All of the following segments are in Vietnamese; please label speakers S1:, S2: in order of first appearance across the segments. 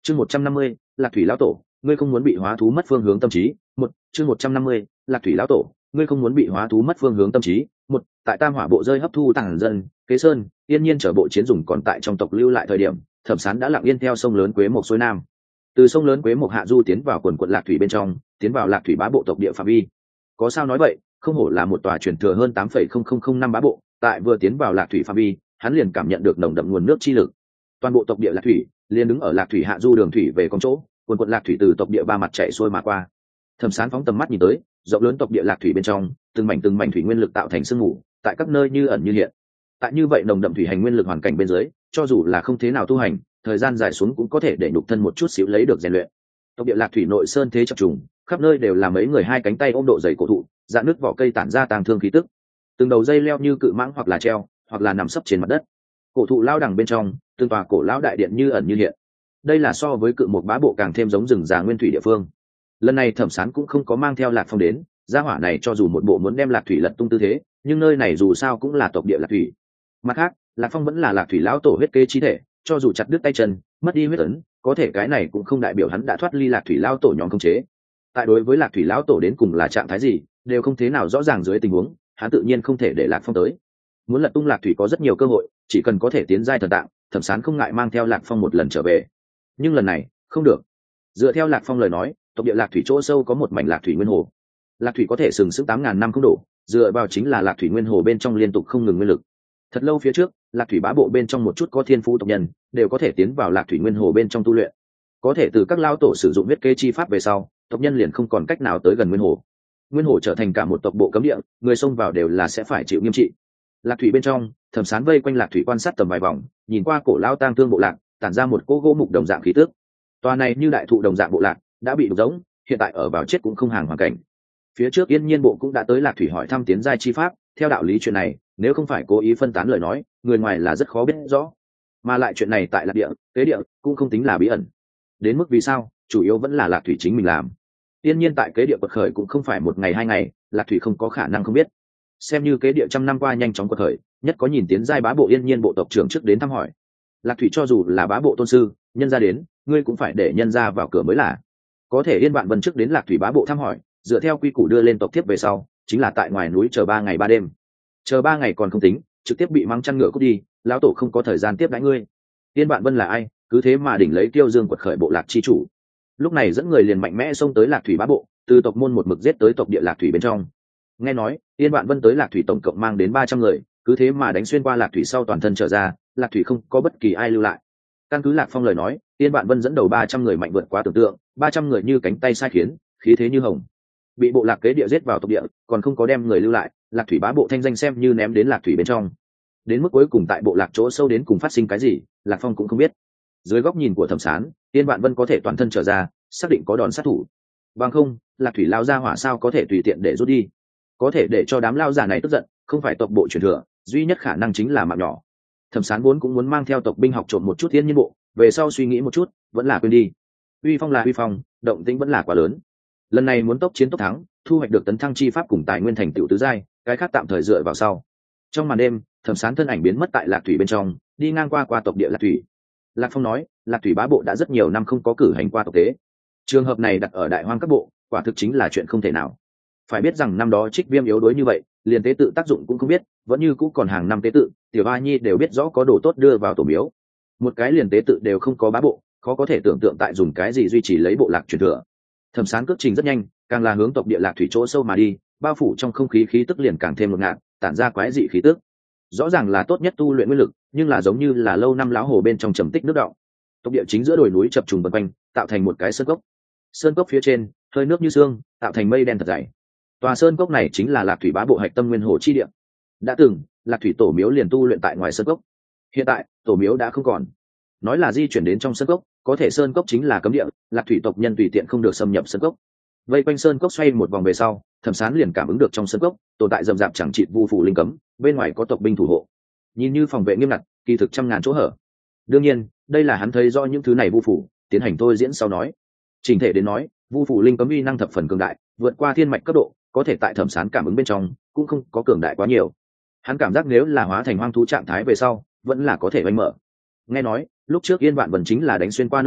S1: Chương 150, Lạc Thủy lão tổ, ngươi không muốn bị hóa thú mất phương hướng tâm trí. Một, chương 150, Lạc Thủy lão tổ, ngươi không muốn bị hóa thú mất phương hướng tâm trí. Một, tại Tam Hỏa bộ rơi hấp thu tàng dân, Kế Sơn, Yên Nhiên trở bộ chiến dùng còn tại trong tộc lưu lại thời điểm, Thẩm Sán đã lặng yên theo sông lớn Quế Mộc xuôi nam. Từ sông lớn Quế Mộc hạ du tiến vào quần quận Lạc Thủy bên trong, tiến vào Lạc Thủy bá bộ tộc địa phạm vi. Có sao nói vậy, không hổ là một tòa truyền thừa hơn 8,0005 bá bộ, tại vừa tiến vào Lạc Thủy phạm vi, hắn liền cảm nhận được nồng đậm nguồn nước chi lực. Toàn bộ tộc địa Lạc Thủy liền đứng ở Lạc Thủy hạ du đường thủy về con chỗ, quần quận Lạc Thủy từ tộc địa ba mặt chạy xuôi mà qua. Thẩm Sán phóng tầm mắt nhìn tới, rộng lớn tộc địa Lạc Thủy bên trong, từng mảnh thủy nguyên lực tạo thành sương mù, tại các nơi như ẩn như hiện. Tại như vậy nồng đậm thủy hành nguyên lực hoàn cảnh bên dưới, cho dù là không thế nào tu hành, thời gian dài xuống cũng có thể để nhục thân một chút xíu lấy được rèn luyện. Tộc địa Lạc Thủy nội sơn thế chập trùng, khắp nơi đều là mấy người hai cánh tay ôm độ dày cổ thụ, dạn nước vỏ cây tản ra tàng thương khí tức. Từng đầu dây leo như cự mãng hoặc là treo, hoặc là nằm sấp trên mặt đất. Cổ thụ lao đằng bên trong, từng tòa cổ lão đại điện như ẩn như hiện. Đây là so với cự một bá bộ càng thêm giống rừng già nguyên thủy địa phương. Lần này Thẩm Sán cũng không có mang theo Lạc Phong đến, gia hỏa này cho dù một bộ muốn đem Lạc Thủy lật tung tư thế, nhưng nơi này dù sao cũng là tộc địa Lạc Thủy. Mặt khác, Lạc Phong vẫn là Lạc Thủy lão tổ huyết kế chi thể, cho dù chặt đứt tay chân, mất đi huyết ấn, có thể cái này cũng không đại biểu hắn đã thoát ly Lạc Thủy lão tổ nhóm khống chế. Tại đối với Lạc Thủy lão tổ đến cùng là trạng thái gì, đều không thế nào rõ ràng dưới tình huống, hắn tự nhiên không thể để Lạc Phong tới. Muốn lật tung Lạc Thủy có rất nhiều cơ hội, chỉ cần có thể tiến giai thần tạng, Thẩm Sán không ngại mang theo Lạc Phong một lần trở về. Nhưng lần này không được. Dựa theo Lạc Phong lời nói, tộc địa Lạc Thủy chỗ sâu có một mảnh Lạc Thủy nguyên hồ. Lạc Thủy có thể sừng sững 8.000 năm không đổ, dựa vào chính là Lạc Thủy nguyên hồ bên trong liên tục không ngừng nguyên lực. Thật lâu phía trước, Lạc Thủy bá bộ bên trong một chút có thiên phú tộc nhân đều có thể tiến vào Lạc Thủy nguyên hồ bên trong tu luyện. Có thể từ các lao tổ sử dụng huyết kế chi pháp về sau, tộc nhân liền không còn cách nào tới gần nguyên hồ. Nguyên hồ trở thành cả một tộc bộ cấm địa, người xông vào đều là sẽ phải chịu nghiêm trị. Lạc Thủy bên trong, Thẩm Sán vây quanh Lạc Thủy quan sát tầm vài vòng, nhìn qua cổ lao tang thương bộ lạc, tản ra một cỗ gỗ mục đồng dạng khí tức. Tòa này như đại thụ đồng dạng bộ lạc đã bị đục giống, hiện tại ở vào chết cũng không hàng hoàn cảnh. Phía trước Yên Nhiên bộ cũng đã tới Lạc Thủy hỏi thăm tiến giai chi pháp, theo đạo lý chuyện này, nếu không phải cố ý phân tán lời nói, người ngoài là rất khó biết rõ. Mà lại chuyện này tại Lạc địa, Tế địa cũng không tính là bí ẩn. Đến mức vì sao, chủ yếu vẫn là Lạc Thủy chính mình làm. Yên Nhiên tại Kế địa quật khởi cũng không phải một ngày hai ngày, Lạc Thủy không có khả năng không biết. Xem như Kế địa trăm năm qua nhanh chóng quật khởi, nhất có nhìn tiến giai bá bộ Yên Nhiên bộ tộc trưởng trước đến thăm hỏi. Lạc Thủy cho dù là bá bộ tôn sư, nhân ra đến, ngươi cũng phải để nhân ra vào cửa mới là. Có thể Yên Vạn Vân trước đến Lạc Thủy bá bộ thăm hỏi, dựa theo quy củ đưa lên tộc thiếp về sau, chính là tại ngoài núi chờ 3 ngày 3 đêm. Chờ 3 ngày còn không tính, trực tiếp bị mang chăn ngựa cút đi, lão tổ không có thời gian tiếp đãi ngươi. Yên Vạn Vân là ai, cứ thế mà đỉnh lấy Tiêu Dương quật khởi bộ lạc chi chủ. Lúc này dẫn người liền mạnh mẽ xông tới Lạc Thủy bá bộ, từ tộc môn một mực giết tới tộc địa Lạc Thủy bên trong. Nghe nói, Yên Vạn Vân tới Lạc Thủy tổng cộng mang đến 300 người, cứ thế mà đánh xuyên qua Lạc Thủy sau toàn thân trở ra, Lạc Thủy không có bất kỳ ai lưu lại. Căn cứ Lạc Phong lời nói, Yên Vạn Vân dẫn đầu 300 người mạnh vượt quá tưởng tượng, 300 người như cánh tay sai khiến, khí thế như hồng. Bị bộ lạc kế địa giết vào tộc địa, còn không có đem người lưu lại, Lạc Thủy bá bộ thanh danh xem như ném đến Lạc Thủy bên trong. Đến mức cuối cùng tại bộ lạc chỗ sâu đến cùng phát sinh cái gì, Lạc Phong cũng không biết. Dưới góc nhìn của Thẩm Sán, Yên Vạn Vân có thể toàn thân trở ra, xác định có đòn sát thủ. Bằng không, Lạc Thủy lao ra hỏa sao có thể tùy tiện để rút đi. Có thể để cho đám lao giả này tức giận, không phải tộc bộ truyền thừa, duy nhất khả năng chính là mạng nhỏ. Thẩm Sán vốn cũng muốn mang theo tộc binh học trộm một chút Yên Nhiên bộ, về sau suy nghĩ một chút, vẫn là quên đi. Uy phong là uy phong, động tĩnh vẫn là quá lớn. Lần này muốn tốc chiến tốc thắng, thu hoạch được tấn thăng chi pháp cùng tài nguyên thành tựu tứ giai, cái khác tạm thời dựa vào sau. Trong màn đêm, Thẩm Sán thân ảnh biến mất tại Lạc Thủy bên trong, đi ngang qua tộc địa Lạc Thủy. Lạc Phong nói, Lạc Thủy bá bộ đã rất nhiều năm không có cử hành qua tộc tế. Trường hợp này đặt ở Đại Hoang các bộ, quả thực chính là chuyện không thể nào. Phải biết rằng năm đó Trích Viêm yếu đuối như vậy, liền tế tự tác dụng cũng không biết, vẫn như cũ còn hàng năm tế tự, Tiểu A Nhi đều biết rõ có đồ tốt đưa vào tổ miếu. Một cái liền tế tự đều không có bá bộ, khó có thể tưởng tượng tại dùng cái gì duy trì lấy bộ lạc truyền thừa. Thẩm Sán cước trình rất nhanh, càng là hướng tộc địa Lạc Thủy chỗ sâu mà đi, bao phủ trong không khí khí tức liền càng thêm ngột ngạt, tản ra quái dị khí tức. Rõ ràng là tốt nhất tu luyện nguyên lực, nhưng là giống như là lâu năm lão hồ bên trong trầm tích nước đọng. Tộc địa chính giữa đồi núi chập trùng vần quanh, tạo thành một cái sơn cốc. Sơn cốc phía trên, hơi nước như sương, tạo thành mây đen thật dày. Tòa sơn cốc này chính là Lạc Thủy bá bộ hạch tâm nguyên hồ chi địa. Đã từng, Lạc Thủy tổ miếu liền tu luyện tại ngoài sơn cốc. Hiện tại, tổ miếu đã không còn. Nói là di chuyển đến trong sơn cốc, có thể sơn cốc chính là cấm địa, Lạc Thủy tộc nhân tùy tiện không được xâm nhập sơn cốc. Vây quanh sơn cốc xoay một vòng về sau, Thẩm Sán liền cảm ứng được trong sơn cốc tồn tại rậm rạp chẳng chịt vu phủ linh cấm, bên ngoài có tộc binh thủ hộ. Nhìn như phòng vệ nghiêm ngặt, kỳ thực trăm ngàn chỗ hở. Đương nhiên, đây là hắn thấy do những thứ này vu phủ, tiến hành thôi diễn sau nói. Chỉnh thể đến nói, vu phủ linh cấm uy năng thập phần cường đại, vượt qua thiên mạch cấp độ, có thể tại Thẩm Sán cảm ứng bên trong cũng không có cường đại quá nhiều. Hắn cảm giác nếu là hóa thành hoang thú trạng thái về sau, vẫn là có thể oanh mở. Nghe nói, lúc trước Yên Vạn Vân chính là đánh xuyên qua nơi này,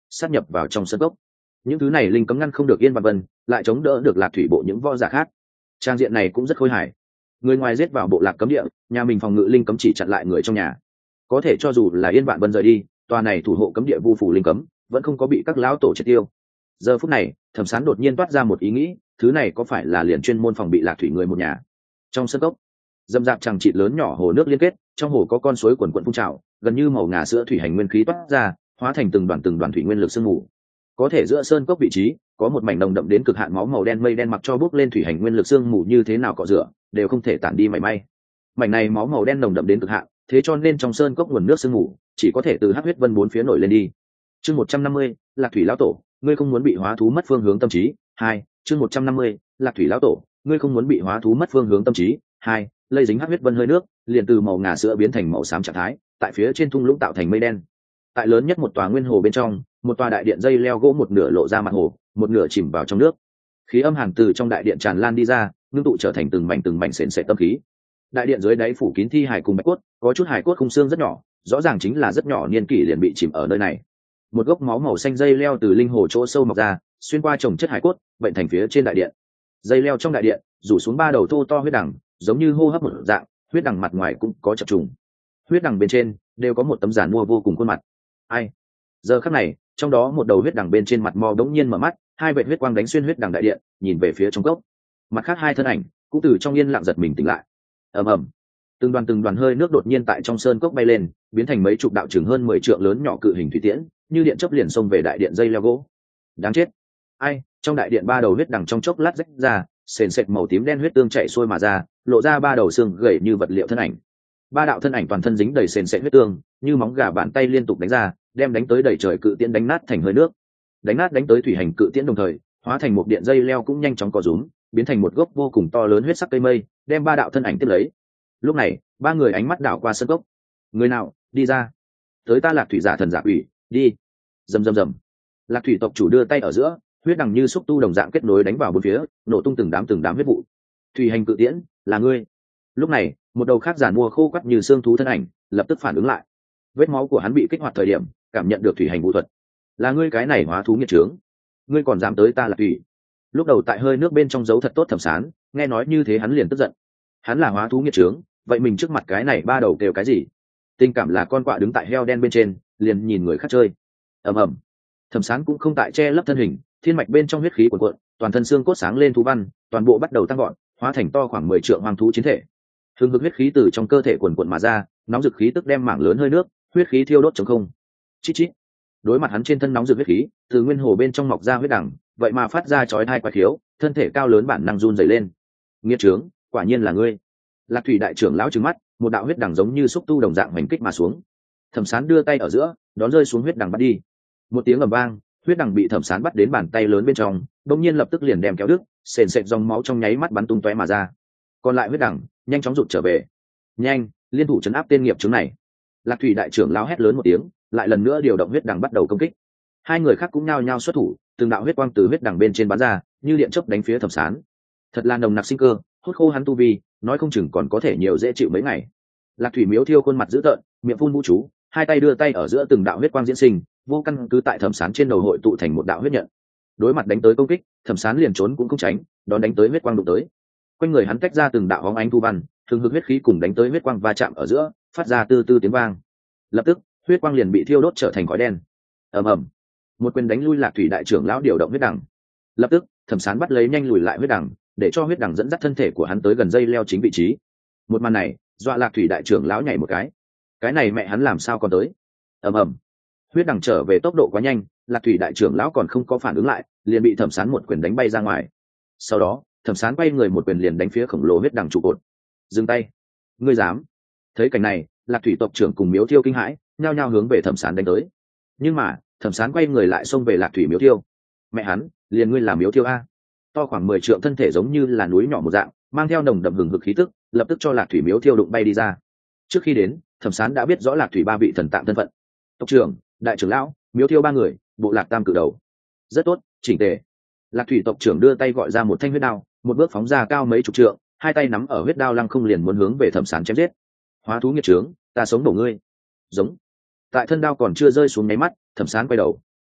S1: sát nhập vào trong sân cốc. Những thứ này linh cấm ngăn không được Yên Vạn Vân, lại chống đỡ được Lạc Thủy bộ những võ giả khác. Trang diện này cũng rất khôi hài. Người ngoài giết vào bộ lạc cấm địa, nhà mình phòng ngự linh cấm chỉ chặn lại người trong nhà. Có thể cho dù là Yên Vạn Vân rời đi, tòa này thủ hộ cấm địa vu phủ linh cấm vẫn không có bị các lão tổ triệt tiêu. Giờ phút này, Thẩm Sán đột nhiên toát ra một ý nghĩ, thứ này có phải là liền chuyên môn phòng bị Lạc Thủy người một nhà. Trong sân cốc, dầm dạp chẳng chịt lớn nhỏ hồ nước liên kết, trong hồ có con suối quần quần phun trào, gần như màu ngà sữa thủy hành nguyên khí toát ra, hóa thành từng đoàn thủy nguyên lực sương mù. Có thể giữa sơn cốc vị trí có một mảnh nồng đậm đến cực hạn máu màu đen mây đen, mặc cho bước lên thủy hành nguyên lực sương mù như thế nào cọ rửa đều không thể tản đi mảy may. Mảnh này máu màu đen nồng đậm đến cực hạn, thế cho nên trong sơn cốc nguồn nước sương mù chỉ có thể từ hắc huyết vân bốn phía nổi lên đi. Chương 150, Lạc Thủy lão tổ, ngươi không muốn bị hóa thú mất phương hướng tâm trí. 2. Chương 150, Lạc Thủy lão tổ, ngươi không muốn bị hóa thú mất phương hướng tâm trí. 2. Lây dính hắc huyết vân hơi nước, liền từ màu ngà sữa biến thành màu xám trạng thái, tại phía trên thung lũng tạo thành mây đen. Tại lớn nhất một tòa nguyên hồ bên trong, một tòa đại điện dây leo gỗ một nửa lộ ra mặt hồ, một nửa chìm vào trong nước. Khí âm hàn từ trong đại điện tràn lan đi ra, ngưng tụ trở thành từng mảnh sền sệt tâm khí. Đại điện dưới đáy phủ kín thi hài cùng bạch cốt, có chút hài cốt khung xương rất nhỏ, rõ ràng chính là rất nhỏ niên kỷ liền bị chìm ở nơi này. Một gốc máu màu xanh dây leo từ linh hồ chỗ sâu mọc ra, xuyên qua chồng chất hài cốt, bệnh thành phía trên đại điện. Dây leo trong đại điện rủ xuống ba đầu thô to huyết đằng, giống như hô hấp một dạng, huyết đằng mặt ngoài cũng có chập trùng. Huyết đằng bên trên đều có một tấm giản mua vô cùng khuôn mặt. Ai? Giờ khắc này, trong đó một đầu huyết đằng bên trên mặt mò đống nhiên mở mắt, hai vệt huyết quang đánh xuyên huyết đằng đại điện, nhìn về phía trong cốc. Mặt khác hai thân ảnh cũng từ trong yên lặng giật mình tỉnh lại. Ầm ầm, từng đoàn hơi nước đột nhiên tại trong sơn cốc bay lên, biến thành mấy chục đạo chừng hơn 10 trượng lớn nhỏ cự hình thủy tiễn, như điện chớp liền xông về đại điện dây leo gỗ. Đáng chết! Ai? Trong đại điện ba đầu huyết đằng trong chốc lát rách ra, sền sệt màu tím đen huyết tương chảy xuôi mà ra, lộ ra ba đầu xương gầy như vật liệu thân ảnh. Ba đạo thân ảnh toàn thân dính đầy sền sệt huyết tương, như móng gà bàn tay liên tục đánh ra, đem đánh tới đầy trời cự tiễn đánh nát thành hơi nước. Đánh tới thủy hành cự tiễn đồng thời, hóa thành một điện dây leo cũng nhanh chóng co rúm, biến thành một gốc vô cùng to lớn huyết sắc cây mây, đem ba đạo thân ảnh tiếp lấy. Lúc này, ba người ánh mắt đảo qua sân cốc. Người nào, đi ra. Tới ta Lạc Thủy giả thần giả quỷ, đi. Rầm rầm rầm. Lạc Thủy tộc chủ đưa tay ở giữa, huyết đằng như xúc tu đồng dạng kết nối đánh vào bốn phía, nổ tung từng đám huyết vụ. Thủy hành cự tiễn, là ngươi. Lúc này, một đầu khác giản mua khô quắt như xương thú thân ảnh, lập tức phản ứng lại. Vết máu của hắn bị kích hoạt thời điểm, cảm nhận được thủy hành vũ thuật. Là ngươi cái này hóa thú nghiệt trướng, ngươi còn dám tới ta Lạc Thủy? Lúc đầu tại hơi nước bên trong giấu thật tốt Thẩm Sán, nghe nói như thế hắn liền tức giận. Hắn là hóa thú nghiệt trướng, vậy mình trước mặt cái này ba đầu kêu cái gì? Tình cảm là con quạ đứng tại heo đen bên trên, liền nhìn người khác chơi. Ầm ầm. Thẩm Sán cũng không tại che lấp thân hình, thiên mạch bên trong huyết khí cuồn cuộn, toàn thân xương cốt sáng lên thú văn, toàn bộ bắt đầu tăng gọn, hóa thành to khoảng 10 trượng hoang thú chiến thể. Hưng hực huyết khí từ trong cơ thể cuồn cuộn mà ra, nóng dực khí tức đem mảng lớn hơi nước, huyết khí thiêu đốt trống không. Chít chít. Đối mặt hắn trên thân nóng rực huyết khí, từ nguyên hồ bên trong mọc ra huyết đằng, vậy mà phát ra chói tai quái khiếu, thân thể cao lớn bản năng run rẩy lên. Nghiệt trướng, quả nhiên là ngươi. Lạc Thủy đại trưởng lão trừng mắt, một đạo huyết đằng giống như xúc tu đồng dạng hoành kích mà xuống. Thẩm Sán đưa tay ở giữa, đón rơi xuống huyết đằng bắt đi. Một tiếng ầm vang, huyết đằng bị Thẩm Sán bắt đến bàn tay lớn bên trong, đột nhiên lập tức liền đem kéo đứt, sền sệt dòng máu trong nháy mắt bắn tung tóe mà ra. Còn lại huyết đằng nhanh chóng rụt trở về. Nhanh, liên thủ trấn áp tên nghiệp chướng này. Lạc Thủy đại trưởng lão hét lớn một tiếng, lại lần nữa điều động huyết đằng bắt đầu công kích. Hai người khác cũng nhao nhao xuất thủ, từng đạo huyết quang từ huyết đằng bên trên bắn ra, như điện chớp đánh phía Thẩm Sán. Thật là nồng nặc sinh cơ, hút khô hắn tu vi, nói không chừng còn có thể nhiều dễ chịu mấy ngày. Lạc Thủy Miếu Thiêu khuôn mặt dữ tợn, miệng phun vũ chú, hai tay đưa tay ở giữa từng đạo huyết quang diễn sinh, vô căn cứ tại Thẩm Sán trên đầu hội tụ thành một đạo huyết nhận. Đối mặt đánh tới công kích, Thẩm Sán liền trốn cũng không tránh, đón đánh tới huyết quang đụng tới. Quanh người hắn tách ra từng đạo hóng ánh thu văn, thường hực huyết khí cùng đánh tới huyết quang va chạm ở giữa, phát ra tư tư tiếng vang. Lập tức, huyết quang liền bị thiêu đốt trở thành khói đen. Ầm ầm. Một quyền đánh lui Lạc Thủy đại trưởng lão điều động huyết đằng. Lập tức, Thẩm Sán bắt lấy nhanh lùi lại huyết đằng, để cho huyết đằng dẫn dắt thân thể của hắn tới gần dây leo chính vị trí. Một màn này, dọa Lạc Thủy đại trưởng lão nhảy một cái này mẹ hắn làm sao còn tới? Ầm ầm. Huyết đằng trở về tốc độ quá nhanh, Lạc Thủy đại trưởng lão còn không có phản ứng lại, liền bị Thẩm Sán một quyền đánh bay ra ngoài. Sau đó, Thẩm Sán quay người một quyền liền đánh phía khổng lồ huyết đằng trụ cột. Dừng tay! Ngươi dám? Thấy cảnh này, Lạc Thủy tộc trưởng cùng Miếu Thiêu kinh hãi, nhao nhao hướng về Thẩm Sán đánh tới. Nhưng mà, Thẩm Sán quay người lại xông về Lạc Thủy Miếu Thiêu. Mẹ hắn, liền ngươi làm Miếu Thiêu a? To khoảng 10 trượng thân thể giống như là núi nhỏ một dạng, mang theo nồng đậm hừng hực khí tức, lập tức cho Lạc Thủy Miếu Thiêu đụng bay đi ra. Trước khi đến, Thẩm Sán đã biết rõ Lạc Thủy ba vị thần tạm thân phận. Tộc trưởng, đại trưởng lão, Miếu Thiêu ba người, bộ lạc tam cử đầu. Rất tốt, chỉnh tề. Lạc Thủy tộc trưởng đưa tay gọi ra một thanh huyết đao, một bước phóng ra cao mấy chục trượng, hai tay nắm ở huyết đao lăng không liền muốn hướng về Thẩm Sán chém giết. Hóa thú nghiệt trướng, ta sống đổ ngươi. Giống. Tại thân đao còn chưa rơi xuống nháy mắt, Thẩm Sán quay đầu.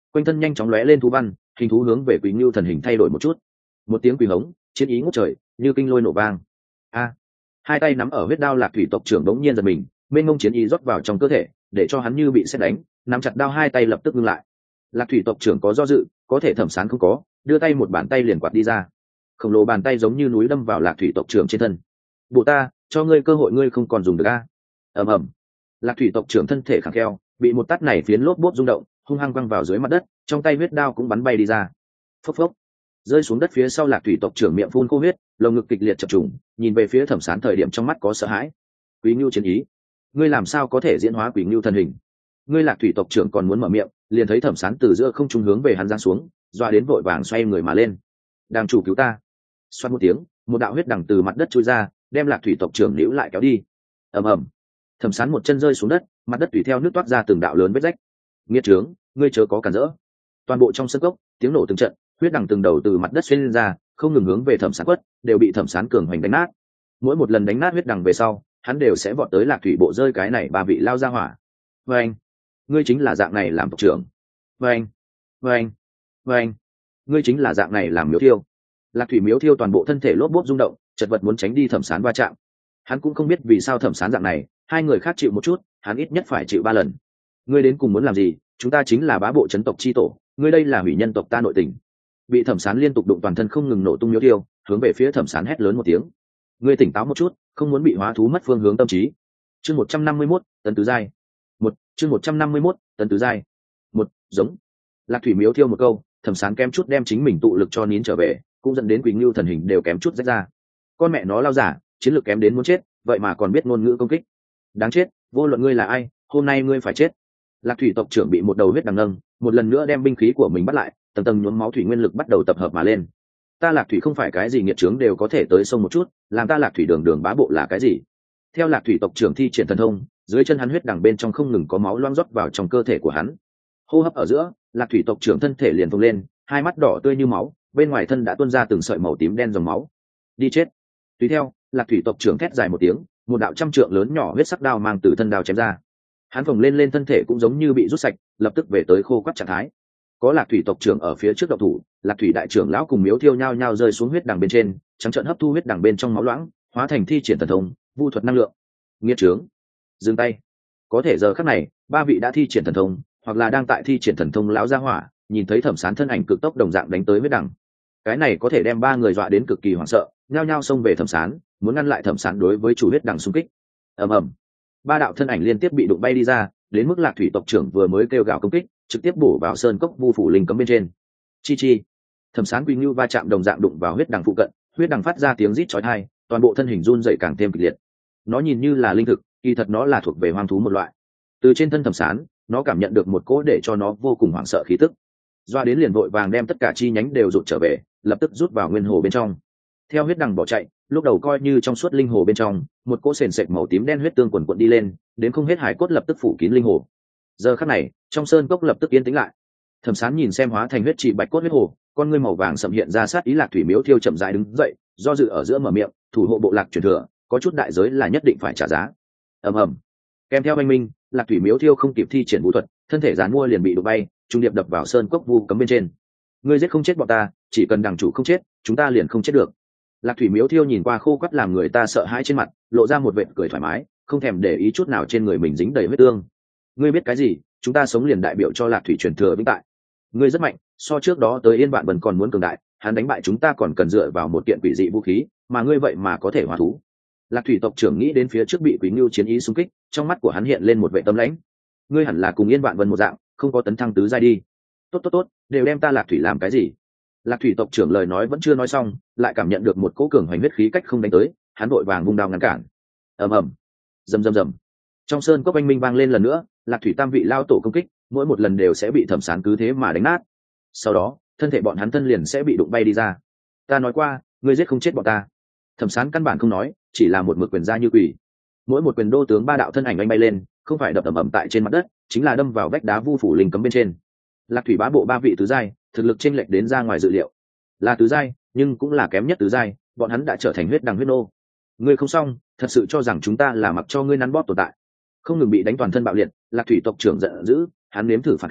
S1: quanh thân nhanh chóng lóe lên thú văn, hình thú hướng về Quý Ngưu thần hình thay đổi một chút. Một tiếng quỳ hống, chiến ý ngút trời, như kinh lôi nổ vang. A! Hai tay nắm ở huyết đao Lạc thủy tộc trưởng đống nhiên giật mình, mênh mông chiến ý rót vào trong cơ thể, để cho hắn như bị sét đánh, nắm chặt đao hai tay lập tức ngưng lại. Lạc thủy tộc trưởng có do dự, có thể Thẩm Sán không có, đưa tay một bàn tay liền quạt đi ra. Khổng lồ bàn tay giống như núi đâm vào Lạc thủy tộc trưởng trên thân. Bộ ta, cho ngươi cơ hội ngươi không còn dùng được a. Ầm ầm. Lạc thủy tộc trưởng thân thể khẳng kheo, bị một tát này phiến lốp bốp rung động, hung hăng quăng vào dưới mặt đất, trong tay huyết đao cũng bắn bay đi ra. Phốc phốc. Rơi xuống đất phía sau Lạc thủy tộc trưởng miệng phun khô huyết, lồng ngực kịch liệt chập trùng, nhìn về phía Thẩm Sán thời điểm trong mắt có sợ hãi. Quý Ngưu chiến ý, ngươi làm sao có thể diễn hóa Quý Ngưu thần hình? Ngươi Lạc thủy tộc trưởng còn muốn mở miệng, liền thấy Thẩm Sán từ giữa không trung hướng về hắn giáng xuống, doa đến vội vàng xoay người mà lên. Đàng chủ cứu ta! Xoát một tiếng, một đạo huyết đằng từ mặt đất chui ra, đem Lạc thủy tộc trưởng níu lại kéo đi. Ầm ầm. Thẩm Sán một chân rơi xuống đất, mặt đất tùy theo nước toát ra từng đạo lớn vết rách. Nghiệt trướng, ngươi chớ có cản rỡ. Toàn bộ trong sân cốc, tiếng nổ từng trận, huyết đằng từng đầu từ mặt đất xuyên lên ra, không ngừng hướng về Thẩm Sán quất, đều bị Thẩm Sán cường hoành đánh nát. Mỗi một lần đánh nát huyết đằng về sau, hắn đều sẽ vọt tới Lạc thủy bộ rơi cái này ba vị lao ra hỏa. Vâng, ngươi chính là dạng này làm tộc trưởng. Vâng, vâng, vâng, ngươi chính là dạng này làm miếu thiêu. Lạc thủy miếu thiêu toàn bộ thân thể lốp bốp rung động, chật vật muốn tránh đi Thẩm Sán va chạm. Hắn cũng không biết vì sao Thẩm Sán dạng này, hai người khác chịu một chút, hắn ít nhất phải chịu 3 lần. Ngươi đến cùng muốn làm gì? Chúng ta chính là bá bộ chấn tộc chi tổ, ngươi đây là hủy nhân tộc ta nội tình. Bị Thẩm Sán liên tục đụng toàn thân không ngừng nổ tung miếu thiêu, hướng về phía Thẩm Sán hét lớn một tiếng. Ngươi tỉnh táo một chút, không muốn bị hóa thú mất phương hướng tâm trí. Chương 151, tấn tứ giai. Chương 151, tấn tứ giai. Giống. Lạc thủy miếu thiêu một câu, Thẩm Sán kém chút đem chính mình tụ lực cho nín trở về, cũng dẫn đến Quỳnh Ngưu thần hình đều kém chút rách ra. Con mẹ nó lao giả, chiến lược kém đến muốn chết, vậy mà còn biết ngôn ngữ công kích. Đáng chết, vô luận ngươi là ai, hôm nay ngươi phải chết. Lạc thủy tộc trưởng bị một đầu huyết đằng nâng, một lần nữa đem binh khí của mình bắt lại, tầng tầng nhuốm máu thủy nguyên lực bắt đầu tập hợp mà lên. Ta Lạc thủy không phải cái gì nghiệt trướng đều có thể tới sông một chút, làm ta Lạc thủy đường đường bá bộ là cái gì? Theo Lạc thủy tộc trưởng thi triển thần thông, dưới chân hắn huyết đằng bên trong không ngừng có máu loang rót vào trong cơ thể của hắn. Hô hấp ở giữa, Lạc thủy tộc trưởng thân thể liền phồng lên, hai mắt đỏ tươi như máu, bên ngoài thân đã tuôn ra từng sợi màu tím đen dòng máu. Đi chết. Tùy theo, Lạc thủy tộc trưởng thét dài một tiếng, một đạo trăm trượng lớn nhỏ huyết sắc đao mang từ thân đao chém ra. Hắn phồng lên thân thể cũng giống như bị rút sạch, lập tức về tới khô quắt trạng thái. Có Lạc thủy tộc trưởng ở phía trước động thủ, Lạc thủy đại trưởng lão cùng miếu thiêu nhao nhao rơi xuống huyết đằng bên trên, trắng trợn hấp thu huyết đằng bên trong máu loãng, hóa thành thi triển thần thông, vu thuật năng lượng. Nghiệt trướng, dừng tay. Có thể giờ khắc này, ba vị đã thi triển thần thông, hoặc là đang tại thi triển thần thông lão gia hỏa, nhìn thấy Thẩm Sán thân ảnh cực tốc đồng dạng đánh tới huyết đằng. Cái này có thể đem ba người dọa đến cực kỳ hoảng sợ, nhao nhao xông về Thẩm Sán, muốn ngăn lại Thẩm Sán đối với chủ huyết đằng xung kích. Ầm ầm. Ba đạo thân ảnh liên tiếp bị đụng bay đi ra, đến mức Lạc thủy tộc trưởng vừa mới kêu gào công kích, trực tiếp bổ vào sơn cốc vu phủ linh cấm bên trên. Chi chi. Thẩm Sán Quỳnh Ngưu va chạm đồng dạng đụng vào huyết đằng phụ cận, huyết đằng phát ra tiếng rít chói tai, toàn bộ thân hình run rẩy càng thêm kịch liệt. Nó nhìn như là linh thực, kỳ thật nó là thuộc về hoang thú một loại. Từ trên thân Thẩm Sán, nó cảm nhận được một cỗ để cho nó vô cùng hoảng sợ khí tức. Doa đến liền vội vàng đem tất cả chi nhánh đều rụt trở về, lập tức rút vào nguyên hồ bên trong. Theo huyết đằng bỏ chạy, lúc đầu coi như trong suốt linh hồ bên trong, một cỗ sền sệt màu tím đen huyết tương quần quận đi lên, đến không hết hải cốt lập tức phủ kín linh hồ. Giờ khắc này, trong sơn cốc lập tức yên tĩnh lại. Thẩm Sán nhìn xem hóa thành huyết trị bạch cốt huyết hồ, con ngươi màu vàng sậm hiện ra sát ý. Lạc thủy miếu thiêu chậm rãi đứng dậy, do dự ở giữa mở miệng, thủ hộ bộ lạc truyền thừa, có chút đại giới là nhất định phải trả giá. Ầm ầm. Kèm theo oanh minh, Lạc thủy miếu thiêu không kịp thi triển vũ thuật, thân thể giàn mua liền bị đụng bay, trung điệp đập vào sơn cốc vu cấm bên trên. Ngươi giết không chết bọn ta, chỉ cần đằng chủ không chết, chúng ta liền không chết được. Lạc thủy miếu thiêu nhìn qua khô quắt làm người ta sợ hãi trên mặt, lộ ra một vệt cười thoải mái, không thèm để ý chút nào trên người mình dính đầy huyết tương. Ngươi biết cái gì? Chúng ta sống liền đại biểu cho Lạc thủy truyền thừa vĩnh tại. Ngươi rất mạnh, so trước đó tới Yên Vạn Vân còn muốn cường đại, hắn đánh bại chúng ta còn cần dựa vào một kiện quỷ dị vũ khí, mà ngươi vậy mà có thể hóa thú. Lạc thủy tộc trưởng nghĩ đến phía trước bị Quý Ngưu chiến ý xung kích, trong mắt của hắn hiện lên một vẻ tâm lãnh. Ngươi hẳn là cùng Yên Vạn Vân một dạng, không có tấn thăng tứ giai đi. Tốt, đều đem ta Lạc thủy làm cái gì? Lạc thủy tộc trưởng lời nói vẫn chưa nói xong, lại cảm nhận được một cỗ cường hoành huyết khí cách không đánh tới, hắn vội vàng vung đao ngăn cản. Ầm ầm, rầm rầm rầm. Trong sơn cốc oanh minh vang lên lần nữa, Lạc thủy tam vị lao tổ công kích, mỗi một lần đều sẽ bị Thẩm Sán cứ thế mà đánh nát. Sau đó, thân thể bọn hắn thân liền sẽ bị đụng bay đi ra. Ta nói qua, ngươi giết không chết bọn ta. Thẩm Sán căn bản không nói, chỉ là một mực quyền ra như quỷ. Mỗi một quyền đô tướng ba đạo thân ảnh oanh bay lên, không phải đập ầm ầm tại trên mặt đất, chính là đâm vào vách đá vu phủ linh cấm bên trên. Lạc thủy bá bộ ba vị tứ giai, thực lực chênh lệch đến ra ngoài dự liệu. Là tứ giai, nhưng cũng là kém nhất tứ giai, bọn hắn đã trở thành huyết đằng huyết nô. Ngươi không xong, thật sự cho rằng chúng ta là mặc cho ngươi nắn bóp tồn tại. Không ngừng bị đánh toàn thân bạo liệt, Lạc thủy tộc trưởng giận dữ, hắn nếm thử phản kháng,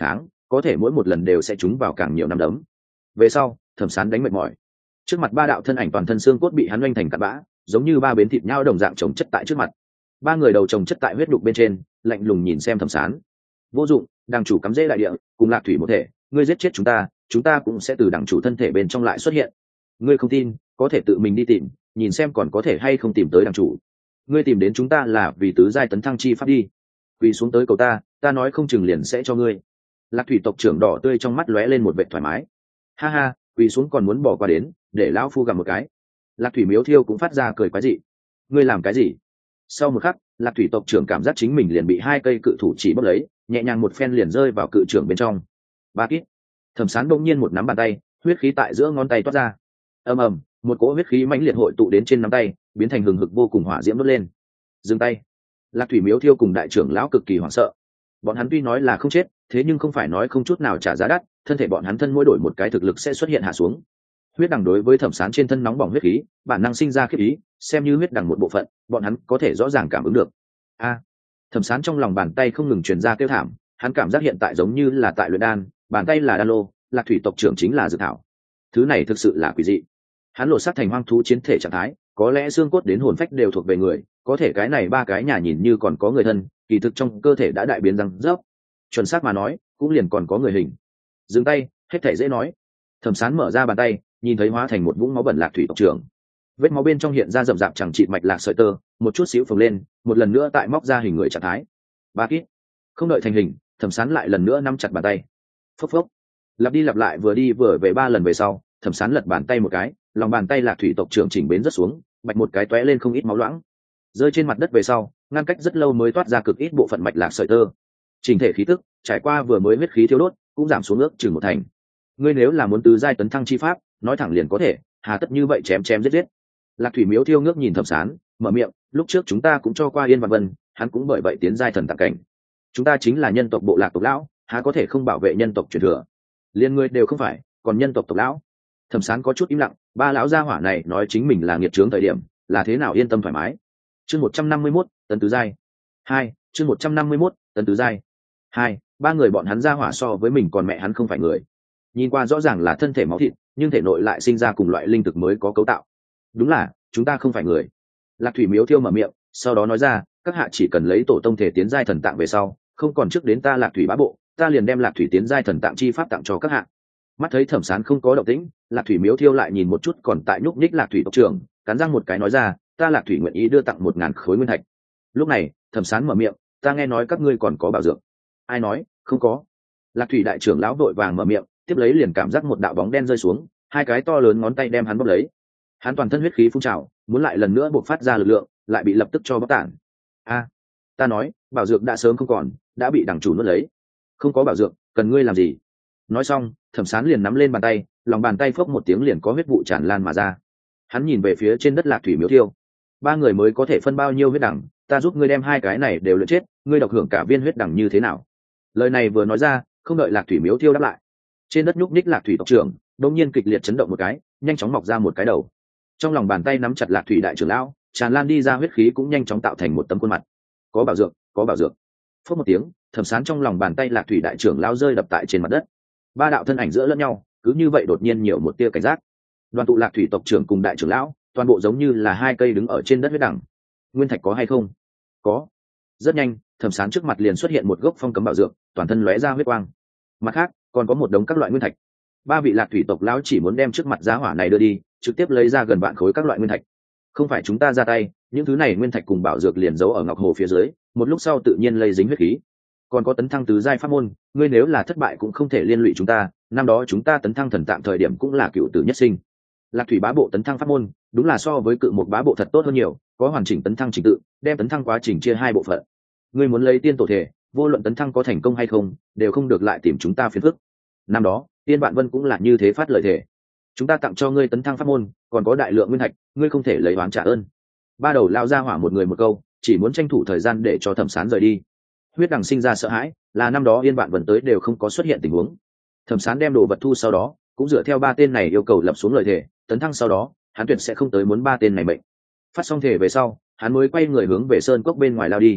S1: có thể mỗi một lần đều sẽ trúng vào càng nhiều năm đấm. Về sau Thẩm Sán đánh mệt mỏi, trước mặt ba đạo thân ảnh toàn thân xương cốt bị hắn oanh thành cặn bã, giống như ba bến thịt nhau đồng dạng chồng chất tại trước mặt. Ba người đầu chồng chất tại huyết đục bên trên, lạnh lùng nhìn xem Thẩm Sán. Vô dụng, đằng chủ cắm rễ đại địa, cùng Lạc Thủy một thể, ngươi giết chết chúng ta cũng sẽ từ đằng chủ thân thể bên trong lại xuất hiện. Ngươi không tin, có thể tự mình đi tìm, nhìn xem còn có thể hay không tìm tới đằng chủ. Ngươi tìm đến chúng ta là vì tứ giai tấn thăng chi pháp đi, quỳ xuống tới cầu ta nói không chừng liền sẽ cho ngươi. Lạc Thủy tộc trưởng đỏ tươi trong mắt lóe lên một vẻ thoải mái. Ha ha, quỳ xuống còn muốn bỏ qua đến, để lão phu gặp một cái. Lạc Thủy Miếu Thiêu cũng phát ra cười quái dị. Ngươi làm cái gì? Sau một khắc, Lạc Thủy tộc trưởng cảm giác chính mình liền bị hai cây cự thủ chỉ bóp lấy, nhẹ nhàng một phen liền rơi vào cự trưởng bên trong. Ba kít. Thẩm Sán bỗng nhiên một nắm bàn tay, huyết khí tại giữa ngón tay toát ra. Ầm ầm, một cỗ huyết khí mãnh liệt hội tụ đến trên nắm tay, biến thành hừng hực vô cùng hỏa diễm đốt lên. Dừng tay. Lạc Thủy Miếu Thiêu cùng đại trưởng lão cực kỳ hoảng sợ. Bọn hắn tuy nói là không chết, thế nhưng không phải nói không chút nào trả giá đắt, thân thể bọn hắn thân mỗi đổi một cái thực lực sẽ xuất hiện hạ xuống. Huyết đằng đối với Thẩm Sán trên thân nóng bỏng huyết khí, bản năng sinh ra khiếp ý, xem như huyết đằng một bộ phận, bọn hắn có thể rõ ràng cảm ứng được. A! Thẩm Sán trong lòng bàn tay không ngừng truyền ra kêu thảm, hắn cảm giác hiện tại giống như là tại luyện đan, bàn tay là đan lô, Lạc Thủy tộc trưởng chính là dược thảo. Thứ này thực sự là quỷ dị. Hắn lột xác thành hoang thú chiến thể trạng thái, có lẽ xương cốt đến hồn phách đều thuộc về người, có thể cái này ba cái nhà nhìn như còn có người thân, kỳ thực trong cơ thể đã đại biến răng rớp. Chuẩn xác mà nói, cũng liền còn có người hình. Dừng tay, hết thảy dễ nói. Thẩm Sán mở ra bàn tay, nhìn thấy hóa thành một vũng máu bẩn Lạc Thủy tộc trưởng. Vết máu bên trong hiện ra rậm rạp chẳng chịt mạch lạc sợi tơ, một chút xíu phồng lên, một lần nữa tại móc ra hình người trạng thái. Ba kít. Không đợi thành hình, Thẩm Sán lại lần nữa nắm chặt bàn tay. Phốc phốc. Lặp đi lặp lại vừa đi vừa về ba lần về sau, Thẩm Sán lật bàn tay một cái, lòng bàn tay Lạc Thủy tộc trưởng chỉnh bến rất xuống, bạch một cái tóe lên không ít máu loãng. Rơi trên mặt đất về sau, ngăn cách rất lâu mới toát ra cực ít bộ phận mạch lạc sợi tơ. Trình thể khí tức, trải qua vừa mới huyết khí thiêu đốt, cũng giảm xuống ước chừng một thành. Ngươi nếu là muốn tứ giai tấn thăng chi pháp, nói thẳng liền có thể, hà tất như vậy chém chém giết giết. Lạc Thủy Miếu Thiêu ngước nhìn Thẩm Sán, mở miệng, lúc trước chúng ta cũng cho qua Yên Vạn Vân, hắn cũng bởi vậy tiến giai thần tạng cảnh. Chúng ta chính là nhân tộc bộ lạc tộc lão, há có thể không bảo vệ nhân tộc truyền thừa? Liên ngươi đều không phải, còn nhân tộc tộc lão. Thẩm Sán có chút im lặng, ba lão gia hỏa này nói chính mình là nghiệt chướng thời điểm, là thế nào yên tâm thoải mái. Chương 151, tấn tứ giai. 2, chương 151, tấn tứ giai. 2, ba người bọn hắn gia hỏa so với mình còn mẹ hắn không phải người. Nhìn qua rõ ràng là thân thể máu thịt, nhưng thể nội lại sinh ra cùng loại linh thực mới có cấu tạo. Đúng là, chúng ta không phải người. Lạc Thủy Miếu Thiêu mở miệng, sau đó nói ra, các hạ chỉ cần lấy tổ tông thể tiến giai thần tạng về sau, không còn trước đến ta Lạc Thủy bá bộ, ta liền đem Lạc Thủy tiến giai thần tạng chi pháp tặng cho các hạ. Mắt thấy Thẩm Sán không có động tĩnh, Lạc Thủy Miếu Thiêu lại nhìn một chút còn tại nhúc nhích Lạc Thủy tộc trưởng, cắn răng một cái nói ra, ta Lạc Thủy nguyện ý đưa tặng 1000 khối nguyên thạch. Lúc này, Thẩm Sán mở miệng, ta nghe nói các ngươi còn có bảo dược. Ai nói? Không có. Lạc Thủy đại trưởng lão vội vàng mở miệng, tiếp lấy liền cảm giác một đạo bóng đen rơi xuống, hai cái to lớn ngón tay đem hắn bóp lấy. Hắn toàn thân huyết khí phun trào, muốn lại lần nữa bộc phát ra lực lượng, lại bị lập tức cho bóc tản. A, ta nói, bảo dược đã sớm không còn, đã bị đằng chủ nuốt lấy. Không có bảo dược, cần ngươi làm gì? Nói xong, Thẩm Sán liền nắm lên bàn tay, lòng bàn tay phốc một tiếng liền có huyết vụ tràn lan mà ra. Hắn nhìn về phía trên đất Lạc Thủy Miếu Thiêu. Ba người mới có thể phân bao nhiêu huyết đằng, ta giúp ngươi đem hai cái này đều luyện chết, ngươi độc hưởng cả viên huyết đằng như thế nào? Lời này vừa nói ra, không đợi Lạc Thủy Miếu Thiêu đáp lại. Trên đất nhúc nhích Lạc Thủy tộc trưởng, đột nhiên kịch liệt chấn động một cái, nhanh chóng mọc ra một cái đầu. Trong lòng bàn tay nắm chặt Lạc Thủy đại trưởng lão, tràn lan đi ra huyết khí cũng nhanh chóng tạo thành một tấm khuôn mặt. Có bảo dược, có bảo dược. Phốc một tiếng, Thẩm Sán trong lòng bàn tay Lạc Thủy đại trưởng lão rơi đập tại trên mặt đất. Ba đạo thân ảnh giữa lẫn nhau, cứ như vậy đột nhiên nhiều một tia cảnh giác. Đoàn tụ Lạc Thủy tộc trưởng cùng đại trưởng lão, toàn bộ giống như là hai cây đứng ở trên đất huyết đẳng. Nguyên thạch có hay không? Có. Rất nhanh, Thẩm Sán trước mặt liền xuất hiện một gốc phong cấm bảo dược, toàn thân lóe ra huyết quang. Mặt khác, còn có một đống các loại nguyên thạch. Ba vị Lạc Thủy tộc lão chỉ muốn đem trước mặt giá hỏa này đưa đi, trực tiếp lấy ra gần vạn khối các loại nguyên thạch. Không phải chúng ta ra tay, những thứ này nguyên thạch cùng bảo dược liền giấu ở ngọc hồ phía dưới, một lúc sau tự nhiên lây dính huyết khí. Còn có tấn thăng tứ giai pháp môn, ngươi nếu là thất bại cũng không thể liên lụy chúng ta, năm đó chúng ta tấn thăng thần tạm thời điểm cũng là cựu tử nhất sinh. Lạc Thủy bá bộ tấn thăng pháp môn, đúng là so với cự một bá bộ thật tốt hơn nhiều, có hoàn chỉnh tấn thăng trình tự, đem tấn thăng quá trình chia hai bộ phận. Ngươi muốn lấy tiên tổ thể, vô luận tấn thăng có thành công hay không, đều không được lại tìm chúng ta phiền phức. Năm đó, Tiên Vạn Vân cũng là như thế phát lời thể. Chúng ta tặng cho ngươi tấn thăng pháp môn, còn có đại lượng nguyên thạch, ngươi không thể lấy oán trả ơn. Ba đầu lao ra hỏa một người một câu, chỉ muốn tranh thủ thời gian để cho Thẩm Sán rời đi. Huyết đằng sinh ra sợ hãi, là năm đó Yên Vạn Vân tới đều không có xuất hiện tình huống. Thẩm Sán đem đồ vật thu sau đó, cũng dựa theo ba tên này yêu cầu lập xuống lời thề, tấn thăng sau đó, hắn tuyệt sẽ không tới muốn ba tên này mệnh. Phát xong thể về sau, hắn mới quay người hướng về sơn cốc bên ngoài lao đi.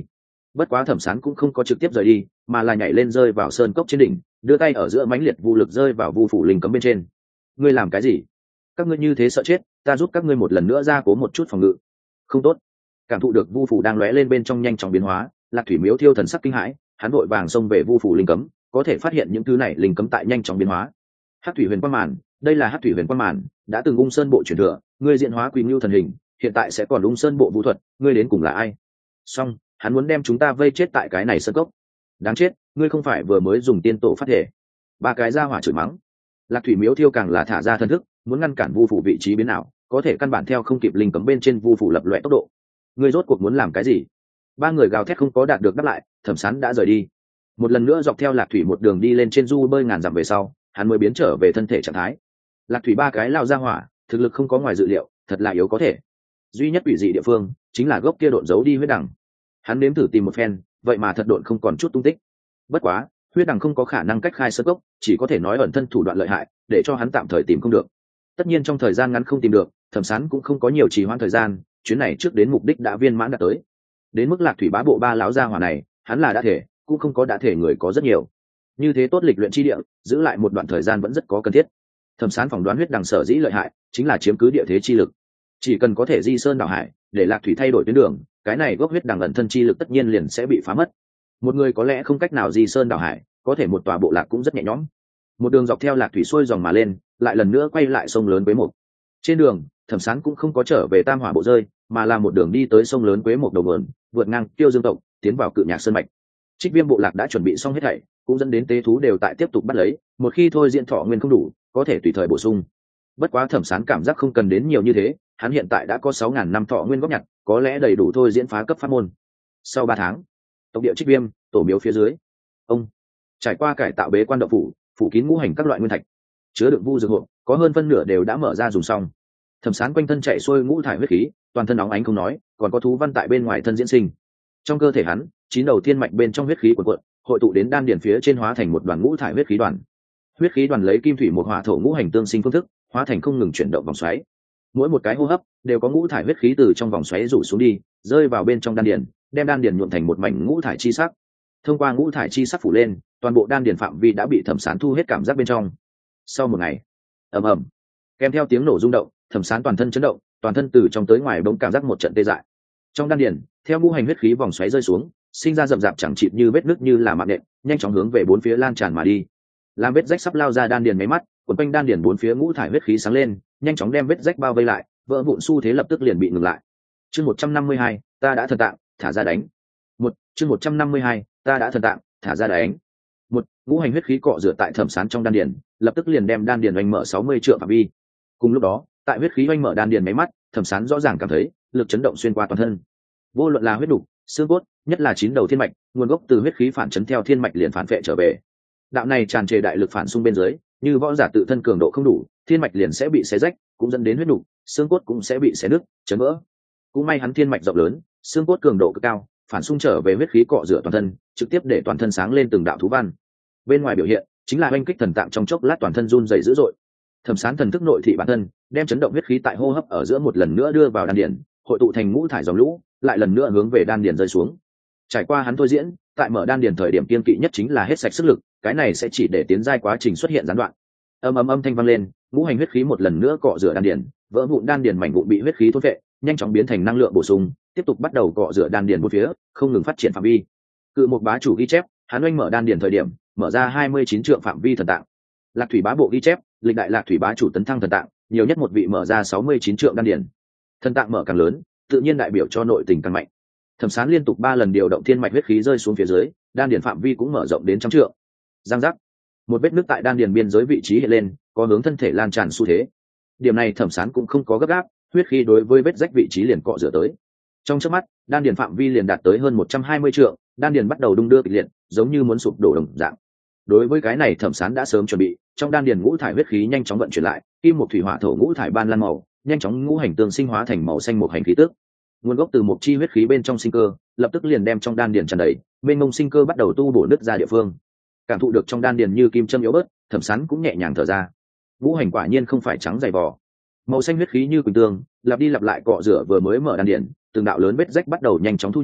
S1: Bất quá Thẩm Sán cũng không có trực tiếp rời đi, mà là nhảy lên rơi vào sơn cốc trên đỉnh, đưa tay ở giữa mãnh liệt vu lực rơi vào vu phủ linh cấm bên trên. Ngươi làm cái gì? Các ngươi như thế sợ chết, ta giúp các ngươi một lần nữa ra cố một chút phòng ngự. Không tốt. Cảm thụ được vu phủ đang lóe lên bên trong nhanh chóng biến hóa, Lạc Thủy Miếu Thiêu thần sắc kinh hãi, hắn vội vàng xông về vu phủ linh cấm, có thể phát hiện những thứ này linh cấm tại nhanh chóng biến hóa. Hắc thủy huyền quang màn, đây là Hắc thủy huyền quang màn, đã từng ung sơn bộ truyền thừa, ngươi diện hóa quỷ ngưu thần hình, hiện tại sẽ còn ung sơn bộ vũ thuật, ngươi đến cùng là ai? Xong, hắn muốn đem chúng ta vây chết tại cái này sơn cốc. Đáng chết, ngươi không phải vừa mới dùng tiên tổ phát thể? Ba cái ra hỏa chửi mắng. Lạc Thủy Miếu Thiêu càng là thả ra thân thức, muốn ngăn cản vu phủ vị trí biến ảo, có thể căn bản theo không kịp linh cấm bên trên vu phủ lập loè tốc độ. Ngươi rốt cuộc muốn làm cái gì? Ba người gào thét không có đạt được đáp lại, Thẩm Sán đã rời đi. Một lần nữa dọc theo Lạc Thủy một đường đi lên trên du bơi ngàn dặm về sau, hắn mới biến trở về thân thể trạng thái. Lạc Thủy ba cái lao ra hỏa, thực lực không có ngoài dự liệu, thật là yếu có thể. Duy nhất quỷ dị địa phương chính là gốc kia độn giấu đi huyết đằng. Hắn nếm thử tìm một phen, vậy mà thật độn không còn chút tung tích. Bất quá, huyết đằng không có khả năng cách khai sơn gốc, chỉ có thể nói ẩn thân thủ đoạn lợi hại, để cho hắn tạm thời tìm không được. Tất nhiên trong thời gian ngắn không tìm được, Thẩm Sán cũng không có nhiều trì hoãn thời gian, chuyến này trước đến mục đích đã viên mãn đã tới. Đến mức Lạc Thủy bá bộ ba lão gia hỏa này, hắn là đã thể, cũng không có đã thể người có rất nhiều. Như thế tốt lịch luyện chi địa, giữ lại một đoạn thời gian vẫn rất có cần thiết. Thẩm Sán phỏng đoán huyết đằng sở dĩ lợi hại, chính là chiếm cứ địa thế chi lực. Chỉ cần có thể di sơn đảo hải, để Lạc Thủy thay đổi tuyến đường, cái này gốc huyết đằng ẩn thân chi lực tất nhiên liền sẽ bị phá mất. Một người có lẽ không cách nào di sơn đảo hải, có thể một tòa bộ lạc cũng rất nhẹ nhõm. Một đường dọc theo Lạc Thủy xuôi dòng mà lên, lại lần nữa quay lại sông lớn Quế Mục. Trên đường, Thẩm Sán cũng không có trở về Tam Hỏa bộ rơi, mà là một đường đi tới sông lớn Quế Mục đầu nguồn, vượt ngang Tiêu Dương tộc, tiến vào Cự Nhạc Sơn mạch. Trích Viêm bộ lạc đã chuẩn bị xong hết thảy, cũng dẫn đến tế thú đều tại tiếp tục bắt lấy, một khi thôi diễn thọ nguyên không đủ, có thể tùy thời bổ sung. Bất quá Thẩm Sán cảm giác không cần đến nhiều như thế, hắn hiện tại đã có 6.000 năm thọ nguyên góp nhặt, có lẽ đầy đủ thôi diễn phá cấp pháp môn. Sau 3 tháng, tộc địa Trích Viêm, tổ miếu phía dưới. Ông trải qua cải tạo bế quan động phủ, phủ kín ngũ hành các loại nguyên thạch, chứa đựng vu dược hộp, có hơn phân nửa đều đã mở ra dùng xong. Thẩm Sán quanh thân chạy xuôi ngũ thải huyết khí, toàn thân nóng ánh không nói, còn có thú văn tại bên ngoài thân diễn sinh. Trong cơ thể hắn, 9 đầu thiên mạch bên trong huyết khí cuộn cuộn, hội tụ đến đan điền phía trên hóa thành một đoàn ngũ thải huyết khí đoàn. Huyết khí đoàn lấy kim thủy một hỏa thổ ngũ hành tương sinh phương thức, hóa thành không ngừng chuyển động vòng xoáy. Mỗi một cái hô hấp đều có ngũ thải huyết khí từ trong vòng xoáy rủ xuống đi, rơi vào bên trong đan điền, đem đan điền nhuộm thành một mảnh ngũ thải chi sắc. Thông qua ngũ thải chi sắc phủ lên, toàn bộ đan điền phạm vi đã bị Thẩm Sán thu hết cảm giác bên trong. Sau một ngày, ầm ầm, kèm theo tiếng nổ rung động, Thẩm Sán toàn thân chấn động, toàn thân từ trong tới ngoài bỗng cảm giác một trận tê dại. Trong đan điền, theo ngũ hành huyết khí vòng xoáy rơi xuống, sinh ra rậm rạp chẳng chịt như vết nứt như là mạng nện, nhanh chóng hướng về bốn phía lan tràn mà đi. Làm vết rách sắp lao ra đan điền mấy mắt, quần quanh đan điền bốn phía ngũ thải huyết khí sáng lên, nhanh chóng đem vết rách bao vây lại, vỡ vụn xu thế lập tức liền bị ngừng lại. Chương 152, ta đã thần tạng, thả ra đánh. Chương 152, ta đã thần tạng, thả ra đánh. Ngũ hành huyết khí cọ rửa tại Thẩm Sán trong đan điền, lập tức liền đem đan điền oanh mở 60 trượng phạm vi. Cùng lúc đó, tại huyết khí oanh mở đan điền mấy mắt, Thẩm Sán rõ ràng cảm thấy lực chấn động xuyên qua toàn thân. Vô luận là huyết đục, xương cốt, nhất là 9 đầu thiên mạch, nguồn gốc từ huyết khí phản chấn theo thiên mạch liền phản vệ trở về. Đạo này tràn trề đại lực phản xung bên dưới, như võ giả tự thân cường độ không đủ, thiên mạch liền sẽ bị xé rách, cũng dẫn đến huyết đục, xương cốt cũng sẽ bị xé nứt, chấn vỡ. Cũng may hắn thiên mạch rộng lớn, xương cốt cường độ cực cao, phản xung trở về huyết khí cọ rửa toàn thân, trực tiếp để toàn thân sáng lên từng đạo thú văn. Bên ngoài biểu hiện chính là oanh kích thần tạng trong chốc lát toàn thân run rẩy dữ dội. Thẩm Sán thần thức nội thị bản thân, đem chấn động huyết khí tại hô hấp ở giữa một lần nữa đưa vào đan điền, hội tụ thành ngũ thải dòng lũ, lại lần nữa hướng về đan điền rơi xuống. Trải qua hắn thôi diễn, tại mở đan điền thời điểm kiên kỵ nhất chính là hết sạch sức lực, cái này sẽ chỉ để tiến giai quá trình xuất hiện gián đoạn. Âm thanh vang lên, ngũ hành huyết khí một lần nữa cọ rửa đan điền, vỡ vụn đan điền mảnh vụn bị huyết khí thôn phệ, nhanh chóng biến thành năng lượng bổ sung, tiếp tục bắt đầu cọ rửa đan điền bốn phía, không ngừng phát triển phạm vi. Cự một bá chủ ghi chép, hắn oanh mở đan điền thời điểm, mở ra 29 trượng phạm vi thần tạng. Lạc Thủy bá bộ ghi chép, lịch đại Lạc Thủy bá chủ tấn thăng thần tạng, nhiều nhất một vị mở ra 69 trượng đan điền. Thần tạng mở càng lớn, tự nhiên đại biểu cho nội tình càng mạnh. Thẩm Sán liên tục 3 lần điều động thiên mạch huyết khí rơi xuống phía dưới, đan điền phạm vi cũng mở rộng đến trăm trượng. Giang giác, một vết nứt tại đan điền biên giới vị trí hiện lên, có hướng thân thể lan tràn xu thế. Điểm này Thẩm Sán cũng không có gấp gáp, huyết khí đối với vết rách vị trí liền cọ rửa tới. Trong chớp mắt, đan điền phạm vi liền đạt tới hơn 120 trượng, đan điền bắt đầu đung đưa kịch liệt, giống như muốn sụp đổ đồng dạng. Đối với cái này Thẩm Sán đã sớm chuẩn bị, trong đan điền ngũ thải huyết khí nhanh chóng vận chuyển lại, kim một thủy hỏa thổ ngũ thải ban lan màu, nhanh chóng ngũ hành tương sinh hóa thành màu xanh một hành khí tức. Nguồn gốc từ một chi huyết khí bên trong sinh cơ, lập tức liền đem trong đan điền tràn đầy, mênh mông sinh cơ bắt đầu tu bổ nứt ra địa phương. Cảm thụ được trong đan điền như kim châm yếu bớt, Thẩm Sán cũng nhẹ nhàng thở ra. Ngũ hành quả nhiên không phải trắng dày vỏ, màu xanh huyết khí như quỳnh tương, lặp đi lặp lại cọ rửa vừa mới mở đan điền, từng đạo lớn vết rách bắt đầu nhanh chóng thu nhỏ,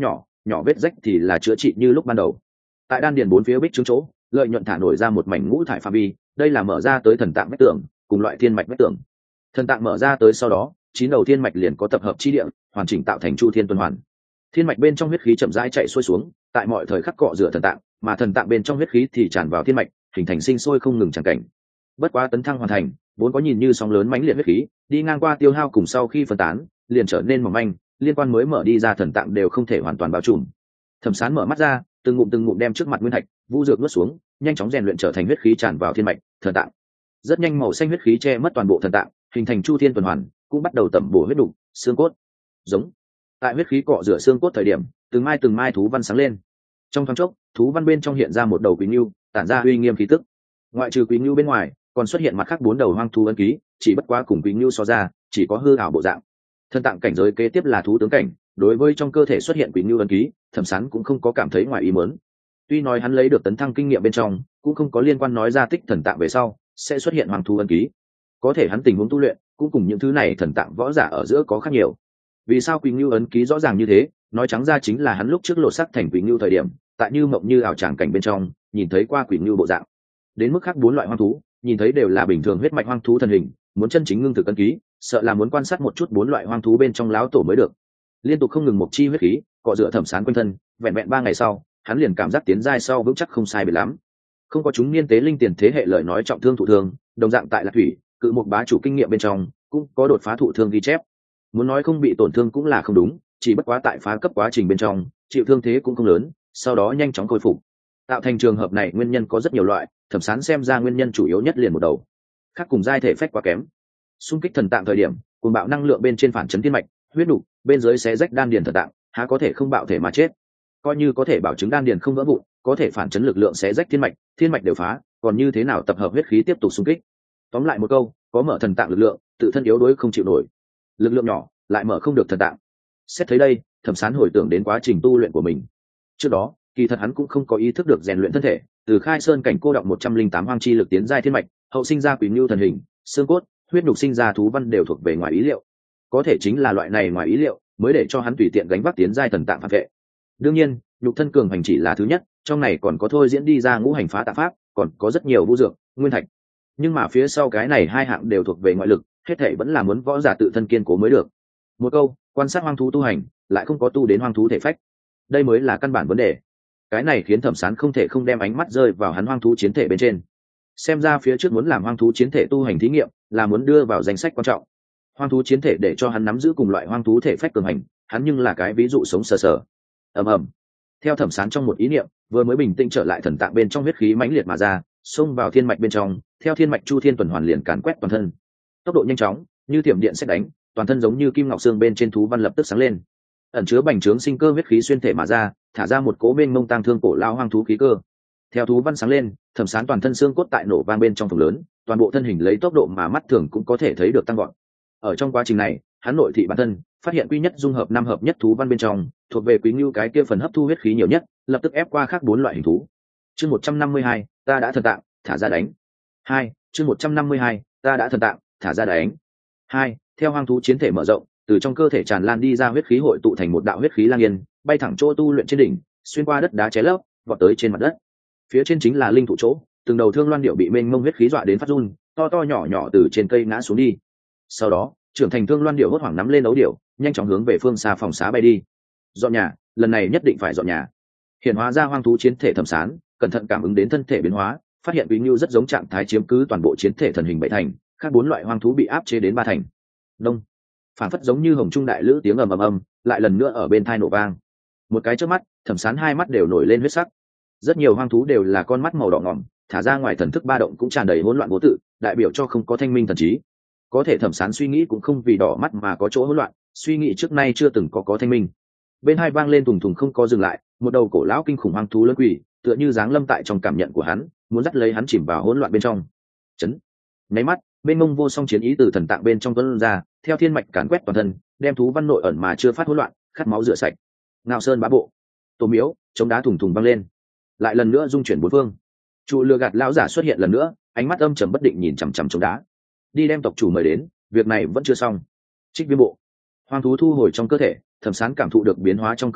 S1: nhỏ vết rách thì là chữa trị như lúc ban đầu. Tại đan điền bốn phía bích trướng chỗ, lợi nhuận thả nổi ra một mảnh ngũ thải phạm vi, đây là mở ra tới thần tạng vách tường, cùng loại thiên mạch vách tường. Thần tạng mở ra tới sau đó, 9 đầu thiên mạch liền có tập hợp chi địa, hoàn chỉnh tạo thành chu thiên tuần hoàn. Thiên mạch bên trong huyết khí chậm rãi chạy xuôi xuống, tại mọi thời khắc cọ rửa thần tạng, mà thần tạng bên trong huyết khí thì tràn vào thiên mạch, hình thành sinh sôi không ngừng tràn cảnh. Bất quá tấn thăng hoàn thành, vốn có nhìn như sóng lớn mãnh liệt huyết khí, đi ngang qua tiêu hao cùng sau khi phân tán, liền trở nên mỏng manh, liên quan mới mở đi ra thần tạng đều không thể hoàn toàn bao trùm. Thẩm Sán mở mắt ra, từng ngụm đem trước mặt nguyên thạch vu dược nuốt xuống, nhanh chóng rèn luyện trở thành huyết khí tràn vào thiên mạch thần tạng. Rất nhanh màu xanh huyết khí che mất toàn bộ thần tạng, hình thành chu thiên tuần hoàn, cũng bắt đầu tẩm bổ huyết đục xương cốt. Giống. Tại huyết khí cọ rửa xương cốt thời điểm, từng mai thú văn sáng lên. Trong thoáng chốc, thú văn bên trong hiện ra một đầu quý ngưu, tản ra uy nghiêm khí tức. Ngoại trừ quý ngưu bên ngoài, còn xuất hiện mặt khác 4 đầu hoang thú ấn ký, chỉ bất quá cùng quý ngưu so ra, chỉ có hư ảo bộ dạng. Thần tạng cảnh giới kế tiếp là thú tướng cảnh, đối với trong cơ thể xuất hiện quý ngưu ấn ký, Thẩm Sán cũng không có cảm thấy ngoài ý muốn. Tuy nói hắn lấy được tấn thăng kinh nghiệm bên trong, cũng không có liên quan nói ra tích thần tạng về sau sẽ xuất hiện hoàng thú ấn ký. Có thể hắn tình huống tu luyện cũng cùng những thứ này thần tạng võ giả ở giữa có khác nhiều. Vì sao quý ngưu ấn ký rõ ràng như thế? Nói trắng ra chính là hắn lúc trước lột xác thành quý ngưu thời điểm, tại như mộng như ảo tràng cảnh bên trong, nhìn thấy qua quý ngưu bộ dạng. Đến mức khác 4 loại hoang thú, nhìn thấy đều là bình thường huyết mạch hoang thú thần hình, muốn chân chính ngưng thực ấn ký, sợ là muốn quan sát một chút 4 loại hoang thú bên trong láo tổ mới được. Liên tục không ngừng một chi huyết khí, cọ rửa Thẩm Sán quanh thân, vẹn 3 ngày sau, hắn liền cảm giác tiến giai sau vững chắc không sai biệt lắm. Không có chúng niên tế linh tiền thế hệ lời nói trọng thương thụ thương, đồng dạng tại Lạc Thủy, cự một bá chủ kinh nghiệm bên trong, cũng có đột phá thụ thương ghi chép. Muốn nói không bị tổn thương cũng là không đúng, chỉ bất quá tại phá cấp quá trình bên trong, chịu thương thế cũng không lớn, sau đó nhanh chóng khôi phục. Tạo thành trường hợp này nguyên nhân có rất nhiều loại, Thẩm Sán xem ra nguyên nhân chủ yếu nhất liền một đầu. Khác cùng giai thể phách quá kém. Xung kích thần tạng thời điểm, cùng bạo năng lượng bên trên phản chấn thiên mạch, huyết nục, bên dưới xé rách đan điền thần tạng, há có thể không bạo thể mà chết. Coi như có thể bảo chứng đan điền không vỡ vụn, có thể phản chấn lực lượng xé rách thiên mạch đều phá, còn như thế nào tập hợp huyết khí tiếp tục xung kích. Tóm lại một câu, có mở thần tạng lực lượng, tự thân yếu đuối không chịu nổi. Lực lượng nhỏ, lại mở không được thần tạng. Xét thấy đây, Thẩm Sán hồi tưởng đến quá trình tu luyện của mình. Trước đó, kỳ thật hắn cũng không có ý thức được rèn luyện thân thể, từ khai sơn cảnh cô động 108 hoang chi lực tiến giai thiên mạch, hậu sinh ra quỷ ngưu thần hình, xương cốt, huyết nhục sinh ra thú văn đều thuộc về ngoài ý liệu. Có thể chính là loại này ngoài ý liệu, mới để cho hắn tùy tiện gánh vác tiến giai thần tạng phản vệ. Đương nhiên, nhục thân cường hành chỉ là thứ nhất, trong này còn có thôi diễn đi ra ngũ hành phá tạ pháp, còn có rất nhiều vũ dược, nguyên thạch. Nhưng mà phía sau cái này 2 hạng đều thuộc về ngoại lực, hết thảy vẫn là muốn võ giả tự thân kiên cố mới được. Một câu, quan sát hoang thú tu hành, lại không có tu đến hoang thú thể phách. Đây mới là căn bản vấn đề. Cái này khiến Thẩm Sán không thể không đem ánh mắt rơi vào hắn hoang thú chiến thể bên trên. Xem ra phía trước muốn làm hoang thú chiến thể tu hành thí nghiệm, là muốn đưa vào danh sách quan trọng. Hoang thú chiến thể để cho hắn nắm giữ cùng loại hoang thú thể phách cường hành, hắn nhưng là cái ví dụ sống sờ sờ. Ầm. Theo Thẩm Sán trong một ý niệm, vừa mới bình tĩnh trở lại thần tạng bên trong huyết khí mãnh liệt mà ra, xông vào thiên mạch bên trong, theo thiên mạch chu thiên tuần hoàn liền càn quét toàn thân. Tốc độ nhanh chóng, như thiểm điện sét đánh, toàn thân giống như kim ngọc xương bên trên thú văn lập tức sáng lên. Ẩn chứa bành trướng sinh cơ huyết khí xuyên thể mà ra, thả ra một cỗ mênh mông tang thương cổ lao hoang thú khí cơ. Theo thú văn sáng lên, Thẩm Sán toàn thân xương cốt tại nổ vang bên trong phồng lớn, toàn bộ thân hình lấy tốc độ mà mắt thường cũng có thể thấy được tăng vọt. Ở trong quá trình này, hắn nội thị bản thân, phát hiện quy nhất dung hợp 5 hợp nhất thú văn bên trong, thuộc về quý ngưu cái kia phần hấp thu huyết khí nhiều nhất, lập tức ép qua khác 4 loại hình thú. Chương 152, ta đã thần tạng, thả ra đánh. 2, chương 152, ta đã thần tạng, thả ra đánh. 2, theo hoang thú chiến thể mở rộng, từ trong cơ thể tràn lan đi ra huyết khí hội tụ thành một đạo huyết khí lang yên, bay thẳng chỗ tu luyện trên đỉnh, xuyên qua đất đá ché lấp, vọt tới trên mặt đất. Phía trên chính là linh thụ chỗ, từng đầu thương loan điệu bị mênh mông huyết khí dọa đến phát run, to to nhỏ nhỏ từ trên cây ngã xuống đi. Sau đó, trưởng thành thương loan điệu hốt hoảng nắm lên ấu điệu, nhanh chóng hướng về phương xa phòng xá bay đi. Dọn nhà, lần này nhất định phải dọn nhà. Hiện hóa ra hoang thú chiến thể Thẩm Sán, cẩn thận cảm ứng đến thân thể biến hóa, phát hiện quý ngưu rất giống trạng thái chiếm cứ toàn bộ chiến thể thần hình 7 thành, khác 4 loại hoang thú bị áp chế đến 3 thành. Đông, phản phất giống như hồng trung đại lữ tiếng ầm ầm, lại lần nữa ở bên tai nổ vang. Một cái chớp mắt, Thẩm Sán 2 mắt đều nổi lên huyết sắc. Rất nhiều hoang thú đều là con mắt màu đỏ ngòm, thả ra ngoài thần thức ba động cũng tràn đầy hỗn loạn vô tự, đại biểu cho không có thanh minh thần trí. Có thể Thẩm Sán suy nghĩ cũng không vì đỏ mắt mà có chỗ hỗn loạn, suy nghĩ trước nay chưa từng có thanh minh. Bên hai vang lên thùng thùng không có dừng lại, một đầu cổ lão kinh khủng hoang thú lớn quỷ, tựa như giáng lâm tại trong cảm nhận của hắn, muốn dắt lấy hắn chìm vào hỗn loạn bên trong. Chấn. Nháy mắt, bên mông vô song chiến ý từ thần tạng bên trong tuôn ra, theo thiên mạch càn quét toàn thân, đem thú văn nội ẩn mà chưa phát hỗn loạn, khát máu rửa sạch. Ngao sơn bá bộ, tổ miếu, chống đá thùng thùng vang lên, lại lần nữa dung chuyển bốn phương. Trụ lừa gạt lão giả xuất hiện lần nữa, ánh mắt âm trầm bất định nhìn chằm chằm chống đá. Đi đem tộc chủ mời đến, việc này vẫn chưa xong. Trích viêm bộ, hoang thú thu hồi trong cơ thể, Thẩm Sán cảm thụ được biến hóa trong cơ thể,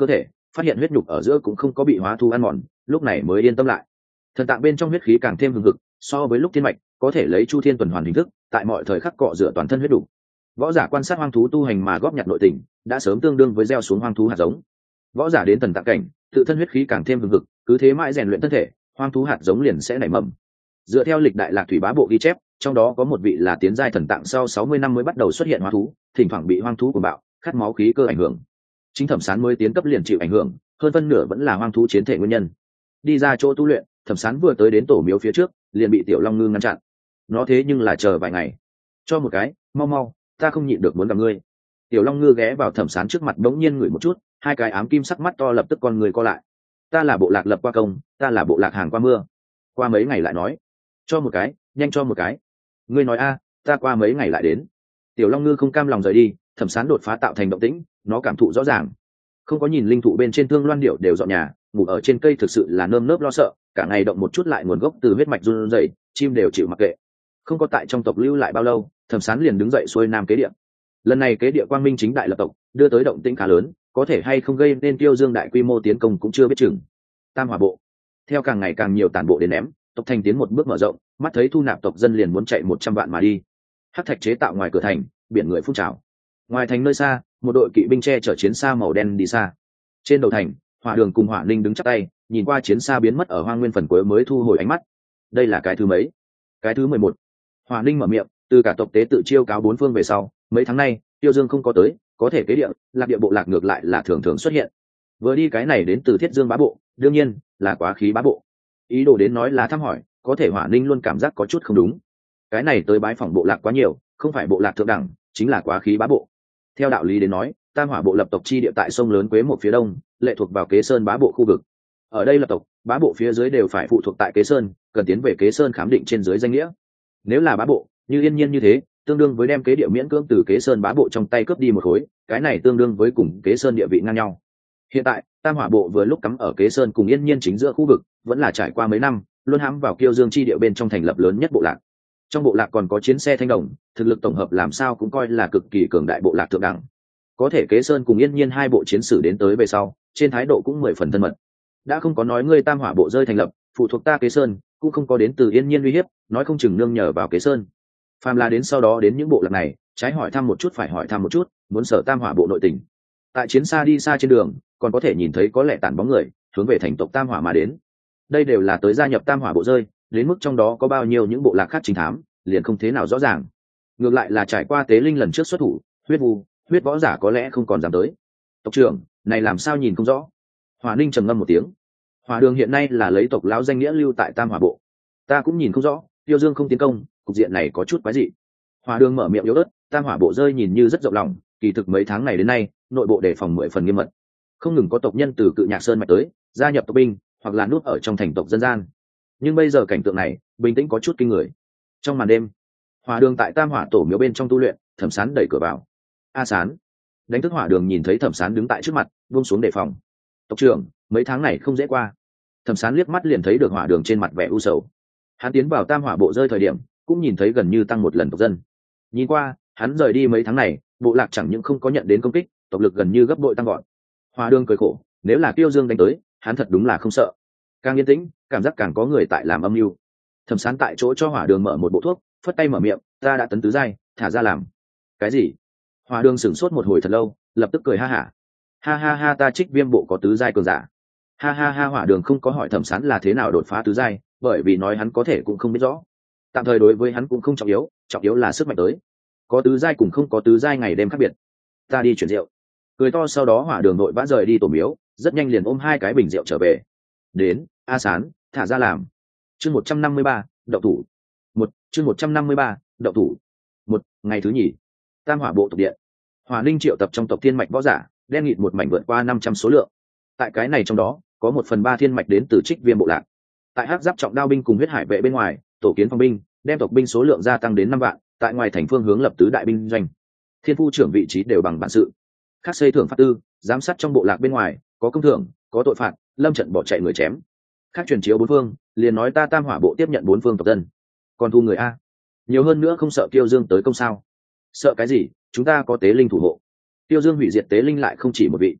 S1: phát hiện huyết nhục ở giữa cũng không có bị hóa thú ăn mòn, lúc này mới yên tâm lại. Thần tạng bên trong huyết khí càng thêm hừng hực, so với lúc thiên mạch có thể lấy chu thiên tuần hoàn hình thức tại mọi thời khắc cọ rửa toàn thân huyết đủ. Võ giả quan sát hoang thú tu hành mà góp nhặt nội tình đã sớm tương đương với gieo xuống hoang thú hạt giống. Võ giả đến thần tạng cảnh, tự thân huyết khí càng thêm hừng hực, cứ thế mãi rèn luyện thân thể, hoang thú hạt giống liền sẽ nảy mầm. Dựa theo lịch đại lạc thủy bá bộ ghi chép, trong đó có một vị là tiến giai thần tạng sau 60 năm mới bắt đầu xuất hiện hóa thú, thỉnh thoảng bị hoang thú cuồng bạo khát máu khí cơ ảnh hưởng. Chính Thẩm Sán mới tiến cấp liền chịu ảnh hưởng, hơn phân nửa vẫn là hoang thú chiến thể nguyên nhân. Đi ra chỗ tu luyện, Thẩm Sán vừa tới đến tổ miếu phía trước, liền bị Tiểu Long Ngư ngăn chặn. Nó thế nhưng là chờ vài ngày. Cho một cái, mau mau, ta không nhịn được muốn gặp ngươi. Tiểu Long Ngư ghé vào Thẩm Sán trước mặt bỗng nhiên ngửi một chút, hai cái ám kim sắc mắt to lập tức con người co lại. Ta là bộ lạc lập qua công, ta là bộ lạc hàng qua mưa. Qua mấy ngày lại nói. Cho một cái, nhanh cho một cái. Ngươi nói a, ta qua mấy ngày lại đến. Tiểu Long Ngư không cam lòng rời đi, Thẩm Sán đột phá tạo thành động tĩnh, nó cảm thụ rõ ràng. Không có nhìn linh thụ bên trên thương loan điệu đều dọn nhà, ngủ ở trên cây thực sự là nơm nớp lo sợ, cả ngày động một chút lại nguồn gốc từ huyết mạch run rẩy, chim đều chịu mặc kệ. Không có tại trong tộc lưu lại bao lâu, Thẩm Sán liền đứng dậy xuôi nam kế địa. Lần này kế địa quang minh chính đại lập tộc, đưa tới động tĩnh khá lớn, có thể hay không gây nên Tiêu Dương đại quy mô tiến công cũng chưa biết chừng. Tam Hỏa bộ, theo càng ngày càng nhiều tàn bộ đến ném, tộc thành tiến một bước mở rộng, mắt thấy thu nạp tộc dân liền muốn chạy 100 vạn mà đi. Hắc thạch chế tạo ngoài cửa thành, biển người phun trào. Ngoài thành nơi xa, một đội kỵ binh che chở chiến xa màu đen đi xa. Trên đầu thành, Hỏa Đường cùng Hỏa Ninh đứng chắp tay, nhìn qua chiến xa biến mất ở hoang nguyên phần cuối mới thu hồi ánh mắt. Đây là cái thứ mấy? Cái thứ 11. Hỏa Ninh mở miệng, từ cả tộc tế tự chiêu cáo bốn phương về sau, mấy tháng nay, Tiêu Dương không có tới, có thể kế địa, lạc địa bộ lạc ngược lại là thường thường xuất hiện. Vừa đi cái này đến từ Thiết Dương bá bộ, đương nhiên là quá khí bá bộ. Ý đồ đến nói là thăm hỏi, có thể Hỏa Ninh luôn cảm giác có chút không đúng. Cái này tới bái phỏng bộ lạc quá nhiều, không phải bộ lạc thượng đẳng, chính là quá khí bá bộ. Theo đạo lý đến nói, Tam Hỏa bộ lập tộc chi địa tại sông lớn Quế một phía đông, lệ thuộc vào Kế Sơn bá bộ khu vực. Ở đây lập tộc, bá bộ phía dưới đều phải phụ thuộc tại Kế Sơn, cần tiến về Kế Sơn khám định trên dưới danh nghĩa. Nếu là bá bộ, như Yên Nhiên như thế, tương đương với đem kế địa miễn cưỡng từ Kế Sơn bá bộ trong tay cướp đi một khối, cái này tương đương với cùng Kế Sơn địa vị ngang nhau. Hiện tại, Tam Hỏa bộ vừa lúc cắm ở Kế Sơn cùng Yên Nhiên chính giữa khu vực, vẫn là trải qua mấy năm, luôn hãm vào Kiêu Dương chi địa bên trong thành lập lớn nhất bộ lạc. Trong bộ lạc còn có chiến xe thanh đồng, thực lực tổng hợp làm sao cũng coi là cực kỳ cường đại bộ lạc thượng đẳng. Có thể Kế Sơn cùng Yên Nhiên hai bộ chiến sử đến tới về sau, trên thái độ cũng 10 phần thân mật. Đã không có nói ngươi Tam Hỏa bộ rơi thành lập, phụ thuộc ta Kế Sơn, cũng không có đến từ Yên Nhiên uy hiếp, nói không chừng nương nhờ vào Kế Sơn. Phàm là đến sau đó đến những bộ lạc này, trái hỏi thăm một chút phải hỏi thăm một chút, muốn sở Tam Hỏa bộ nội tình. Tại chiến xa đi xa trên đường, còn có thể nhìn thấy có lẽ tản bóng người hướng về thành tộc Tam Hỏa mà đến. Đây đều là tới gia nhập Tam Hỏa bộ rơi, đến mức trong đó có bao nhiêu những bộ lạc khác chính thám, liền không thế nào rõ ràng. Ngược lại là trải qua tế linh lần trước xuất thủ, huyết vu, huyết võ giả có lẽ không còn dám tới. Tộc trưởng, này làm sao nhìn không rõ? Hỏa Ninh trầm ngâm một tiếng. Hỏa Đường hiện nay là lấy tộc lão danh nghĩa lưu tại Tam Hỏa bộ, ta cũng nhìn không rõ. Tiêu Dương không tiến công, cục diện này có chút quái dị. Hỏa Đường mở miệng yếu ớt, Tam Hỏa bộ rơi nhìn như rất rộng lòng, kỳ thực mấy tháng này đến nay, nội bộ đề phòng 10 phần nghiêm mật. Không ngừng có tộc nhân từ Cự Nhạc Sơn mạch tới, gia nhập tộc binh, hoặc là núp ở trong thành tộc dân gian. Nhưng bây giờ cảnh tượng này, bình tĩnh có chút kinh người. Trong màn đêm, Hỏa Đường tại Tam Hỏa tổ miếu bên trong tu luyện, Thẩm Sán đẩy cửa vào. A Sán. Đánh thức Hỏa Đường nhìn thấy Thẩm Sán đứng tại trước mặt, buông xuống đề phòng. Tộc trưởng, mấy tháng này không dễ qua. Thẩm Sán liếc mắt liền thấy được Hỏa Đường trên mặt vẻ u sầu. Hắn tiến vào Tam Hỏa bộ rơi thời điểm, cũng nhìn thấy gần như tăng một lần tộc dân. Nhìn qua, hắn rời đi mấy tháng này, bộ lạc chẳng những không có nhận đến công kích, tộc lực gần như gấp bội tăng gọn. Hỏa Đường cười khổ, nếu là Tiêu Dương đánh tới, hắn thật đúng là không sợ. Càng yên tĩnh, cảm giác càng có người tại làm âm mưu. Thẩm Sán tại chỗ cho Hỏa Đường mở một bộ thuốc, phất tay mở miệng, ta đã tấn tứ giai, thả ra làm. Cái gì? Hỏa Đường sửng sốt một hồi thật lâu, lập tức cười ha hả. Ha ha ha, ta Trích Viêm bộ có tứ giai cường giả. Ha ha ha, Hỏa Đường không có hỏi Thẩm Sán là thế nào đột phá tứ giai, bởi vì nói hắn có thể cũng không biết rõ. Tạm thời đối với hắn cũng không trọng yếu là sức mạnh tới. Có tứ giai cùng không có tứ giai ngày đêm khác biệt. Ta đi chuyển rượu. Cười to sau đó Hỏa Đường nội vã rời đi tổ miếu, rất nhanh liền ôm hai cái bình rượu trở về. Đến, A Sán, thả ra làm. Chương 153, đậu thủ. Chương 153, đậu thủ. Ngày thứ nhì. Tam Hỏa bộ tộc điện. Hỏa Ninh triệu tập trong tộc thiên mạch võ giả, đen nghịt một mảnh vượt qua 500 số lượng. Tại cái này trong đó, có 1/3 thiên mạch đến từ Trích Viêm bộ lạc. Tại Hắc Giáp trọng đao binh cùng huyết hải vệ bên ngoài, tổ kiến phong binh, đem tộc binh số lượng gia tăng đến 5 vạn, tại ngoài thành phương hướng lập tứ đại binh doanh. Thiên phu trưởng vị trí đều bằng bản sự. Khác xây thưởng phát tư, giám sát trong bộ lạc bên ngoài, có công thưởng, có tội phạt, lâm trận bỏ chạy người chém. Khác truyền chiếu bốn phương, liền nói ta Tam Hỏa bộ tiếp nhận bốn phương tộc dân. Còn thu người a? Nhiều hơn nữa không sợ Kiêu Dương tới công sao? Sợ cái gì, chúng ta có tế linh thủ hộ. Tiêu Dương hủy diệt tế linh lại không chỉ một vị.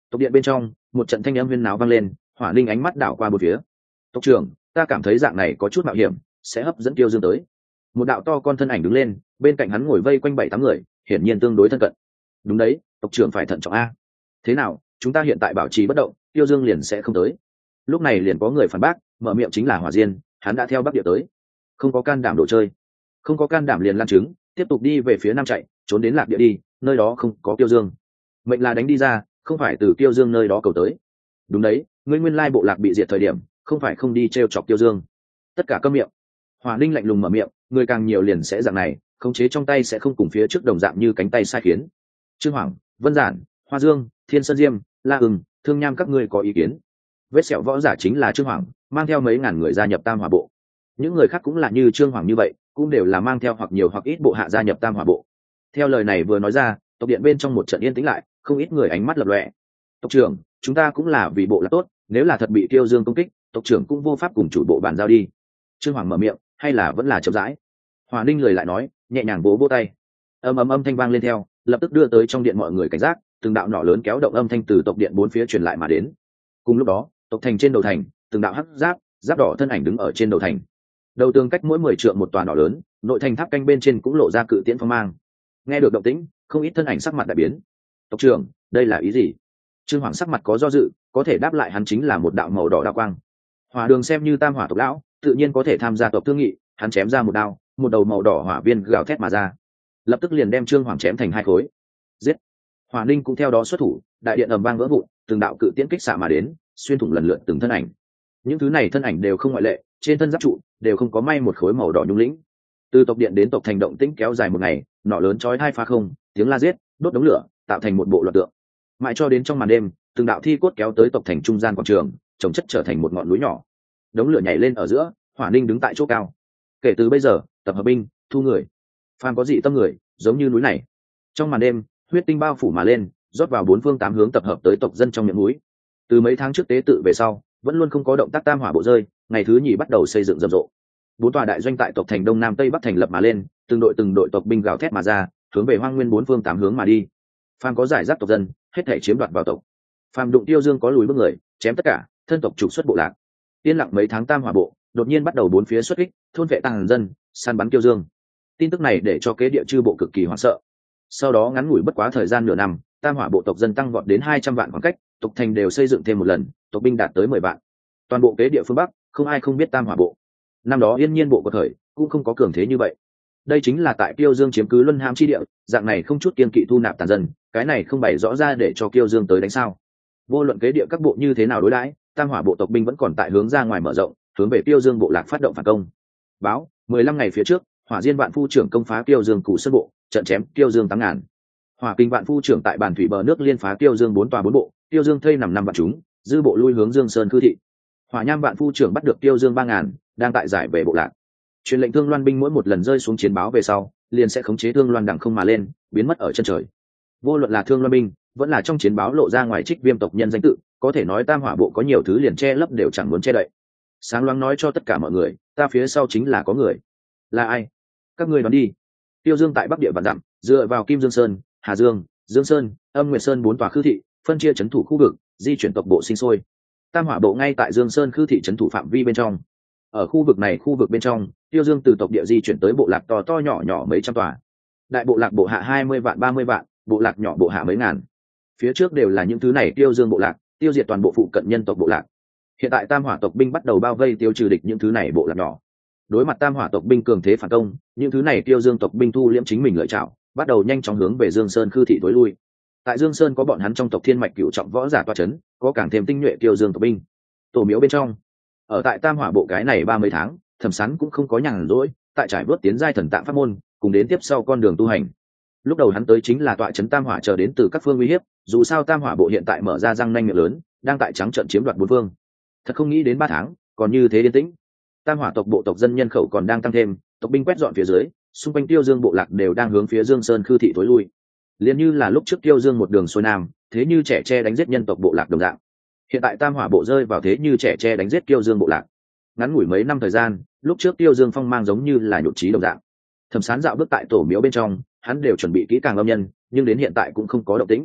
S1: Tộc điện bên trong một trận thanh âm huyên náo vang lên, Hỏa Linh ánh mắt đảo qua một phía. Tộc trưởng, ta cảm thấy dạng này có chút mạo hiểm, sẽ hấp dẫn Tiêu Dương tới. Một đạo to con thân ảnh đứng lên, bên cạnh hắn ngồi vây quanh 7-8 người, hiển nhiên tương đối thân cận. Đúng đấy, tộc trưởng phải thận trọng a. Thế nào, chúng ta hiện tại bảo trì bất động, Tiêu Dương liền sẽ không tới. Lúc này liền có người phản bác, mở miệng chính là Hỏa Diên, hắn đã theo Bắc Địa tới. Không có can đảm đồ chơi, không có can đảm liền lan trứng, tiếp tục đi về phía nam chạy, trốn đến Lạc Địa đi, nơi đó không có Tiêu Dương. Mệnh là đánh đi ra, không phải từ Tiêu Dương nơi đó cầu tới. Đúng đấy, ngươi nguyên lai bộ lạc bị diệt thời điểm, không phải không đi trêu chọc Tiêu Dương. Tất cả câm miệng. Hỏa Linh lạnh lùng mở miệng, người càng nhiều liền sẽ dạng này, khống chế trong tay sẽ không cùng phía trước đồng dạng như cánh tay sai khiến. Trương Hoàng, Vân Giản, Hoa Dương, Thiên Sơn Diêm, La Ưng, Thương Nham các ngươi có ý kiến? Vết sẹo võ giả chính là Trương Hoàng, mang theo mấy ngàn người gia nhập Tam Hỏa bộ. Những người khác cũng là như Trương Hoàng như vậy, cũng đều là mang theo hoặc nhiều hoặc ít bộ hạ gia nhập Tam Hỏa bộ. Theo lời này vừa nói ra, tộc điện bên trong một trận yên tĩnh lại, không ít người ánh mắt lập lòe. Tộc trưởng, chúng ta cũng là vì bộ là tốt, nếu là thật bị Tiêu Dương công kích, tộc trưởng cũng vô pháp cùng chủ bộ bàn giao đi. Trương Hoàng mở miệng, hay là vẫn là chậm rãi. Hỏa Ninh lời lại nói, nhẹ nhàng vỗ vỗ tay. Âm thanh vang lên theo, lập tức đưa tới trong điện mọi người cảnh giác, từng đạo nỏ lớn kéo động âm thanh từ tộc điện bốn phía truyền lại mà đến. Cùng lúc đó, tộc thành trên đầu thành, từng đạo hắc giáp đỏ thân ảnh đứng ở trên đầu thành. Đầu tường cách mỗi 10 trượng một tòa nỏ lớn, nội thành tháp canh bên trên cũng lộ ra cự tiễn phong mang. Nghe được động tĩnh, không ít thân ảnh sắc mặt đại biến. Tộc trưởng, đây là ý gì? Trương Hoàng sắc mặt có do dự, có thể đáp lại hắn chính là một đạo màu đỏ đao quang. Hỏa Đường xem như Tam Hỏa tộc lão, tự nhiên có thể tham gia tộc thương nghị, hắn chém ra một đao, một đầu màu đỏ hỏa viên gào thét mà ra, lập tức liền đem Trương Hoàng chém thành 2 khối. Giết! Hỏa Ninh cũng theo đó xuất thủ, đại điện ầm vang vỡ vụn, từng đạo cự tiễn kích xạ mà đến, xuyên thủng lần lượt từng thân ảnh. Những thứ này thân ảnh đều không ngoại lệ, trên thân giáp trụ đều không có may một khối màu đỏ nhung lĩnh. Từ tộc điện đến tộc thành động tĩnh kéo dài một ngày, nỏ lớn chói tai phá không, tiếng la giết, đốt đống lửa, tạo thành một bộ loạn tượng. Mãi cho đến trong màn đêm, từng đạo thi cốt kéo tới tộc thành trung gian quảng trường, chồng chất trở thành một ngọn núi nhỏ. Đống lửa nhảy lên ở giữa, Hỏa Ninh đứng tại chỗ cao. Kể từ bây giờ, tập hợp binh, thu người. Phàm có dị tâm người, giống như núi này. Trong màn đêm, huyết tinh bao phủ mà lên, rót vào 4 phương 8 hướng tập hợp tới tộc dân trong miệng núi. Từ mấy tháng trước tế tự về sau, vẫn luôn không có động tác Tam Hỏa bộ rơi, ngày thứ nhì bắt đầu xây dựng rầm rộ. 4 tòa đại doanh tại tộc thành đông nam tây bắc thành lập mà lên, từng đội tộc binh gào thét mà ra, hướng về hoang nguyên 4 phương 8 hướng mà đi. Phàm có giải rác tộc dân, hết thảy chiếm đoạt vào tộc. Phàm đụng Tiêu Dương có lùi bước người, chém tất cả, thân tộc trục xuất bộ lạc. Yên lặng mấy tháng Tam Hỏa bộ đột nhiên bắt đầu bốn phía xuất kích, thôn vệ tàng dân, săn bắn Tiêu Dương. Tin tức này để cho kế địa chư bộ cực kỳ hoảng sợ. Sau đó ngắn ngủi bất quá thời gian nửa năm, Tam Hỏa bộ tộc dân tăng vọt đến 200 vạn khoảng cách, tộc thành đều xây dựng thêm một lần, tộc binh đạt tới 10 vạn. Toàn bộ kế địa phương Bắc, không ai không biết Tam Hỏa bộ. Năm đó Yên Nhiên bộ của thời cũng không có cường thế như vậy. Đây chính là tại Tiêu Dương chiếm cứ Luân Hãm chi địa, dạng này không chút kiên kỵ thu nạp tàn dân, cái này không bày rõ ra để cho Tiêu Dương tới đánh sao? Vô luận kế địa các bộ như thế nào đối đãi, Tam Hỏa bộ tộc binh vẫn còn tại hướng ra ngoài mở rộng, hướng về Tiêu Dương bộ lạc phát động phản công. Báo, 15 ngày phía trước, Hỏa Diên vạn phu trưởng công phá Tiêu Dương Củ Sơn bộ, trận chém Tiêu Dương 8.000. Hỏa Kinh vạn phu trưởng tại bản thủy bờ nước liên phá Tiêu Dương 4 tòa 4 bộ, Tiêu Dương thây nằm 5 vạn chúng, dư bộ lui hướng Dương Sơn Khư thị. Hỏa Nham vạn phu trưởng bắt được Tiêu Dương 3.000, đang tại giải về bộ lạc. Truyền lệnh Thương Loan binh mỗi một lần rơi xuống chiến báo về sau, liền sẽ khống chế Thương Loan đằng không mà lên, biến mất ở chân trời. Vô luận là Thương Loan binh, vẫn là trong chiến báo lộ ra ngoài Trích Viêm tộc nhân danh tự, có thể nói Tam Hỏa bộ có nhiều thứ liền che lấp đều chẳng muốn che đậy. Sáng loáng nói cho tất cả mọi người, ta phía sau chính là có người. Là ai? Các ngươi đoán đi. Tiêu Dương tại Bắc Địa vạn dặm, dựa vào Kim Dương Sơn, Hà Dương, Dương Sơn, Âm Nguyệt Sơn 4 tòa khư thị, phân chia trấn thủ khu vực, di chuyển tộc bộ sinh sôi. Tam Hỏa bộ ngay tại Dương Sơn khư thị trấn thủ phạm vi bên trong. Ở khu vực này, khu vực bên trong, Tiêu Dương từ tộc địa di chuyển tới bộ lạc to to nhỏ nhỏ mấy trăm tòa. Đại bộ lạc bộ hạ 20 vạn 30 vạn, bộ lạc nhỏ bộ hạ mấy ngàn. Phía trước đều là những thứ này Tiêu Dương bộ lạc, tiêu diệt toàn bộ phụ cận nhân tộc bộ lạc. Hiện tại Tam Hỏa tộc binh bắt đầu bao vây tiêu trừ địch những thứ này bộ lạc nhỏ. Đối mặt Tam Hỏa tộc binh cường thế phản công, những thứ này Tiêu Dương tộc binh thu liễm chính mình lợi trảo, bắt đầu nhanh chóng hướng về Dương Sơn khư thị tối lui. Tại Dương Sơn có bọn hắn trong tộc thiên mạch cửu trọng võ giả toa chấn, có càng thêm tinh nhuệ Tiêu Dương tộc binh. Tổ miếu bên trong, ở tại Tam Hỏa bộ cái này 30 tháng, Thẩm Sán cũng không có nhàn rỗi, tại trải bước tiến giai thần tạng pháp môn, cùng đến tiếp sau con đường tu hành. Lúc đầu hắn tới chính là tọa chấn Tam Hỏa chờ đến từ các phương uy hiếp, dù sao Tam Hỏa bộ hiện tại mở ra răng nanh miệng lớn, đang tại trắng trợn chiếm đoạt bốn phương. Thật không nghĩ đến 3 tháng, còn như thế yên tĩnh. Tam Hỏa tộc bộ tộc dân nhân khẩu còn đang tăng thêm, tộc binh quét dọn phía dưới, xung quanh Tiêu Dương bộ lạc đều đang hướng phía Dương Sơn khư thị tối lui. Liên như là lúc trước Tiêu Dương một đường xuôi nam, thế như trẻ tre đánh giết nhân tộc bộ lạc đồng dạng. Hiện tại Tam Hỏa bộ rơi vào thế như trẻ tre đánh giết Tiêu Dương bộ lạc. Ngắn ngủi mấy năm thời gian, lúc trước Tiêu Dương phong mang giống như là nhụt chí đồng dạng. Thẩm Sán dạo bước tại tổ miếu bên trong, hắn đều chuẩn bị kỹ càng âm nhân, nhưng đến hiện tại cũng không có động tĩnh.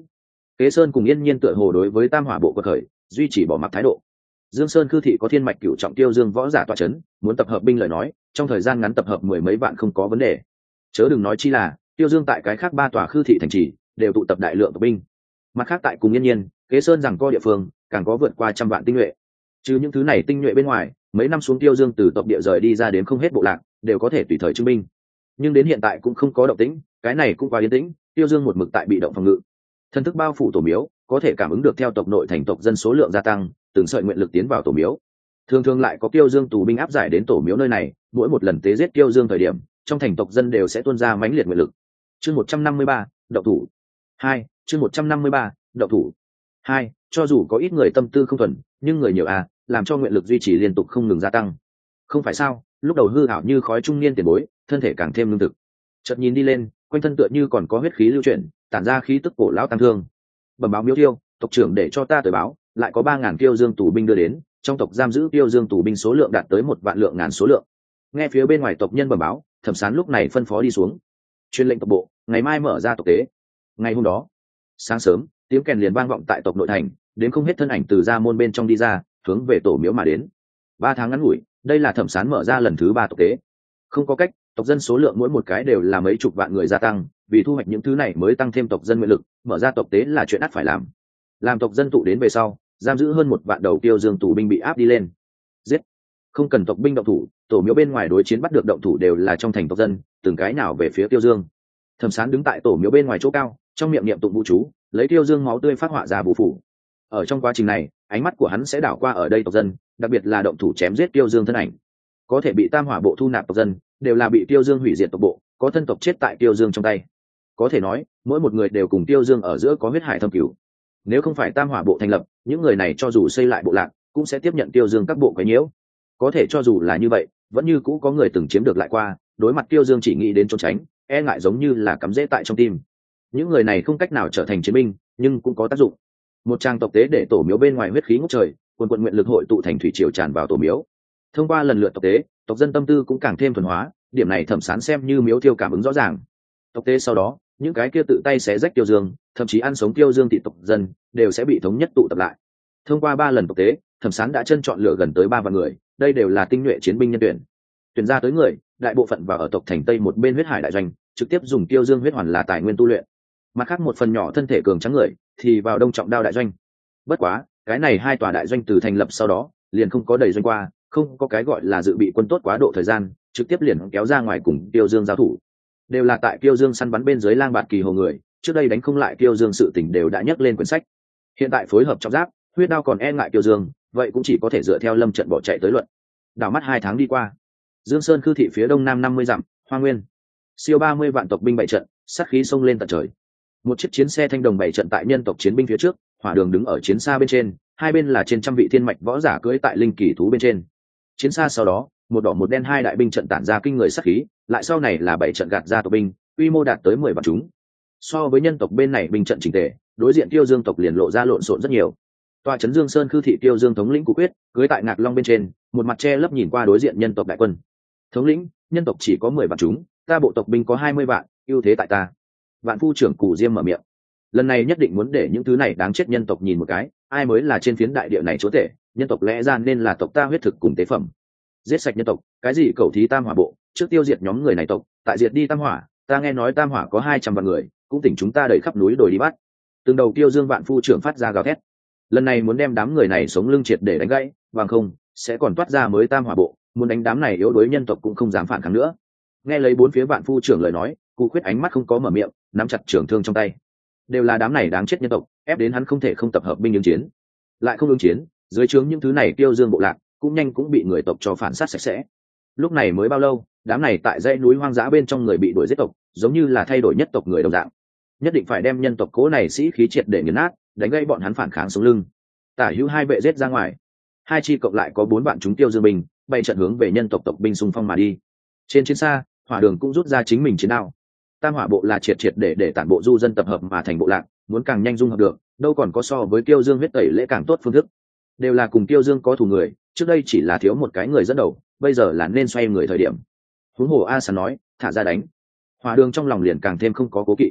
S1: Kế Sơn cùng Yên Nhiên tựa hồ đối với Tam Hỏa bộ quật khởi duy trì bỏ mặc thái độ. Dương Sơn Khư thị có thiên mạch cửu trọng Tiêu Dương võ giả tọa chấn, muốn tập hợp binh lời nói, trong thời gian ngắn tập hợp mười mấy vạn không có vấn đề. Chớ đừng nói chi là Tiêu Dương tại cái khác ba tòa khư thị thành trì đều tụ tập đại lượng tộc binh. Mặt khác tại cùng Yên Nhiên, Kế Sơn rằng co địa phương càng có vượt qua trăm vạn tinh nhuệ. Trừ những thứ này tinh nhuệ bên ngoài, mấy năm xuống Tiêu Dương từ tộc địa rời đi ra đến không hết bộ lạc, đều có thể tùy thời trưng binh. Nhưng đến hiện tại cũng không có động tĩnh, cái này cũng quá yên tĩnh, Tiêu Dương một mực tại bị động phòng ngự. Thần thức bao phủ tổ miếu, có thể cảm ứng được theo tộc nội thành tộc dân số lượng gia tăng, từng sợi nguyện lực tiến vào tổ miếu. Thường thường lại có Tiêu Dương tù binh áp giải đến tổ miếu nơi này, mỗi một lần tế giết Tiêu Dương thời điểm, trong thành tộc dân đều sẽ tuôn ra mãnh liệt nguyện lực. Chương 153, động thủ. 2, chương 153, động thủ. 2, cho dù có ít người tâm tư không thuần, nhưng người nhiều làm cho nguyện lực duy trì liên tục không ngừng gia tăng. Không phải sao? Lúc đầu hư ảo như khói trung niên tiền bối, thân thể càng thêm lương thực. Chợt nhìn đi lên, quanh thân tựa như còn có huyết khí lưu chuyển, tản ra khí tức cổ lão tăng thương. Bẩm báo Miếu Tiêu, tộc trưởng để cho ta tới báo, lại có 3000 Tiêu Dương tù binh đưa đến, trong tộc giam giữ Tiêu Dương tù binh số lượng đạt tới 1 vạn lượng ngàn số lượng. Nghe phía bên ngoài tộc nhân bẩm báo, Thẩm Sán lúc này phân phó đi xuống, truyền lệnh tộc bộ, ngày mai mở ra tộc tế. Ngày hôm đó, sáng sớm, tiếng kèn liền vang vọng tại tộc nội thành, đến không hết thân ảnh từ ra môn bên trong đi ra, hướng về tổ miếu mà đến. 3 tháng ngắn ngủi, đây là Thẩm Sán mở ra lần thứ 3 tộc tế. Không có cách, tộc dân số lượng mỗi một cái đều là mấy chục vạn người gia tăng, vì thu hoạch những thứ này mới tăng thêm tộc dân nguyện lực, mở ra tộc tế là chuyện ắt phải làm. Làm tộc dân tụ đến về sau, giam giữ hơn 1 vạn đầu Tiêu Dương tù binh bị áp đi lên. Giết! Không cần tộc binh động thủ, tổ miếu bên ngoài đối chiến bắt được động thủ đều là trong thành tộc dân, từng cái nào về phía Tiêu Dương. Thẩm Sán đứng tại tổ miếu bên ngoài chỗ cao, trong miệng niệm tụng vũ chú, lấy Tiêu Dương máu tươi phát họa ra bù phủ. Ở trong quá trình này, ánh mắt của hắn sẽ đảo qua ở đây tộc dân, đặc biệt là động thủ chém giết Tiêu Dương thân ảnh. Có thể bị Tam Hỏa bộ thu nạp tộc dân, đều là bị Tiêu Dương hủy diệt tộc bộ, có thân tộc chết tại Tiêu Dương trong tay. Có thể nói, mỗi một người đều cùng Tiêu Dương ở giữa có huyết hải thâm cửu. Nếu không phải Tam Hỏa bộ thành lập, những người này cho dù xây lại bộ lạc, cũng sẽ tiếp nhận Tiêu Dương các bộ quấy nhiễu. Có thể cho dù là như vậy, vẫn như cũ có người từng chiếm được lại qua, đối mặt Tiêu Dương chỉ nghĩ đến trốn tránh, e ngại giống như là cắm rễ tại trong tim. Những người này không cách nào trở thành chiến binh, nhưng cũng có tác dụng. Một trang tộc tế để tổ miếu bên ngoài huyết khí ngút trời, quần quần nguyện lực hội tụ thành thủy triều tràn vào tổ miếu. Thông qua lần lượt tộc tế, tộc dân tâm tư cũng càng thêm thuần hóa, điểm này Thẩm Sán xem như Miếu Tiêu cảm ứng rõ ràng. Tộc tế sau đó, những cái kia tự tay xé rách Tiêu Dương, thậm chí ăn sống Tiêu Dương thị tộc dân, đều sẽ bị thống nhất tụ tập lại. Thông qua 3 lần tộc tế, Thẩm Sán đã chân chọn lựa gần tới 3 vạn người, đây đều là tinh nhuệ chiến binh nhân tuyển. Tuyển ra tới người, đại bộ phận vào ở tộc thành Tây một bên huyết hải đại doanh, trực tiếp dùng Tiêu Dương huyết hoàn là tài nguyên tu luyện. Mặt khác một phần nhỏ thân thể cường tráng người, thì vào Đông Trọng Đao đại doanh. Bất quá, cái này 2 tòa đại doanh từ thành lập sau đó, liền không có đầy doanh qua, không có cái gọi là dự bị quân tốt quá độ thời gian, trực tiếp liền kéo ra ngoài cùng Tiêu Dương giao thủ. Đều là tại Tiêu Dương săn bắn bên dưới lang bạt kỳ hồ người, trước đây đánh không lại Tiêu Dương sự tình đều đã nhắc lên quyển sách. Hiện tại phối hợp trọng giáp, huyết đao còn e ngại Tiêu Dương, vậy cũng chỉ có thể dựa theo lâm trận bỏ chạy tới luận. Đảo mắt 2 tháng đi qua, Dương Sơn Khư thị phía đông nam 50 dặm, Hoa Nguyên, siêu 30 vạn tộc binh bày trận, sát khí xông lên tận trời. Một chiếc chiến xe thanh đồng bày trận tại nhân tộc chiến binh phía trước, Hỏa Đường đứng ở chiến xa bên trên, hai bên là trên trăm vị thiên mạch võ giả cưỡi tại linh kỳ thú bên trên. Chiến xa sau đó, một đỏ một đen 2 đại binh trận tản ra kinh người sát khí, lại sau này là 7 trận gạt ra tộc binh, quy mô đạt tới 10 vạn chúng. So với nhân tộc bên này binh trận chỉnh tề, đối diện Tiêu Dương tộc liền lộ ra lộn xộn rất nhiều. Tòa trấn Dương Sơn Khư thị Tiêu Dương thống lĩnh Cụ Quyết, cưỡi tại Ngạc Long bên trên, một mặt che lấp nhìn qua đối diện nhân tộc đại quân. Thống lĩnh, nhân tộc chỉ có 10 vạn chúng, ta bộ tộc binh có 20 vạn, ưu thế tại ta. Vạn phu trưởng Cù Diêm mở miệng. Lần này nhất định muốn để những thứ này đáng chết nhân tộc nhìn một cái, ai mới là trên phiến đại địa này chúa tể, nhân tộc lẽ ra nên là tộc ta huyết thực cùng tế phẩm. Giết sạch nhân tộc, cái gì cầu thí Tam Hỏa bộ, trước tiêu diệt nhóm người này tộc, tại diệt đi Tam Hỏa, ta nghe nói Tam Hỏa có 200 vạn người, cũng tỉnh chúng ta đẩy khắp núi đồi đi bắt. Từng đầu Tiêu Dương vạn phu trưởng phát ra gào thét. Lần này muốn đem đám người này sống lưng triệt để đánh gãy, bằng không sẽ còn toát ra mới Tam Hỏa bộ, muốn đánh đám này yếu đuối nhân tộc cũng không dám phản kháng nữa. Nghe lấy 4 phía vạn phu trưởng lời nói, Cụ Khuyết ánh mắt không có mở miệng, nắm chặt trường thương trong tay. Đều là đám này đáng chết nhân tộc, ép đến hắn không thể không tập hợp binh ứng chiến. Lại không ứng chiến, dưới trướng những thứ này Tiêu Dương bộ lạc cũng nhanh cũng bị người tộc cho phản sát sạch sẽ. Lúc này mới bao lâu, đám này tại dãy núi hoang dã bên trong người bị đuổi giết tộc, giống như là thay đổi nhất tộc người đồng dạng. Nhất định phải đem nhân tộc cố này sĩ khí triệt để nghiền nát, đánh gây bọn hắn phản kháng sống lưng. Tả hữu 2 vệ giết ra ngoài, 2 chi cộng lại có 4 vạn chúng Tiêu Dương binh, bay trận hướng về nhân tộc tộc binh xung phong mà đi. Trên chiến xa, Hỏa Đường cũng rút ra chính mình chiến đao. Tam Hỏa bộ là triệt để tản bộ du dân tập hợp mà thành bộ lạc, muốn càng nhanh dung hợp được, đâu còn có so với Tiêu Dương huyết tẩy lễ càng tốt phương thức. Đều là cùng Tiêu Dương có thù người, trước đây chỉ là thiếu một cái người dẫn đầu, bây giờ là nên xoay người thời điểm. Huống hồ A Sán nói, thả ra đánh. Hỏa Đường trong lòng liền càng thêm không có cố kỵ.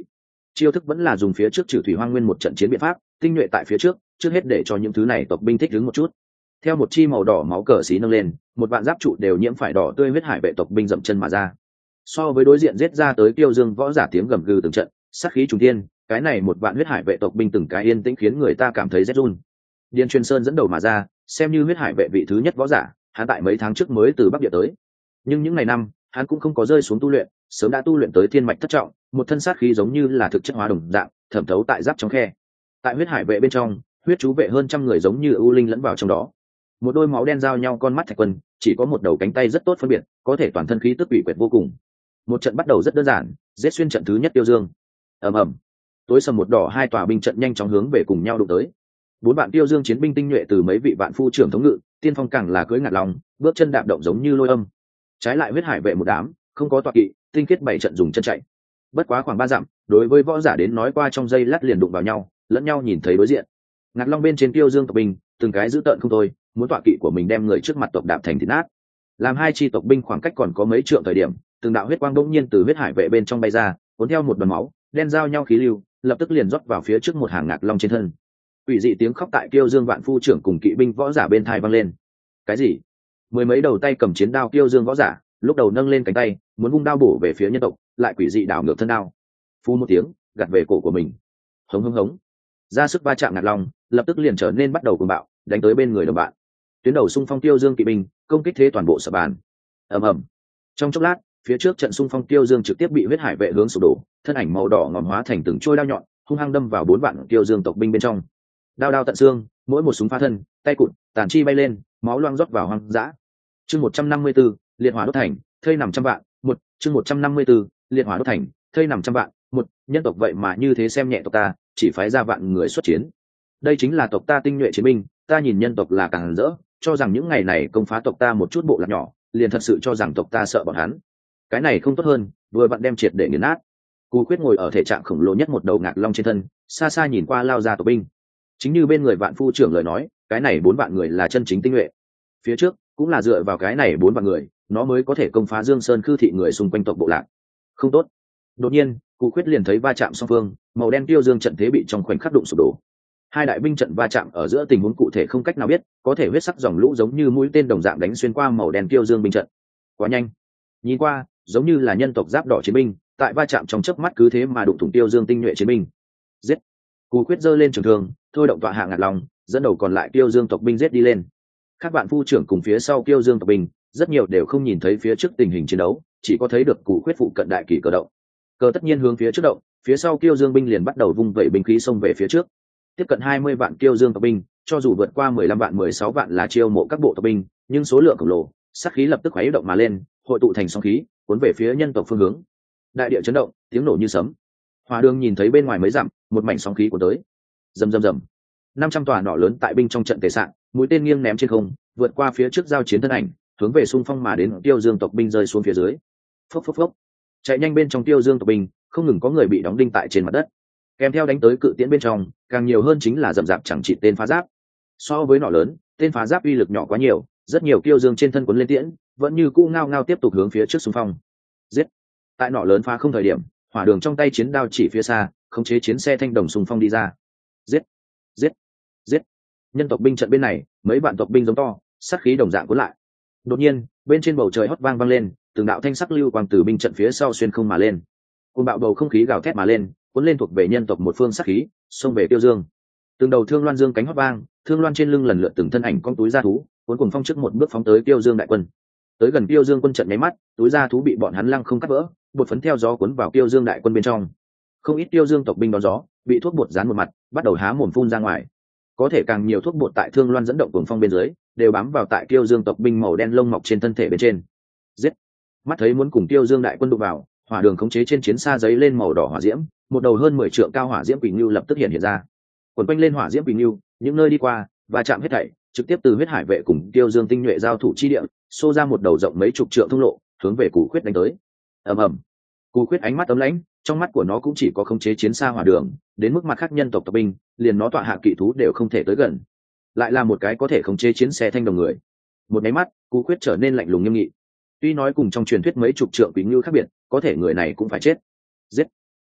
S1: chiêu thức vẫn là dùng phía trước trừ thủy hoang nguyên một trận chiến biện pháp, tinh nhuệ tại phía trước, trước hết để cho những thứ này tộc binh thích ứng một chút. Theo một chi màu đỏ máu cờ xí nâng lên, một vạn giáp trụ đều nhiễm phải đỏ tươi huyết hải vệ tộc binh dậm chân mà ra. So với đối diện giết ra tới Tiêu Dương võ giả tiếng gầm gừ từng trận, sát khí trùng thiên, cái này một vạn huyết hải vệ tộc binh từng cái yên tĩnh khiến người ta cảm thấy rét run. Điền Truyền Sơn dẫn đầu mà ra, xem như huyết hải vệ vị thứ nhất võ giả, hắn tại mấy tháng trước mới từ Bắc Địa tới. Nhưng những ngày năm, hắn cũng không có rơi xuống tu luyện, sớm đã tu luyện tới thiên mạch thất trọng, một thân sát khí giống như là thực chất hóa đồng dạng, thẩm thấu tại giáp trong khe. Tại huyết hải vệ bên trong, huyết chú vệ hơn trăm người giống như ưu linh lẫn vào trong đó. Một đôi máu đen giao nhau con mắt Thạch Quân, chỉ có một đầu cánh tay rất tốt phân biệt, có thể toàn thân khí tức ủy quyệt vô cùng. Một trận bắt đầu rất đơn giản, giết xuyên trận thứ nhất Tiêu Dương. Ầm ầm. Tối sầm một đỏ hai tòa binh trận nhanh chóng hướng về cùng nhau đụng tới. Bốn vạn Tiêu Dương chiến binh tinh nhuệ từ mấy vị vạn phu trưởng thống ngự, tiên phong càng là cưỡi ngạt lòng, bước chân đạp động giống như lôi âm. Trái lại huyết hải vệ một đám, không có tọa kỵ, tinh khiết bảy trận dùng chân chạy. Bất quá khoảng 3 dặm, đối với võ giả đến nói qua trong giây lát liền đụng vào nhau, lẫn nhau nhìn thấy đối diện. Ngạt long bên trên Tiêu Dương tộc binh, từng cái dữ tợn không thôi, muốn tọa kỵ của mình đem người trước mặt tộc đạp thành thịt nát. Làm hai chi tộc binh khoảng cách còn có mấy trượng thời điểm, từng đạo huyết quang bỗng nhiên từ huyết hải vệ bên trong bay ra, cuốn theo một đoàn máu đen giao nhau khí lưu, lập tức liền rót vào phía trước một hàng ngạt long trên thân. Quỷ dị tiếng khóc tại Tiêu Dương vạn phu trưởng cùng kỵ binh võ giả bên thai vang lên. Cái gì? Mười mấy đầu tay cầm chiến đao Tiêu Dương võ giả, lúc đầu nâng lên cánh tay, muốn vung đao bổ về phía nhân tộc, lại quỷ dị đảo ngược thân đao. Phu một tiếng, gạt về cổ của mình. Hống hống hống. Ra sức va chạm ngạt long, lập tức liền trở nên bắt đầu cuồng bạo, đánh tới bên người đồng bạn. Tuyến đầu xung phong Tiêu Dương kỵ binh, công kích thế toàn bộ sập bàn. Ầm ầm. Trong chốc lát, phía trước trận xung phong Tiêu Dương trực tiếp bị huyết hải vệ hướng sụp đổ, thân ảnh màu đỏ ngòm hóa thành từng trôi đao nhọn, hung hăng đâm vào 4 vạn Tiêu Dương tộc binh bên trong. Đao đao tận xương, mỗi một súng phá thân, tay cụt, tàn chi bay lên, máu loang rót vào hoang dã. Chương 154, liệt hỏa đốt thành, thây nằm trăm vạn. Chương 154, liệt hỏa đốt thành, thây nằm trăm vạn. Nhân tộc vậy mà như thế xem nhẹ tộc ta, chỉ phái ra vạn người xuất chiến. Đây chính là tộc ta tinh nhuệ chiến binh, ta nhìn nhân tộc là càng rỡ, cho rằng những ngày này công phá tộc ta một chút bộ lạc nhỏ, liền thật sự cho rằng tộc ta sợ bọn hắn. Cái này không tốt hơn, vừa vặn đem triệt để nghiền nát. Cù Quyết ngồi ở thể trạng khổng lồ nhất một đầu ngạc long trên thân, xa xa nhìn qua lao ra tộc binh. Chính như bên người vạn phu trưởng lời nói, cái này 4 vạn người là chân chính tinh nhuệ. Phía trước cũng là dựa vào cái này 4 vạn người, nó mới có thể công phá Dương Sơn khư thị người xung quanh tộc bộ lạc. Không tốt. Đột nhiên, Cù Quyết liền thấy va chạm song phương, màu đen Tiêu Dương trận thế bị trong khoảnh khắc đụng sụp đổ. Hai đại binh trận va chạm ở giữa tình huống cụ thể không cách nào biết, có thể huyết sắc dòng lũ giống như mũi tên đồng dạng đánh xuyên qua màu đen Tiêu Dương binh trận. Quá nhanh. Nhìn qua, giống như là nhân tộc giáp đỏ chiến binh, tại va chạm trong chớp mắt cứ thế mà đụng thủng Tiêu Dương tinh nhuệ chiến binh. Giết. Cù Quyết giơ lên trường thương, thôi động tọa hạ ngạt lòng, dẫn đầu còn lại Tiêu Dương tộc binh giết đi lên. Các bạn phu trưởng cùng phía sau Tiêu Dương tộc binh, rất nhiều đều không nhìn thấy phía trước tình hình chiến đấu, chỉ có thấy được Cù Quyết phụ cận đại kỳ cờ động. Cờ tất nhiên hướng phía trước động, phía sau Tiêu Dương binh liền bắt đầu vung vẩy binh khí xông về phía trước. Tiếp cận 20 vạn Tiêu Dương tộc binh, cho dù vượt qua 15 vạn 16 vạn là chiêu mộ các bộ tộc binh, nhưng số lượng khổng lồ, sát khí lập tức khuấy động mà lên, hội tụ thành sóng khí, cuốn về phía nhân tộc phương hướng. Đại địa chấn động, tiếng nổ như sấm. Hỏa Đường nhìn thấy bên ngoài mấy dặm, một mảnh sóng khí của tới. Rầm rầm rầm. 500 tòa nỏ lớn tại binh trong trận tề sạn, mũi tên nghiêng ném trên không, vượt qua phía trước giao chiến thân ảnh, hướng về xung phong mà đến Tiêu Dương tộc binh rơi xuống phía dưới. Phốc phốc phốc. Chạy nhanh bên trong Tiêu Dương tộc binh, không ngừng có người bị đóng đinh tại trên mặt đất. Kèm theo đánh tới cự tiễn bên trong, càng nhiều hơn chính là rậm rạp chẳng trị tên phá giáp. So với nỏ lớn, tên phá giáp uy lực nhỏ quá nhiều, rất nhiều Tiêu Dương trên thân quấn lên tiễn, vẫn như cũ ngao ngao tiếp tục hướng phía trước xung phong. Giết. Tại nỏ lớn phá không thời điểm, Hỏa Đường trong tay chiến đao chỉ phía xa, khống chế chiến xe thanh đồng xung phong đi ra. Giết. Giết. Giết. Nhân tộc binh trận bên này, mấy vạn tộc binh giống to, sát khí đồng dạng cuốn lại. Đột nhiên, bên trên bầu trời hót vang lên, từng đạo thanh sắc lưu quang từ binh trận phía sau xuyên không mà lên. Cuồng bạo bầu không khí gào thét mà lên, cuốn lên thuộc về nhân tộc một phương sát khí, xông về Tiêu Dương. Từng đầu thương loan dương cánh hót vang, thương loan trên lưng lần lượt từng thân ảnh con túi ra thú, cuốn cùng phong trước một bước phóng tới Tiêu Dương đại quân. Tới gần Tiêu Dương quân trận nháy mắt, túi ra thú bị bọn hắn lăng không cắt vỡ, bột phấn theo gió cuốn vào Tiêu Dương đại quân bên trong. Không ít Tiêu Dương tộc binh đón gió, bị thuốc bột dán một mặt, bắt đầu há mồm phun ra ngoài. Có thể càng nhiều thuốc bột tại thương loan dẫn động cuồng phong bên dưới, đều bám vào tại Tiêu Dương tộc binh màu đen lông mọc trên thân thể bên trên. Giết. Mắt thấy muốn cùng Tiêu Dương đại quân đụng vào, Hỏa Đường khống chế trên chiến xa giấy lên màu đỏ hỏa diễm, một đầu hơn 10 trượng cao hỏa diễm quỷ ngưu lập tức hiện ra. Quần quanh lên hỏa diễm quỷ ngưu, những nơi đi qua và chạm hết thảy, trực tiếp từ huyết hải vệ cùng Tiêu Dương tinh nhuệ giao thủ chi địa, xô ra một đầu rộng mấy chục trượng thông lộ, hướng về Cù Quyết đánh tới. Ầm ầm. Cù Quyết ánh mắt ấm lãnh, trong mắt của nó cũng chỉ có khống chế chiến xa Hỏa Đường, đến mức mặt khác nhân tộc tộc binh, liền nó tọa hạ kỵ thú đều không thể tới gần. Lại là một cái có thể khống chế chiến xe thanh đồng người. Một cái mắt, Cù Quyết trở nên lạnh lùng nghiêm nghị. Tuy nói cùng trong truyền thuyết mấy chục trượng quỷ ngưu khác biệt, có thể người này cũng phải chết. Giết.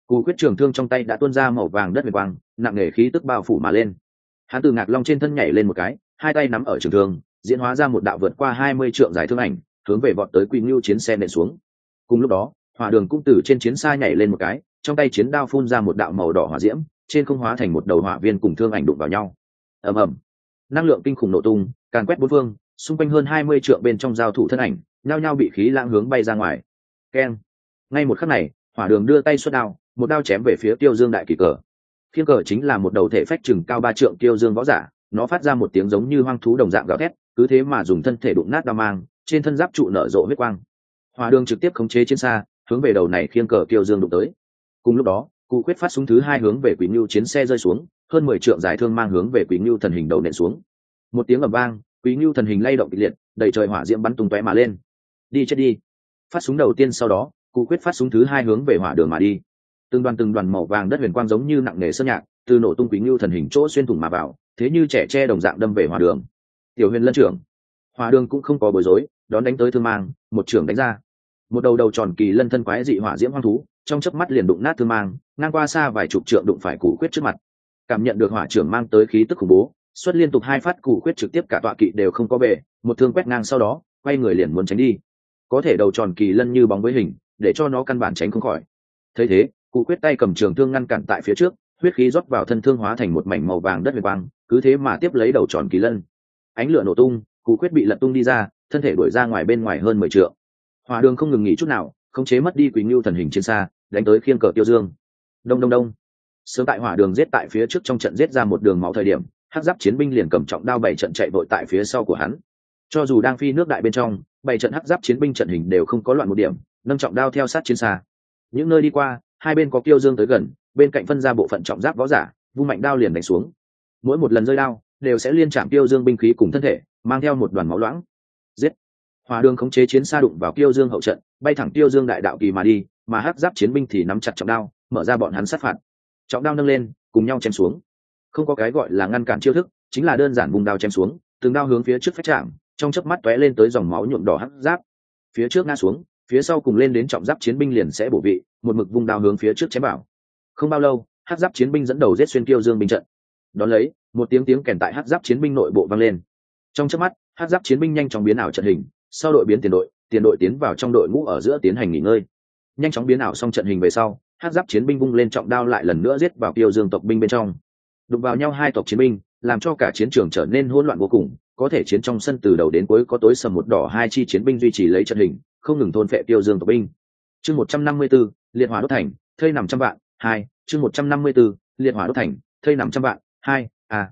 S1: Cù quyết trường thương trong tay đã tuôn ra màu vàng đất huyền quang, nặng nề khí tức bao phủ mà lên. Hắn từ ngạc long trên thân nhảy lên một cái, hai tay nắm ở trường thương, diễn hóa ra một đạo vượt qua 20 trượng dài thương ảnh, hướng về vọt tới Quỳ Ngưu chiến xe nện xuống. Cùng lúc đó, Hỏa Đường cũng từ trên chiến xa nhảy lên một cái, trong tay chiến đao phun ra một đạo màu đỏ hỏa diễm, trên không hóa thành một đầu hỏa viên cùng thương ảnh đụng vào nhau. Ầm ầm, năng lượng kinh khủng nổ tung, càn quét bốn phương, xung quanh hơn 20 trượng bên trong giao thủ thân ảnh, nhao nhao bị khí lãng hướng bay ra ngoài. Keng! Ngay một khắc này, Hỏa Đường đưa tay xuất đao, một đao chém về phía Tiêu Dương đại kỳ cờ. Khiên cờ chính là một đầu thể phách chừng cao 3 trượng Tiêu Dương võ giả, nó phát ra một tiếng giống như hoang thú đồng dạng gào thét, cứ thế mà dùng thân thể đụng nát đao mang, trên thân giáp trụ nở rộ huyết quang. Hỏa Đường trực tiếp khống chế chiến xa, hướng về đầu này khiên cờ Tiêu Dương đụng tới. Cùng lúc đó, cụ quyết phát súng thứ hai hướng về Quỷ Ngưu chiến xe rơi xuống, hơn 10 trượng dài thương mang hướng về Quỷ Ngưu thần hình đầu nện xuống. Một tiếng ầm vang, Quỷ Ngưu thần hình lay động kịch liệt, đầy trời hỏa diễm bắn tung tóe mà lên. Đi chết đi! Phát súng đầu tiên sau đó, cụ quyết phát súng thứ hai hướng về Hỏa Đường mà đi. Từng đoàn màu vàng đất huyền quang giống như nặng nề sơn nhạc, từ nổ tung Quỷ Ngưu thần hình chỗ xuyên thủng mà vào, thế như trẻ tre đồng dạng đâm về Hỏa Đường. Tiểu Huyền Lân trưởng, Hỏa Đường cũng không có bối rối, đón đánh tới thương mang, một trưởng đánh ra. Một đầu tròn kỳ lân thân quái dị hỏa diễm hoang thú, trong chớp mắt liền đụng nát thương mang, ngang qua xa vài chục trượng đụng phải Cụ quyết trước mặt. Cảm nhận được hỏa trưởng mang tới khí tức khủng bố, xuất liên tục hai phát Cụ quyết trực tiếp cả tọa kỵ đều không có bề, một thương quét ngang sau đó, quay người liền muốn tránh đi. Có thể đầu tròn kỳ lân như bóng với hình, để cho nó căn bản tránh không khỏi. Thấy thế, Cụ quyết tay cầm trường thương ngăn cản tại phía trước, huyết khí rót vào thân thương hóa thành một mảnh màu vàng đất huyền quang, cứ thế mà tiếp lấy đầu tròn kỳ lân. Ánh lửa nổ tung, Cụ quyết bị lật tung đi ra, thân thể đuổi ra ngoài bên ngoài hơn 10 trượng. Hỏa Đường không ngừng nghỉ chút nào, khống chế mất đi Quỳ Ngưu thần hình trên xa, đánh tới khiên cờ Tiêu Dương. Đông đông đông. Sớm tại Hỏa Đường giết tại phía trước trong trận giết ra một đường máu thời điểm, hắc giáp chiến binh liền cầm trọng đao bảy trận chạy vội tại phía sau của hắn. Cho dù đang phi nước đại bên trong, bảy trận hắc giáp chiến binh trận hình đều không có loạn một điểm, nâng trọng đao theo sát chiến xa. Những nơi đi qua, hai bên có Tiêu Dương tới gần, bên cạnh phân ra bộ phận trọng giáp võ giả, vung mạnh đao liền đánh xuống. Mỗi một lần rơi đao, đều sẽ liên chạm Tiêu Dương binh khí cùng thân thể, mang theo một đoàn máu loãng. Giết! Hỏa Đường khống chế chiến xa đụng vào Tiêu Dương hậu trận, bay thẳng Tiêu Dương đại đạo kỳ mà đi, mà hắc giáp chiến binh thì nắm chặt trọng đao, mở ra bọn hắn sát phạt. Trọng đao nâng lên, cùng nhau chém xuống. Không có cái gọi là ngăn cản chiêu thức, chính là đơn giản vùng đao chém xuống, từng đao hướng phía trước phách chạm, trong chớp mắt tóe lên tới dòng máu nhuộm đỏ hắc giáp. Phía trước ngã xuống, phía sau cùng lên đến trọng giáp chiến binh liền sẽ bổ vị, một mực vùng đao hướng phía trước chém bảo. Không bao lâu, hắc giáp chiến binh dẫn đầu giết xuyên Tiêu Dương binh trận. Đón lấy, một tiếng kèn tại hắc giáp chiến binh nội bộ vang lên. Trong chớp mắt, hắc giáp chiến binh nhanh chóng biến ảo trận hình, sau đội biến tiền đội tiến vào trong đội ngũ ở giữa tiến hành nghỉ ngơi. Nhanh chóng biến ảo xong trận hình về sau, hắc giáp chiến binh vung lên trọng đao lại lần nữa giết vào Tiêu Dương tộc binh bên trong. Đụng vào nhau hai tộc chiến binh, làm cho cả chiến trường trở nên hỗn loạn vô cùng, có thể chiến trong sân từ đầu đến cuối có tối sầm một đỏ hai chi chiến binh duy trì lấy trận hình, không ngừng thôn phệ Tiêu Dương tộc binh. Chương 154, liệt hỏa đốt thành, thây nằm trăm vạn, 2, chương 154, liệt hỏa đốt thành, thây nằm trăm vạn, 2.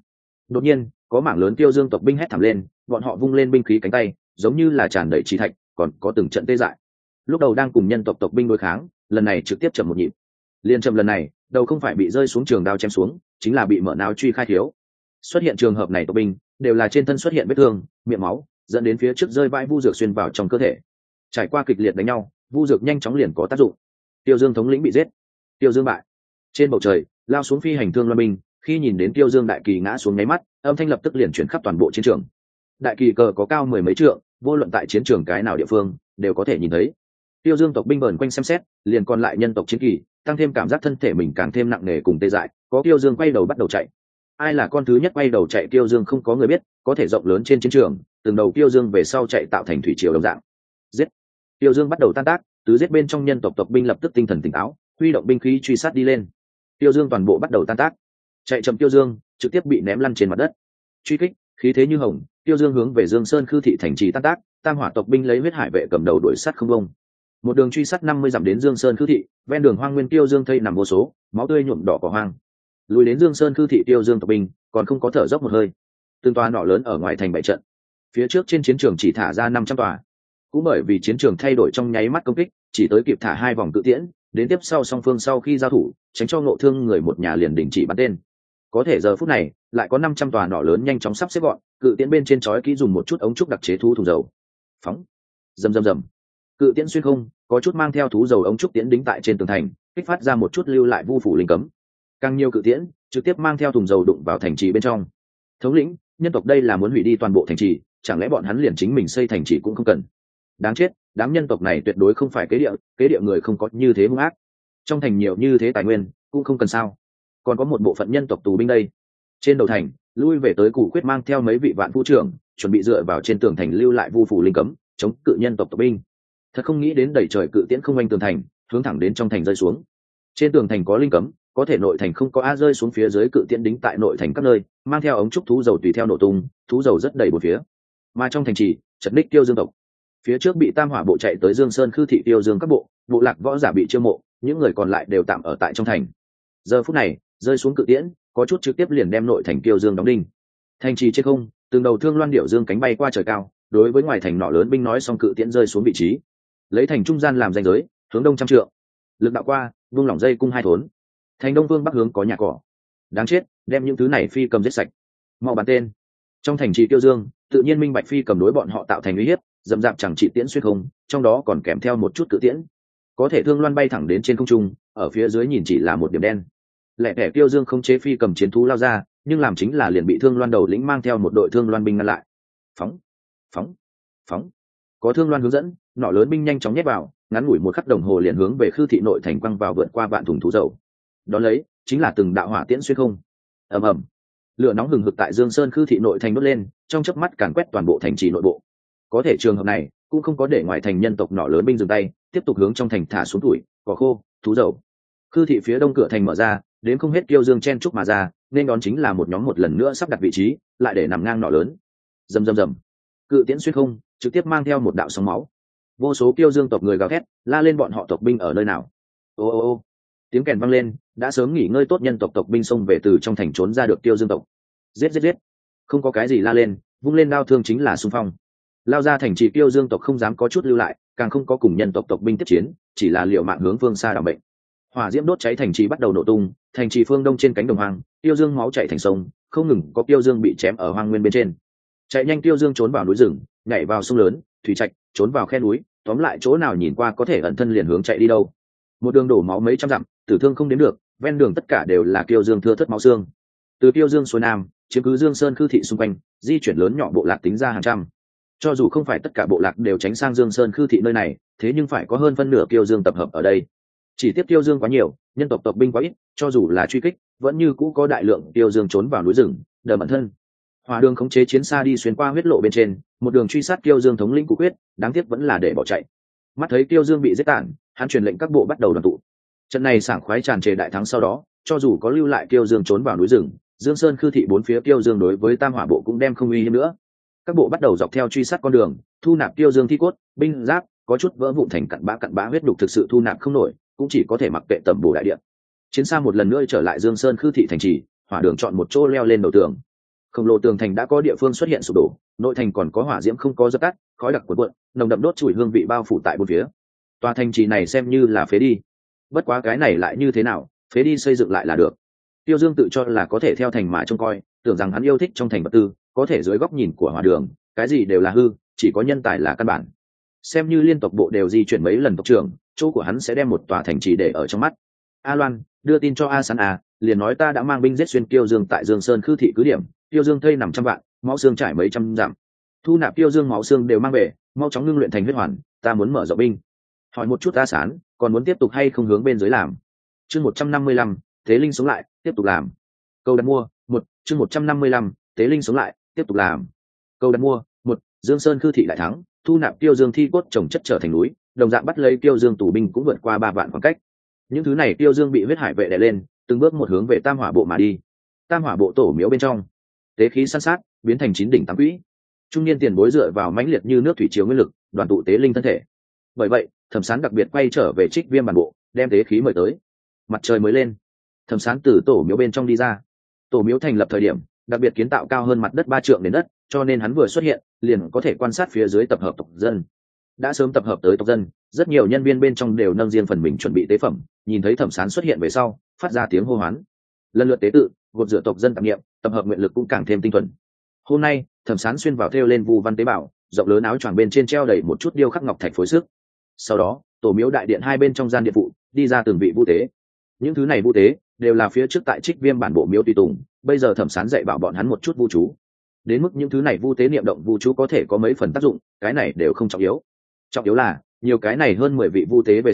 S1: Đột nhiên, có mảng lớn Tiêu Dương tộc binh hét thảm lên, bọn họ vung lên binh khí cánh tay, giống như là tràn đầy trí thạch, còn có từng trận tê dại. Lúc đầu đang cùng nhân tộc tộc binh đối kháng, lần này trực tiếp chậm một nhịp. Liên chậm lần này, đầu không phải bị rơi xuống trường đao chém xuống, chính là bị mở não truy khai thiếu. Xuất hiện trường hợp này tộc binh đều là trên thân xuất hiện vết thương, miệng máu, dẫn đến phía trước rơi vãi vu dược xuyên vào trong cơ thể. Trải qua kịch liệt đánh nhau, vu dược nhanh chóng liền có tác dụng. Tiêu Dương thống lĩnh bị giết, Tiêu Dương bại. Trên bầu trời, lao xuống phi hành thương loan binh, khi nhìn đến Tiêu Dương đại kỳ ngã xuống nháy mắt, âm thanh lập tức liền chuyển khắp toàn bộ chiến trường. Đại kỳ cờ có cao 10 mấy trượng, vô luận tại chiến trường cái nào địa phương đều có thể nhìn thấy. Tiêu Dương tộc binh bờn quanh xem xét, liền còn lại nhân tộc chiến kỳ, tăng thêm cảm giác thân thể mình càng thêm nặng nề cùng tê dại. Có Tiêu Dương quay đầu bắt đầu chạy. Ai là con thứ nhất quay đầu chạy Tiêu Dương không có người biết, có thể rộng lớn trên chiến trường, từng đầu Tiêu Dương về sau chạy tạo thành thủy triều đồng dạng. Giết! Tiêu Dương bắt đầu tan tác, tứ giết bên trong nhân tộc tộc binh lập tức tinh thần tỉnh táo, huy động binh khí truy sát đi lên. Tiêu Dương toàn bộ bắt đầu tan tác. Chạy chậm Tiêu Dương trực tiếp bị ném lăn trên mặt đất. Truy kích, khí thế như hồng, Tiêu Dương hướng về Dương Sơn Khư thị thành trì tan tác, tam hỏa tộc binh lấy huyết hải vệ cầm đầu đuổi sát không bông. Một đường truy sát 50 dặm đến Dương Sơn Khư thị, ven đường hoang nguyên Tiêu Dương thây nằm vô số, máu tươi nhuộm đỏ cỏ hoang. Lùi đến Dương Sơn Khư thị Tiêu Dương tộc binh còn không có thở dốc một hơi. Từng tòa nỏ lớn ở ngoài thành bày trận, phía trước trên chiến trường chỉ thả ra 500 tòa. Cũng bởi vì chiến trường thay đổi trong nháy mắt công kích, chỉ tới kịp thả 2 vòng cự tiễn, đến tiếp sau song phương sau khi giao thủ, tránh cho ngộ thương người một nhà liền đình chỉ bắn tên. Có thể giờ phút này lại có 500 tòa nỏ lớn nhanh chóng sắp xếp gọn, cự tiễn bên trên chói kỹ dùng một chút ống trúc đặc chế thú thùng dầu. Phóng, rầm rầm rầm, cự tiễn xuyên không, có chút mang theo thú dầu ống trúc tiễn đính tại trên tường thành, kích phát ra một chút lưu lại vu phủ linh cấm. Càng nhiều cự tiễn trực tiếp mang theo thùng dầu đụng vào thành trì bên trong. Thống lĩnh, nhân tộc đây là muốn hủy đi toàn bộ thành trì, chẳng lẽ bọn hắn liền chính mình xây thành trì cũng không cần? Đáng chết, đám nhân tộc này tuyệt đối không phải kế địa người không có như thế hung ác. trong thành nhiều như thế tài nguyên cũng không cần sao, còn có một bộ phận nhân tộc tù binh đây. Trên đầu thành lui về tới Cù Quyết mang theo mấy vị vạn phu trưởng chuẩn bị dựa vào trên tường thành lưu lại vu phủ linh cấm chống cự nhân tộc tộc binh. Thật không nghĩ đến đẩy trời cự tiễn không quanh tường thành hướng thẳng đến trong thành rơi xuống. Trên tường thành có linh cấm, có thể nội thành không có a, rơi xuống phía dưới cự tiễn đính tại nội thành các nơi, mang theo ống trúc thú dầu tùy theo nổ tung, thú dầu rất đầy một phía. Mà trong thành trì chật ních Tiêu Dương tộc, phía trước bị Tam Hỏa bộ chạy tới Dương Sơn khư thị Tiêu Dương các bộ lạc võ giả bị chiêu mộ, những người còn lại đều tạm ở tại trong thành. Giờ phút này rơi xuống cự tiễn, có chút trực tiếp liền đem nội thành Tiêu Dương đóng đinh. Thành trì trên không, từng đầu thương loan điểu dương cánh bay qua trời cao, đối với ngoài thành nỏ lớn binh nói xong cự tiễn rơi xuống vị trí, lấy thành trung gian làm ranh giới, hướng đông trăm trượng, lực đạo qua vung lỏng dây cung hai thốn, thành đông vương bắc hướng có nhà cỏ. Đáng chết, đem những thứ này phi cầm giết sạch, mau bắn tên. Trong thành trì Tiêu Dương tự nhiên minh bạch phi cầm đối bọn họ tạo thành uy hiếp, dầm dạp chẳng trị tiễn xuyên không, trong đó còn kèm theo một chút cự tiễn, có thể thương loan bay thẳng đến trên không trung, ở phía dưới nhìn chỉ là một điểm đen. Lẻ tẻ Tiêu Dương không chế phi cầm chiến thú lao ra, nhưng làm chính là liền bị thương loan đầu lĩnh mang theo một đội thương loan binh ngăn lại. Phóng phóng phóng, có thương loan hướng dẫn, nỏ lớn binh nhanh chóng nhét vào, ngắn ngủi một khắc đồng hồ liền hướng về khư thị nội thành quăng vào, vượt qua vạn thùng thú dầu. Đón lấy chính là từng đạo hỏa tiễn xuyên không. Ầm ầm, lửa nóng hừng hực tại Dương Sơn khư thị nội thành đốt lên, trong chớp mắt càn quét toàn bộ thành trì nội bộ. Có thể trường hợp này cũng không có để ngoài thành nhân tộc nỏ lớn binh dừng tay, tiếp tục hướng trong thành thả xuống tuổi cỏ khô thú dầu. Khư thị phía đông cửa thành mở ra, đến không hết Kiêu Dương chen trúc mà ra, nên đón chính là một nhóm một lần nữa sắp đặt vị trí, lại để nằm ngang nỏ lớn. Rầm rầm rầm, cự tiễn xuyên không, trực tiếp mang theo một đạo sóng máu. Vô số Kiêu Dương tộc người gào thét, la lên bọn họ tộc binh ở nơi nào. Ô ô ô, tiếng kèn vang lên, đã sớm nghỉ ngơi tốt nhân tộc tộc binh xông về từ trong thành trốn ra được Kiêu Dương tộc. Giết giết giết, không có cái gì la lên, vung lên đao thương chính là xung phong. Lao ra thành trì Kiêu Dương tộc không dám có chút lưu lại, càng không có cùng nhân tộc tộc binh tiếp chiến, chỉ là liều mạng hướng phương xa đảm bệnh. Hỏa diễm đốt cháy thành trì bắt đầu nổ tung, thành trì phương đông trên cánh đồng hoang, Tiêu Dương máu chảy thành sông, không ngừng có Tiêu Dương bị chém ở hoang nguyên bên trên. Chạy nhanh Tiêu Dương trốn vào núi rừng, nhảy vào sông lớn, thủy trạch, trốn vào khe núi, tóm lại chỗ nào nhìn qua có thể ẩn thân liền hướng chạy đi đâu. Một đường đổ máu mấy trăm dặm, tử thương không đến được, ven đường tất cả đều là Tiêu Dương thưa thớt máu xương. Từ Tiêu Dương xuôi nam, chiếm cứ Dương Sơn khư thị xung quanh, di chuyển lớn nhỏ bộ lạc tính ra hàng trăm. Cho dù không phải tất cả bộ lạc đều tránh sang Dương Sơn khư thị nơi này, thế nhưng phải có hơn phân nửa Tiêu Dương tập hợp ở đây. Chỉ tiếp Tiêu Dương quá nhiều, nhân tộc tộc binh quá ít, cho dù là truy kích vẫn như cũ có đại lượng Tiêu Dương trốn vào núi rừng đờ ẩn thân. Hỏa đường khống chế chiến xa đi xuyên qua huyết lộ bên trên, một đường truy sát Tiêu Dương thống lĩnh Cụ Quyết, đáng tiếc vẫn là để bỏ chạy. Mắt thấy Tiêu Dương bị giết tàn, hắn truyền lệnh các bộ bắt đầu đoàn tụ. Trận này sảng khoái tràn trề đại thắng sau đó, cho dù có lưu lại Tiêu Dương trốn vào núi rừng, Dương Sơn khư thị bốn phía Tiêu Dương đối với Tam Hỏa bộ cũng đem không uy hiếp nữa. Các bộ bắt đầu dọc theo truy sát con đường, thu nạp Tiêu Dương thi cốt, binh giáp, có chút vỡ vụn thành cặn bã huyết đục thực sự thu nạp không nổi, cũng chỉ có thể mặc kệ tầm bổ đại địa. Chiến xa một lần nữa trở lại Dương Sơn khư thị thành trì, hỏa đường chọn một chỗ leo lên đầu tường. Khổng lồ tường thành đã có địa phương xuất hiện sụp đổ, nội thành còn có hỏa diễm không có dập tắt, khói đặc cuồn cuộn, nồng đậm đốt chùi hương vị bao phủ tại bốn phía. Tòa thành trì này xem như là phế đi. Bất quá cái này lại như thế nào, phế đi xây dựng lại là được. Tiêu Dương tự cho là có thể theo thành mà trông coi, tưởng rằng hắn yêu thích trong thành vật tư, có thể dưới góc nhìn của hỏa đường, cái gì đều là hư, chỉ có nhân tài là căn bản. Xem như liên tộc bộ đều di chuyển mấy lần tộc trưởng, chỗ của hắn sẽ đem một tòa thành trì để ở trong mắt. A Loan đưa tin cho A Sán liền nói ta đã mang binh giết xuyên Tiêu Dương tại Dương Sơn khư thị cứ điểm, Tiêu Dương thây nằm trăm vạn, máu xương trải mấy trăm dặm, thu nạp Tiêu Dương máu xương đều mang về, mau chóng ngưng luyện thành huyết hoàn, ta muốn mở rộng binh. Hỏi một chút A Sán, còn muốn tiếp tục hay không hướng bên dưới làm? Chương 155, Tế Linh sống lại, tiếp tục làm. Câu đặt mua, chương 155, Tế Linh sống lại, tiếp tục làm. Câu đặt mua, Dương Sơn khư thị đại thắng, thu nạp Tiêu Dương thi cốt trồng chất trở thành núi, đồng dạng bắt lấy Tiêu Dương tù binh cũng vượt qua 3 vạn khoảng cách. Những thứ này Tiêu Dương bị huyết hải vệ đè lên, từng bước một hướng về Tam Hỏa bộ mà đi. Tam Hỏa bộ tổ miếu bên trong, tế khí san sát, biến thành 9 đỉnh 8 quỹ. Trung niên tiền bối dựa vào mãnh liệt như nước thủy chiều nguyên lực, đoàn tụ tế linh thân thể. Bởi vậy, Thẩm Sán đặc biệt quay trở về Trích Viêm bản bộ, đem tế khí mời tới. Mặt trời mới lên, Thẩm Sán từ tổ miếu bên trong đi ra. Tổ miếu thành lập thời điểm, đặc biệt kiến tạo cao hơn mặt đất 3 trượng đến đất, cho nên hắn vừa xuất hiện, liền có thể quan sát phía dưới tập hợp tộc dân. Đã sớm tập hợp tới tộc dân, rất nhiều nhân viên bên trong đều nâng riêng phần mình chuẩn bị tế phẩm, nhìn thấy Thẩm Sán xuất hiện về sau, phát ra tiếng hô hoán. Lần lượt tế tự, gột rửa tộc dân tạp niệm, tập hợp nguyện lực cũng càng thêm tinh thuần. Hôm nay, Thẩm Sán xuyên vào thêu lên vu văn tế bảo, rộng lớn áo choàng bên trên treo đầy một chút điêu khắc ngọc thạch phối sức. Sau đó, tổ miếu đại điện hai bên trong gian điện phụ, đi ra từng vị vu tế. Những thứ này vu tế đều là phía trước tại Trích Viêm bản bộ miếu tùy tùng, bây giờ Thẩm Sán dạy bảo bọn hắn một chút vu chú. Đến mức những thứ này vu tế niệm động vu chú có thể có mấy phần tác dụng, cái này đều không trọng yếu. Trọng yếu là nhiều cái này hơn 10 vị vu tế về sau,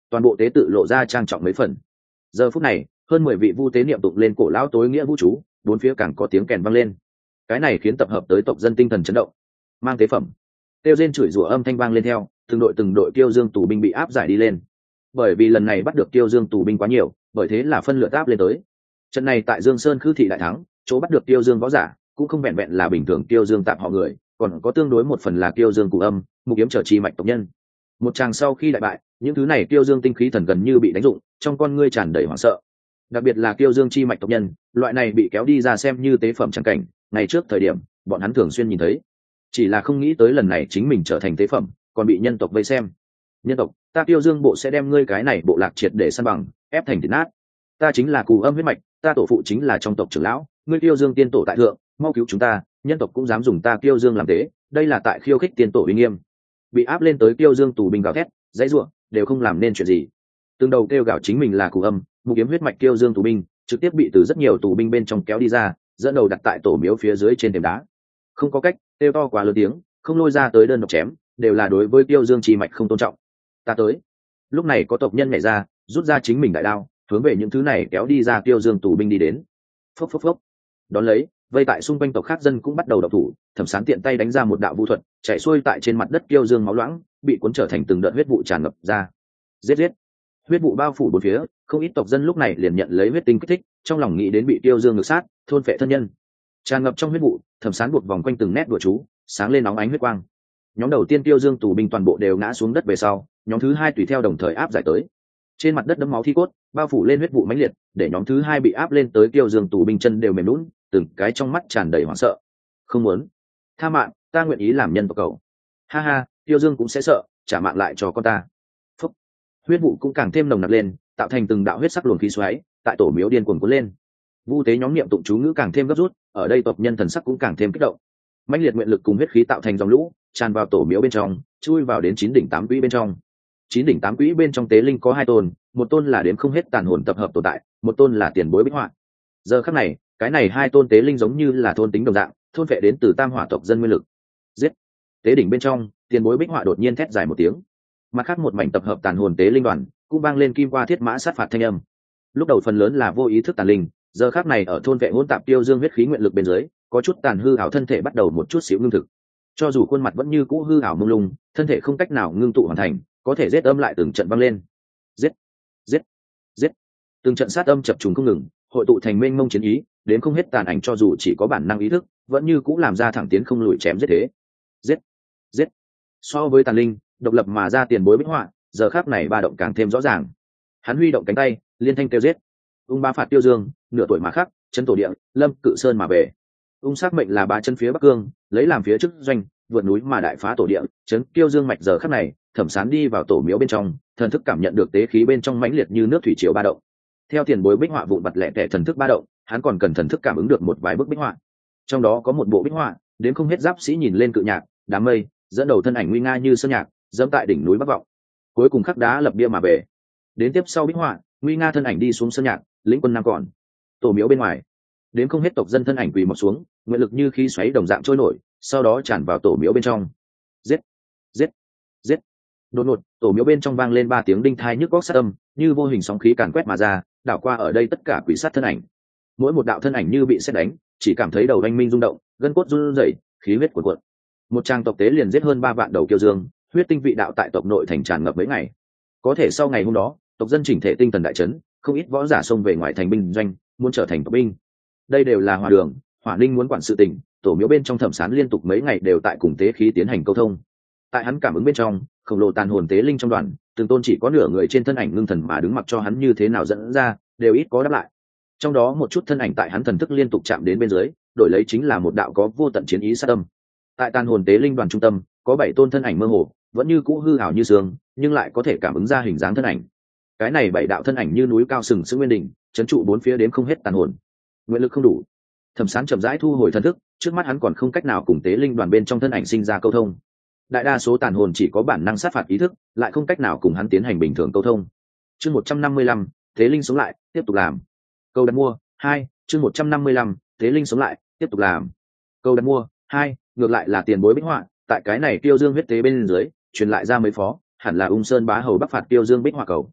S1: toàn bộ tế tự lộ ra trang trọng mấy phần. Giờ phút này hơn 10 vị vu tế niệm tụng lên cổ lão tối nghĩa vũ chú, bốn phía càng có tiếng kèn vang lên. Cái này khiến tập hợp tới tộc dân tinh thần chấn động. Mang tế phẩm, tiêu rên chửi rủa âm thanh vang lên theo, từng đội Kiêu Dương tù binh bị áp giải đi lên. Bởi vì lần này bắt được Kiêu Dương tù binh quá nhiều, bởi thế là phân lượt áp lên tới. Trận này tại Dương Sơn Khư thị đại thắng, chỗ bắt được Kiêu Dương võ giả cũng không vẹn vẹn là bình thường Kiêu Dương tạm họ người, còn có tương đối một phần là Kiêu Dương Cụ Âm, Mục Kiếm trở chi mạch tộc nhân. Một tràng sau khi đại bại, những thứ này Kiêu Dương tinh khí thần gần như bị đánh dụng, trong con ngươi tràn đầy hoảng sợ. Đặc biệt là Kiêu Dương chi mạch tộc nhân, loại này bị kéo đi ra xem như tế phẩm chẳng cảnh, ngày trước thời điểm bọn hắn thường xuyên nhìn thấy, chỉ là không nghĩ tới lần này chính mình trở thành tế phẩm, còn bị nhân tộc vây xem. Nhân tộc, ta Kiêu Dương bộ sẽ đem ngươi cái này bộ lạc triệt để san bằng, ép thành thịt nát. Ta chính là Cù Âm huyết mạch, ta tổ phụ chính là trong tộc trưởng lão, ngươi Kiêu Dương tiên tổ tại thượng, mau cứu chúng ta, nhân tộc cũng dám dùng ta Kiêu Dương làm tế, đây là tại khiêu khích tiên tổ uy nghiêm. Bị áp lên tới Kiêu Dương tù binh gào thét, dãy rủa, đều không làm nên chuyện gì. Từng đầu kêu gào chính mình là Cù Âm, Mục Kiếm huyết mạch Kiêu Dương tù binh, trực tiếp bị từ rất nhiều tù binh bên trong kéo đi ra, dẫn đầu đặt tại tổ miếu phía dưới trên thềm đá. Không có cách, kêu to quá lớn tiếng, không lôi ra tới đơn độc chém, đều là đối với Kiêu Dương chi mạch không tôn trọng. Ta tới. Lúc này có tộc nhân nhảy ra, rút ra chính mình đại đao, hướng về những thứ này kéo đi ra Kiêu Dương tù binh đi đến. Phốc phốc phốc. Đón lấy, vây tại xung quanh tộc khác dân cũng bắt đầu động thủ, Thẩm Sán tiện tay đánh ra một đạo vu thuật, chảy xuôi tại trên mặt đất Kiêu Dương máu loãng, bị cuốn trở thành từng đợt huyết vụ tràn ngập ra. Giết giết. Huyết vụ bao phủ bốn phía, không ít tộc dân lúc này liền nhận lấy huyết tinh kích thích, trong lòng nghĩ đến bị Kiêu Dương ngược sát, thôn phệ thân nhân. Tràn ngập trong huyết vụ, Thẩm Sán buộc vòng quanh từng nét đùa chú, sáng lên nóng ánh huyết quang. Nhóm đầu tiên Kiêu Dương tù binh toàn bộ đều ngã xuống đất về sau, nhóm thứ hai tùy theo đồng thời áp giải tới. Trên mặt đất đẫm máu thi cốt, bao phủ lên huyết vụ mãnh liệt, để nhóm thứ hai bị áp lên tới Kiêu Dương tù binh chân đều mềm nhũn, từng cái trong mắt tràn đầy hoảng sợ. Không muốn, tha mạng, ta nguyện ý làm nhân tộc cậu. Ha ha, Kiêu Dương cũng sẽ sợ, trả mạng lại cho con ta. Phúc. Huyết vụ cũng càng thêm nồng nặc lên, tạo thành từng đạo huyết sắc luồng khí xoáy, tại tổ miếu điên cuồng cuốn lên. Vu tế nhóm niệm tụng chú ngữ càng thêm gấp rút, ở đây tộc nhân thần sắc cũng càng thêm kích động. Mãnh liệt nguyện lực cùng huyết khí tạo thành dòng lũ, tràn vào tổ miếu bên trong, chui vào đến 9 đỉnh 8 quỹ bên trong. 9 đỉnh 8 quỹ bên trong tế linh có 2 tôn, một tôn là đếm không hết tàn hồn tập hợp tồn tại, một tôn là tiền bối bích họa. Giờ khắc này, cái này 2 tôn tế linh giống như là thôn tính đồng dạng, thôn vệ đến từ tam hỏa tộc dân nguyên lực. Giết. Tế đỉnh bên trong, tiền bối bích họa đột nhiên thét dài một tiếng. Mặt khác một mảnh tập hợp tàn hồn tế linh đoàn, cũng vang lên kim qua thiết mã sát phạt thanh âm. Lúc đầu phần lớn là vô ý thức tàn linh, giờ khắc này ở thôn vệ hỗn tạp Kiêu Dương huyết khí nguyện lực bên dưới, có chút tàn hư ảo thân thể bắt đầu một chút xíu ngưng thực. Cho dù khuôn mặt vẫn như cũ hư ảo mông lung, thân thể không cách nào ngưng tụ hoàn thành, có thể giết âm lại từng trận vang lên. Giết, giết, giết. Từng trận sát âm chập trùng không ngừng, hội tụ thành mênh mông chiến ý, đến không hết tàn ảnh cho dù chỉ có bản năng ý thức, vẫn như cũ làm ra thẳng tiến không lùi chém giết thế. Giết, giết. So với tàn linh, độc lập mà ra tiền bối bích họa, giờ khắc này ba động càng thêm rõ ràng. Hắn huy động cánh tay, liên thanh kêu giết. Ung ba phạt Kiêu Dương, nửa tuổi mà khắc, chân tổ địa, lâm cự sơn mà về. Ung xác mệnh là ba chân phía bắc cương, lấy làm phía trước doanh, vượt núi mà đại phá tổ địa, chấn Kiêu Dương mạch. Giờ khắc này, Thẩm Sán đi vào tổ miếu bên trong, thần thức cảm nhận được tế khí bên trong mãnh liệt như nước thủy triều ba động. Theo tiền bối bích họa vụn vặt lẻ tẻ thần thức ba động, hắn còn cần thần thức cảm ứng được một vài bức bích họa. Trong đó có một bộ bích họa, đến không hết giáp sĩ nhìn lên cự nhạc, đám mây, dẫn đầu thân ảnh nguy nga như sơn nhạc, dẫm tại đỉnh núi bắc vọng. Cuối cùng khắc đá lập bia mà về. Đến tiếp sau bích họa, nguy nga thân ảnh đi xuống sơn nhạc, lĩnh quân nam còn. Tổ miếu bên ngoài, đến không hết tộc dân thân ảnh quỳ một xuống, nguyện lực như khí xoáy đồng dạng trôi nổi, sau đó tràn vào tổ miếu bên trong. Giết, giết, giết. Đột ngột, tổ miếu bên trong vang lên 3 tiếng đinh thai nhức góc sát âm, như vô hình sóng khí càn quét mà ra, đảo qua ở đây tất cả quỷ sát thân ảnh. Mỗi một đạo thân ảnh như bị sét đánh, chỉ cảm thấy đầu oanh minh rung động, gân cốt run rẩy, khí huyết cuồn cuộn. Một trang tộc tế liền giết hơn 3 vạn đầu Kiêu Dương, huyết tinh vị đạo tại tộc nội thành tràn ngập mấy ngày. Có thể sau ngày hôm đó, tộc dân chỉnh thể tinh thần đại chấn, không ít võ giả xông về ngoài thành binh doanh, muốn trở thành tộc binh. Đây đều là Hòa Đường, Hỏa Ninh muốn quản sự tình, tổ miếu bên trong Thẩm Sán liên tục mấy ngày đều tại cùng tế khí tiến hành câu thông. Tại hắn cảm ứng bên trong, khổng lồ tàn hồn tế linh trong đoàn, từng tôn chỉ có nửa người trên thân ảnh ngưng thần mà đứng mặc cho hắn như thế nào dẫn ra, đều ít có đáp lại. Trong đó một chút thân ảnh tại hắn thần thức liên tục chạm đến bên dưới, đổi lấy chính là một đạo có vô tận chiến ý sát tâm. Tại tàn hồn tế linh đoàn trung tâm, có 7 tôn thân ảnh mơ hồ, vẫn như cũ hư ảo như sương, nhưng lại có thể cảm ứng ra hình dáng thân ảnh. Cái này 7 đạo thân ảnh như núi cao sừng sững nguyên đỉnh, trấn trụ bốn phía đến không hết tàn hồn. Nguyện lực không đủ. Thẩm Sán chậm rãi thu hồi thần thức, trước mắt hắn còn không cách nào cùng tế linh đoàn bên trong thân ảnh sinh ra câu thông. Đại đa số tàn hồn chỉ có bản năng sát phạt ý thức, lại không cách nào cùng hắn tiến hành bình thường câu thông. Chương 155, tế linh sống lại, tiếp tục làm. Câu đặt mua 2, chương 155, tế linh sống lại, tiếp tục làm. Câu đặt mua 2, ngược lại là tiền bối bích họa, tại cái này Kiêu Dương huyết tế bên dưới, truyền lại ra mấy phó, hẳn là Ung Sơn bá hầu bắc phạt Kiêu Dương bích họa cầu,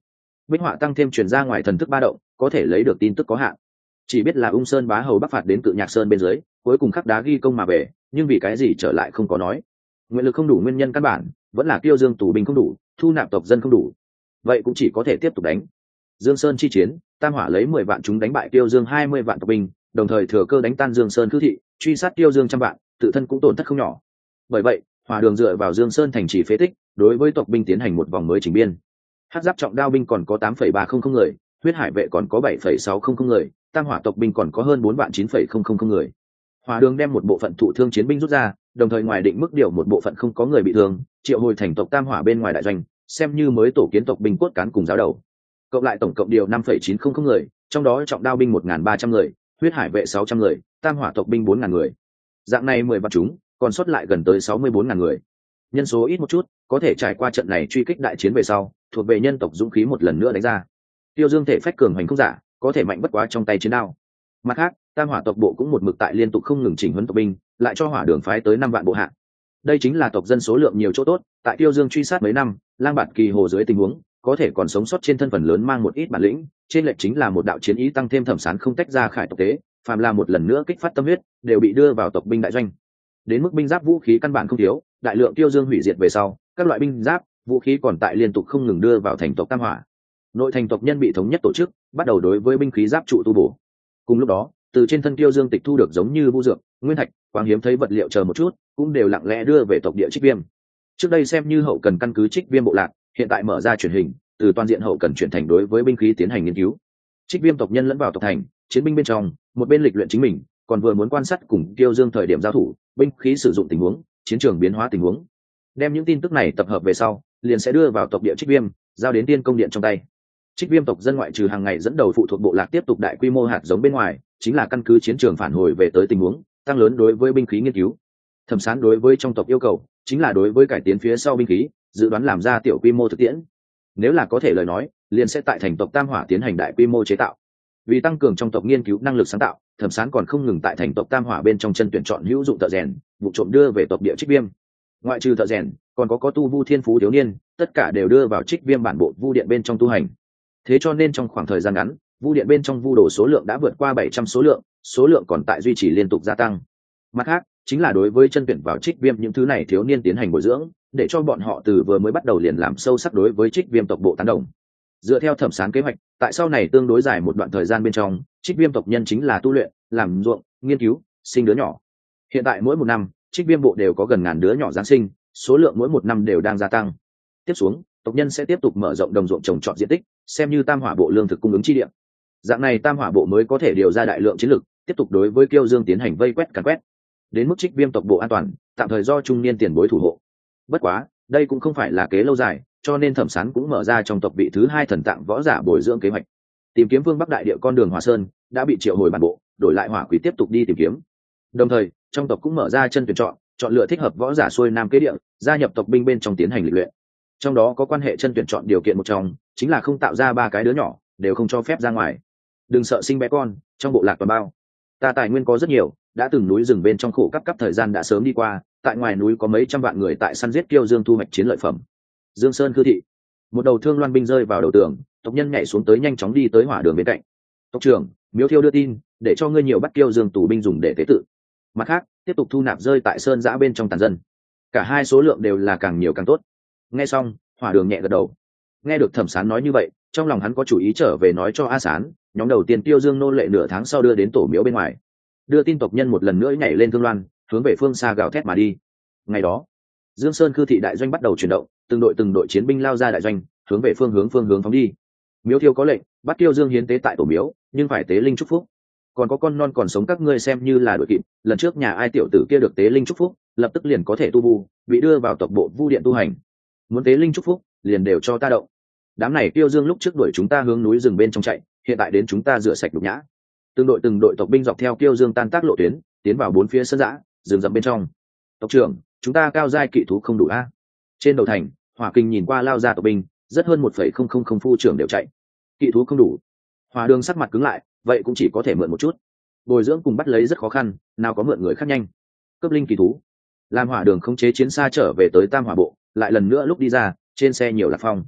S1: Bích họa tăng thêm truyền ra ngoài thần thức ba động, có thể lấy được tin tức có hạn, chỉ biết là ung sơn bá hầu bắc phạt đến Cự Nhạc Sơn bên dưới, cuối cùng khắc đá ghi công mà về, nhưng vì cái gì trở lại không có nói. Nguyện lực không đủ nguyên nhân căn bản vẫn là Kiêu Dương tù binh không đủ, thu nạp tộc dân không đủ, vậy cũng chỉ có thể tiếp tục đánh. Dương Sơn chi chiến, Tam Hỏa lấy 10 vạn chúng đánh bại Kiêu Dương 20 vạn tộc binh, đồng thời thừa cơ đánh tan Dương Sơn Khư thị, truy sát Kiêu Dương trăm vạn, tự thân cũng tổn thất không nhỏ. Bởi vậy, Hỏa Đường dựa vào Dương Sơn thành trì phế tích, đối với tộc binh tiến hành một vòng mới chỉnh biên. Hắc giáp trọng đao binh còn có 8,300 người, huyết hải vệ còn có 7,600 người, Tam Hỏa tộc binh còn có hơn 4,900 người. Hỏa Đường đem một bộ phận thụ thương chiến binh rút ra, đồng thời ngoài định mức điều một bộ phận không có người bị thương, triệu hồi thành tộc Tam Hỏa bên ngoài đại doanh, xem như mới tổ kiến tộc binh cốt cán cùng giáo đầu. Cộng lại tổng cộng điều 5,900 người, trong đó trọng đao binh 1.300 người, huyết hải vệ 600 người, Tam Hỏa tộc binh 4.000 người. Dạng này 10 vạn chúng, còn sót lại gần tới 64.000 người. Nhân số ít một chút, có thể trải qua trận này truy kích đại chiến về sau, thuộc về nhân tộc dũng khí một lần nữa đánh ra. Tiêu Dương thể phách cường hành không giả, có thể mạnh bất quá trong tay chiến đao. Mặt khác, Tam Hỏa tộc bộ cũng một mực tại liên tục không ngừng chỉnh huấn tộc binh, lại cho Hỏa Đường phái tới 5 vạn bộ hạ. Đây chính là tộc dân số lượng nhiều chỗ tốt, tại Tiêu Dương truy sát mấy năm, lang bạt kỳ hồ dưới tình huống, có thể còn sống sót trên thân phần lớn mang một ít bản lĩnh, trên lệch chính là một đạo chiến ý tăng thêm Thẩm Sán không tách ra khải tộc tế, phàm là một lần nữa kích phát tâm huyết, đều bị đưa vào tộc binh đại doanh. Đến mức binh giáp vũ khí căn bản không thiếu, đại lượng Tiêu Dương hủy diệt về sau, các loại binh giáp, vũ khí còn tại liên tục không ngừng đưa vào thành tộc Tam Hỏa. Nội thành tộc nhân bị thống nhất tổ chức, bắt đầu đối với binh khí giáp trụ tu bổ. Cùng lúc đó, từ trên thân Tiêu Dương tịch thu được giống như vũ dược, nguyên thạch, quang hiếm thấy vật liệu chờ một chút, cũng đều lặng lẽ đưa về tộc địa Trích Viêm. Trước đây xem như hậu cần căn cứ Trích Viêm bộ lạc, hiện tại mở ra truyền hình, từ toàn diện hậu cần chuyển thành đối với binh khí tiến hành nghiên cứu. Trích Viêm tộc nhân lẫn vào tộc thành, chiến binh bên trong, một bên lịch luyện chính mình, còn vừa muốn quan sát cùng Tiêu Dương thời điểm giao thủ, binh khí sử dụng tình huống, chiến trường biến hóa tình huống. Đem những tin tức này tập hợp về sau, liền sẽ đưa vào tộc địa Trích Viêm, giao đến Tiên Công Điện trong tay. Trích Viêm tộc dân ngoại trừ hàng ngày dẫn đầu phụ thuộc bộ lạc tiếp tục đại quy mô hạt giống bên ngoài, chính là căn cứ chiến trường phản hồi về tới tình huống, tăng lớn đối với binh khí nghiên cứu. Thẩm Sán đối với trong tộc yêu cầu, chính là đối với cải tiến phía sau binh khí, dự đoán làm ra tiểu quy mô thực tiễn. Nếu là có thể lời nói, liền sẽ tại thành tộc Tam Hỏa tiến hành đại quy mô chế tạo. Vì tăng cường trong tộc nghiên cứu năng lực sáng tạo, Thẩm Sán còn không ngừng tại thành tộc Tam Hỏa bên trong chân tuyển chọn hữu dụng thợ rèn, vụ trộm đưa về tộc địa Trích Viêm. Ngoại trừ thợ rèn, còn có tu vu thiên phú thiếu niên, tất cả đều đưa vào Trích Viêm bản bộ vu điện bên trong tu hành. Thế cho nên trong khoảng thời gian ngắn, vu điện bên trong vu đồ số lượng đã vượt qua 700 số lượng còn tại duy trì liên tục gia tăng. Mặt khác, chính là đối với chân tuyển vào Trích Viêm những thứ này thiếu niên tiến hành bồi dưỡng, để cho bọn họ từ vừa mới bắt đầu liền làm sâu sắc đối với Trích Viêm tộc bộ tán đồng. Dựa theo Thẩm Sán kế hoạch, tại sau này tương đối dài một đoạn thời gian bên trong, Trích Viêm tộc nhân chính là tu luyện, làm ruộng, nghiên cứu, sinh đứa nhỏ. Hiện tại mỗi một năm, Trích Viêm bộ đều có gần ngàn đứa nhỏ giáng sinh, số lượng mỗi một năm đều đang gia tăng. Tiếp xuống, tộc nhân sẽ tiếp tục mở rộng đồng ruộng trồng trọt diện tích, xem như Tam Hỏa bộ lương thực cung ứng chi địa. Dạng này Tam Hỏa bộ mới có thể điều ra đại lượng chiến lực, tiếp tục đối với Kiêu Dương tiến hành vây quét càn quét. Đến mức Trích Viêm tộc bộ an toàn, tạm thời do trung niên tiền bối thủ hộ. Bất quá, đây cũng không phải là kế lâu dài, cho nên Thẩm Sán cũng mở ra trong tộc vị thứ 2 thần tạng võ giả bồi dưỡng kế hoạch. Tìm kiếm Vương Bắc đại địa con đường Hỏa Sơn đã bị triệu hồi bản bộ, đổi lại Hỏa Quỷ tiếp tục đi tìm kiếm. Đồng thời, trong tộc cũng mở ra chân tuyển chọn lựa thích hợp võ giả xuôi nam kế địa, gia nhập tộc binh bên trong tiến hành lịch luyện. Trong đó có quan hệ chân tuyển chọn điều kiện một trong, chính là không tạo ra 3 cái đứa nhỏ, đều không cho phép ra ngoài. Đừng sợ sinh bé con, trong bộ lạc toàn bao. Ta tài nguyên có rất nhiều, đã từng núi rừng bên trong khổ cấp thời gian đã sớm đi qua, tại ngoài núi có mấy trăm vạn người tại săn giết Kiêu Dương thu hoạch chiến lợi phẩm. Dương Sơn Khư thị, một đầu thương loan binh rơi vào đầu tường, tộc nhân nhảy xuống tới nhanh chóng đi tới Hỏa Đường bên cạnh. Tộc trưởng, Miếu Thiêu đưa tin, để cho ngươi nhiều bắt Kiêu Dương tù binh dùng để tế tự. Mặt khác, tiếp tục thu nạp rơi tại sơn giã bên trong tàn dân. Cả hai số lượng đều là càng nhiều càng tốt. Nghe xong, Hỏa Đường nhẹ gật đầu. Nghe được Thẩm Sán nói như vậy, trong lòng hắn có chủ ý trở về nói cho A Sán, nhóm đầu tiên Kiêu Dương nô lệ nửa tháng sau đưa đến tổ miếu bên ngoài. Đưa tin tộc nhân một lần nữa nhảy lên thương loan, hướng về phương xa gào thét mà đi. Ngày đó, Dương Sơn Khư thị đại doanh bắt đầu chuyển động, từng đội chiến binh lao ra đại doanh, hướng về phương hướng phóng đi. Miếu Thiêu có lệnh, bắt Kiêu Dương hiến tế tại tổ miếu, nhưng phải tế linh chúc phúc. Còn có con non còn sống các ngươi xem như là đội kịp, lần trước nhà ai tiểu tử kia được tế linh chúc phúc, lập tức liền có thể tu vu, bị đưa vào tộc bộ vu điện tu hành. Muốn tế linh chúc phúc, liền đều cho ta động. Đám này Kiêu Dương lúc trước đuổi chúng ta hướng núi rừng bên trong chạy, hiện tại đến chúng ta rửa sạch nhục nhã. Từng đội tộc binh dọc theo Kiêu Dương tan tác lộ tuyến, tiến vào 4 phía sân dã, rừng rậm bên trong. Tộc trưởng, chúng ta cao giai kỵ thú không đủ a. Trên đầu thành, Hỏa Kinh nhìn qua lao ra tộc binh, rất hơn 1,000 phu trưởng đều chạy. Kỵ thú không đủ. Hỏa Đường sắc mặt cứng lại, vậy cũng chỉ có thể mượn một chút. Bồi dưỡng cùng bắt lấy rất khó khăn, nào có mượn người khác nhanh. Cấp linh kỳ thú. Làm Hỏa Đường khống chế chiến xa trở về tới Tam Hỏa bộ, lại lần nữa lúc đi ra, trên xe nhiều Lạc Phong.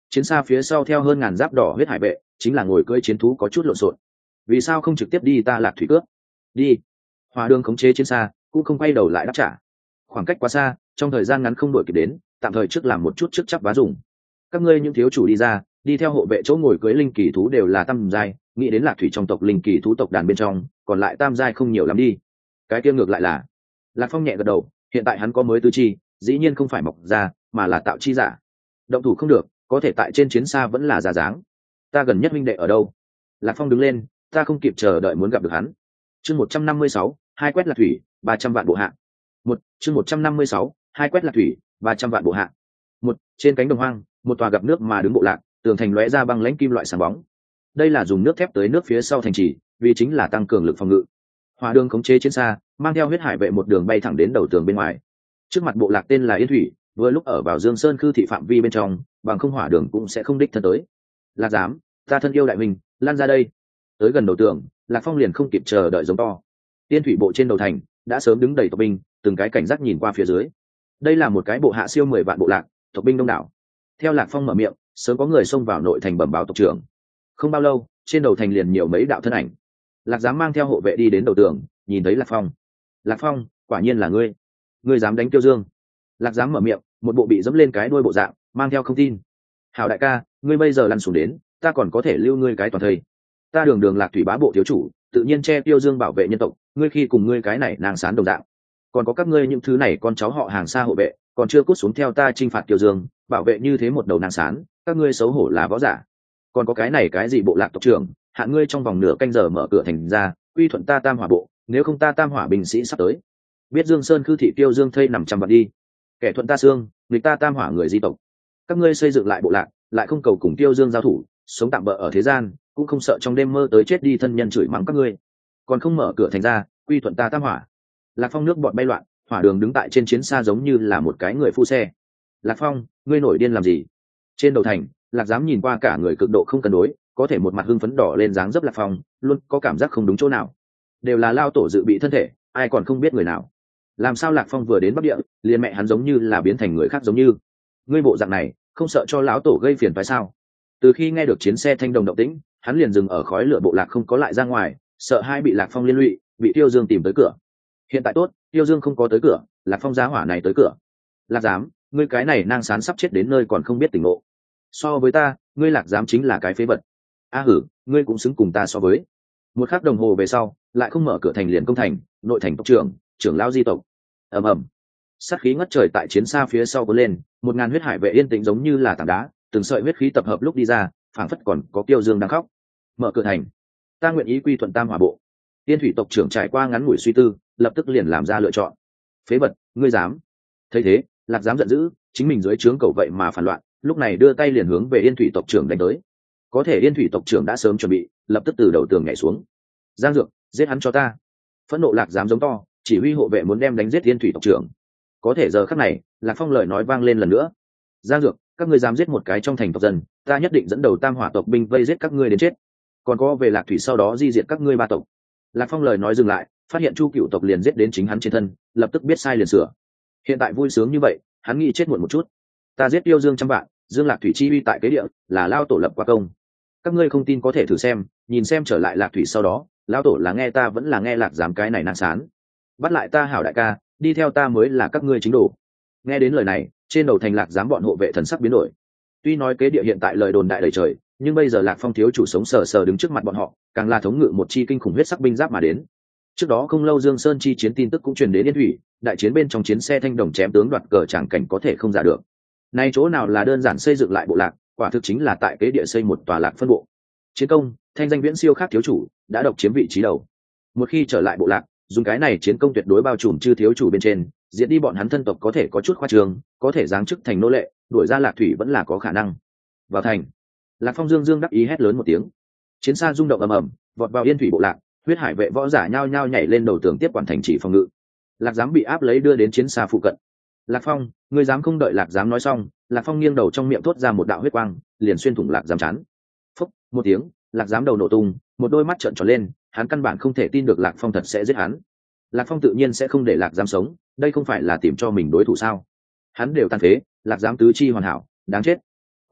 S1: Chiến xa phía sau theo hơn ngàn giáp đỏ huyết hải vệ, chính là ngồi cưỡi chiến thú có chút lộn xộn. Vì sao không trực tiếp đi ta Lạc Thủy cướp? Đi. Hỏa Đường khống chế chiến xa, cũng không quay đầu lại đáp trả. Khoảng cách quá xa, trong thời gian ngắn không đuổi kịp đến, tạm thời trước làm một chút trước chắc vá dùng. Các ngươi những thiếu chủ đi ra, đi theo hộ vệ chỗ ngồi cưỡi linh kỳ thú đều là tam giai, nghĩ đến Lạc Thủy trong tộc linh kỳ thú tộc đàn bên trong, còn lại tam giai không nhiều lắm đi. Cái kia ngược lại là, Lạc Phong nhẹ gật đầu, hiện tại hắn có mới tư chi, dĩ nhiên không phải mọc ra, mà là tạo chi giả. Động thủ không được, có thể tại trên chiến xa vẫn là giả dáng. Ta gần nhất minh đệ ở đâu? Lạc Phong đứng lên, ta không kịp chờ đợi muốn gặp được hắn. Chương 156, hai quét Lạc Thủy, 300 vạn bộ hạ. Chương 156, hai quét Lạc Thủy, 300 vạn bộ hạ. Trên cánh đồng hoang, một tòa gặp nước mà đứng bộ lạc, tường thành lóe ra băng lãnh kim loại sáng bóng. Đây là dùng nước thép tới nước phía sau thành trì, vì chính là tăng cường lực phòng ngự. Hỏa Đường khống chế chiến xa, mang theo huyết hải vệ một đường bay thẳng đến đầu tường bên ngoài. Trước mặt bộ lạc tên là Yên Thủy, vừa lúc ở vào Dương Sơn khư thị phạm vi bên trong, bằng không Hỏa Đường cũng sẽ không đích thân tới. Lạc Giám, ta thân yêu đại minh, lan ra đây. Tới gần đầu tường, Lạc Phong liền không kịp chờ đợi giống to. Tiên thủy bộ trên đầu thành đã sớm đứng đầy tộc binh, từng cái cảnh giác nhìn qua phía dưới. Đây là một cái bộ hạ siêu 10 vạn bộ lạc, tộc binh đông đảo. Theo Lạc Phong mở miệng, sớm có người xông vào nội thành bẩm báo tộc trưởng. Không bao lâu, trên đầu thành liền nhiều mấy đạo thân ảnh. Lạc Giám mang theo hộ vệ đi đến đầu tường, nhìn thấy Lạc Phong. Lạc Phong, quả nhiên là ngươi. Ngươi dám đánh Tiêu Dương? Lạc Giám mở miệng, một bộ bị dẫm lên cái đuôi bộ dạng, mang theo không tin. Hảo đại ca, ngươi bây giờ lăn xuống đến, ta còn có thể lưu ngươi cái toàn thây. Ta đường đường Lạc Thủy bá bộ thiếu chủ, tự nhiên che Tiêu Dương bảo vệ nhân tộc, ngươi khi cùng ngươi cái này nàng sán đồng dạng. Còn có các ngươi những thứ này con cháu họ hàng xa hộ vệ, còn chưa cút xuống theo ta chinh phạt Tiêu Dương, bảo vệ như thế một đầu nàng sán, các ngươi xấu hổ là võ giả. Còn có cái này cái gì bộ lạc tộc trưởng, hạn ngươi trong vòng nửa canh giờ mở cửa thành ra, quy thuận ta Tam Hỏa bộ, nếu không ta Tam Hỏa binh sĩ sắp tới. Biết Dương Sơn khư thị Tiêu Dương thây nằm trăm vạn đi. Kẻ thuận ta xương, nghịch ta Tam Hỏa người di tộc. Các ngươi xây dựng lại bộ lạc, lại không cầu cùng Tiêu Dương giao thủ, sống tạm bỡ ở thế gian, cũng không sợ trong đêm mơ tới chết đi thân nhân chửi mắng các ngươi. Còn không mở cửa thành ra, quy thuận ta Tam Hỏa. Lạc Phong nước bọt bay loạn, Hỏa Đường đứng tại trên chiến xa giống như là một cái người phu xe. Lạc Phong, ngươi nổi điên làm gì? Trên đầu thành, Lạc Giám nhìn qua cả người cực độ không cân đối, có thể một mặt hưng phấn đỏ lên dáng dấp Lạc Phong, luôn có cảm giác không đúng chỗ nào. Đều là lao tổ dự bị thân thể, ai còn không biết người nào. Làm sao Lạc Phong vừa đến Bắc Địa, liền mẹ hắn giống như là biến thành người khác giống như. Ngươi bộ dạng này, không sợ cho lão tổ gây phiền phải sao? Từ khi nghe được chiến xe thanh đồng động tĩnh, hắn liền dừng ở khói lửa bộ lạc không có lại ra ngoài, sợ hai bị Lạc Phong liên lụy, bị Tiêu Dương tìm tới cửa. Hiện tại tốt, Tiêu Dương không có tới cửa, Lạc Phong giá hỏa này tới cửa. Lạc Giám, ngươi cái này nang sán sắp chết đến nơi còn không biết tỉnh ngộ. So với ta, ngươi Lạc Giám chính là cái phế vật. A hử, ngươi cũng xứng cùng ta so với. Một khắc đồng hồ về sau, lại không mở cửa thành liền công thành, nội thành tộc trưởng lão di tộc. Ầm ầm, sát khí ngất trời tại chiến xa phía sau cuốn lên, 1000 huyết hải vệ yên tĩnh giống như là tảng đá, từng sợi huyết khí tập hợp lúc đi ra, phảng phất còn có Tiêu Dương đang khóc. Mở cửa thành, ta nguyện ý quy thuận Tam Hỏa bộ. Tiên thủy tộc trưởng trải qua ngắn ngủi suy tư, lập tức liền làm ra lựa chọn. Phế vật, ngươi dám? Thấy thế, Lạc Giám giận dữ, chính mình dưới trướng cầu vậy mà phản loạn, lúc này đưa tay liền hướng về Yên thủy tộc trưởng đánh tới. Có thể Yên thủy tộc trưởng đã sớm chuẩn bị, lập tức từ đầu tường nhảy xuống. Giang Dược, giết hắn cho ta! Phẫn nộ Lạc Giám giống to, chỉ huy hộ vệ muốn đem đánh giết Yên thủy tộc trưởng. Có thể giờ khắc này, Lạc Phong lời nói vang lên lần nữa. Giang Dược, các ngươi dám giết một cái trong thành tộc dân, ta nhất định dẫn đầu Tam Hỏa tộc binh vây giết các ngươi đến chết. Còn có về Lạc Thủy sau đó di diệt các ngươi ba tộc. Lạc Phong lời nói dừng lại, phát hiện Chu Cựu tộc liền giết đến chính hắn trên thân, lập tức biết sai liền sửa. Hiện tại vui sướng như vậy, hắn nghĩ chết muộn một chút. Ta giết Tiêu Dương trăm vạn, Dương Lạc Thủy chi uy tại kế địa, là lao tổ lập qua công. Các ngươi không tin có thể thử xem, nhìn xem trở lại Lạc Thủy sau đó, lao tổ là nghe ta vẫn là nghe Lạc Giám cái này nang sán. Bắt lại ta hảo đại ca, đi theo ta mới là các ngươi chính đồ. Nghe đến lời này, trên đầu thành Lạc Giám bọn hộ vệ thần sắc biến đổi. Tuy nói kế địa hiện tại lời đồn đại đầy trời, nhưng bây giờ Lạc Phong thiếu chủ sống sờ sờ đứng trước mặt bọn họ, càng là thống ngự một chi kinh khủng huyết sắc binh giáp mà đến. Trước đó không lâu Dương Sơn chi chiến tin tức cũng truyền đến Yên thủy, đại chiến bên trong chiến xe thanh đồng chém tướng đoạt cờ chẳng cảnh có thể không giả được. Nay chỗ nào là đơn giản xây dựng lại bộ lạc, quả thực chính là tại kế địa xây một tòa lạc phân bộ. Chiến công, thanh danh viễn siêu khác thiếu chủ, đã độc chiếm vị trí đầu. Một khi trở lại bộ lạc, dùng cái này chiến công tuyệt đối bao trùm chư thiếu chủ bên trên, diệt đi bọn hắn thân tộc có thể có chút khoa trương, có thể giáng chức thành nô lệ, đuổi ra Lạc Thủy vẫn là có khả năng. Vào thành, Lạc Phong dương đắc ý hét lớn một tiếng. Chiến xa rung động ầm ầm, vọt vào Yên thủy bộ lạc, huyết hải vệ võ giả nhao nhao nhảy lên đầu tường tiếp quản thành chỉ phòng ngự. Lạc Giám bị áp lấy đưa đến chiến xa phụ cận. Lạc Phong, ngươi dám không đợi Lạc Giám nói xong, Lạc Phong nghiêng đầu trong miệng thốt ra một đạo huyết quang, liền xuyên thủng Lạc Giám chán. Phúc, một tiếng, Lạc Giám đầu nổ tung, một đôi mắt trợn tròn lên, hắn căn bản không thể tin được Lạc Phong thật sẽ giết hắn. Lạc Phong tự nhiên sẽ không để Lạc Giám sống, đây không phải là tìm cho mình đối thủ sao? Hắn đều tàn phế, Lạc Giám tứ chi hoàn hảo, đáng chết.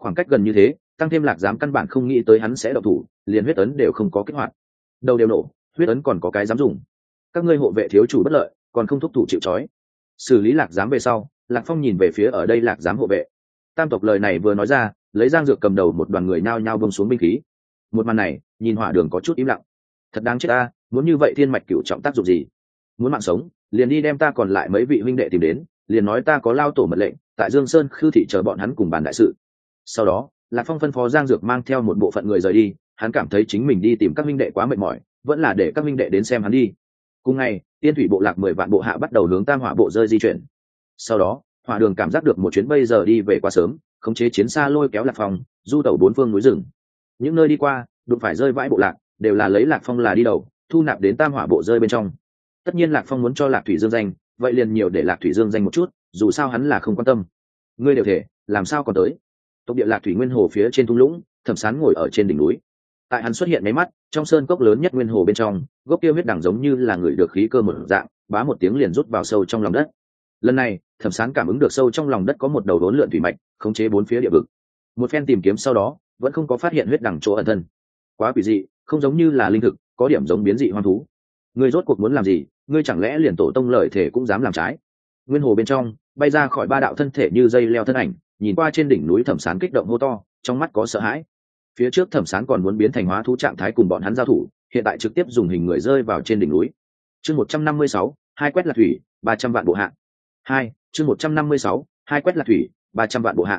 S1: khoảng cách gần như thế, tăng thêm Lạc Giám căn bản không nghĩ tới hắn sẽ động thủ, liền huyết ấn đều không có kích hoạt. Đầu đều nổ, huyết ấn còn có cái dám dùng. Các ngươi hộ vệ thiếu chủ bất lợi, còn không thúc thủ chịu trói. Xử lý Lạc Giám về sau, Lạc Phong nhìn về phía ở đây Lạc Giám hộ vệ. Tam tộc lời này vừa nói ra, lấy Giang Dược cầm đầu một đoàn người nhao nhao bông xuống binh khí. Một màn này, nhìn Hỏa Đường có chút im lặng. Thật đáng chết ta, muốn như vậy thiên mạch cửu trọng tác dụng gì? Muốn mạng sống, liền đi đem ta còn lại mấy vị huynh đệ tìm đến, liền nói ta có lao tổ mật lệnh, tại Dương Sơn Khư thị chờ bọn hắn cùng bàn đại sự. Sau đó, Lạc Phong phân phó Giang Dược mang theo một bộ phận người rời đi, hắn cảm thấy chính mình đi tìm các huynh đệ quá mệt mỏi, vẫn là để các huynh đệ đến xem hắn đi. Cùng ngày, Tiên Thủy bộ lạc 10 vạn bộ hạ bắt đầu hướng Tam Hỏa bộ rơi di chuyển. Sau đó, Hỏa Đường cảm giác được một chuyến bây giờ đi về quá sớm, khống chế chiến xa lôi kéo Lạc Phong, du tẩu bốn phương núi rừng. Những nơi đi qua, đụng phải rơi vãi bộ lạc, đều là lấy Lạc Phong là đi đầu, thu nạp đến Tam Hỏa bộ rơi bên trong. Tất nhiên Lạc Phong muốn cho Lạc Thủy Dương danh, vậy liền nhiều để Lạc Thủy Dương danh một chút, dù sao hắn là không quan tâm. Ngươi đều thể, làm sao còn tới? Tộc địa Lạc Thủy Nguyên Hồ phía trên thung lũng, Thẩm Sán ngồi ở trên đỉnh núi. Tại hắn xuất hiện mấy mắt, trong sơn cốc lớn nhất Nguyên Hồ bên trong, gốc kia huyết đẳng giống như là người được khí cơ một dạng, bá một tiếng liền rút vào sâu trong lòng đất. Lần này, Thẩm Sán cảm ứng được sâu trong lòng đất có một đầu đốn lượn thủy mạch, khống chế bốn phía địa vực. Một phen tìm kiếm sau đó, vẫn không có phát hiện huyết đẳng chỗ ẩn thân. Quá quỷ dị, không giống như là linh thực, có điểm giống biến dị hoang thú. Ngươi rốt cuộc muốn làm gì? Ngươi chẳng lẽ liền tổ tông lợi thể cũng dám làm trái? Nguyên Hồ bên trong, bay ra khỏi ba đạo thân thể như dây leo thân ảnh, nhìn qua trên đỉnh núi Thẩm Sán kích động hô to, trong mắt có sợ hãi. Phía trước Thẩm Sán còn muốn biến thành hóa thú trạng thái cùng bọn hắn giao thủ, hiện tại trực tiếp dùng hình người rơi vào trên đỉnh núi. Chương 156, hai quét Lạc Thủy, 300 vạn bộ hạ. Chương 156, hai quét Lạc Thủy, 300 vạn bộ hạ.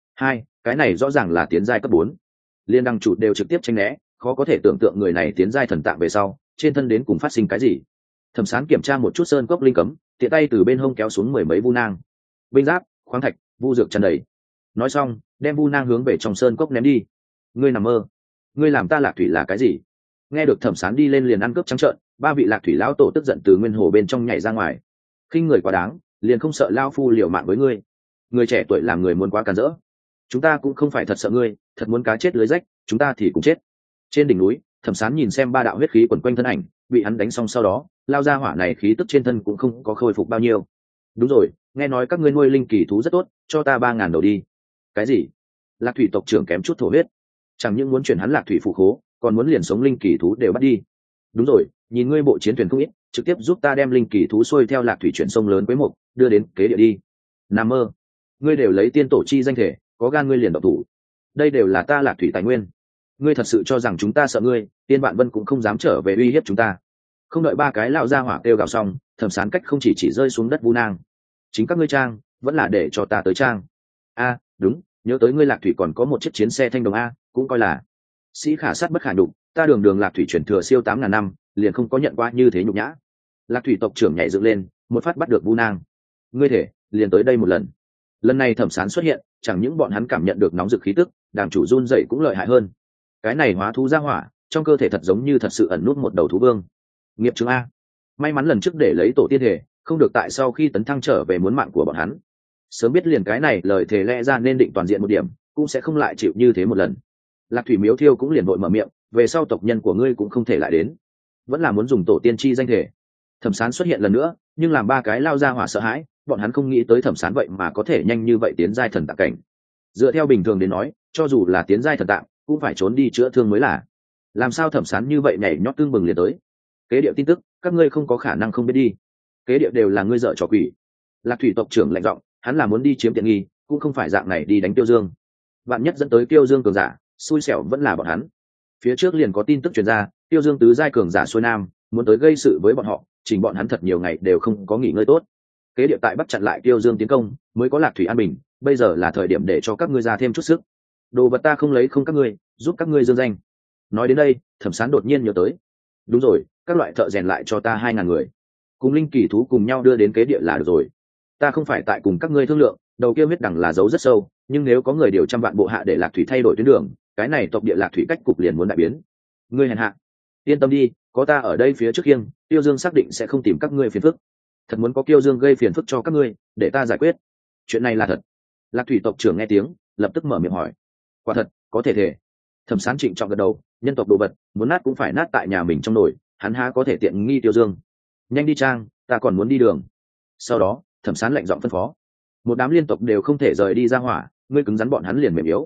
S1: Cái này rõ ràng là tiến giai cấp 4. Liên đăng chủ đều trực tiếp tránh né, khó có thể tưởng tượng người này tiến giai thần tạng về sau, trên thân đến cùng phát sinh cái gì. Thẩm Sán kiểm tra một chút sơn cốc linh cấm, tiện tay từ bên hông kéo xuống 10 mấy vu nang, binh giáp, khoáng thạch, vu dược tràn đầy. Nói xong, đem vu nang hướng về trong sơn cốc ném đi. Ngươi nằm mơ, ngươi làm ta Lạc Thủy là cái gì? Nghe được Thẩm Sán đi lên liền ăn cướp trắng trợn, ba vị Lạc Thủy lão tổ tức giận từ Nguyên Hồ bên trong nhảy ra ngoài. Khinh người quá đáng, liền không sợ lao phu liều mạng với ngươi. Người trẻ tuổi làm người muốn quá càn rỡ. Chúng ta cũng không phải thật sợ ngươi, thật muốn cá chết lưới rách, chúng ta thì cũng chết. Trên đỉnh núi, Thẩm Sán nhìn xem ba đạo huyết khí quần quanh thân ảnh, bị hắn đánh xong sau đó, lao ra hỏa này khí tức trên thân cũng không có khôi phục bao nhiêu. Đúng rồi, nghe nói các ngươi nuôi linh kỳ thú rất tốt, cho ta 3.000 đầu đi. Cái gì? Lạc Thủy tộc trưởng kém chút thổ huyết. Chẳng những muốn chuyển hắn Lạc Thủy phụ khố, còn muốn liền sống linh kỳ thú đều bắt đi. Đúng rồi, nhìn ngươi bộ chiến thuyền không ít, trực tiếp giúp ta đem linh kỳ thú xuôi theo Lạc Thủy chuyển sông lớn với một, đưa đến kế địa đi. Nằm mơ, ngươi đều lấy tiên tổ chi danh thể, có gan ngươi liền động thủ. Đây đều là ta Lạc Thủy tài nguyên. Ngươi thật sự cho rằng chúng ta sợ ngươi, Tiên Vạn Vân cũng không dám trở về uy hiếp chúng ta. Không đợi ba cái lão gia hỏa kêu gào xong, Thẩm Sán cách không chỉ rơi xuống đất vu nang. Chính các ngươi trang, vẫn là để cho ta tới trang. A, đúng, nhớ tới ngươi Lạc Thủy còn có một chiếc chiến xe thanh đồng a, cũng coi là sĩ khả sát bất khả nhục, ta đường Lạc Thủy chuyển thừa siêu 8.000 năm, liền không có nhận qua như thế nhục nhã. Lạc Thủy tộc trưởng nhảy dựng lên, một phát bắt được vu nang. Ngươi thể, liền tới đây một lần. Lần này Thẩm Sán xuất hiện, chẳng những bọn hắn cảm nhận được nóng rực khí tức, đàng chủ run dậy cũng lợi hại hơn. Cái này hóa thú ra hỏa, trong cơ thể thật giống như thật sự ẩn nút một đầu thú vương. Nghiệp chứng a, may mắn lần trước để lấy tổ tiên thể, không được tại sau khi tấn thăng trở về muốn mạng của bọn hắn. Sớm biết liền cái này lời thề lẽ ra nên định toàn diện một điểm, cũng sẽ không lại chịu như thế một lần. Lạc Thủy Miếu Thiêu cũng liền vội mở miệng, về sau tộc nhân của ngươi cũng không thể lại đến, vẫn là muốn dùng tổ tiên chi danh thể. Thẩm Sán xuất hiện lần nữa, nhưng làm ba cái lao ra hỏa sợ hãi, bọn hắn không nghĩ tới Thẩm Sán vậy mà có thể nhanh như vậy tiến giai thần tạng cảnh. Dựa theo bình thường đến nói, cho dù là tiến giai thần tạng, cũng phải trốn đi chữa thương mới là. Làm sao Thẩm Sán như vậy nhảy nhót tương bừng liền tới? Kế điệu tin tức, các ngươi không có khả năng không biết đi. Kế điệu đều là ngươi dở trò quỷ. Lạc Thủy tộc trưởng lạnh giọng, hắn là muốn đi chiếm tiện nghi, cũng không phải dạng này đi đánh Tiêu Dương. Vạn nhất dẫn tới Tiêu Dương cường giả, xui xẻo vẫn là bọn hắn. Phía trước liền có tin tức truyền ra, Tiêu Dương tứ giai cường giả xuôi nam, muốn tới gây sự với bọn họ, chỉnh bọn hắn thật nhiều ngày đều không có nghỉ ngơi tốt. Kế điệu tại bắt chặn lại Tiêu Dương tiến công, mới có Lạc Thủy an bình, bây giờ là thời điểm để cho các ngươi ra thêm chút sức. Đồ vật ta không lấy không các ngươi, giúp các ngươi dương danh. Nói đến đây, Thẩm Sán đột nhiên nhớ tới. Đúng rồi, các loại thợ rèn lại cho ta 2.000 người, cùng linh kỳ thú cùng nhau đưa đến kế địa là được rồi. Ta không phải tại cùng các ngươi thương lượng, đầu kia huyết đẳng là giấu rất sâu, nhưng nếu có người điều 100 vạn bộ hạ để Lạc Thủy thay đổi tuyến đường, cái này tộc địa Lạc Thủy cách cục liền muốn đại biến. Ngươi hèn hạ, yên tâm đi, có ta ở đây phía trước khiêng, Tiêu Dương xác định sẽ không tìm các ngươi phiền phức. Thật muốn có Tiêu Dương gây phiền phức cho các ngươi, để ta giải quyết. Chuyện này là thật. Lạc Thủy tộc trưởng nghe tiếng, lập tức mở miệng hỏi. Quả thật, có thể thể. Thẩm Sán trịnh trọng gật đầu, nhân tộc đồ vật, muốn nát cũng phải nát tại nhà mình trong nồi, hắn há có thể tiện nghi Tiêu Dương. Nhanh đi trang, ta còn muốn đi đường. Sau đó, Thẩm Sán lạnh giọng phân phó. Một đám liên tộc đều không thể rời đi ra hỏa, ngươi cứng rắn bọn hắn liền mềm yếu.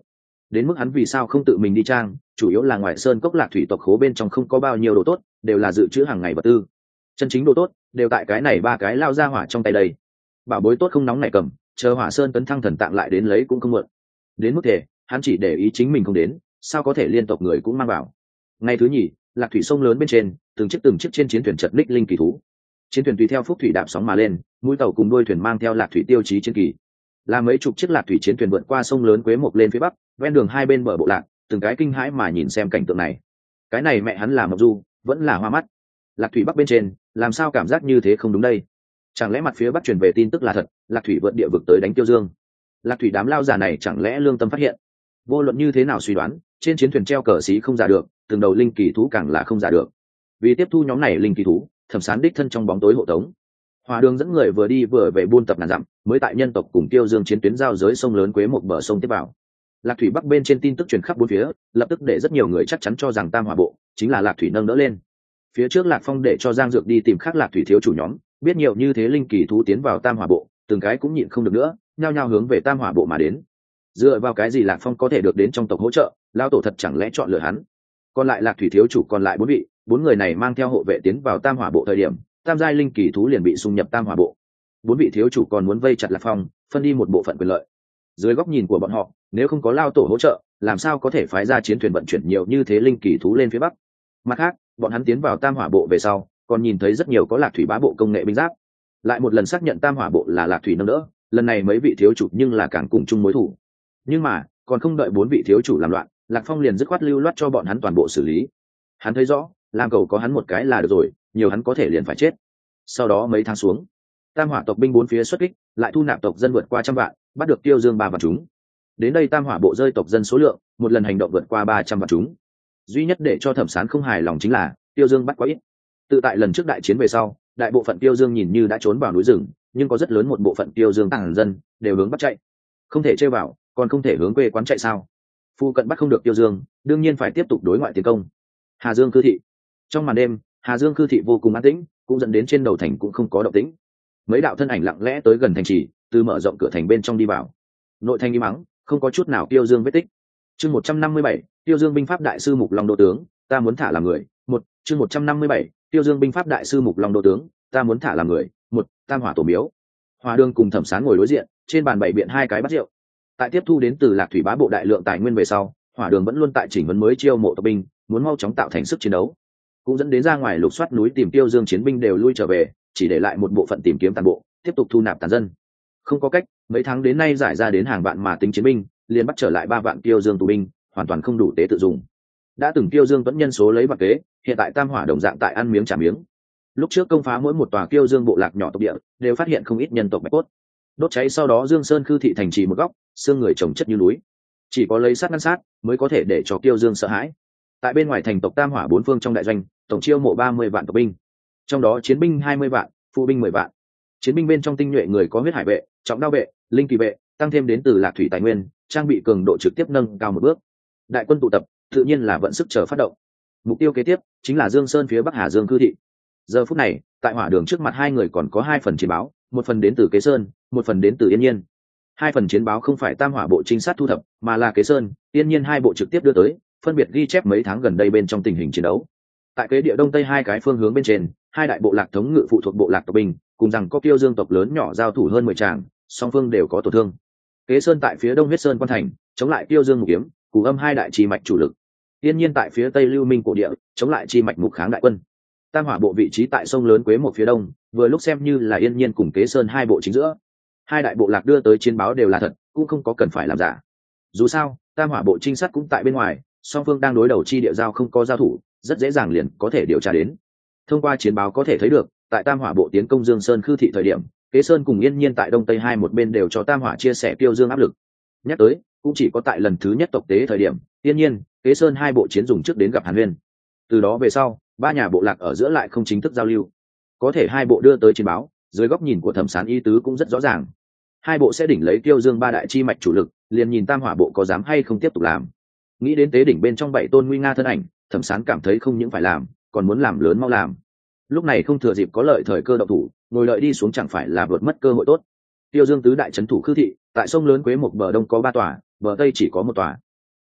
S1: đến mức hắn vì sao không tự mình đi trang, chủ yếu là ngoài sơn cốc lạc thủy tộc khố bên trong không có bao nhiêu đồ tốt, đều là dự trữ hàng ngày vật tư. Chân chính đồ tốt đều tại cái này ba cái lao ra hỏa trong tay đây. Bảo bối tốt không nóng này cầm, chờ Hỏa Sơn tấn thăng thần tạng lại đến lấy cũng không muộn. Đến mức thể, hắn chỉ để ý chính mình không đến, sao có thể liên tộc người cũng mang vào. Ngày thứ nhì, lạc thủy sông lớn bên trên, từng chiếc trên chiến thuyền chật ních linh kỳ thú. Chiến thuyền tùy theo phúc thủy đạp sóng mà lên, mũi tàu cùng đuôi thuyền mang theo lạc thủy tiêu chí chiến kỳ. Là mấy chục chiếc lạc thủy chiến thuyền vượt qua sông lớn Quế Mộc lên phía bắc, ven đường hai bên bờ bộ lạc, từng cái kinh hãi mà nhìn xem cảnh tượng này. Cái này mẹ hắn là mộc du, vẫn là hoa mắt. Lạc thủy bắc bên trên, làm sao cảm giác như thế không đúng đây? Chẳng lẽ mặt phía bắc truyền về tin tức là thật, lạc thủy vượt địa vực tới đánh Tiêu Dương? Lạc thủy đám lao giả này chẳng lẽ lương tâm phát hiện? Vô luận như thế nào suy đoán, trên chiến thuyền treo cờ xí không giả được, từng đầu linh kỳ thú càng là không giả được. Vì tiếp thu nhóm này linh kỳ thú, Thẩm Sán đích thân trong bóng tối hộ tống. Hòa Đường dẫn người vừa đi vừa về buôn tập ngàn dặm, mới tại nhân tộc cùng Tiêu Dương chiến tuyến giao giới sông lớn Quế một bờ sông tiếp vào. Lạc thủy bắc bên trên tin tức truyền khắp bốn phía, lập tức để rất nhiều người chắc chắn cho rằng Tam Hỏa bộ chính là lạc thủy nâng đỡ lên. Phía trước Lạc Phong để cho Giang Dược đi tìm khác lạc thủy thiếu chủ nhóm, biết nhiều như thế linh kỳ thú tiến vào Tam Hỏa bộ, từng cái cũng nhịn không được nữa, nhao nhao hướng về Tam Hỏa bộ mà đến. Dựa vào cái gì Lạc Phong có thể được đến trong tộc hỗ trợ, lao tổ thật chẳng lẽ chọn lựa hắn? Còn lại lạc thủy thiếu chủ còn lại bốn người này mang theo hộ vệ tiến vào Tam Hỏa bộ thời điểm, tam giai linh kỳ thú liền bị xung nhập Tam Hỏa bộ. Bốn vị thiếu chủ còn muốn vây chặt Lạc Phong, phân đi một bộ phận quyền lợi. Dưới góc nhìn của bọn họ, nếu không có lao tổ hỗ trợ, làm sao có thể phái ra chiến thuyền vận chuyển nhiều như thế linh kỳ thú lên phía bắc? Mặt khác, bọn hắn tiến vào Tam Hỏa bộ về sau, còn nhìn thấy rất nhiều có lạc thủy bá bộ công nghệ binh giáp. Lại một lần xác nhận Tam Hỏa bộ là lạc thủy nâng đỡ, lần này mấy vị thiếu chủ nhưng là càng cùng chung mối thủ. Nhưng mà, còn không đợi bốn vị thiếu chủ làm loạn, Lạc Phong liền dứt khoát lưu loát cho bọn hắn toàn bộ xử lý. Hắn thấy rõ, làm cầu có hắn một cái là được rồi, nhiều hắn có thể liền phải chết. Sau đó mấy tháng xuống, Tam Hỏa tộc binh bốn phía xuất kích, lại thu nạp tộc dân vượt qua 100 vạn, bắt được Tiêu Dương 3 vạn chúng. Đến đây Tam Hỏa bộ rơi tộc dân số lượng, một lần hành động vượt qua 300 vạn chúng. Duy nhất để cho Thẩm Sán không hài lòng chính là Tiêu Dương bắt quá ít. Tự tại lần trước đại chiến về sau, đại bộ phận Tiêu Dương nhìn như đã trốn vào núi rừng, nhưng có rất lớn một bộ phận Tiêu Dương tàng dân đều hướng bắt chạy. Không thể chơi vào, còn không thể hướng quê quán chạy sao? Phu cận bắt không được Tiêu Dương, đương nhiên phải tiếp tục đối ngoại tiến công. Hà Dương cư thị. Trong màn đêm, Hà Dương cư thị vô cùng an tĩnh, cũng dẫn đến trên đầu thành cũng không có động tĩnh. Mấy đạo thân ảnh lặng lẽ tới gần thành trì, từ mở rộng cửa thành bên trong đi vào. Nội thành im mắng, không có chút nào Tiêu Dương vết tích. Chương 157, Tiêu Dương binh pháp đại sư Mục Long đô tướng, ta muốn thả làm người. Chương 157, Tiêu Dương binh pháp đại sư Mục Long đô tướng, ta muốn thả làm người. Tam Hỏa tổ miếu. Hòa Đường cùng Thẩm Sán ngồi đối diện, trên bàn bày biện hai cái bát rượu. Tại tiếp thu đến từ lạc thủy bá bộ đại lượng tài nguyên về sau, Hỏa Đường vẫn luôn tại chỉnh huấn mới chiêu mộ tộc binh, muốn mau chóng tạo thành sức chiến đấu, cũng dẫn đến ra ngoài lục soát núi tìm Tiêu Dương chiến binh đều lui trở về, chỉ để lại một bộ phận tìm kiếm tàn bộ, tiếp tục thu nạp tàn dân. Không có cách, mấy tháng đến nay giải ra đến hàng vạn mà tính chiến binh, liền bắt trở lại 3 vạn Tiêu Dương tù binh, hoàn toàn không đủ tế tự dùng. Đã từng Tiêu Dương vẫn nhân số lấy bạc kế, hiện tại Tam Hỏa đồng dạng tại ăn miếng trả miếng. Lúc trước công phá mỗi một tòa Tiêu Dương bộ lạc nhỏ tộc địa, đều phát hiện không ít nhân tộc bạch cốt. Đốt cháy sau đó Dương Sơn khư thị thành trì một góc, xương người chồng chất như núi. Chỉ có lấy sát ngăn sát mới có thể để cho Tiêu Dương sợ hãi. Tại bên ngoài thành tộc Tam Hỏa 4 phương trong đại doanh, tổng chiêu mộ 30 vạn tộc binh, trong đó chiến binh 20 vạn, phụ binh 10 vạn. Chiến binh bên trong tinh nhuệ người có huyết hải vệ, trọng đao vệ, linh kỳ vệ, tăng thêm đến từ lạc thủy tài nguyên, trang bị cường độ trực tiếp nâng cao một bước. Đại quân tụ tập, tự nhiên là vận sức chờ phát động. Mục tiêu kế tiếp chính là Dương Sơn phía bắc Hà Dương cư thị. Giờ phút này, tại Hỏa Đường trước mặt hai người còn có 2 phần chiến báo, một phần đến từ Kế Sơn, một phần đến từ Yên Nhiên. 2 phần chiến báo không phải Tam Hỏa bộ trinh sát thu thập, mà là Kế Sơn, Yên Nhiên hai bộ trực tiếp đưa tới, phân biệt ghi chép mấy tháng gần đây bên trong tình hình chiến đấu. Tại kế địa đông tây hai cái phương hướng bên trên, hai đại bộ lạc thống ngự phụ thuộc bộ lạc tộc binh, cùng rằng có Tiêu Dương tộc lớn nhỏ giao thủ hơn 10 tràng, song phương đều có tổn thương. Kế Sơn tại phía đông huyết sơn quan thành, chống lại Tiêu Dương Mục Kiếm, cùng âm hai đại chi mạch chủ lực. Yên Nhiên tại phía tây Lưu Minh cổ địa, chống lại chi mạch Mục Kháng đại quân. Tam Hỏa bộ vị trí tại sông lớn Quế một phía đông, vừa lúc xem như là Yên Nhiên cùng Kế Sơn hai bộ chính giữa. Hai đại bộ lạc đưa tới chiến báo đều là thật, cũng không có cần phải làm giả. Dù sao, Tam Hỏa bộ trinh sát cũng tại bên ngoài, song phương đang đối đầu chi địa giao không có giao thủ, rất dễ dàng liền có thể điều tra đến. Thông qua chiến báo có thể thấy được, tại Tam Hỏa bộ tiến công Dương Sơn khư thị thời điểm, Kế Sơn cùng Yên Nhiên tại đông tây hai một bên đều cho Tam Hỏa chia sẻ Tiêu Dương áp lực. Nhắc tới, cũng chỉ có tại lần thứ nhất tộc tế thời điểm, Yên Nhiên, Kế Sơn hai bộ chiến dùng trước đến gặp Hàn Huyên. Từ đó về sau, ba nhà bộ lạc ở giữa lại không chính thức giao lưu. Có thể hai bộ đưa tới chiến báo, dưới góc nhìn của Thẩm Sán ý tứ cũng rất rõ ràng. Hai bộ sẽ đỉnh lấy Tiêu Dương ba đại chi mạch chủ lực, liền nhìn Tam Hỏa bộ có dám hay không tiếp tục làm. Nghĩ đến tế đỉnh bên trong 7 tôn nguy nga thân ảnh, Thẩm Sán cảm thấy không những phải làm, còn muốn làm lớn mau làm. Lúc này không thừa dịp có lợi thời cơ động thủ, ngồi lợi đi xuống chẳng phải là vượt mất cơ hội tốt. Tiêu Dương tứ đại trấn thủ khư thị, tại sông lớn Quế một bờ đông có 3 tòa, bờ tây chỉ có 1 tòa.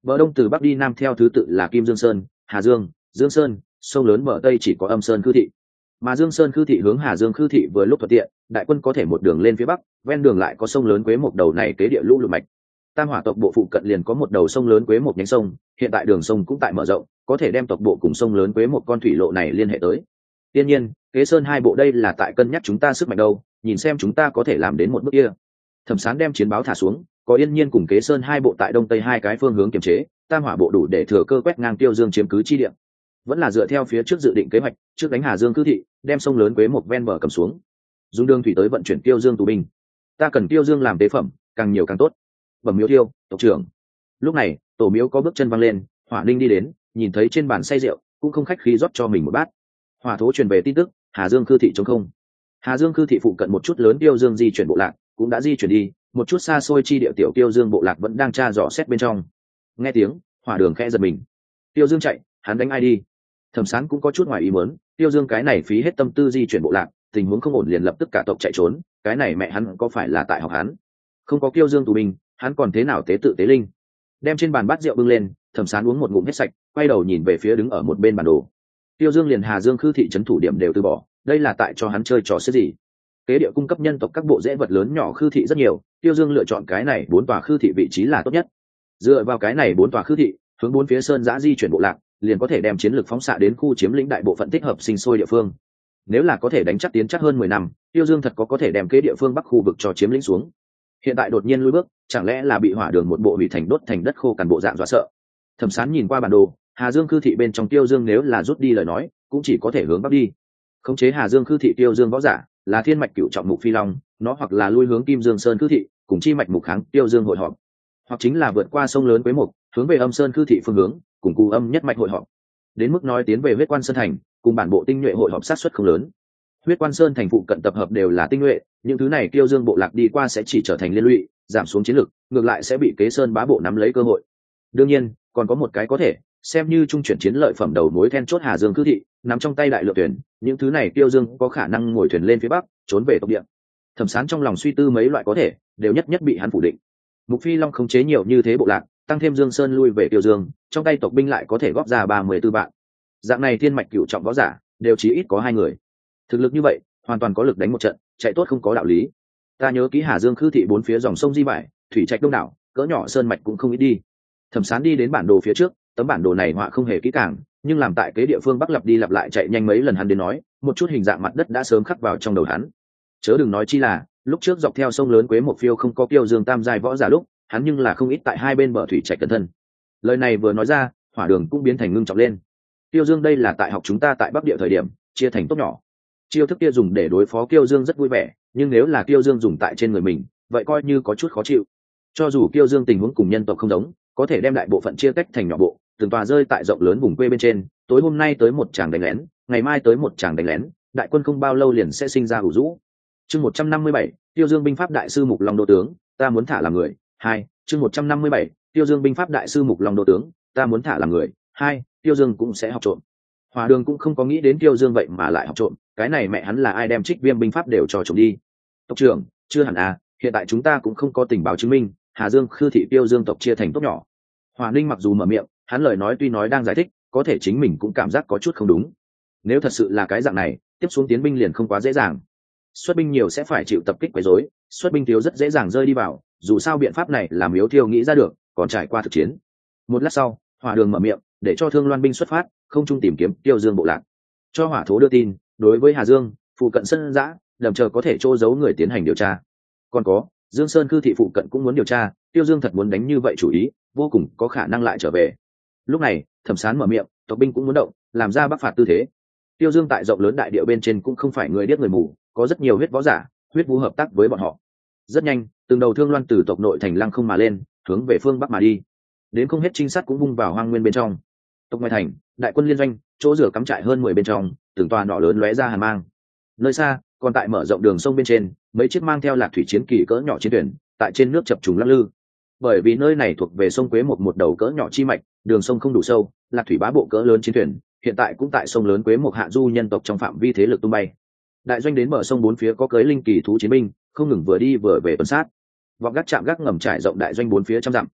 S1: Bờ đông từ bắc đi nam theo thứ tự là Kim Dương Sơn, Hà Dương, Dương Sơn, sông lớn bờ tây chỉ có Âm Sơn Khư Thị. Mà Dương Sơn Khư Thị hướng Hà Dương Khư Thị vừa lúc thuận tiện, đại quân có thể một đường lên phía bắc, ven đường lại có sông lớn Quế Mộc đầu này kế địa lũ lụt mạch. Tam Hỏa tộc bộ phụ cận liền có một đầu sông lớn Quế Mộc nhánh sông, hiện tại đường sông cũng tại mở rộng, có thể đem tộc bộ cùng sông lớn Quế Mộc con thủy lộ này liên hệ tới. Tuy nhiên, Kế Sơn hai bộ đây là tại cân nhắc chúng ta sức mạnh đâu, nhìn xem chúng ta có thể làm đến một bước kia. Thẩm Sán đem chiến báo thả xuống, có Yên Nhiên cùng Kế Sơn hai bộ tại đông tây hai cái phương hướng kiềm chế, Tam Hỏa bộ đủ để thừa cơ quét ngang Tiêu Dương chiếm cứ chi địa. Vẫn là dựa theo phía trước dự định kế hoạch, trước đánh Hà Dương Khư Thị, đem sông lớn Quế Mộc ven bờ cầm xuống, dùng đường thủy tới vận chuyển Tiêu Dương tù binh. Ta cần Tiêu Dương làm tế phẩm, càng nhiều càng tốt. Bẩm miếu Tiêu tộc trưởng. Lúc này, tổ miếu có bước chân văng lên, Hỏa Ninh đi đến, nhìn thấy trên bàn say rượu, cũng không khách khí rót cho mình một bát. Hỏa Thố truyền về tin tức, Hà Dương Khư Thị trống không. Hà Dương Khư Thị phụ cận một chút lớn Tiêu Dương di chuyển bộ lạc, cũng đã di chuyển đi, một chút xa xôi chi địa tiểu Tiêu Dương bộ lạc vẫn đang tra dò xét bên trong. Nghe tiếng, Hỏa Đường khẽ giật mình. Tiêu Dương chạy, hắn đánh ai đi? Thẩm Sán cũng có chút ngoài ý muốn, Tiêu Dương cái này phí hết tâm tư di chuyển bộ lạc, tình huống không ổn liền lập tức cả tộc chạy trốn, cái này mẹ hắn có phải là tại học hắn? Không có Tiêu Dương tù binh, hắn còn thế nào tế tự tế linh? Đem trên bàn bát rượu bưng lên, Thẩm Sán uống một ngụm hết sạch, quay đầu nhìn về phía đứng ở một bên bản đồ. Tiêu Dương liền Hà Dương Khư Thị trấn thủ điểm đều từ bỏ, đây là tại cho hắn chơi trò xếp gì? Kế địa cung cấp nhân tộc các bộ rễ vật lớn nhỏ khư thị rất nhiều, Tiêu Dương lựa chọn cái này 4 tòa khư thị vị trí là tốt nhất. Dựa vào cái này 4 tòa khư thị, hướng 4 phía sơn giã di chuyển bộ lạc, liền có thể đem chiến lược phóng xạ đến khu chiếm lĩnh đại bộ phận thích hợp sinh sôi địa phương. Nếu là có thể đánh chắc tiến chắc hơn 10 năm, Tiêu Dương thật có thể đem kế địa phương bắc khu vực cho chiếm lĩnh xuống. Hiện tại đột nhiên lùi bước, chẳng lẽ là bị Hỏa Đường một bộ hủy thành đốt thành đất khô cằn bộ dạng dọa sợ? Thẩm Sán nhìn qua bản đồ, Hà Dương Khư Thị bên trong Tiêu Dương nếu là rút đi lời nói, cũng chỉ có thể hướng bắc đi. Khống chế Hà Dương Khư Thị Tiêu Dương võ giả là thiên mạch cựu trọng mục phi long, nó hoặc là lui hướng Kim Dương Sơn Khư Thị, cùng chi mạch mục kháng Tiêu Dương hội họp, hoặc chính là vượt qua sông lớn Quế Mộc, hướng về Âm Sơn Khư Thị phương hướng, cùng Cù Âm nhất mạch hội họp. Đến mức nói tiến về Huyết Quan Sơn thành, cùng bản bộ tinh nhuệ hội họp sát suất không lớn. Huyết Quan Sơn thành phụ cận tập hợp đều là tinh nhuệ, những thứ này Tiêu Dương bộ lạc đi qua sẽ chỉ trở thành liên lụy, giảm xuống chiến lực, ngược lại sẽ bị Kế Sơn bá bộ nắm lấy cơ hội. Đương nhiên, còn có một cái có thể xem như trung chuyển chiến lợi phẩm đầu mối then chốt Hà Dương Khư Thị, nắm trong tay đại lượng thuyền, những thứ này Tiêu Dương có khả năng ngồi thuyền lên phía bắc, trốn về tộc địa. Thẩm Sán trong lòng suy tư mấy loại có thể, đều nhất nhất bị hắn phủ định. Mục Phi Long khống chế nhiều như thế bộ lạc, tăng thêm Dương Sơn lui về Tiêu Dương, trong tay tộc binh lại có thể góp ra 34 vạn. Dạng này thiên mạch cửu trọng võ giả, đều chỉ ít có 2 người. Thực lực như vậy, hoàn toàn có lực đánh một trận, chạy tốt không có đạo lý. Ta nhớ kỹ Hà Dương Khư Thị 4 phía dòng sông Di Bải, thủy trạch đông đảo, cỡ nhỏ sơn mạch cũng không ít đi. Thẩm Sán đi đến bản đồ phía trước, tấm bản đồ này họa không hề kỹ càng, nhưng làm tại kế địa phương bắc lặp đi lặp lại chạy nhanh mấy lần hắn đến nói, một chút hình dạng mặt đất đã sớm khắc vào trong đầu hắn. Chớ đừng nói chi là, lúc trước dọc theo sông lớn Quế Mộc phiêu không có Tiêu Dương tam giai võ giả lúc, hắn nhưng là không ít tại hai bên bờ thủy trạch cẩn thân. Lời này vừa nói ra, Hỏa Đường cũng biến thành ngưng trọng lên. Tiêu Dương đây là tại học chúng ta tại bắc địa thời điểm, chia thành tốt nhỏ. Chiêu thức kia dùng để đối phó Tiêu Dương rất vui vẻ, nhưng nếu là Tiêu Dương dùng tại trên người mình, vậy coi như có chút khó chịu. Cho dù Tiêu Dương tình huống cùng nhân tộc không giống, có thể đem đại bộ phận chia cách thành nhỏ bộ, từng tòa rơi tại rộng lớn vùng quê bên trên, tối hôm nay tới một tràng đánh lén, ngày mai tới một tràng đánh lén, đại quân không bao lâu liền sẽ sinh ra hủ rũ. Chương 157, Tiêu Dương binh pháp đại sư Mục Long đô tướng, ta muốn thả làm người. 2, chương 157, Tiêu Dương binh pháp đại sư Mục Long đô tướng, ta muốn thả làm người. 2, Tiêu Dương cũng sẽ học trộm. Hỏa Đường cũng không có nghĩ đến Tiêu Dương vậy mà lại học trộm, cái này mẹ hắn là ai đem Trích Viêm binh pháp đều cho trộm đi. Tộc trưởng, chưa hẳn à, hiện tại chúng ta cũng không có tình báo chứng minh, Hà Dương Khư Thị Tiêu Dương tộc chia thành tốt nhỏ. Hỏa Ninh mặc dù mở miệng, hắn lời nói tuy nói đang giải thích, có thể chính mình cũng cảm giác có chút không đúng. Nếu thật sự là cái dạng này, tiếp xuống tiến binh liền không quá dễ dàng. Xuất binh nhiều sẽ phải chịu tập kích quấy rối, xuất binh thiếu rất dễ dàng rơi đi vào, dù sao biện pháp này làm Yếu Thiêu nghĩ ra được, còn trải qua thực chiến. Một lát sau, Hỏa Đường mở miệng, để cho Thương Loan binh xuất phát, không trung tìm kiếm Tiêu Dương bộ lạc. Cho Hỏa Thố đưa tin, đối với Hà Dương, phụ cận sân giã, đầm chờ có thể trô giấu người tiến hành điều tra. Còn có, Dương Sơn Khư Thị phụ cận cũng muốn điều tra, Tiêu Dương thật muốn đánh như vậy chủ ý, vô cùng có khả năng lại trở về. Lúc này, Thẩm Sán mở miệng, tộc binh cũng muốn động, làm ra bắc phạt tư thế. Tiêu Dương tại rộng lớn đại địa bên trên cũng không phải người điếc người mù, có rất nhiều huyết võ giả, huyết vũ hợp tác với bọn họ. Rất nhanh, từng đầu thương loan từ tộc nội thành lăng không mà lên, hướng về phương bắc mà đi. Đến không hết trinh sát cũng vung vào hoang nguyên bên trong. Tộc ngoài thành, đại quân liên doanh, chỗ rửa cắm trại hơn 10 bên trong, từng tòa nọ lớn lóe ra hàn mang. Nơi xa, còn tại mở rộng đường sông bên trên, mấy chiếc mang theo lạc thủy chiến kỳ cỡ nhỏ chiến thuyền, tại trên nước chập trùng lắc lư. Bởi vì nơi này thuộc về sông Quế một đầu cỡ nhỏ chi mạch, đường sông không đủ sâu, lạc thủy bá bộ cỡ lớn chiến thuyền hiện tại cũng tại sông lớn Quế một hạ du nhân tộc trong phạm vi thế lực tung bay. Đại doanh đến bờ sông bốn phía có cưới linh kỳ thú chiến binh, không ngừng vừa đi vừa về tuần sát. Vọng gác chạm gác ngầm trải rộng đại doanh bốn phía trăm dặm.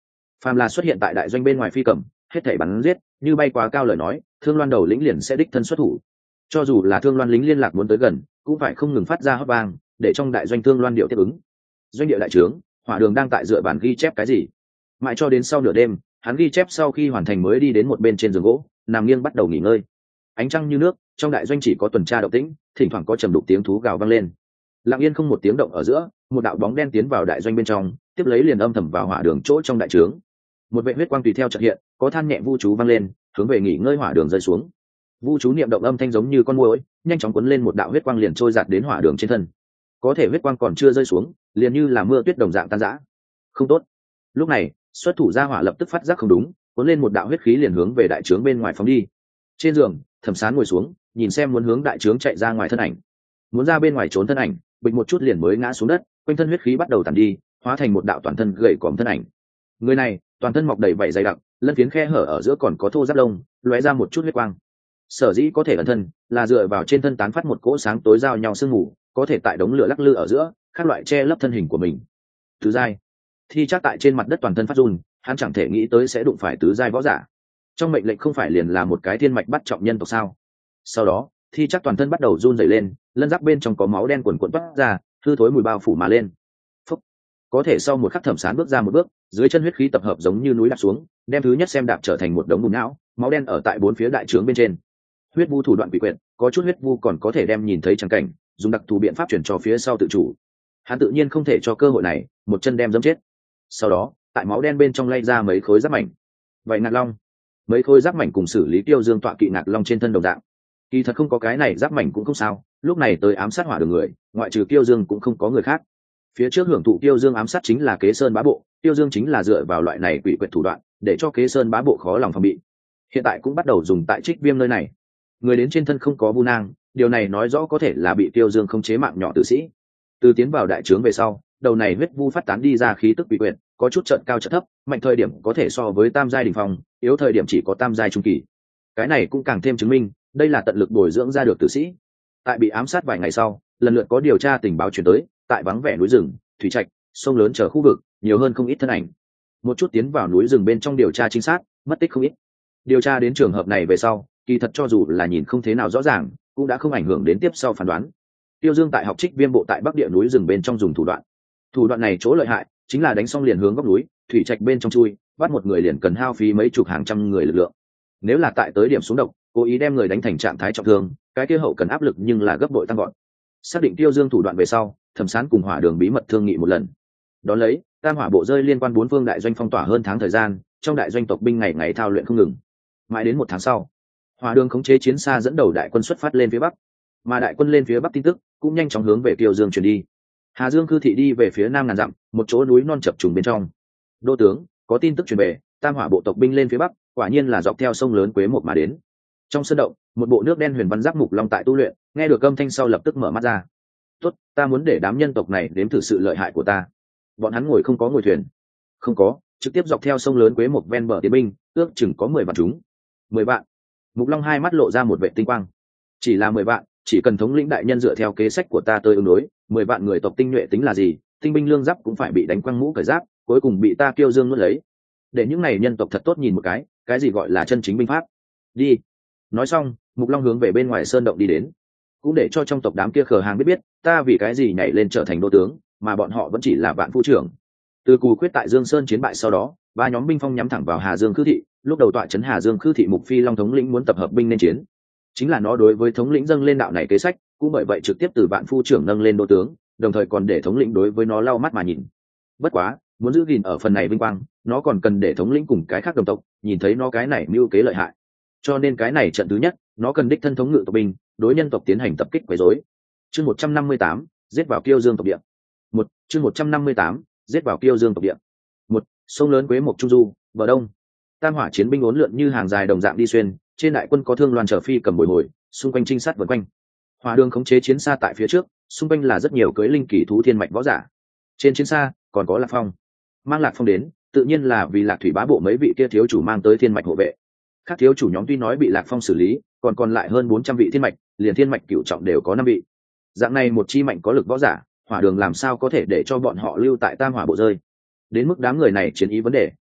S1: phàm là xuất hiện tại đại doanh bên ngoài phi cầm hết thảy bắn giết, như bay quá cao lời nói Thương Loan đầu lĩnh liền sẽ đích thân xuất thủ. Cho dù là Thương Loan lính liên lạc muốn tới gần cũng phải không ngừng phát ra hót vang để trong đại doanh Thương Loan điệu tiếp ứng. Doanh địa đại trướng, Hỏa Đường đang tại dựa bàn ghi chép cái gì, mãi cho đến sau nửa đêm hắn ghi chép sau khi hoàn thành mới đi đến một bên trên giường gỗ nằm nghiêng bắt đầu nghỉ ngơi. Ánh trăng như nước, trong đại doanh chỉ có tuần tra động tĩnh, thỉnh thoảng có trầm đục tiếng thú gào vang lên. Lặng yên không một tiếng động ở giữa, một đạo bóng đen tiến vào đại doanh bên trong, tiếp lấy liền âm thầm vào Hỏa Đường chỗ trong đại trướng. Một vệ huyết quang tùy theo chợt hiện, có than nhẹ vu chú vang lên, hướng về nghỉ ngơi Hỏa Đường rơi xuống. Vu chú niệm động âm thanh giống như con muỗi, nhanh chóng cuốn lên một đạo huyết quang liền trôi giạt đến Hỏa Đường trên thân. Có thể huyết quang còn chưa rơi xuống, liền như là mưa tuyết đồng dạng tan rã. Không tốt. Lúc này, xuất thủ gia hỏa lập tức phát giác không đúng, cuốn lên một đạo huyết khí liền hướng về đại trướng bên ngoài phóng đi. Trên giường, Thẩm Sán ngồi xuống, nhìn xem muốn hướng đại trướng chạy ra ngoài thân ảnh. Muốn ra bên ngoài trốn thân ảnh, bịch một chút liền mới ngã xuống đất, quanh thân huyết khí bắt đầu tàn đi, hóa thành một đạo toàn thân gầy còm thân ảnh. Người này, toàn thân mọc đầy vảy dày đặc, lân phiến khe hở ở giữa còn có thô giáp lông, lóe ra một chút huyết quang. Sở dĩ có thể ẩn thân, là dựa vào trên thân tán phát một cỗ sáng tối giao nhau sương mù, có thể tại đống lửa lắc lư ở giữa, các loại che lấp thân hình của mình. Tứ giai. Thi chắc tại trên mặt đất toàn thân phát run, hắn chẳng thể nghĩ tới sẽ đụng phải tứ giai võ giả. Trong mệnh lệnh không phải liền là một cái thiên mạch bắt trọng nhân tộc sao? Sau đó, Thi chắc toàn thân bắt đầu run rẩy lên, lân giáp bên trong có máu đen quần quần toát ra, hư thối mùi bao phủ mà lên. Phúc. Có thể sau một khắc Thẩm Sán bước ra một bước, dưới chân huyết khí tập hợp giống như núi đạp xuống, đem thứ nhất xem đạp trở thành một đống bùn não, máu đen ở tại bốn phía đại trướng bên trên. Huyết vu thủ đoạn quỷ quyệt, có chút huyết vu còn có thể đem nhìn thấy chẳng cảnh, dùng đặc thù biện pháp chuyển cho phía sau tự chủ. Hắn tự nhiên không thể cho cơ hội này, một chân đem giẫm chết. Sau đó, tại máu đen bên trong lay ra mấy khối giáp mảnh. Vậy Ngạc Long, mấy khối giáp mảnh cùng xử lý Tiêu Dương tọa kỵ Ngạc Long trên thân đồng dạng. Kỳ thật không có cái này giáp mảnh cũng không sao, lúc này tới ám sát Hỏa Đường người, ngoại trừ Tiêu Dương cũng không có người khác. Phía trước hưởng thụ Tiêu Dương ám sát chính là Kế Sơn Bá Bộ, Tiêu Dương chính là dựa vào loại này quỷ quyệt thủ đoạn, để cho Kế Sơn Bá Bộ khó lòng phòng bị. Hiện tại cũng bắt đầu dùng tại Trích Viêm nơi này. Người đến trên thân không có vu nang, điều này nói rõ có thể là bị Tiêu Dương không chế mạng nhỏ tử sĩ. Từ tiến vào đại trướng về sau, đầu này huyết vu phát tán đi ra khí tức quỷ quyệt, có chút trận cao trận thấp, mạnh thời điểm có thể so với tam giai đỉnh phong, yếu thời điểm chỉ có tam giai trung kỳ. Cái này cũng càng thêm chứng minh, đây là tận lực bồi dưỡng ra được tử sĩ. Tại bị ám sát vài ngày sau, lần lượt có điều tra tình báo truyền tới, tại vắng vẻ núi rừng, thủy trạch, sông lớn chờ khu vực, nhiều hơn không ít thân ảnh. Một chút tiến vào núi rừng bên trong điều tra chính xác, mất tích không ít. Điều tra đến trường hợp này về sau, kỳ thật cho dù là nhìn không thế nào rõ ràng, cũng đã không ảnh hưởng đến tiếp sau phán đoán. Tiêu Dương tại học Trích Viêm bộ tại Bắc Địa núi rừng bên trong dùng thủ đoạn. Thủ đoạn này chỗ lợi hại chính là đánh xong liền hướng góc núi, thủy trạch bên trong chui, bắt một người liền cần hao phí mấy chục hàng trăm người lực lượng. Nếu là tại tới điểm xuống độc, cố ý đem người đánh thành trạng thái trọng thương, cái kia hậu cần áp lực nhưng là gấp bội tăng gọn. Xác định Tiêu Dương thủ đoạn về sau, Thẩm Sán cùng Hỏa Đường bí mật thương nghị một lần. Đón lấy, Tam Hỏa bộ rơi liên quan 4 phương đại doanh phong tỏa hơn tháng thời gian, trong đại doanh tộc binh ngày ngày thao luyện không ngừng. Mãi đến 1 tháng sau, Hỏa Đường khống chế chiến xa dẫn đầu đại quân xuất phát lên phía bắc, mà đại quân lên phía bắc tin tức cũng nhanh chóng hướng về Tiêu Dương truyền đi. Hà Dương Khư thị đi về phía nam ngàn dặm, một chỗ núi non chập trùng bên trong. Đô tướng, có tin tức truyền về, Tam Hỏa bộ tộc binh lên phía bắc, quả nhiên là dọc theo sông lớn Quế Một mà đến. Trong sân động, một bộ nước đen huyền văn giáp mục long tại tu luyện, nghe được âm thanh sau lập tức mở mắt ra. Tốt, ta muốn để đám nhân tộc này đếm thử sự lợi hại của ta. Bọn hắn ngồi không có ngồi thuyền, không có, trực tiếp dọc theo sông lớn Quế Một ven bờ tiến binh, ước chừng có 10 vạn chúng. 10 vạn. Mục long hai mắt lộ ra một vệ tinh quang. Chỉ là 10 vạn, chỉ cần thống lĩnh đại nhân dựa theo kế sách của ta tới ứng đối, 10 vạn người tộc tinh nhuệ tính là gì, tinh binh lương giáp cũng phải bị đánh quăng mũ cởi giáp, cuối cùng bị ta Kiêu Dương nuốt lấy. Để những này nhân tộc thật tốt nhìn một cái gì gọi là chân chính binh pháp. Đi. Nói xong, Mục Long hướng về bên ngoài sơn động đi đến, cũng để cho trong tộc đám kia khờ hàng biết ta vì cái gì nhảy lên trở thành đô tướng, mà bọn họ vẫn chỉ là vạn phu trưởng. Từ Cù Quyết tại Dương Sơn chiến bại sau đó, ba nhóm binh phong nhắm thẳng vào Hà Dương Khư thị, lúc đầu tọa trấn Hà Dương Khư thị Mục Phi Long thống lĩnh muốn tập hợp binh nên chiến. Chính là nó đối với thống lĩnh dâng lên đạo này kế sách, cũng bởi vậy trực tiếp từ vạn phu trưởng nâng lên đô tướng, đồng thời còn để thống lĩnh đối với nó lau mắt mà nhìn. Bất quá, muốn giữ gìn ở phần này vinh quang, nó còn cần để thống lĩnh cùng cái khác đồng tộc nhìn thấy nó cái này mưu kế lợi hại. Cho nên cái này trận thứ nhất, nó cần đích thân thống ngự tộc binh, đối nhân tộc tiến hành tập kích quấy rối. Chương 158, giết vào Kiêu Dương tộc địa. Chương 158, giết vào Kiêu Dương tộc địa. Sông lớn Quế Mộc Trung Du, bờ đông. Tam Hỏa chiến binh uốn lượn như hàng dài đồng dạng đi xuyên, trên đại quân có Thương Loan trở phi cầm bồi hồi, xung quanh trinh sát vần quanh. Hỏa Đường khống chế chiến xa tại phía trước, xung quanh là rất nhiều cưỡi linh kỳ thú thiên mạch võ giả. Trên chiến xa còn có Lạc Phong. Mang Lạc Phong đến, tự nhiên là vì Lạc Thủy bá bộ mấy vị kia thiếu chủ mang tới thiên mạch hộ vệ. Các thiếu chủ nhóm tuy nói bị Lạc Phong xử lý, còn lại hơn 400 vị thiên mạch, liền thiên mạch cửu trọng đều có 5 vị. Dạng này một chi mạnh có lực võ giả, Hỏa Đường làm sao có thể để cho bọn họ lưu tại Tam Hỏa bộ rơi? Đến mức đám người này chiến ý vấn đề,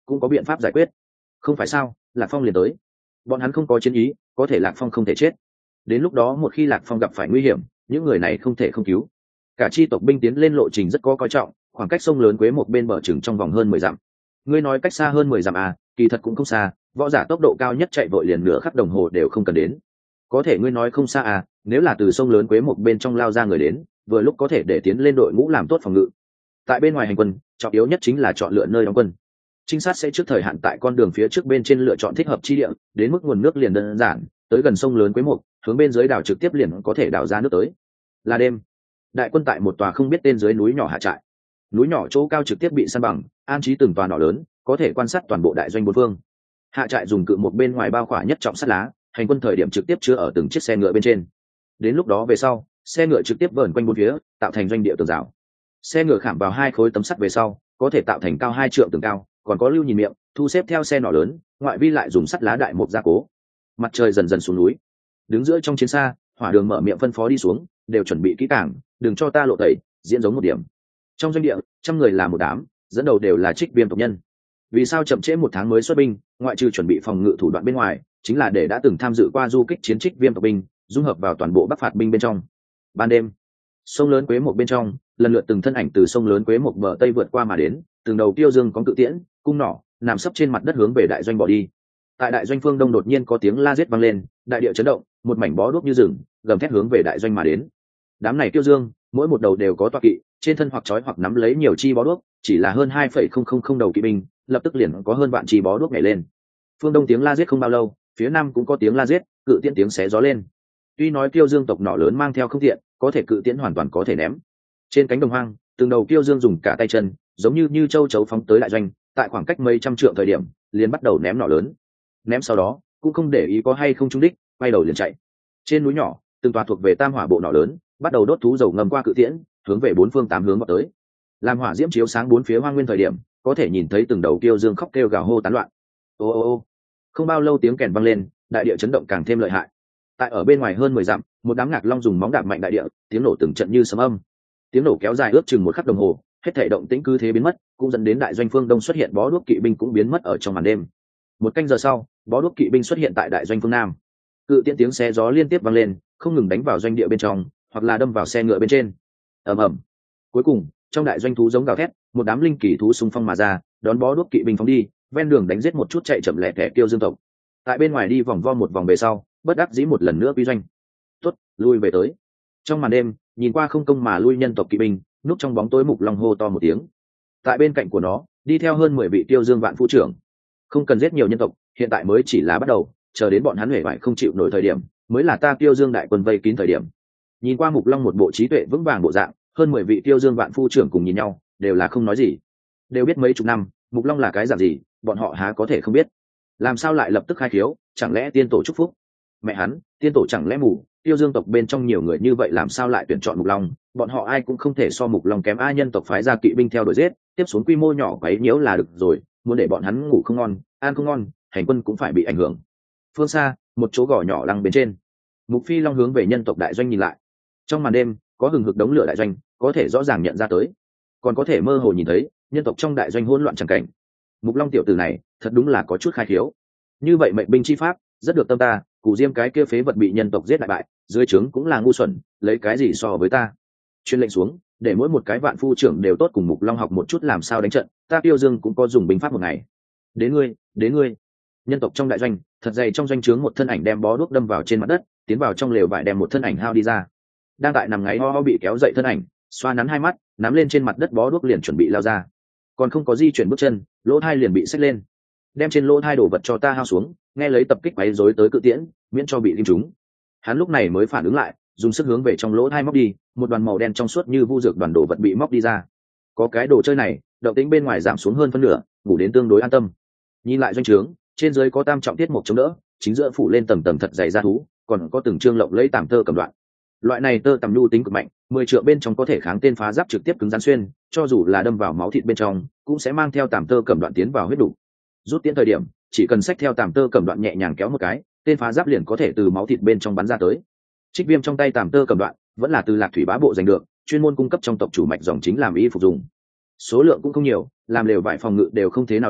S1: cũng có biện pháp giải quyết. Không phải sao, Lạc Phong liền tới. Bọn hắn không có chiến ý, có thể Lạc Phong không thể chết. Đến lúc đó một khi Lạc Phong gặp phải nguy hiểm, những người này không thể không cứu. Cả chi tộc binh tiến lên lộ trình rất có coi trọng, khoảng cách sông lớn Quế một bên bờ chừng trong vòng hơn 10 dặm. Ngươi nói cách xa hơn 10 dặm à, kỳ thật cũng không xa, võ giả tốc độ cao nhất chạy vội liền nửa khắc đồng hồ đều không cần đến. Có thể ngươi nói không xa à, nếu là từ sông lớn Quế một bên trong lao ra người đến, vừa lúc có thể để tiến lên đội ngũ làm tốt phòng ngự. Tại bên ngoài hành quân, trọng yếu nhất chính là chọn lựa nơi đóng quân. Trinh sát sẽ trước thời hạn tại con đường phía trước bên trên lựa chọn thích hợp chi địa, đến mức nguồn nước liền đơn giản, tới gần sông lớn Quế một, hướng bên dưới đảo trực tiếp liền có thể đảo ra nước tới. Là đêm, đại quân tại một tòa không biết tên dưới núi nhỏ hạ trại. Núi nhỏ chỗ cao trực tiếp bị san bằng, an trí từng tòa nỏ lớn, có thể quan sát toàn bộ đại doanh bốn phương. Hạ trại dùng cự một bên ngoài bao khỏa nhất trọng sắt lá, hành quân thời điểm trực tiếp chứa ở từng chiếc xe ngựa bên trên. Đến lúc đó về sau, xe ngựa trực tiếp vờn quanh bốn phía, tạo thành doanh địa tường rào. Xe ngựa khảm vào 2 khối tấm sắt về sau, có thể tạo thành cao 2 trượng tường cao, còn có lưu nhìn miệng, thu xếp theo xe nỏ lớn, ngoại vi lại dùng sắt lá đại mục gia cố. Mặt trời dần dần xuống núi, đứng giữa trong chiến xa, Hỏa Đường mở miệng phân phó đi xuống, đều chuẩn bị kỹ càng, đừng cho ta lộ tẩy, diễn giống một điểm. Trong doanh địa, 100 người là một đám, dẫn đầu đều là Trích Viêm tộc nhân. Vì sao chậm trễ 1 tháng mới xuất binh, ngoại trừ chuẩn bị phòng ngự thủ đoạn bên ngoài, chính là để đã từng tham dự qua du kích chiến Trích Viêm tộc binh, dung hợp vào toàn bộ Bắc phạt binh bên trong. Ban đêm, sông lớn Quế một bên trong, lần lượt từng thân ảnh từ sông lớn Quế một bờ tây vượt qua mà đến, từng đầu tiêu dương có cự tiễn, cung nỏ, nằm sấp trên mặt đất hướng về đại doanh bỏ đi. Tại đại doanh phương đông đột nhiên có tiếng la giết vang lên, đại địa chấn động, một mảnh bó đuốc như rừng, gầm thét hướng về đại doanh mà đến. Đám này tiêu dương, mỗi một đầu đều có tọa kỵ, trên thân hoặc trói hoặc nắm lấy nhiều chi bó đuốc, chỉ là hơn 2,000 đầu kỵ binh, lập tức liền có hơn vạn chi bó đuốc nhảy lên. Phương đông tiếng la giết không bao lâu, phía nam cũng có tiếng la giết, cự tiễn tiếng xé gió lên. Tuy nói tiêu dương tộc nỏ lớn mang theo không tiện, có thể cự tiễn hoàn toàn có thể ném. Trên cánh đồng hoang, từng đầu tiêu dương dùng cả tay chân, giống như châu chấu phóng tới đại doanh, tại khoảng cách mấy trăm trượng thời điểm, liền bắt đầu ném nỏ lớn. Ném sau đó, cũng không để ý có hay không trúng đích, quay đầu liền chạy. Trên núi nhỏ, từng tòa thuộc về Tam Hỏa bộ nỏ lớn, bắt đầu đốt thú dầu ngầm qua cự tiễn, hướng về 4 phương 8 hướng vào tới. Làm hỏa diễm chiếu sáng 4 phía hoang nguyên thời điểm, có thể nhìn thấy từng đầu tiêu dương khóc kêu gào hô tán loạn. Ô ô ô. Không bao lâu tiếng kèn vang lên, đại địa chấn động càng thêm lợi hại. Tại ở bên ngoài hơn 10 dặm, một đám ngạc long dùng móng đạp mạnh đại địa, tiếng nổ từng trận như sấm âm. Tiếng nổ kéo dài ước chừng 1 khắc đồng hồ, hết thảy động tĩnh cứ thế biến mất, cũng dẫn đến đại doanh phương đông xuất hiện bó đuốc kỵ binh cũng biến mất ở trong màn đêm. 1 canh giờ sau, bó đuốc kỵ binh xuất hiện tại đại doanh phương nam. Cự tiễn tiếng xé gió liên tiếp vang lên, không ngừng đánh vào doanh địa bên trong, hoặc là đâm vào xe ngựa bên trên. Ầm ầm. Cuối cùng, trong đại doanh thú giống gào thét, một đám linh kỳ thú xung phong mà ra, đón bó đuốc kỵ binh phóng đi, ven đường đánh giết một chút chạy chậm lẹ tẻ Tiêu Dương tộc. Tại bên ngoài đi vòng vo một vòng về sau, bất đắc dĩ một lần nữa quy doanh. Tốt, lui về tới. Trong màn đêm, nhìn qua không công mà lui nhân tộc kỵ binh, núp trong bóng tối Mục Long hô to một tiếng. Tại bên cạnh của nó, đi theo hơn 10 vị Tiêu Dương vạn phu trưởng. Không cần giết nhiều nhân tộc, hiện tại mới chỉ là bắt đầu, chờ đến bọn hắn huệ bại không chịu nổi thời điểm, mới là ta Tiêu Dương đại quân vây kín thời điểm. Nhìn qua Mục Long một bộ trí tuệ vững vàng bộ dạng, hơn 10 vị Tiêu Dương vạn phu trưởng cùng nhìn nhau, đều là không nói gì. Đều biết mấy chục năm, Mục Long là cái dạng gì, bọn họ há có thể không biết. Làm sao lại lập tức khai khiếu, chẳng lẽ tiên tổ chúc phúc? Mẹ hắn, tiên tổ chẳng lẽ mù? Tiêu Dương tộc bên trong nhiều người như vậy làm sao lại tuyển chọn Mục Long? Bọn họ ai cũng không thể so Mục Long kém. Ai nhân tộc phái ra kỵ binh theo đuổi giết, tiếp xuống quy mô nhỏ quấy nhiễu là được rồi, muốn để bọn hắn ngủ không ngon, ăn không ngon, hành quân cũng phải bị ảnh hưởng. Phương xa, một chỗ gò nhỏ lăng bên trên, Mục Phi Long hướng về nhân tộc đại doanh nhìn lại. Trong màn đêm, có hừng hực đống lửa đại doanh, có thể rõ ràng nhận ra tới, còn có thể mơ hồ nhìn thấy nhân tộc trong đại doanh hỗn loạn chẳng cảnh. Mục Long tiểu tử này, thật đúng là có chút khai khiếu. Như vậy mệnh binh chi pháp, rất được tâm ta. Cù Diêm cái kia phế vật bị nhân tộc giết đại bại, dưới trướng cũng là ngu xuẩn, lấy cái gì so với ta? Truyền lệnh xuống, để mỗi một cái vạn phu trưởng đều tốt cùng Mục Long học một chút làm sao đánh trận. Ta Tiêu Dương cũng có dùng binh pháp một ngày. Đến ngươi. Nhân tộc trong đại doanh, thật dày trong doanh trướng một thân ảnh đem bó đuốc đâm vào trên mặt đất, tiến vào trong lều vải đem một thân ảnh hao đi ra. Đang tại nằm ngáy ho ho bị kéo dậy thân ảnh, xoa nắn hai mắt, nắm lên trên mặt đất bó đuốc liền chuẩn bị lao ra. Còn không có di chuyển bước chân, lỗ thai liền bị xách lên. Đem trên lỗ thai đổ vật cho ta hao xuống, nghe lấy tập kích quấy rối tới cự tiễn, miễn cho bị lim trúng. Hắn lúc này mới phản ứng lại, dùng sức hướng về trong lỗ thai móc đi, một đoàn màu đen trong suốt như vu dược đoàn đồ vật bị móc đi ra. Có cái đồ chơi này, động tĩnh bên ngoài giảm xuống hơn phân nửa, ngủ đến tương đối an tâm. Nhìn lại doanh trướng, trên dưới có tam trọng tiết một chống đỡ, chính giữa phủ lên tầng tầng thật dày da thú, còn có từng trương lộng lấy tảm tơ cầm đoạn. Loại này tơ tằm nhu tính cực mạnh, 10 trượng bên trong có thể kháng tên phá giáp trực tiếp cứng rắn xuyên, cho dù là đâm vào máu thịt bên trong, cũng sẽ mang theo tảm tơ cầm đoạn tiến vào huyết đủ. Rút tiễn thời điểm, chỉ cần xách theo tảm tơ cầm đoạn nhẹ nhàng kéo một cái, tên phá giáp liền có thể từ máu thịt bên trong bắn ra tới. Trích Viêm trong tay tảm tơ cầm đoạn, vẫn là từ Lạc Thủy Bá bộ giành được, chuyên môn cung cấp trong tộc chủ mạch dòng chính làm y phục dùng. Số lượng cũng không nhiều, làm lều vải phòng ngự đều không thế nào đủ,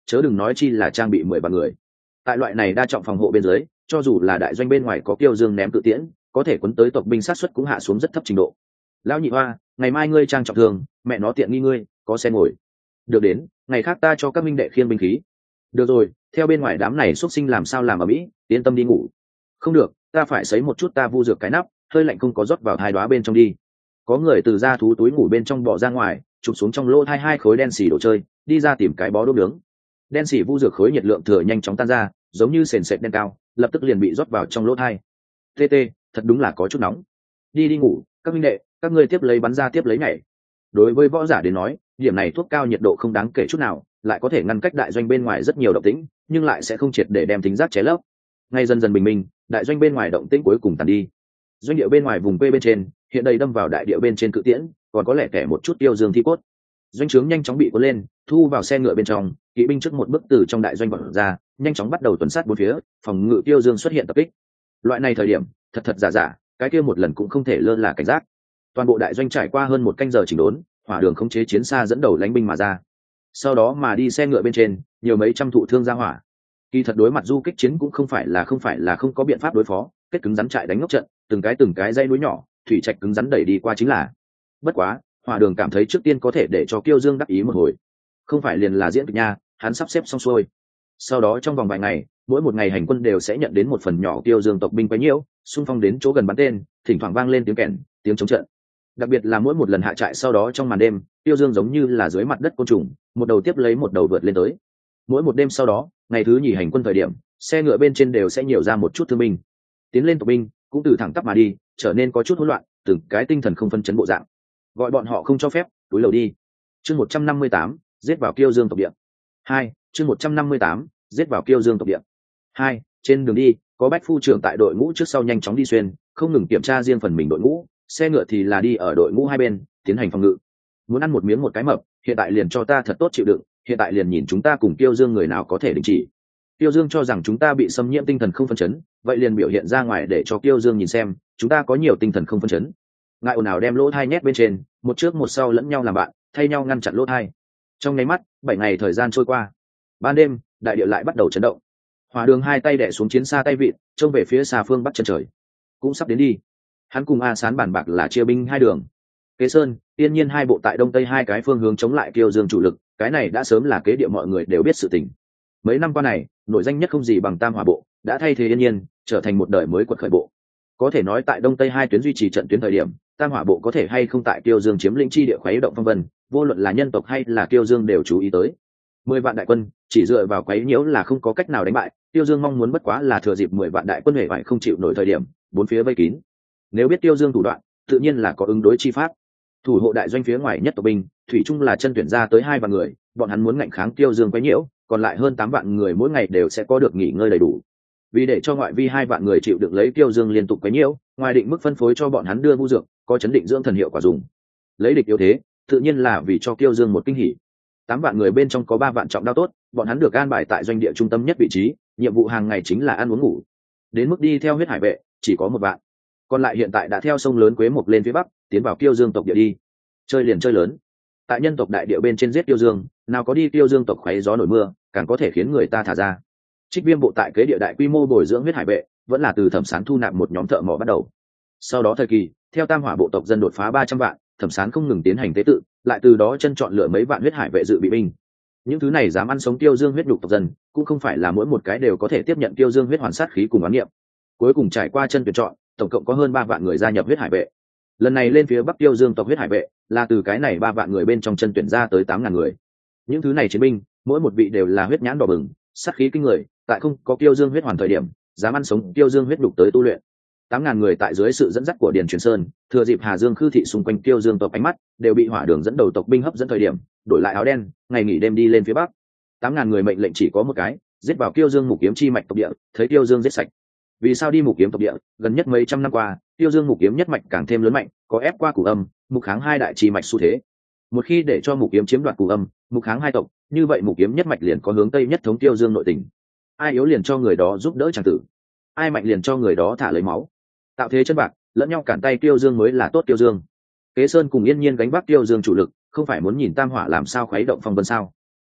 S1: chớ đừng nói chi là trang bị 10 vạn người. Tại loại này đa trọng phòng hộ bên dưới, cho dù là đại doanh bên ngoài có Kiêu Dương ném cự tiễn, có thể quấn tới tộc binh sát suất cũng hạ xuống rất thấp trình độ. Lão nhị hoa, ngày mai ngươi trang trọng thương, mẹ nó tiện nghi ngươi, có xe ngồi. Được đến, ngày khác ta cho các minh đệ khiêng binh khí. Được rồi, theo bên ngoài đám này xuất sinh làm sao làm ở mỹ, yên tâm đi ngủ. Không được, ta phải sấy một chút ta vu dược cái nắp, hơi lạnh không có rót vào hai đóa bên trong đi. Có người từ ra thú túi ngủ bên trong bò ra ngoài, chụp xuống trong lỗ hai khối đen xì đồ chơi, đi ra tìm cái bó đốt nướng. Đen xì vu dược khối nhiệt lượng thừa nhanh chóng tan ra, giống như sền sệt đen cao, lập tức liền bị rót vào trong lỗ hai. TT, thật đúng là có chút nóng. Đi ngủ, các minh đệ, các ngươi tiếp lấy bắn ra tiếp lấy nhảy. Đối với võ giả đến nói, điểm này thuốc cao nhiệt độ không đáng kể chút nào, lại có thể ngăn cách đại doanh bên ngoài rất nhiều động tĩnh, nhưng lại sẽ không triệt để đem tính giác ché lấp. Ngay dần dần bình minh, đại doanh bên ngoài động tĩnh cuối cùng tàn đi. Doanh địa bên ngoài vùng quê bên trên, hiện đầy đâm vào đại địa bên trên cự tiễn, còn có lẽ kẻ một chút tiêu dương thi cốt. Doanh trướng nhanh chóng bị cuốn lên, thu vào xe ngựa bên trong, kỵ binh trước một bước từ trong đại doanh vọt ra, nhanh chóng bắt đầu tuần sát bốn phía, phòng ngự tiêu dương xuất hiện tập kích. Loại này thời điểm, thật giả, cái kia một lần cũng không thể lơ là cảnh giác. Toàn bộ đại doanh trải qua hơn một canh giờ chỉnh đốn, hỏa đường khống chế chiến xa dẫn đầu lãnh binh mà ra. Sau đó mà đi xe ngựa bên trên, nhiều mấy trăm thụ thương ra hỏa. Kỳ thật đối mặt du kích chiến cũng không phải là không có biện pháp đối phó, kết cứng rắn trại đánh ngốc trận, từng cái dây núi nhỏ, thủy trạch cứng rắn đẩy đi qua chính là. Bất quá, hỏa đường cảm thấy trước tiên có thể để cho Kiêu Dương đắc ý một hồi. Không phải liền là diễn kịch nha, hắn sắp xếp xong xuôi. Sau đó trong vòng vài ngày, mỗi một ngày hành quân đều sẽ nhận đến một phần nhỏ Kiêu Dương tộc binh quấy nhiễu, xung phong đến chỗ gần bắn tên, thỉnh thoảng vang lên tiếng kèn, tiếng chống trận. Đặc biệt là mỗi một lần hạ trại sau đó trong màn đêm, Kiêu Dương giống như là dưới mặt đất côn trùng, một đầu tiếp lấy một đầu vượt lên tới. Mỗi một đêm sau đó, ngày thứ nhì hành quân thời điểm, xe ngựa bên trên đều sẽ nhiều ra một chút thương binh. Tiến lên tộc binh cũng từ thẳng tắp mà đi, trở nên có chút hỗn loạn, từng cái tinh thần không phân chấn bộ dạng. Gọi bọn họ không cho phép, túi lầu đi. Chương 158, giết vào Kiêu Dương tộc địa. 2, chương 158, giết vào Kiêu Dương tộc địa. 2, trên đường đi, có bách phu trưởng tại đội ngũ trước sau nhanh chóng đi xuyên, không ngừng kiểm tra riêng phần mình đội ngũ, xe ngựa thì là đi ở đội ngũ hai bên, tiến hành phòng ngự. Muốn ăn một miếng một cái mập, hiện tại liền cho ta thật tốt chịu đựng, hiện tại liền nhìn chúng ta cùng Kiêu Dương người nào có thể đình chỉ. Kiêu Dương cho rằng chúng ta bị xâm nhiễm tinh thần không phân chấn, vậy liền biểu hiện ra ngoài để cho Kiêu Dương nhìn xem, chúng ta có nhiều tinh thần không phân chấn. Ngại ồn ào đem lỗ thai nhét bên trên, một trước một sau lẫn nhau làm bạn, thay nhau ngăn chặn lỗ thai. Trong nháy mắt, 7 ngày thời gian trôi qua. Ban đêm, đại địa lại bắt đầu chấn động. Hỏa Đường hai tay đè xuống chiến xa tay vịn, trông về phía xa phương bắc chân trời. Cũng sắp đến đi. Hắn cùng A Sán bàn bạc là chia binh hai đường. Kế Sơn, Yên Nhiên hai bộ tại đông tây hai cái phương hướng chống lại Kiêu Dương chủ lực, cái này đã sớm là kế địa mọi người đều biết sự tình. Mấy năm qua này, nổi danh nhất không gì bằng Tam Hỏa bộ, đã thay thế Yên Nhiên, trở thành một đời mới quật khởi bộ. Có thể nói tại đông tây hai tuyến duy trì trận tuyến thời điểm, Tam Hỏa bộ có thể hay không tại Kiêu Dương chiếm lĩnh chi địa khuấy động phong vân, vô luận là nhân tộc hay là Kiêu Dương đều chú ý tới. 10 vạn đại quân, chỉ dựa vào quấy nhiễu là không có cách nào đánh bại, Kiêu Dương mong muốn bất quá là thừa dịp 10 vạn đại quân hề bại không chịu nổi thời điểm, bốn phía vây kín. Nếu biết Kiêu Dương thủ đoạn, tự nhiên là có ứng đối chi pháp. Thủ hộ đại doanh phía ngoài nhất tộc binh, thủy chung là chân tuyển ra tới 2 vạn người, bọn hắn muốn ngạnh kháng Kiêu Dương quấy nhiễu, còn lại hơn 8 vạn người mỗi ngày đều sẽ có được nghỉ ngơi đầy đủ. Vì để cho ngoại vi 2 vạn người chịu được lấy Kiêu Dương liên tục quấy nhiễu, ngoài định mức phân phối cho bọn hắn đưa vu dược, có chấn định dưỡng thần hiệu quả dùng. Lấy địch yếu thế, tự nhiên là vì cho Kiêu Dương một kinh hỉ. 8 vạn người bên trong có 3 vạn trọng đao tốt, bọn hắn được an bài tại doanh địa trung tâm nhất vị trí, nhiệm vụ hàng ngày chính là ăn uống ngủ. Đến mức đi theo huyết hải vệ, chỉ có 1 vạn. Còn lại hiện tại đã theo sông lớn Quế Mộc lên phía bắc, tiến vào Kiêu Dương tộc địa đi. Chơi liền chơi lớn. Tại nhân tộc đại địa bên trên giết Kiêu Dương, nào có đi Kiêu Dương tộc khoé gió nổi mưa, càng có thể khiến người ta thả ra. Trích Viêm bộ tại kế địa đại quy mô bồi dưỡng huyết hải vệ, vẫn là từ Thẩm Sán thu nạp một nhóm thợ mỏ bắt đầu. Sau đó thời kỳ, theo Tam Hỏa bộ tộc dân đột phá 300 vạn, Thẩm Sán không ngừng tiến hành tế tự, lại từ đó chân chọn lựa mấy vạn huyết hải vệ dự bị binh. Những thứ này dám ăn sống Kiêu Dương huyết nhục tộc dân, cũng không phải là mỗi một cái đều có thể tiếp nhận Kiêu Dương huyết hoàn sát khí cùng oán niệm. Cuối cùng trải qua chân tuyển chọn, tổng cộng có hơn 3 vạn người gia nhập huyết hải vệ. Lần này lên phía bắc Kiêu Dương tộc huyết hải vệ, là từ cái này 3 vạn người bên trong chân tuyển ra tới 8.000 người. Những thứ này chiến binh, mỗi một vị đều là huyết nhãn đỏ bừng, sát khí kinh người, tại không có Kiêu Dương huyết hoàn thời điểm, dám ăn sống Kiêu Dương huyết nhục tới tu luyện. 8.000 người tại dưới sự dẫn dắt của Điền Truyền Sơn, thừa dịp Hà Dương khư thị xung quanh Kiêu Dương tộc ánh mắt, đều bị Hỏa Đường dẫn đầu tộc binh hấp dẫn thời điểm, đổi lại áo đen, ngày nghỉ đêm đi lên phía bắc. 8.000 người mệnh lệnh chỉ có một cái, giết vào Kiêu Dương Mục Kiếm chi mạch tộc địa, thấy Kiêu Dương giết sạch. Vì sao đi Mục Kiếm tộc địa? Gần nhất mấy trăm năm qua, Kiêu Dương Mục Kiếm nhất mạch càng thêm lớn mạnh, có ép qua Cửu Âm, Mục Kháng hai đại chi mạch xu thế. Một khi để cho Mục Kiếm chiếm đoạt Cửu Âm, Mục Kháng hai tộc, như vậy Mục Kiếm nhất mạch liền có hướng tây nhất thống Kiêu Dương nội tình. Ai yếu liền cho người đó giúp đỡ chàng tử, ai mạnh liền cho người đó thả lấy máu. Tạo thế chân bạc, lẫn nhau cản tay Kiêu Dương mới là tốt Kiêu Dương. Kế Sơn cùng Yên Nhiên gánh vác Kiêu Dương chủ lực, không phải muốn nhìn Tam Hỏa làm sao khuấy động phong vân sao?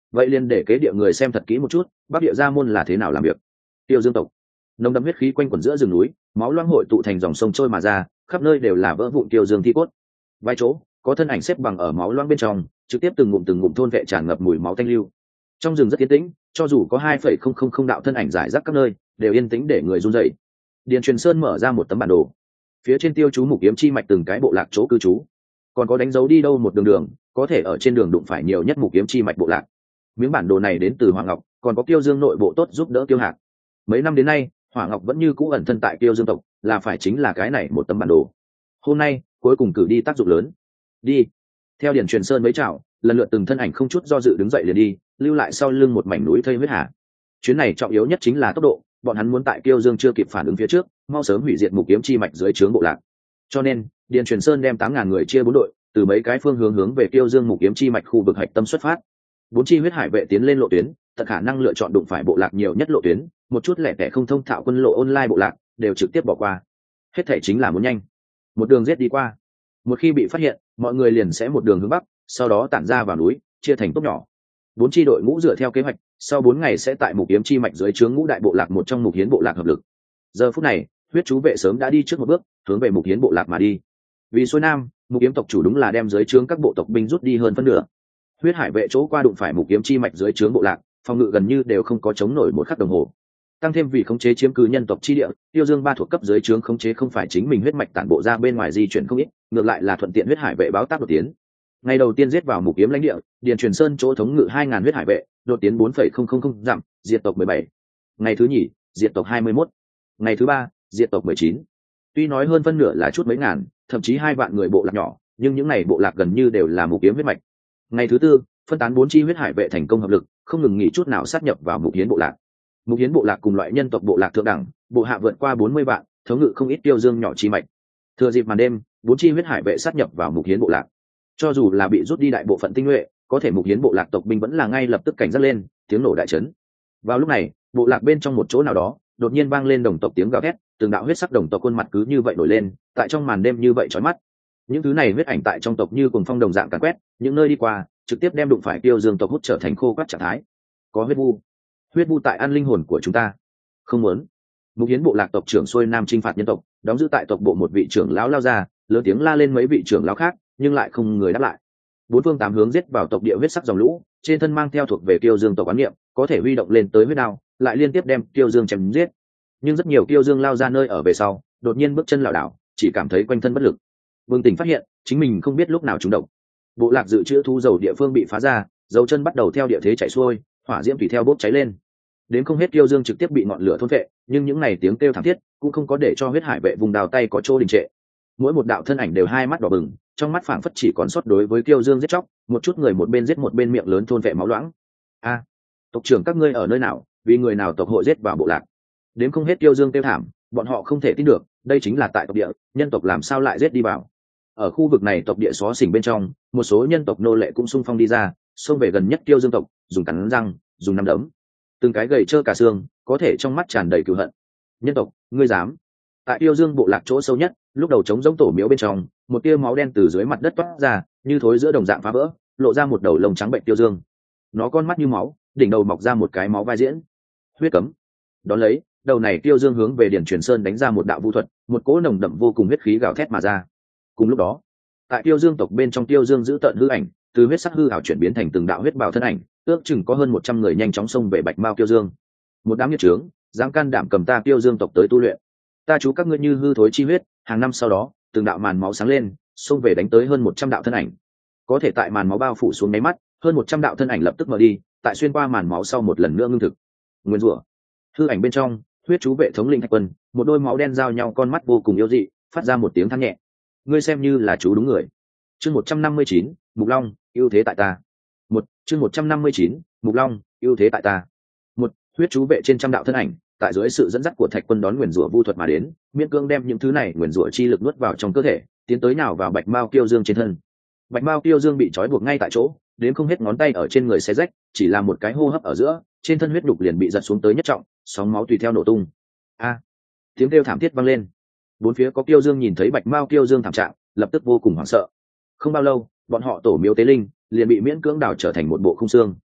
S1: vậy liền để kế địa người xem thật kỹ một chút bắc địa gia môn là thế nào làm việc. Tiêu Dương tộc, nồng đậm huyết khí quanh quẩn giữa rừng núi, máu loang hội tụ thành dòng sông trôi mà ra, khắp nơi đều là vỡ vụn Tiêu Dương thi cốt. Vài chỗ có thân ảnh xếp bằng ở máu loang bên trong, trực tiếp từng ngụm thôn vệ tràn ngập mùi máu tanh lưu. Trong rừng rất yên tĩnh, cho dù có 2,000 đạo thân ảnh rải rác các nơi, đều yên tĩnh để người run rẩy. Điền Truyền Sơn mở ra một tấm bản đồ, phía trên tiêu chú mục kiếm chi mạch từng cái bộ lạc chỗ cư trú, còn có đánh dấu đi đâu một đường đường, có thể ở trên đường đụng phải nhiều nhất mục kiếm chi mạch bộ lạc. Miếng bản đồ này đến từ Hoàng Ngọc, còn có Tiêu Dương nội bộ tốt giúp đỡ Tiêu Hạc. Mấy năm đến nay, Hoàng Ngọc vẫn như cũ ẩn thân tại Tiêu Dương tộc, là phải chính là cái này một tấm bản đồ. Hôm nay, cuối cùng cử đi tác dụng lớn. Đi. Theo Điền Truyền Sơn mấy chảo, lần lượt từng thân ảnh không chút do dự đứng dậy liền đi, lưu lại sau lưng một mảnh núi thây huyết hà. Chuyến này trọng yếu nhất chính là tốc độ, bọn hắn muốn tại Tiêu Dương chưa kịp phản ứng phía trước, mau sớm hủy diệt mục kiếm chi mạch dưới trướng bộ lạc. Cho nên, Điền Truyền Sơn đem 8.000 người chia 4 đội, từ mấy cái phương hướng về Tiêu Dương mục kiếm chi mạch khu vực hạch tâm xuất phát. 4 chi huyết hải vệ tiến lên lộ tuyến, tận khả năng lựa chọn đụng phải bộ lạc nhiều nhất lộ tuyến, một chút lẻ tẻ không thông thạo quân lộ online bộ lạc đều trực tiếp bỏ qua. Hết thể chính là muốn nhanh, một đường giết đi qua. Một khi bị phát hiện, mọi người liền sẽ một đường hướng bắc, sau đó tản ra vào núi, chia thành tốp nhỏ. 4 chi đội ngũ dựa theo kế hoạch, sau 4 ngày sẽ tại mục kiếm chi mạch dưới trướng ngũ đại bộ lạc một trong mục hiến bộ lạc hợp lực. Giờ phút này, huyết chú vệ sớm đã đi trước một bước, hướng về mục hiến bộ lạc mà đi. Vì xuôi nam, mục kiếm tộc chủ đúng là đem dưới trướng các bộ tộc binh rút đi hơn phân nửa. Huyết hải vệ chỗ qua đụng phải mục kiếm chi mạch dưới trướng bộ lạc, phòng ngự gần như đều không có chống nổi một khắc đồng hồ. Tăng thêm vì khống chế chiếm cứ nhân tộc chi địa, Tiêu Dương ba thuộc cấp dưới trướng khống chế không phải chính mình huyết mạch tản bộ ra bên ngoài di chuyển không ít, ngược lại là thuận tiện huyết hải vệ báo tác đột tiến. Ngày đầu tiên giết vào mục kiếm lãnh địa, Điền Truyền Sơn chỗ thống ngự 2.000 huyết hải vệ, đột tiến 4,000 dặm, diệt tộc 17. Ngày thứ nhì, diệt tộc 21. Ngày thứ ba, diệt tộc 19. Tuy nói hơn phân nửa là chút mấy ngàn, thậm chí 2 vạn người bộ lạc nhỏ, nhưng những này bộ lạc gần như đều là mục kiếm huyết mạch. Ngày thứ tư, phân tán 4 chi huyết hải vệ thành công hợp lực, không ngừng nghỉ chút nào sát nhập vào mục hiến bộ lạc. Mục hiến bộ lạc cùng loại nhân tộc bộ lạc thượng đẳng, bộ hạ vượt qua 40 vạn, thống ngự không ít Tiêu Dương nhỏ chi mạch. Thừa dịp màn đêm, 4 chi huyết hải vệ sát nhập vào mục hiến bộ lạc. Cho dù là bị rút đi đại bộ phận tinh nhuệ, có thể mục hiến bộ lạc tộc binh vẫn là ngay lập tức cảnh giác lên, tiếng nổ đại chấn. Vào lúc này, bộ lạc bên trong một chỗ nào đó, đột nhiên vang lên đồng tộc tiếng gào thét, từng đạo huyết sắc đồng tộc khuôn mặt cứ như vậy nổi lên, tại trong màn đêm như vậy chói mắt. Những thứ này huyết ảnh tại trong tộc như cuồng phong đồng dạng càn quét, những nơi đi qua, trực tiếp đem đụng phải Tiêu Dương tộc hút trở thành khô quắt trạng thái. Có huyết vu tại ăn linh hồn của chúng ta. Không muốn. Mục hiến bộ lạc tộc trưởng xuôi nam chinh phạt nhân tộc, đóng giữ tại tộc bộ một vị trưởng lão lao ra, lớn tiếng la lên mấy vị trưởng lão khác, nhưng lại không người đáp lại. 4 phương 8 hướng giết vào tộc địa huyết sắc dòng lũ, trên thân mang theo thuộc về Tiêu Dương tộc quán niệm, có thể huy động lên tới huyết đao, lại liên tiếp đem Tiêu Dương chém giết. Nhưng rất nhiều Tiêu Dương lao ra nơi ở về sau, đột nhiên bước chân lảo đảo, chỉ cảm thấy quanh thân bất lực. Vương Tỉnh phát hiện, chính mình không biết lúc nào trúng độc. Bộ lạc dự trữ thu dầu địa phương bị phá ra, dấu chân bắt đầu theo địa thế chảy xuôi, hỏa diễm tùy theo bốc cháy lên. Đến không hết Tiêu Dương trực tiếp bị ngọn lửa thôn phệ, nhưng những này tiếng kêu thảm thiết cũng không có để cho huyết hải vệ vùng đào tay có chỗ đình trệ. Mỗi một đạo thân ảnh đều hai mắt đỏ bừng, trong mắt phảng phất chỉ còn sót đối với Tiêu Dương giết chóc, một chút người một bên giết một bên miệng lớn thôn vệ máu loãng. A, tộc trưởng các ngươi ở nơi nào, vì người nào tộc hội giết vào bộ lạc? Đến không hết Tiêu Dương kêu thảm, bọn họ không thể tin được, đây chính là tại tộc địa, nhân tộc làm sao lại giết đi vào? Ở khu vực này tộc địa xó xỉnh bên trong, một số nhân tộc nô lệ cũng xung phong đi ra, xông về gần nhất Tiêu Dương tộc, dùng cắn răng, dùng nắm đấm, từng cái gầy trơ cả xương, có thể trong mắt tràn đầy cừu hận. Nhân tộc, ngươi dám? Tại Tiêu Dương bộ lạc chỗ sâu nhất, lúc đầu trống giống tổ miếu bên trong, một tia máu đen từ dưới mặt đất toát ra, như thối giữa đồng dạng phá vỡ, lộ ra một đầu lông trắng bệnh Tiêu Dương. Nó con mắt như máu, đỉnh đầu mọc ra một cái máu vai diễn. Huyết cấm. Đón lấy, đầu này Tiêu Dương hướng về Điền Truyền Sơn đánh ra một đạo vu thuật, một cỗ nồng đậm vô cùng huyết khí gào thét mà ra. Cùng lúc đó, tại Tiêu Dương tộc bên trong Tiêu Dương giữ tận hư ảnh, từ huyết sắc hư ảo chuyển biến thành từng đạo huyết bào thân ảnh, ước chừng có hơn 100 người nhanh chóng xông về Bạch Mao Tiêu Dương. Một đám nhiệt trướng, dám can đảm cầm ta Tiêu Dương tộc tới tu luyện. Ta chú các ngươi như hư thối chi huyết, hàng năm sau đó, từng đạo màn máu sáng lên, xông về đánh tới hơn 100 đạo thân ảnh. Có thể tại màn máu bao phủ xuống mấy mắt, hơn 100 đạo thân ảnh lập tức mở đi, tại xuyên qua màn máu sau một lần nữa ngưng thực. Nguyên rủa. Hư ảnh bên trong, huyết chú vệ thống linh Thạch Quân, một đôi máu đen giao nhau con mắt vô cùng yêu dị, phát ra một tiếng than nhẹ. Ngươi xem như là chú đúng người. Chương 159, Mục Long, ưu thế tại ta. Chương 159, Mục Long, ưu thế tại ta. Huyết chú vệ trên trăm đạo thân ảnh, tại dưới sự dẫn dắt của Thạch Quân đón nguyền rủa vu thuật mà đến, miễn cưỡng đem những thứ này nguyền rủa chi lực nuốt vào trong cơ thể, tiến tới nào vào Bạch Mao Kiêu Dương trên thân. Bạch Mao Kiêu Dương bị trói buộc ngay tại chỗ, đến không hết ngón tay ở trên người xé rách, chỉ là một cái hô hấp ở giữa, trên thân huyết đục liền bị giật xuống tới nhất trọng, sóng máu tùy theo nổ tung. A! Tiếng kêu thảm thiết vang lên. Bốn phía có Kiêu Dương nhìn thấy Bạch Mao Kiêu Dương thảm trạng, lập tức vô cùng hoảng sợ. Không bao lâu, bọn họ tổ miếu tế linh liền bị miễn cưỡng đào trở thành một bộ khung xương.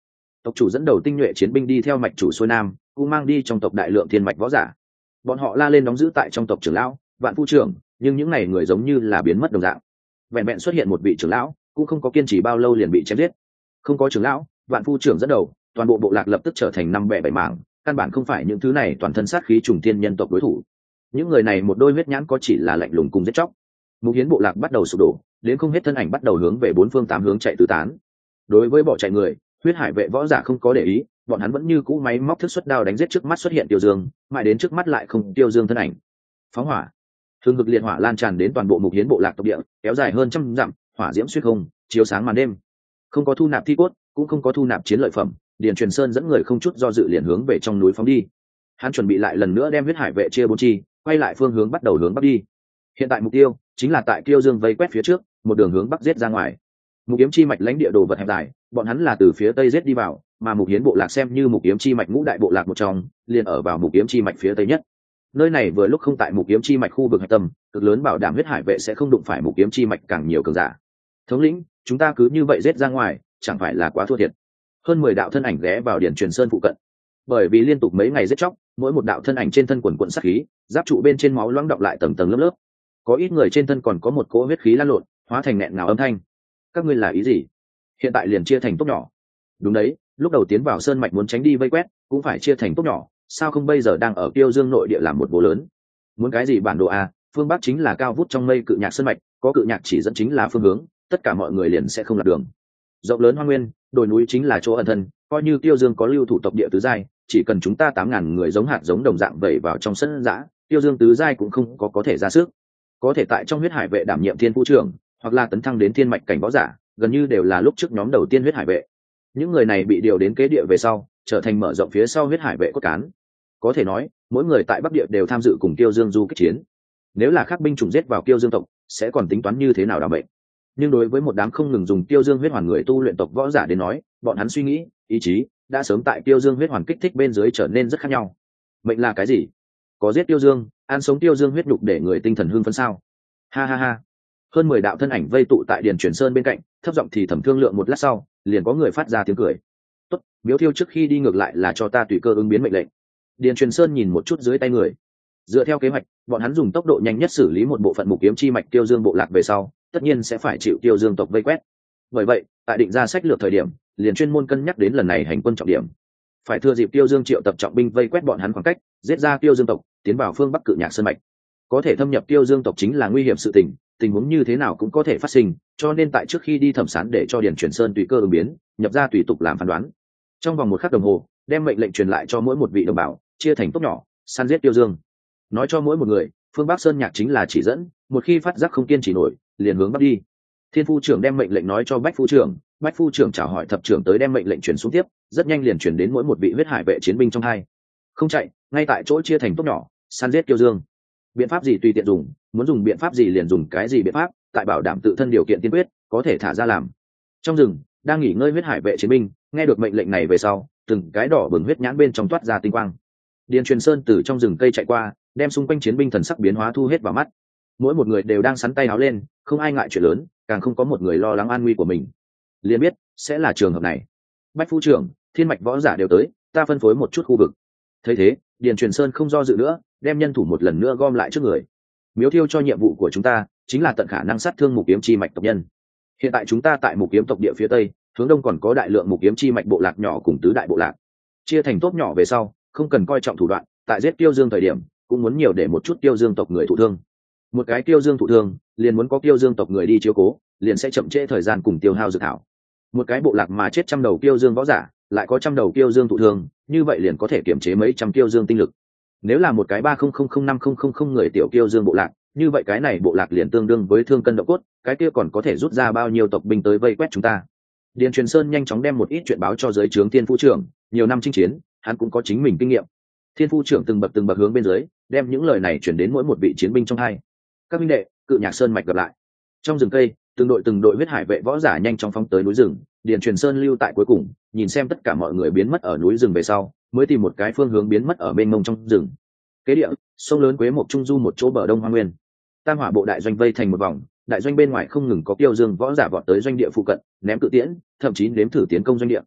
S1: tộc chủ dẫn đầu tinh nhuệ chiến binh đi theo mạch chủ xuôi nam, cũng mang đi trong tộc đại lượng thiên mạch võ giả. Bọn họ la lên đóng giữ tại trong tộc trưởng lão, vạn phu trưởng, nhưng những này người giống như là biến mất đồng dạng. Vẹn vẹn xuất hiện một vị trưởng lão, cũng không có kiên trì bao lâu liền bị chém giết. Không có trưởng lão, vạn phu trưởng dẫn đầu, toàn bộ bộ lạc lập tức trở thành năm bè bảy mảng, căn bản không phải những thứ này toàn thân sát khí trùng thiên nhân tộc đối thủ. Những người này một đôi huyết nhãn có chỉ là lạnh lùng cùng giết chóc. Mục Hiến bộ lạc bắt đầu sụp đổ, đến không hết thân ảnh bắt đầu hướng về bốn phương tám hướng chạy tứ tán. Đối với bỏ chạy người, huyết hải vệ võ giả không có để ý, bọn hắn vẫn như cũ máy móc thức xuất đao đánh giết trước mắt xuất hiện Tiêu Dương, mãi đến trước mắt lại không Tiêu Dương thân ảnh. Phóng hỏa, hương cực liệt hỏa lan tràn đến toàn bộ Mục Hiến bộ lạc tộc địa, kéo dài hơn trăm dặm, hỏa diễm xuyên không, chiếu sáng màn đêm. Không có thu nạp thi cốt, cũng không có thu nạp chiến lợi phẩm, Điền Truyền Sơn dẫn người không chút do dự liền hướng về trong núi phóng đi. Hắn chuẩn bị lại lần nữa đem huyết hải vệ chia bốn chi, quay lại phương hướng bắt đầu hướng bắc đi. Hiện tại mục tiêu chính là tại Kiêu Dương vây quét phía trước, một đường hướng bắc giết ra ngoài. Mục Kiếm chi mạch lãnh địa đồ vật hẹp dài, bọn hắn là từ phía tây giết đi vào, mà Mục Hiến bộ lạc xem như Mục Kiếm chi mạch ngũ đại bộ lạc một trong, liền ở vào Mục Kiếm chi mạch phía tây nhất. Nơi này vừa lúc không tại Mục Kiếm chi mạch khu vực hạch tâm, cực lớn bảo đảm huyết hải vệ sẽ không đụng phải Mục Kiếm chi mạch càng nhiều cường giả. Thống lĩnh, chúng ta cứ như vậy giết ra ngoài, chẳng phải là quá thua thiệt. Hơn 10 đạo thân ảnh ghé vào Điền Truyền Sơn phụ cận. Bởi vì liên tục mấy ngày giết chóc, mỗi một đạo thân ảnh trên thân quần quần sát khí, giáp trụ bên trên máu loãng đọng lại tầng tầng lớp lớp. Có ít người trên thân còn có một cỗ huyết khí lan lộn, hóa thành nghẹn ngào âm thanh. Các ngươi là ý gì? Hiện tại liền chia thành tốc nhỏ. Đúng đấy, lúc đầu tiến vào sơn mạch muốn tránh đi vây quét, cũng phải chia thành tốc nhỏ, sao không bây giờ đang ở Kiêu Dương nội địa làm một bố lớn? Muốn cái gì bản đồ a? Phương Bắc chính là cao vút trong mây cự nhạc sơn mạch, có cự nhạc chỉ dẫn chính là phương hướng, tất cả mọi người liền sẽ không lạc đường. Rộng lớn hoang nguyên, đồi núi chính là chỗ ẩn thân, coi như Kiêu Dương có lưu thủ tộc địa tứ giai, chỉ cần chúng ta 8.000 người giống hạt giống đồng dạng vẩy vào trong sân dã, Kiêu Dương tứ giai cũng không có thể ra sức. Có thể tại trong huyết hải vệ đảm nhiệm thiên phu trưởng, hoặc là tấn thăng đến thiên mạch cảnh võ giả, gần như đều là lúc trước nhóm đầu tiên huyết hải vệ. Những người này bị điều đến kế địa về sau, trở thành mở rộng phía sau huyết hải vệ cốt cán. Có thể nói, mỗi người tại Bắc Địa đều tham dự cùng Kiêu Dương du kích chiến. Nếu là khác binh chủng giết vào Kiêu Dương tộc, sẽ còn tính toán như thế nào đảm bệnh. Nhưng đối với một đám không ngừng dùng Kiêu Dương huyết hoàn người tu luyện tộc võ giả đến nói, bọn hắn suy nghĩ, ý chí đã sớm tại Kiêu Dương huyết hoàn kích thích bên dưới trở nên rất khác nhau. Mệnh là cái gì? Có giết Kiêu Dương, ăn sống Kiêu Dương huyết nhục để người tinh thần hưng phấn sao? Ha ha ha. Hơn 10 đạo thân ảnh vây tụ tại Điền Truyền Sơn bên cạnh, thấp giọng thì thầm thương lượng một lát sau, liền có người phát ra tiếng cười. Tốt, Miếu Thiêu trước khi đi ngược lại là cho ta tùy cơ ứng biến mệnh lệnh. Điền Truyền Sơn nhìn một chút dưới tay người. Dựa theo kế hoạch, bọn hắn dùng tốc độ nhanh nhất xử lý một bộ phận Mục Kiếm chi mạch Kiêu Dương bộ lạc về sau, tất nhiên sẽ phải chịu Kiêu Dương tộc vây quét. Bởi vậy, tại định ra sách lược thời điểm, liền chuyên môn cân nhắc đến lần này hành quân trọng điểm. Phải thừa dịp Kiêu Dương triệu tập trọng binh vây quét bọn hắn khoảng cách, giết ra Kiêu Dương tộc, tiến vào phương Bắc cự nhạc sơn mạch. Có thể thâm nhập Kiêu Dương tộc chính là nguy hiểm sự tình huống như thế nào cũng có thể phát sinh, cho nên tại trước khi đi thẩm phán để cho Điền Truyền Sơn tùy cơ ứng biến, nhập ra tùy tục làm phán đoán. Trong vòng 1 khắc đồng hồ, đem mệnh lệnh truyền lại cho mỗi một vị đồng bào, chia thành tốc nhỏ, săn giết Kiêu Dương. Nói cho mỗi một người, phương Bắc Sơn Nhạc chính là chỉ dẫn, một khi phát giác không kiên trì nổi, liền hướng bắc đi. Thiên phu trưởng đem mệnh lệnh nói cho Bách phu trưởng chào hỏi thập trưởng tới đem mệnh lệnh truyền xuống tiếp, rất nhanh liền truyền đến mỗi một vị huyết hải vệ chiến binh trong hai. Không chạy, ngay tại chỗ chia thành tốc nhỏ, săn giết Kiêu Dương. Biện pháp gì tùy tiện dùng, muốn dùng biện pháp gì liền dùng cái gì biện pháp, tại bảo đảm tự thân điều kiện tiên quyết, có thể thả ra làm. Trong rừng, đang nghỉ ngơi huyết hải vệ chiến binh, nghe được mệnh lệnh này về sau, từng cái đỏ bừng huyết nhãn bên trong toát ra tinh quang. Điền Truyền Sơn từ trong rừng cây chạy qua, đem xung quanh chiến binh thần sắc biến hóa thu hết vào mắt. Mỗi một người đều đang sắn tay áo lên, không ai ngại chuyện lớn, càng không có một người lo lắng an nguy của mình. Liền biết sẽ là trường hợp này. Bách phu trưởng, thiên mạch võ giả đều tới, ta phân phối một chút khu vực. Thấy thế, Điền Truyền Sơn không do dự nữa, đem nhân thủ một lần nữa gom lại trước người. Miếu Thiêu cho nhiệm vụ của chúng ta chính là tận khả năng sát thương Mục Kiếm chi mạch tộc nhân. Hiện tại chúng ta tại Mục Kiếm tộc địa phía tây, hướng đông còn có đại lượng Mục Kiếm chi mạch bộ lạc nhỏ cùng tứ đại bộ lạc. Chia thành tốt nhỏ về sau, không cần coi trọng thủ đoạn, tại giết Kiêu Dương thời điểm, cũng muốn nhiều để một chút Kiêu Dương tộc người thụ thương. Một cái Kiêu Dương thụ thương, liền muốn có Kiêu Dương tộc người đi chiếu cố, liền sẽ chậm trễ thời gian cùng tiêu hao dược thảo. Một cái bộ lạc mà chết 100 đầu Kiêu Dương võ giả, lại có 100 đầu Kiêu Dương thụ thương, như vậy liền có thể kiểm chế mấy trăm Kiêu Dương tinh lực. Nếu là một cái 30005000 người tiểu Kiêu Dương bộ lạc, như vậy cái này bộ lạc liền tương đương với thương cân động cốt, cái kia còn có thể rút ra bao nhiêu tộc binh tới vây quét chúng ta. Điền Truyền Sơn nhanh chóng đem một ít chuyện báo cho giới trướng Thiên phu trưởng, nhiều năm chinh chiến, hắn cũng có chính mình kinh nghiệm. Thiên phu trưởng từng bậc hướng bên dưới, đem những lời này chuyển đến mỗi một vị chiến binh trong hai. Các minh đệ, cự nhạc sơn mạch gặp lại. Trong rừng cây, từng đội huyết hải vệ võ giả nhanh chóng phóng tới núi rừng, Điền Truyền Sơn lưu tại cuối cùng, nhìn xem tất cả mọi người biến mất ở núi rừng về sau, mới tìm một cái phương hướng biến mất ở bên mông trong rừng. Kế địa, sông lớn Quế Mộc Trung Du một chỗ bờ đông hoang nguyên. Tam hỏa bộ đại doanh vây thành một vòng, đại doanh bên ngoài không ngừng có Kiêu Dương võ giả vọt tới doanh địa phụ cận, ném cự tiễn, thậm chí nếm thử tiến công doanh địa.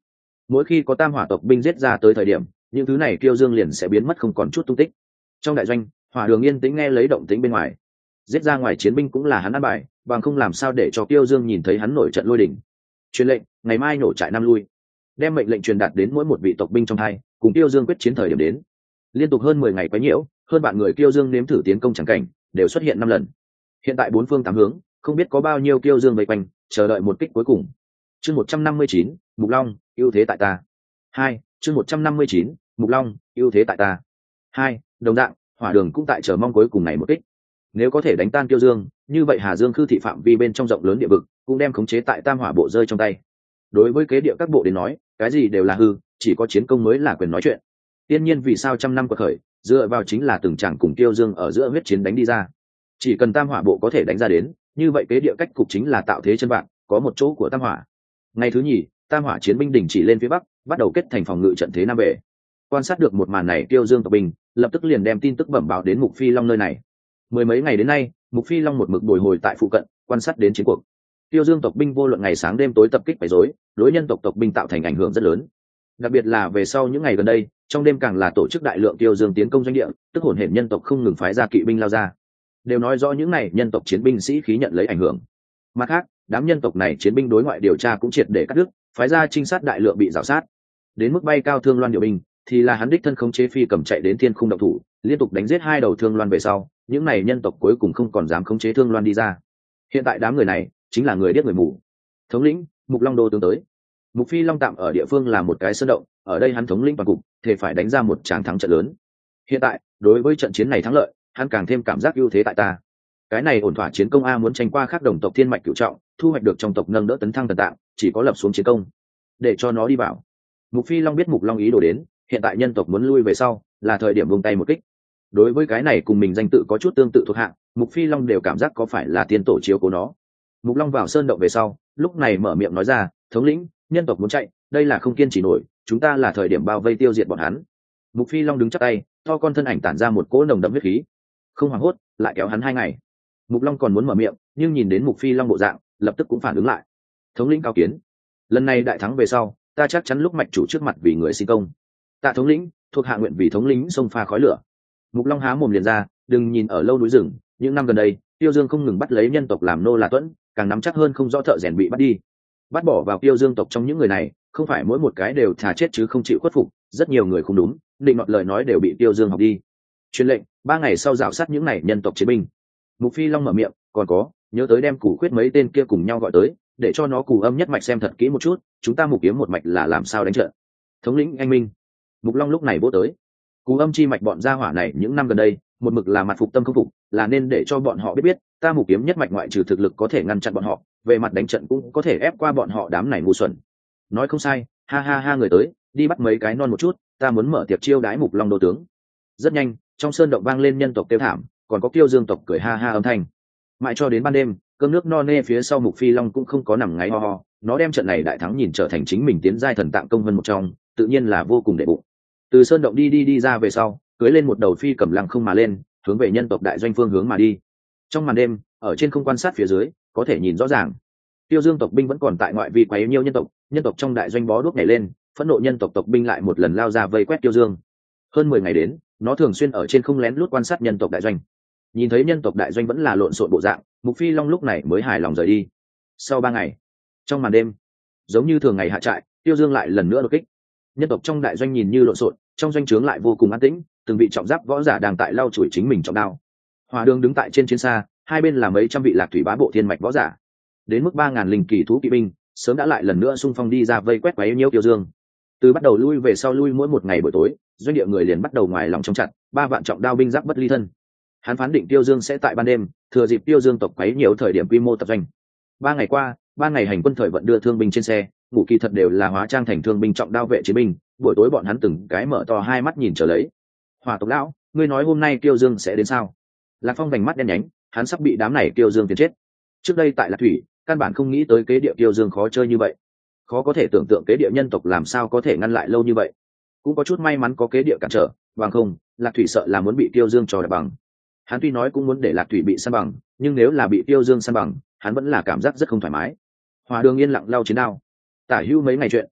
S1: mỗi khi có tam hỏa tộc binh giết ra tới thời điểm, những thứ này Kiêu Dương liền sẽ biến mất không còn chút tung tích. Trong đại doanh, Hỏa Đường yên tĩnh nghe lấy động tĩnh bên ngoài. Giết ra ngoài chiến binh cũng là hắn ăn bài, bằng không làm sao để cho Kiêu Dương nhìn thấy hắn nổi trận lôi đình. Truyền lệnh, ngày mai nổ trại Nam lui. Đem mệnh lệnh truyền đạt đến mỗi một vị tộc binh trong hai, cùng Kiêu Dương quyết chiến thời điểm đến. Liên tục hơn 10 ngày quấy nhiễu, hơn bạn người Kiêu Dương nếm thử tiến công chẳng cảnh, đều xuất hiện 5 lần. Hiện tại bốn phương tám hướng, không biết có bao nhiêu Kiêu Dương vây quanh, chờ đợi một kích cuối cùng. Chương 159, Mục Long, ưu thế tại ta. 2, chương 159, Mục Long, ưu thế tại ta. 2, đồng dạng, Hỏa Đường cũng tại chờ mong cuối cùng này một kích. Nếu có thể đánh tan Kiêu Dương, như vậy Hà Dương khư thị phạm vi bên trong rộng lớn địa vực, cũng đem khống chế tại Tam Hỏa bộ rơi trong tay. Đối với kế địa các bộ đến nói, cái gì đều là hư, chỉ có chiến công mới là quyền nói chuyện. Tiên nhiên vì sao trăm năm quật khởi, dựa vào chính là từng tràng cùng Kiêu Dương ở giữa huyết chiến đánh đi ra. Chỉ cần Tam Hỏa bộ có thể đánh ra đến, như vậy kế địa cách cục chính là tạo thế chân vạn, có một chỗ của Tam Hỏa. Ngày thứ nhì, Tam Hỏa chiến binh đình chỉ lên phía bắc, bắt đầu kết thành phòng ngự trận thế nam bể. Quan sát được một màn này, Kiêu Dương tộc binh lập tức liền đem tin tức bẩm báo đến Mục Phi Long nơi này. Mười mấy ngày đến nay, Mục Phi Long một mực bồi hồi tại phụ cận, quan sát đến chiến cuộc. Kiêu Dương tộc binh vô luận ngày sáng đêm tối tập kích quấy rối, đối nhân tộc tộc binh tạo thành ảnh hưởng rất lớn. Đặc biệt là về sau những ngày gần đây, trong đêm càng là tổ chức đại lượng Kiêu Dương tiến công doanh địa, tức hồn hển nhân tộc không ngừng phái ra kỵ binh lao ra. Đều nói rõ những này nhân tộc chiến binh sĩ khí nhận lấy ảnh hưởng. Mặt khác, đám nhân tộc này chiến binh đối ngoại điều tra cũng triệt để cắt đứt, phái ra trinh sát đại lượng bị rào sát. Đến mức bay cao Thương Loan điệu binh, thì là hắn đích thân khống chế phi cầm chạy đến thiên khung động thủ, liên tục đánh giết 2 đầu Thương Loan về sau, những này nhân tộc cuối cùng không còn dám khống chế Thương Loan đi ra. Hiện tại đám người này chính là người điếc người mù. Thống lĩnh Mục Long đô tướng tới. Mục Phi Long tạm ở địa phương là một cái sơn động, ở đây hắn thống lĩnh toàn cục, thể phải đánh ra một tràng thắng trận lớn. Hiện tại, đối với trận chiến này thắng lợi, hắn càng thêm cảm giác ưu thế tại ta. Cái này ổn thỏa chiến công a, muốn tranh qua khác đồng tộc thiên mạch cửu trọng, thu hoạch được trong tộc nâng đỡ tấn thăng thần tạng, chỉ có lập xuống chiến công, để cho nó đi vào. Mục Phi Long biết Mục Long ý đồ đến, hiện tại nhân tộc muốn lui về sau, là thời điểm buông tay một kích. Đối với cái này cùng mình danh tự có chút tương tự thuộc hạng, Mục Phi Long đều cảm giác có phải là tiên tổ chiếu cố nó. Mục Long vào sơn động về sau, lúc này mở miệng nói ra, thống lĩnh, nhân tộc muốn chạy, đây là không kiên trì nổi, chúng ta là thời điểm bao vây tiêu diệt bọn hắn. Mục Phi Long đứng chắp tay, to con thân ảnh tản ra một cỗ nồng đậm huyết khí, không hoảng hốt, lại kéo hắn 2 ngày. Mục Long còn muốn mở miệng, nhưng nhìn đến Mục Phi Long bộ dạng, lập tức cũng phản ứng lại. Thống lĩnh cao kiến, lần này đại thắng về sau, ta chắc chắn lúc mạch chủ trước mặt vì người xin công. Tạ thống lĩnh, thuộc hạ nguyện vì thống lĩnh xông pha khói lửa. Mục Long há mồm liền ra, đừng nhìn ở lâu núi rừng, những năm gần đây, Tiêu Dương không ngừng bắt lấy nhân tộc làm nô là tuẫn, càng nắm chắc hơn không rõ thợ rèn bị bắt đi. Bắt bỏ vào Tiêu Dương tộc trong những người này, không phải mỗi một cái đều thà chết chứ không chịu khuất phục, rất nhiều người không đúng, định nọt lời nói đều bị Tiêu Dương học đi. Truyền lệnh, 3 ngày sau rào sát những này nhân tộc chiến binh. Mục Phi Long mở miệng, còn có, nhớ tới đem Cù Khuyết mấy tên kia cùng nhau gọi tới, để cho nó Cù Âm nhất mạch xem thật kỹ một chút, chúng ta Mục Kiếm một mạch là làm sao đánh trận. Thống lĩnh anh minh. Mục Long lúc này vỗ tới. Cù Âm chi mạch bọn gia hỏa này những năm gần đây, một mực là mặt phục tâm không phục, là nên để cho bọn họ biết, ta Mục Kiếm nhất mạch ngoại trừ thực lực có thể ngăn chặn bọn họ, về mặt đánh trận cũng có thể ép qua bọn họ đám này ngu xuẩn. Nói không sai, ha ha ha, người tới, đi bắt mấy cái non một chút, ta muốn mở tiệc chiêu đái Mục Long đô tướng. Rất nhanh, trong sơn động vang lên nhân tộc kêu thảm, còn có Tiêu Dương tộc cười ha ha âm thanh. Mãi cho đến ban đêm, cơm nước no nê phía sau Mục Phi Long cũng không có nằm ngáy ho ho, nó đem trận này đại thắng nhìn trở thành chính mình tiến giai thần tạng công vân một trong, tự nhiên là vô cùng đệ bụng. Từ sơn động đi ra về sau, cưới lên một đầu phi cầm lăng không mà lên, hướng về nhân tộc đại doanh phương hướng mà đi. Trong màn đêm, ở trên không quan sát phía dưới, có thể nhìn rõ ràng, Tiêu Dương tộc binh vẫn còn tại ngoại vi quấy nhiễu nhân tộc trong đại doanh bó đuốc nhảy lên, phẫn nộ nhân tộc tộc binh lại một lần lao ra vây quét Tiêu Dương. Hơn 10 ngày đến, nó thường xuyên ở trên không lén lút quan sát nhân tộc đại doanh. Nhìn thấy nhân tộc đại doanh vẫn là lộn xộn bộ dạng, Mục Phi Long lúc này mới hài lòng rời đi. Sau 3 ngày, trong màn đêm, giống như thường ngày hạ trại, Tiêu Dương lại lần nữa đột kích. Nhân tộc trong đại doanh nhìn như lộn xộn, trong doanh trướng lại vô cùng an tĩnh, từng vị trọng giáp võ giả đang tại lau chùi chính mình trọng đao. Hỏa Đường đứng tại trên chiến xa, hai bên là mấy trăm vị lạc thủy bá bộ thiên mạch võ giả. Đến mức 3000 linh kỳ thú kỵ binh, sớm đã lại lần nữa xung phong đi ra vây quét quấy nhiễu Tiêu Dương. Từ bắt đầu lui về sau lui mỗi một ngày buổi tối, doanh địa người liền bắt đầu ngoài lòng trong chặt, 3 vạn trọng đao binh giáp bất ly thân. Hắn phán định Tiêu Dương sẽ tại ban đêm, thừa dịp Tiêu Dương tộc quấy nhiều thời điểm quy mô tập doanh. 3 ngày qua, 3 ngày hành quân thời vận đưa thương binh trên xe, ngủ kỳ thật đều là hóa trang thành thương binh trọng đao vệ chiến binh, buổi tối bọn hắn từng cái mở to hai mắt nhìn chờ lấy. Hỏa tộc lão, ngươi nói hôm nay Tiêu Dương sẽ đến sao? Lạc Phong vành mắt đen nhánh, hắn sắp bị đám này Tiêu Dương tiến chết. Trước đây tại Lạc Thủy, căn bản không nghĩ tới kế địa Tiêu Dương khó chơi như vậy. Khó có thể tưởng tượng kế địa nhân tộc làm sao có thể ngăn lại lâu như vậy. Cũng có chút may mắn có kế địa cản trở, bằng không, Lạc Thủy sợ là muốn bị Tiêu Dương trò đập bằng. Hắn tuy nói cũng muốn để Lạc Thủy bị săn bằng, nhưng nếu là bị Tiêu Dương săn bằng, hắn vẫn là cảm giác rất không thoải mái. Hỏa Đường yên lặng lau chiến đao. Tả hưu mấy ngày chuyện,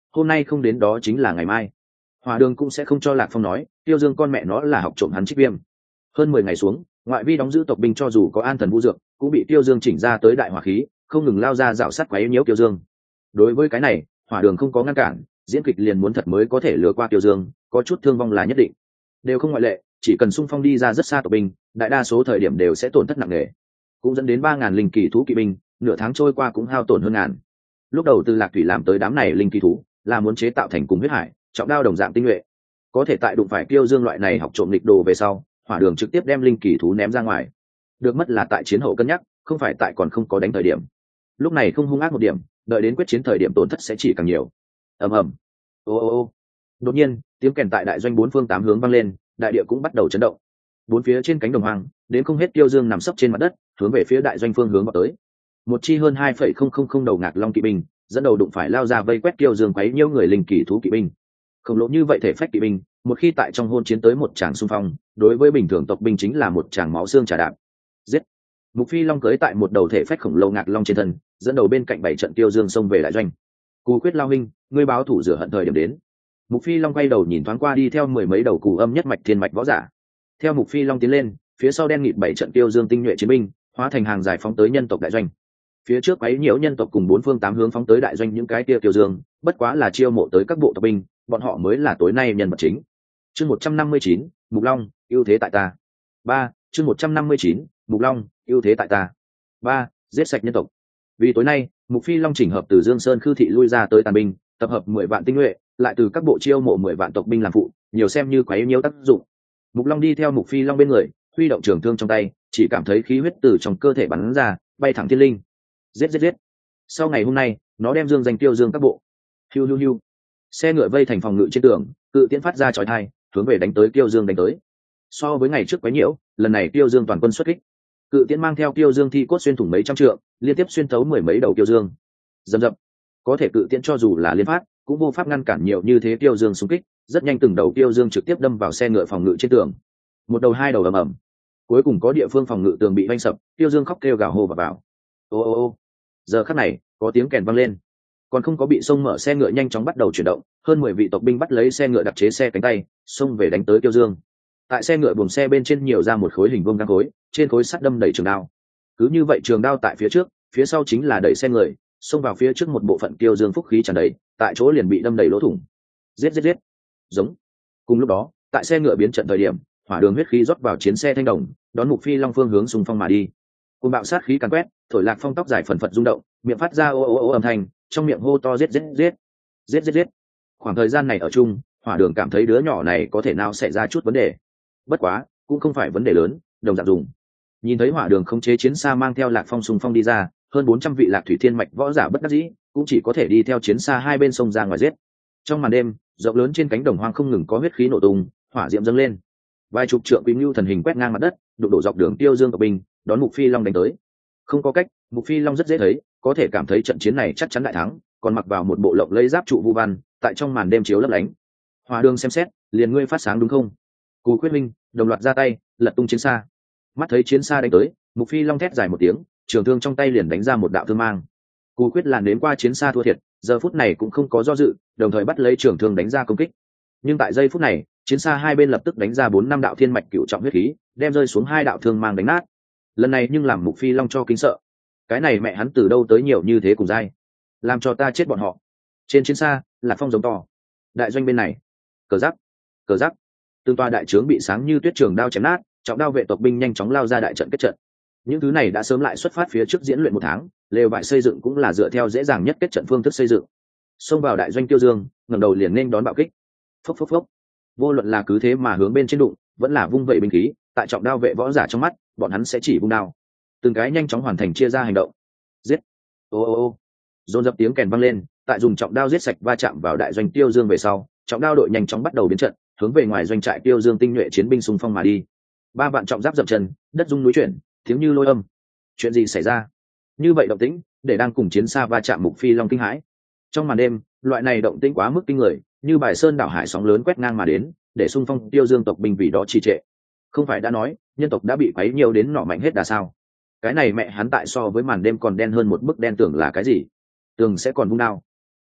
S1: hôm nay không đến đó chính là ngày mai. Hỏa Đường cũng sẽ không cho Lạc Phong nói Tiêu Dương con mẹ nó là học trộm hắn trích viêm. Hơn 10 ngày xuống, ngoại vi đóng giữ tộc binh cho dù có an thần vũ dược cũng bị Tiêu Dương chỉnh ra tới đại hỏa khí, không ngừng lao ra dạo sát quấy nhiễu Tiêu Dương. Đối với cái này, Hỏa Đường không có ngăn cản, diễn kịch liền muốn thật mới có thể lừa qua Tiêu Dương, có chút thương vong là nhất định. Đều không ngoại lệ, chỉ cần xung phong đi ra rất xa tộc binh, đại đa số thời điểm đều sẽ tổn thất nặng nề. Cũng dẫn đến 3000 linh kỳ thú kỵ binh, nửa tháng trôi qua cũng hao tổn hơn ngàn. Lúc đầu từ Lạc Thủy làm tới đám này linh kỳ thú, là muốn chế tạo thành cùng huyết hải, trọng đao đồng dạng tinh nhuệ. Có thể tại đụng phải Tiêu Dương loại này học trộm nghịch đồ về sau, Hỏa Đường trực tiếp đem linh kỳ thú ném ra ngoài. Được mất là tại chiến hậu cân nhắc, không phải tại còn không có đánh thời điểm. Lúc này không hung ác một điểm, đợi đến quyết chiến thời điểm tổn thất sẽ chỉ càng nhiều. Ầm ầm. Ô ô ô. Đột nhiên, tiếng kèn tại đại doanh bốn phương tám hướng vang lên, đại địa cũng bắt đầu chấn động. Bốn phía trên cánh đồng hoang, đến không hết Tiêu Dương nằm sấp trên mặt đất, hướng về phía đại doanh phương hướng vào tới. Một chi hơn 2,000 đầu ngạc long kỵ binh, dẫn đầu đụng phải lao ra vây quét Tiêu Dương quấy nhiễu người linh kỳ thú kỵ binh. Khổng lồ như vậy thể phách kỵ binh, một khi tại trong hôn chiến tới một tràng xung phong, đối với bình thường tộc binh chính là một tràng máu xương trà đạp. Giết! Mục Phi Long cưỡi tại một đầu thể phách khổng lồ ngạc long trên thân, dẫn đầu bên cạnh 7 trận Tiêu Dương xông về đại doanh. Cù Quyết lao huynh, ngươi báo thủ rửa hận thời điểm đến. Mục Phi Long quay đầu nhìn thoáng qua đi theo 10 mấy đầu cù âm nhất mạch thiên mạch võ giả. Theo Mục Phi Long tiến lên, phía sau đen nghịt 7 trận Tiêu Dương tinh nhuệ chiến binh, hóa thành hàng dài phóng tới nhân tộc đại doanh. Phía trước quấy nhiễu nhân tộc cùng bốn phương tám hướng phóng tới đại doanh những cái kia Tiêu Dương, bất quá là chiêu mộ tới các bộ tộc binh, bọn họ mới là tối nay nhân vật chính. Chương 159, Mục Long, ưu thế tại ta. 3, chương 159, Mục Long, ưu thế tại ta. 3, giết sạch nhân tộc. Vì tối nay, Mục Phi Long chỉnh hợp từ Dương Sơn Khư thị lui ra tới tàn binh, tập hợp 10 vạn tinh nhuệ, lại từ các bộ chiêu mộ 10 vạn tộc binh làm phụ, nhiều xem như quấy nhiễu tác dụng. Mục Long đi theo Mục Phi Long bên người, huy động trường thương trong tay, chỉ cảm thấy khí huyết từ trong cơ thể bắn ra, bay thẳng thiên linh. Giết giết giết. Sau ngày hôm nay, nó đem dương danh Tiêu Dương các bộ. Hiu hiu hiu. Xe ngựa vây thành phòng ngự trên tường, cự tiễn phát ra chói tai, hướng về đánh tới Tiêu Dương đánh tới. So với ngày trước quấy nhiễu, lần này Tiêu Dương toàn quân xuất kích. Cự tiễn mang theo Tiêu Dương thi cốt xuyên thủng mấy trăm trượng, liên tiếp xuyên thấu 10 mấy đầu Tiêu Dương. Dầm dập. Có thể cự tiễn cho dù là liên phát, cũng vô pháp ngăn cản nhiều như thế Tiêu Dương xung kích, rất nhanh từng đầu Tiêu Dương trực tiếp đâm vào xe ngựa phòng ngự trên tường. Một đầu hai đầu ầm ầm. Cuối cùng có địa phương phòng ngự tường bị vanh sập, Tiêu Dương khóc kêu gào hô vào. Ô ô ô. Giờ khắc này, có tiếng kèn vang lên. Còn không có bị xông mở xe ngựa nhanh chóng bắt đầu chuyển động, hơn 10 vị tộc binh bắt lấy xe ngựa đặc chế xe cánh tay, xông về đánh tới Tiêu Dương. Tại xe ngựa buồng xe bên trên nhiều ra một khối hình vuông gang khối, trên khối sắt đâm đầy trường đao. Cứ như vậy trường đao tại phía trước, phía sau chính là đẩy xe người, xông vào phía trước một bộ phận Tiêu Dương phúc khí tràn đầy, tại chỗ liền bị đâm đầy lỗ thủng. Giết giết giết. Giống. Cùng lúc đó, tại xe ngựa biến trận thời điểm, Hỏa Đường huyết khí rót vào chiến xe thanh đồng, đón Mục Phi Long phương hướng xung phong mà đi. Cùng bạo sát khí càn quét, thổi Lạc Phong tóc dài phần phật rung động, miệng phát ra ô ô ô âm thanh, trong miệng hô to giết giết giết. Giết giết giết. Khoảng thời gian này ở chung, Hỏa Đường cảm thấy đứa nhỏ này có thể nào xảy ra chút vấn đề. Bất quá, cũng không phải vấn đề lớn, đồng dạng dùng. Nhìn thấy Hỏa Đường khống chế chiến xa mang theo Lạc Phong xung phong đi ra, hơn 400 vị Lạc Thủy Thiên mạch võ giả bất đắc dĩ, cũng chỉ có thể đi theo chiến xa hai bên sông ra ngoài giết. Trong màn đêm, rộng lớn trên cánh đồng hoang không ngừng có huyết khí nổ tung, hỏa diễm dâng lên. Vài chục trượng Quý Ngưu thần hình quét ngang mặt đất, đụng đổ dọc đường Tiêu Dương tộc binh, đón Mục Phi Long đánh tới. Không có cách, Mục Phi Long rất dễ thấy, có thể cảm thấy trận chiến này chắc chắn đại thắng, còn mặc vào một bộ lộng lẫy giáp trụ vu văn, tại trong màn đêm chiếu lấp lánh. Hỏa Đường xem xét, liền ngươi phát sáng đúng không? Cù Quyết minh đồng loạt ra tay, lật tung chiến xa. Mắt thấy chiến xa đánh tới, Mục Phi Long thét dài một tiếng, trường thương trong tay liền đánh ra một đạo thương mang. Cù Quyết làn đến qua chiến xa thua thiệt, giờ phút này cũng không có do dự, đồng thời bắt lấy trường thương đánh ra công kích. Nhưng tại giây phút này, chiến xa hai bên lập tức đánh ra 4-5 đạo thiên mạch cựu trọng huyết khí, đem rơi xuống 2 đạo thương mang đánh nát. Lần này nhưng làm Mục Phi Long cho kinh sợ. Cái này mẹ hắn từ đâu tới nhiều như thế cùng dai, làm cho ta chết bọn họ. Trên chiến xa, Lạc Phong giống to. Đại doanh bên này, cờ giắc, tương toa đại trướng bị sáng như tuyết trường đao chém nát, trọng đao vệ tộc binh nhanh chóng lao ra đại trận kết trận. Những thứ này đã sớm lại xuất phát phía trước diễn luyện 1 tháng, lều vải xây dựng cũng là dựa theo dễ dàng nhất kết trận phương thức xây dựng. Xông vào đại doanh Tiêu Dương, ngẩng đầu liền nên đón bạo kích. Phốc phốc phốc. Vô luận là cứ thế mà hướng bên trên đụng, vẫn là vung vẩy binh khí, tại trọng đao vệ võ giả trong mắt, bọn hắn sẽ chỉ vung đao. Từng cái nhanh chóng hoàn thành chia ra hành động. Giết. Ô ô ô. Dồn dập tiếng kèn vang lên, tại dùng trọng đao giết sạch va chạm vào đại doanh Tiêu Dương về sau, trọng đao đội nhanh chóng bắt đầu biến trận, hướng về ngoài doanh trại Tiêu Dương tinh nhuệ chiến binh xung phong mà đi. 3 vạn trọng giáp dậm chân, đất rung núi chuyển, tiếng như lôi âm. Chuyện gì xảy ra? Như vậy động tĩnh, để đang cùng chiến xa va chạm Mục Phi Long kinh hãi. Trong màn đêm, loại này động tĩnh quá mức kinh người, như bài sơn đảo hải sóng lớn quét ngang mà đến, để xung phong Tiêu Dương tộc binh vì đó trì trệ. Không phải đã nói, nhân tộc đã bị quấy nhiều đến nọ mạnh hết đà sao? Cái này mẹ hắn tại so với màn đêm còn đen hơn một bức đen tưởng là cái gì? Tường sẽ còn vung đao.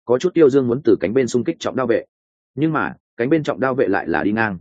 S1: có chút Tiêu Dương muốn từ cánh bên xung kích trọng đao vệ, nhưng mà cánh bên trọng đao vệ lại là đi ngang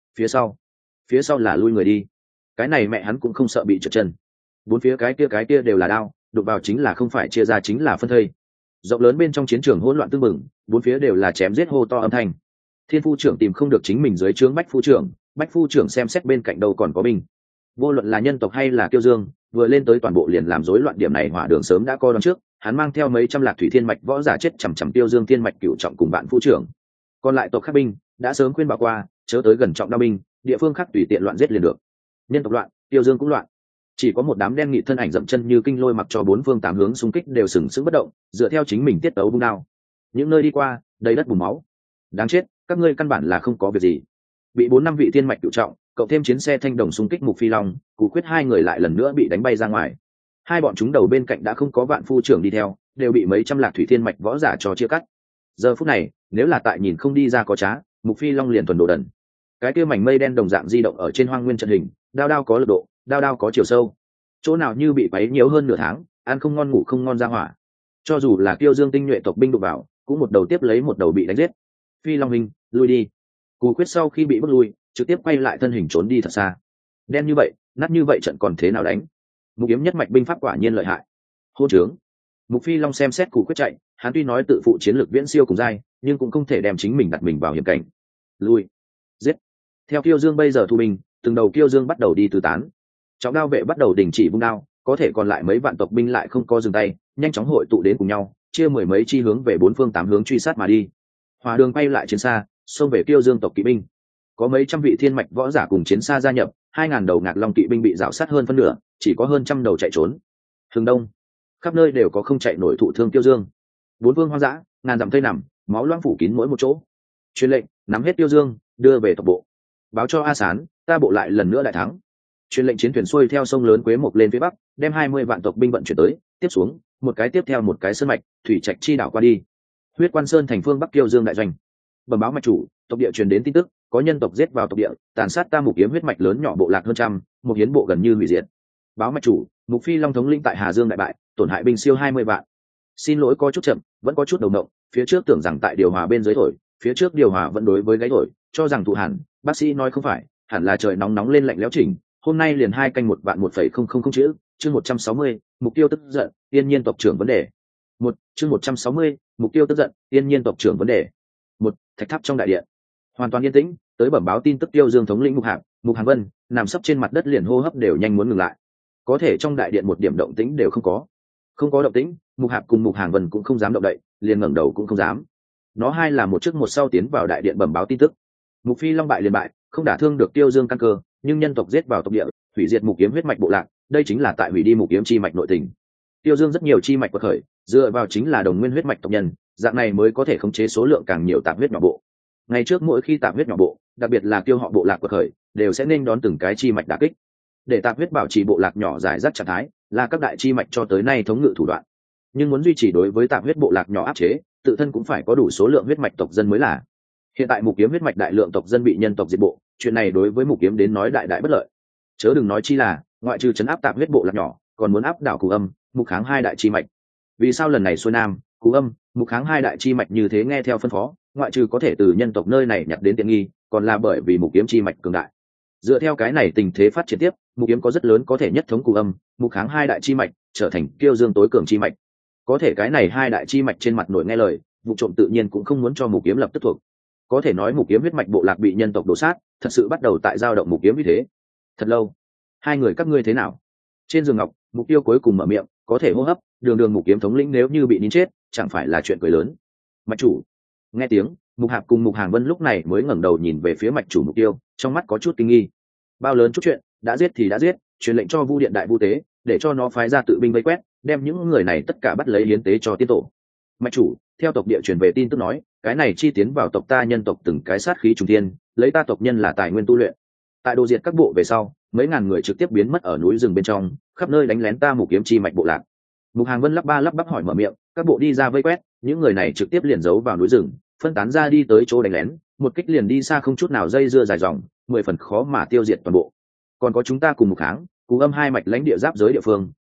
S1: phía sau là lui người đi. Cái này mẹ hắn cũng không sợ bị trượt chân, bốn phía cái kia đều là đao, đụng vào chính là không phải chia ra chính là phân thây. Rộng lớn bên trong chiến trường hỗn loạn tưng bừng, bốn phía đều là chém giết hô to âm thanh. Thiên phu trưởng tìm không được chính mình dưới trướng bách phu trưởng xem xét bên cạnh đâu còn có binh. Vô luận là nhân tộc hay là Kiêu Dương, vừa lên tới toàn bộ liền làm rối loạn. Điểm này hỏa đường sớm đã coi đón trước, hắn mang theo mấy trăm lạc thủy thiên mạch võ giả chết chằm chằm Tiêu Dương thiên mạch cửu trọng cùng bạn phu trưởng. Còn lại tộc khác binh đã sớm khuyên bảo qua, chớ tới gần trọng đao binh, địa phương khác tùy tiện loạn giết liền được. Nhân tộc loạn, Tiêu Dương cũng loạn, chỉ có một đám đen nghị thân ảnh dậm chân như kinh lôi, mặc cho bốn phương tám hướng xung kích đều sừng sững bất động, dựa theo chính mình tiết tấu vung đao. Những nơi đi qua đầy đất bùn máu. Đáng chết, các ngươi căn bản là không có việc gì. Bị 4-5 vị thiên mạch cửu trọng cộng thêm chiến xe thanh đồng xung kích Mục Phi Long, Cú Quyết hai người lại lần nữa bị đánh bay ra ngoài. Hai bọn chúng đầu bên cạnh đã không có vạn phu trưởng đi theo, đều bị mấy trăm lạc thủy thiên mạch võ giả cho chia cắt. Giờ phút này nếu là tại nhìn không đi ra có trá, Mục Phi Long liền thuần đồ đần. Cái kia mảnh mây đen đồng dạng di động ở trên hoang nguyên trận hình, đao đao có lực độ, đao đao có chiều sâu, chỗ nào như bị quấy nhiều hơn nửa tháng, ăn không ngon ngủ không ngon ra hỏa. Cho dù là Kiêu Dương tinh nhuệ tộc binh đụng vào, cũng một đầu tiếp lấy một đầu bị đánh giết. Phi Long hình, lui đi. Cú Quyết sau khi bị bước lui, trực tiếp quay lại thân hình trốn đi thật xa. Đen như vậy, nát như vậy trận còn thế nào đánh? Mục Kiếm nhất mạch binh pháp quả nhiên lợi hại. Hôn trướng. Mục Phi Long xem xét Cú Quyết chạy, hắn tuy nói tự phụ chiến lược viễn siêu cùng giai, nhưng cũng không thể đem chính mình đặt mình vào hiểm cảnh. Lui, giết. Theo Kiêu Dương bây giờ thu binh, từng đầu Kiêu Dương bắt đầu đi tứ tán. Trọng đao vệ bắt đầu đình chỉ vung đao, có thể còn lại mấy vạn tộc binh lại không có dừng tay, nhanh chóng hội tụ đến cùng nhau, chia mười mấy chi hướng về bốn phương tám hướng truy sát mà đi. Hỏa Đường quay lại chiến xa, xông về Kiêu Dương tộc kỵ binh. Có mấy trăm vị thiên mạch võ giả cùng chiến xa gia nhập, 2000 đầu ngạc long kỵ binh bị rào sát hơn phân nửa, chỉ có hơn trăm đầu chạy trốn. Hướng đông, khắp nơi đều có không chạy nổi thụ thương Kiêu Dương. Bốn vương hoang dã, ngàn dặm tây nằm, máu loang phủ kín mỗi một chỗ. Truyền lệnh, nắm hết Kiêu Dương, đưa về tộc bộ. Báo cho A Sán, ta bộ lại lần nữa đại thắng. Truyền lệnh chiến thuyền xuôi theo sông lớn Quế Mộc lên phía bắc, đem 20 vạn tộc binh vận chuyển tới, tiếp xuống, một cái tiếp theo một cái sơn mạch, thủy trạch chi đảo qua đi. Huyết Quan Sơn thành phương Bắc Kiêu Dương đại doanh. Bẩm báo mạch chủ, tộc địa truyền đến tin tức, có nhân tộc giết vào tộc địa, tàn sát ta Mục Kiếm huyết mạch lớn nhỏ bộ lạc hơn trăm, một hiến bộ gần như hủy diệt. Báo mạch chủ, Mục Phi Long thống lĩnh tại Hà Dương đại bại, tổn hại binh siêu 20 vạn. Xin lỗi có chút chậm, vẫn có chút đầu động, phía trước tưởng rằng tại điều hòa bên dưới thổi, phía trước điều hòa vẫn đối với gáy thổi, cho rằng thụ hẳn, bác sĩ nói không phải, hẳn là trời nóng nóng lên lạnh lẽo chỉnh, hôm nay liền 2 canh 1 vạn 1,000 chữ, chương 160, mục tiêu tức giận, tiên nhiên tộc trưởng vấn đề. Chương 160, mục tiêu tức giận, tiên nhiên tộc trưởng vấn đề. Thạch tháp trong đại điện. Hoàn toàn yên tĩnh, tới bẩm báo tin tức Tiêu Dương thống lĩnh Mục Hàn Vân, nằm sấp trên mặt đất liền hô hấp đều nhanh muốn ngừng lại. Có thể trong đại điện một điểm động tĩnh đều không có. Không có động tĩnh, Mục Hạp cùng Mục Hàn Vân cũng không dám động đậy, liền ngẩng đầu cũng không dám. Nó hai là một trước một sau tiến vào đại điện bẩm báo tin tức. Mục Phi Long bại liền bại, không đả thương được Tiêu Dương căn cơ, nhưng nhân tộc giết vào tộc địa, hủy diệt Mục Kiếm huyết mạch bộ lạc, đây chính là tại hủy đi Mục Kiếm chi mạch nội tình. Tiêu Dương rất nhiều chi mạch quật khởi, dựa vào chính là đồng nguyên huyết mạch tộc nhân, dạng này mới có thể khống chế số lượng càng nhiều tạp huyết nhỏ bộ. Ngày trước mỗi khi tạp huyết nhỏ bộ, đặc biệt là Tiêu họ bộ lạc quật khởi, đều sẽ nên đón từng cái chi mạch đả kích. Để tạp huyết bảo trì bộ lạc nhỏ giải rác trạng thái, là các đại chi mạch cho tới nay thống ngự thủ đoạn. Nhưng muốn duy trì đối với tạp huyết bộ lạc nhỏ áp chế, tự thân cũng phải có đủ số lượng huyết mạch tộc dân mới là. Hiện tại Mục Kiếm huyết mạch đại lượng tộc dân bị nhân tộc diệt bộ, chuyện này đối với Mục Kiếm đến nói đại bất lợi. Chớ đừng nói chi là, ngoại trừ chấn áp tạp huyết bộ lạc nhỏ, còn muốn áp đảo Cù Âm, Mục Kháng hai đại chi mạch. Vì sao lần này xuôi nam, Cù Âm, Mục Kháng hai đại chi mạch như thế nghe theo phân phó, ngoại trừ có thể từ nhân tộc nơi này nhặt đến tiện nghi, còn là bởi vì Mục Kiếm chi mạch cường đại. Dựa theo cái này tình thế phát triển tiếp, Mục Kiếm có rất lớn có thể nhất thống Cù Âm, Mục Kháng hai đại chi mạch, trở thành Kiêu Dương tối cường chi mạch. Có thể cái này hai đại chi mạch trên mặt nổi nghe lời, vụ trộm tự nhiên cũng không muốn cho Mục Kiếm lập tức thuộc. Có thể nói Mục Kiếm huyết mạch bộ lạc bị nhân tộc đổ sát, thật sự bắt đầu tại dao động Mục Kiếm như thế. Thật lâu, hai người các ngươi thế nào? Trên giường ngọc, Mục Tiêu cuối cùng mở miệng, có thể hô hấp, đường Mục Kiếm thống lĩnh nếu như bị nín chết, chẳng phải là chuyện cười lớn. Mạch chủ. Nghe tiếng, Mục Hạp cùng Mục Hàn Vân lúc này mới ngẩng đầu nhìn về phía mạch chủ Mục Tiêu, trong mắt có chút kinh nghi. Bao lớn chút chuyện, đã giết thì đã giết, truyền lệnh cho Vu điện đại vu tế, để cho nó phái ra tự binh vây quét, đem những người này tất cả bắt lấy hiến tế cho tiên tổ. Mạch chủ, theo tộc địa truyền về tin tức nói, cái này chi tiến vào tộc ta nhân tộc từng cái sát khí trùng thiên, lấy ta tộc nhân là tài nguyên tu luyện. Tại đồ diệt các bộ về sau, mấy ngàn người trực tiếp biến mất ở núi rừng bên trong, khắp nơi đánh lén ta Mục Kiếm chi mạch bộ lạc. Mục Hàng Vân lắp bắp hỏi mở miệng, các bộ đi ra vây quét, những người này trực tiếp liền giấu vào núi rừng, phân tán ra đi tới chỗ đánh lén, một kích liền đi xa không chút nào dây dưa dài dòng, 10 phần khó mà tiêu diệt toàn bộ. Còn có chúng ta cùng Mục Kháng, Cú Âm hai mạch lãnh địa giáp giới địa phương,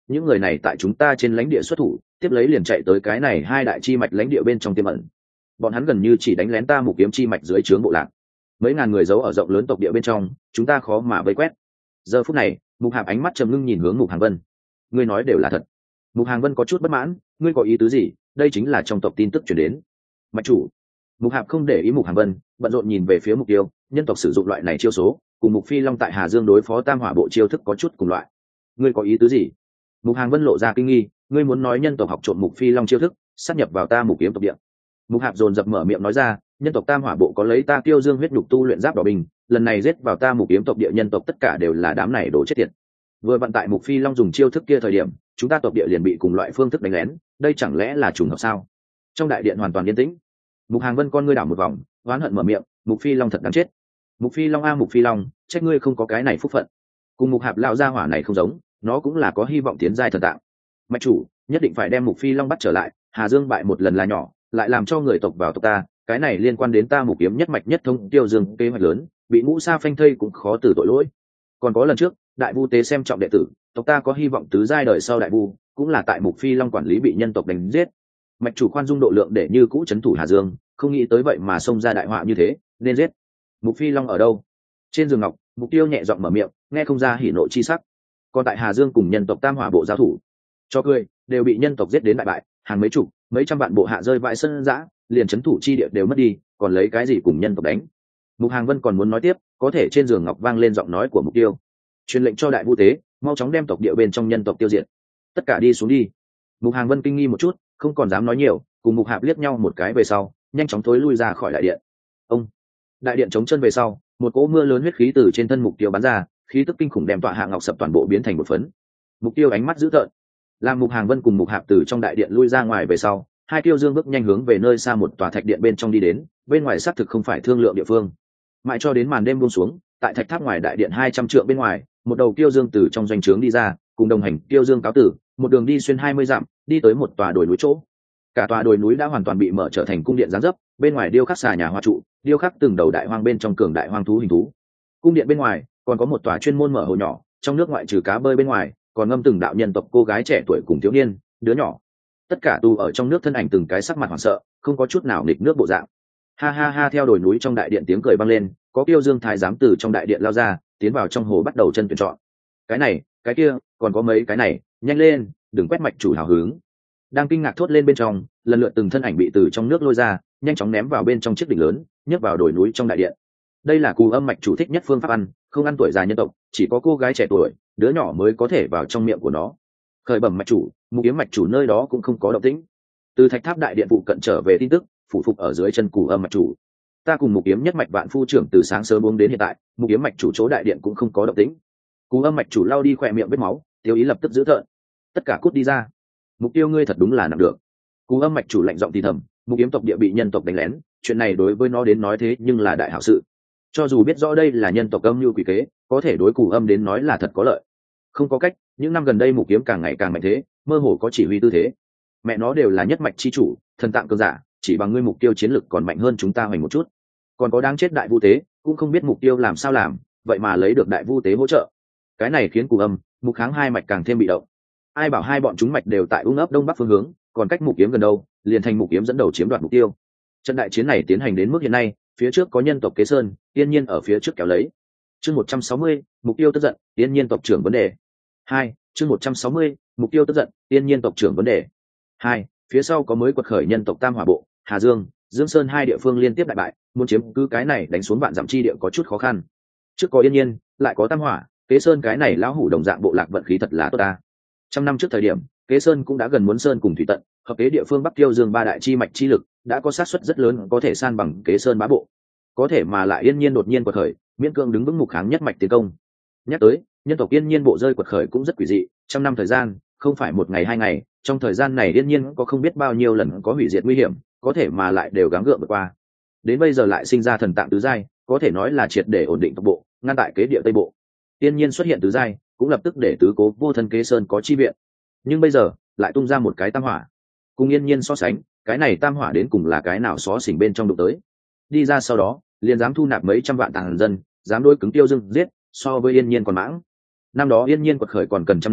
S1: những người này tại chúng ta trên lãnh địa xuất thủ, tiếp lấy liền chạy tới cái này hai đại chi mạch lãnh địa bên trong tiềm ẩn. Bọn hắn gần như chỉ đánh lén ta Mục Kiếm chi mạch dưới trướng bộ lạc, mấy ngàn người giấu ở rộng lớn tộc địa bên trong, chúng ta khó mà vây quét. Giờ phút này, Mục Hạp ánh mắt trầm ngưng nhìn hướng Mục Hàng Vân. Ngươi nói đều là thật. Mục Hàng Vân có chút bất mãn, ngươi có ý tứ gì? Đây chính là trong tộc tin tức truyền đến. Mạch chủ. Mục Hạp không để ý Mục Hàng Vân, bận rộn nhìn về phía Mục Tiêu, nhân tộc sử dụng loại này chiêu số, cùng Mục Phi Long tại Hà Dương đối phó Tam Hỏa bộ chiêu thức có chút cùng loại. Ngươi có ý tứ gì? Mục Hàng Vân lộ ra kinh nghi, ngươi muốn nói nhân tộc học trộm Mục Phi Long chiêu thức, sát nhập vào ta Mục Kiếm tộc địa. Mục Hạp dồn dập mở miệng nói ra, nhân tộc Tam Hỏa bộ có lấy ta Tiêu Dương huyết nhục tu luyện giáp đỏ bình, lần này giết vào ta Mục Kiếm tộc địa nhân tộc tất cả đều là đám này đồ chết tiệt. Vừa vận tại Mục Phi Long dùng chiêu thức kia thời điểm, chúng ta tộc địa liền bị cùng loại phương thức đánh lén, đây chẳng lẽ là trùng hợp sao? Trong đại điện hoàn toàn yên tĩnh. Mục Hàng Vân con ngươi đảo một vòng, oán hận mở miệng, Mục Phi Long thật đáng chết. Mục Phi Long a Mục Phi Long, trách ngươi không có cái này phúc phận. Cùng Mục Hạp lão gia hỏa này không giống, nó cũng là có hy vọng tiến giai thần tạng. Mạch chủ, nhất định phải đem Mục Phi Long bắt trở lại, Hà Dương bại một lần là nhỏ, lại làm cho người tộc vào tộc ta, cái này liên quan đến ta Mục Kiếm nhất mạch nhất thông Tiêu Dương kế hoạch lớn, bị Ngũ Sa phanh thây cũng khó từ tội lỗi. Còn có lần trước, Đại Vu tế xem trọng đệ tử, tộc ta có hy vọng tứ giai đời sau Đại Vu, cũng là tại Mục Phi Long quản lý bị nhân tộc đánh giết. Mạch chủ khoan dung độ lượng để như cũ trấn thủ Hà Dương, không nghĩ tới vậy mà xông ra đại họa như thế, nên giết. Mục Phi Long ở đâu? Trên giường ngọc, Mục Tiêu nhẹ giọng mở miệng, nghe không ra hỉ nộ chi sắc. Còn tại Hà Dương cùng nhân tộc Tam Hỏa bộ giao thủ, cho cười, đều bị nhân tộc giết đến đại bại, hàng mấy chục, mấy trăm vạn bộ hạ rơi vãi sân dã, liền trấn thủ chi địa đều mất đi, còn lấy cái gì cùng nhân tộc đánh? Mục Hàng Vân còn muốn nói tiếp, có thể trên giường ngọc vang lên giọng nói của Mục Tiêu, truyền lệnh cho Đại Vu tế, mau chóng đem tộc địa bên trong nhân tộc tiêu diệt. Tất cả đi xuống đi. Mục Hàng Vân kinh nghi một chút, không còn dám nói nhiều, cùng Mục Hạp liếc nhau một cái về sau, nhanh chóng thối lui ra khỏi đại điện. Ông. Đại điện chống chân về sau, một cỗ mưa lớn huyết khí từ trên thân Mục Tiêu bắn ra, khí tức kinh khủng đem tọa hạ ngọc sập toàn bộ biến thành một phấn. Mục Tiêu ánh mắt dữ tợn, làm Mục Hàng Vân cùng Mục Hạp từ trong đại điện lui ra ngoài về sau, hai Tiêu Dương bước nhanh hướng về nơi xa một tòa thạch điện bên trong đi đến, bên ngoài xác thực không phải thương lượng địa phương. Mãi cho đến màn đêm buông xuống, tại thạch tháp ngoài đại điện 200 trượng bên ngoài, một đầu Tiêu Dương từ trong doanh trướng đi ra, cùng đồng hành Tiêu Dương cáo tử, một đường đi xuyên 20 dặm, đi tới một tòa đồi núi chỗ. Cả tòa đồi núi đã hoàn toàn bị mở trở thành cung điện giáng dấp, bên ngoài điêu khắc xà nhà hoa trụ, điêu khắc từng đầu đại hoang bên trong cường đại hoang thú hình thú. Cung điện bên ngoài còn có một tòa chuyên môn mở hồ nhỏ, trong nước ngoại trừ cá bơi bên ngoài, còn ngâm từng đạo nhân tộc cô gái trẻ tuổi cùng thiếu niên, đứa nhỏ. Tất cả tu ở trong nước thân ảnh từng cái sắc mặt hoảng sợ, không có chút nào nghịch nước bộ dạng. Ha ha ha, theo đồi núi trong đại điện tiếng cười vang lên, có Tiêu Dương thái giám từ trong đại điện lao ra, tiến vào trong hồ bắt đầu chân tuyển chọn. Cái này, cái kia, còn có mấy cái này, nhanh lên, đừng quét mạch chủ hào hứng. Đang kinh ngạc thốt lên bên trong, lần lượt từng thân ảnh bị từ trong nước lôi ra, nhanh chóng ném vào bên trong chiếc đỉnh lớn, nhấc vào đồi núi trong đại điện. Đây là Cù Âm mạch chủ thích nhất phương pháp ăn, không ăn tuổi già nhân tộc, chỉ có cô gái trẻ tuổi, đứa nhỏ mới có thể vào trong miệng của nó. Khởi bẩm mạch chủ, Mục Kiếm mạch chủ nơi đó cũng không có động tĩnh. Từ thạch tháp đại điện phụ cận trở về tin tức, phủ phục ở dưới chân Cù Âm mạch chủ. Ta cùng Mục Kiếm nhất mạch vạn phu trưởng từ sáng sớm uống đến hiện tại, Mục Kiếm mạch chủ chỗ đại điện cũng không có động tĩnh. Cù Âm mạch chủ lau đi khỏe miệng vết máu, Tiêu ý lập tức giữ tợn. Tất cả cút đi ra. Mục Tiêu ngươi thật đúng là nặng được. Cú Âm mạch chủ lạnh giọng thì thầm, Mục Kiếm tộc địa bị nhân tộc đánh lén, chuyện này đối với nó đến nói thế nhưng là đại hảo sự. Cho dù biết rõ đây là nhân tộc âm mưu quỷ kế, có thể đối Cù Âm đến nói là thật có lợi. Không có cách, những năm gần đây Mục Kiếm càng ngày càng mạnh thế, mơ hồ có chỉ huy tư thế. Mẹ nó đều là nhất mạch chi chủ, thần tạng cường giả, chỉ bằng ngươi Mục Tiêu chiến lực còn mạnh hơn chúng ta hoành một chút. Còn có đáng chết Đại Vu tế, cũng không biết Mục Tiêu làm sao làm, vậy mà lấy được Đại Vu tế hỗ trợ. Cái này khiến Cù Âm, Mục Kháng hai mạch càng thêm bị động. Ai bảo hai bọn chúng mạch đều tại ung ấp đông bắc phương hướng, còn cách Mục Kiếm gần đâu, liền thành Mục Kiếm dẫn đầu chiếm đoạt mục tiêu. Trận đại chiến này tiến hành đến mức hiện nay, phía trước có nhân tộc Kế Sơn, Tiên Nhiên ở phía trước kéo lấy. Chương 160, mục tiêu tức giận, Tiên Nhiên tộc trưởng vấn đề. 2, chương 160, mục tiêu tức giận, Tiên Nhiên tộc trưởng vấn đề. 2, phía sau có mới quật khởi nhân tộc Tam Hỏa bộ, Hà Dương, Dương Sơn hai địa phương liên tiếp đại bại, muốn chiếm cứ cái này đánh xuống vạn dặm chi địa có chút khó khăn. Trước có Yên Nhiên, lại có Tam Hỏa, Kế Sơn cái này lão hủ đồng dạng bộ lạc vận khí thật là tốt ta. Trăm năm trước thời điểm, Kế Sơn cũng đã gần muốn sơn cùng thủy tận, hợp kế địa phương Bắc Tiêu Dương ba đại chi mạch chi lực, đã có xác suất rất lớn có thể san bằng Kế Sơn bá bộ. Có thể mà lại Yên Nhiên đột nhiên quật khởi, miễn cưỡng đứng vững Mục Kháng nhất mạch tiến công. Nhắc tới, nhân tộc Yên Nhiên bộ rơi quật khởi cũng rất quỷ dị, trăm năm thời gian, không phải một ngày hai ngày, trong thời gian này Yên Nhiên có không biết bao nhiêu lần có hủy diệt nguy hiểm, có thể mà lại đều gắng gượng vượt qua. Đến bây giờ lại sinh ra thần tạng tứ giai, có thể nói là triệt để ổn định tộc bộ, ngăn tại kế địa Tây bộ. Yên Nhiên xuất hiện tứ giai, cũng lập tức để tứ cố vô thân Kế Sơn có chi viện. Nhưng bây giờ lại tung ra một cái Tam Hỏa, cùng Yên Nhiên so sánh, cái này Tam Hỏa đến cùng là cái nào xó xỉnh bên trong đụng tới. Đi ra sau đó, liền dám thu nạp mấy trăm vạn tàn dân, dám đối cứng Tiêu Dương giết, so với Yên Nhiên còn mãng. Năm đó Yên Nhiên quật khởi còn cần trăm năm,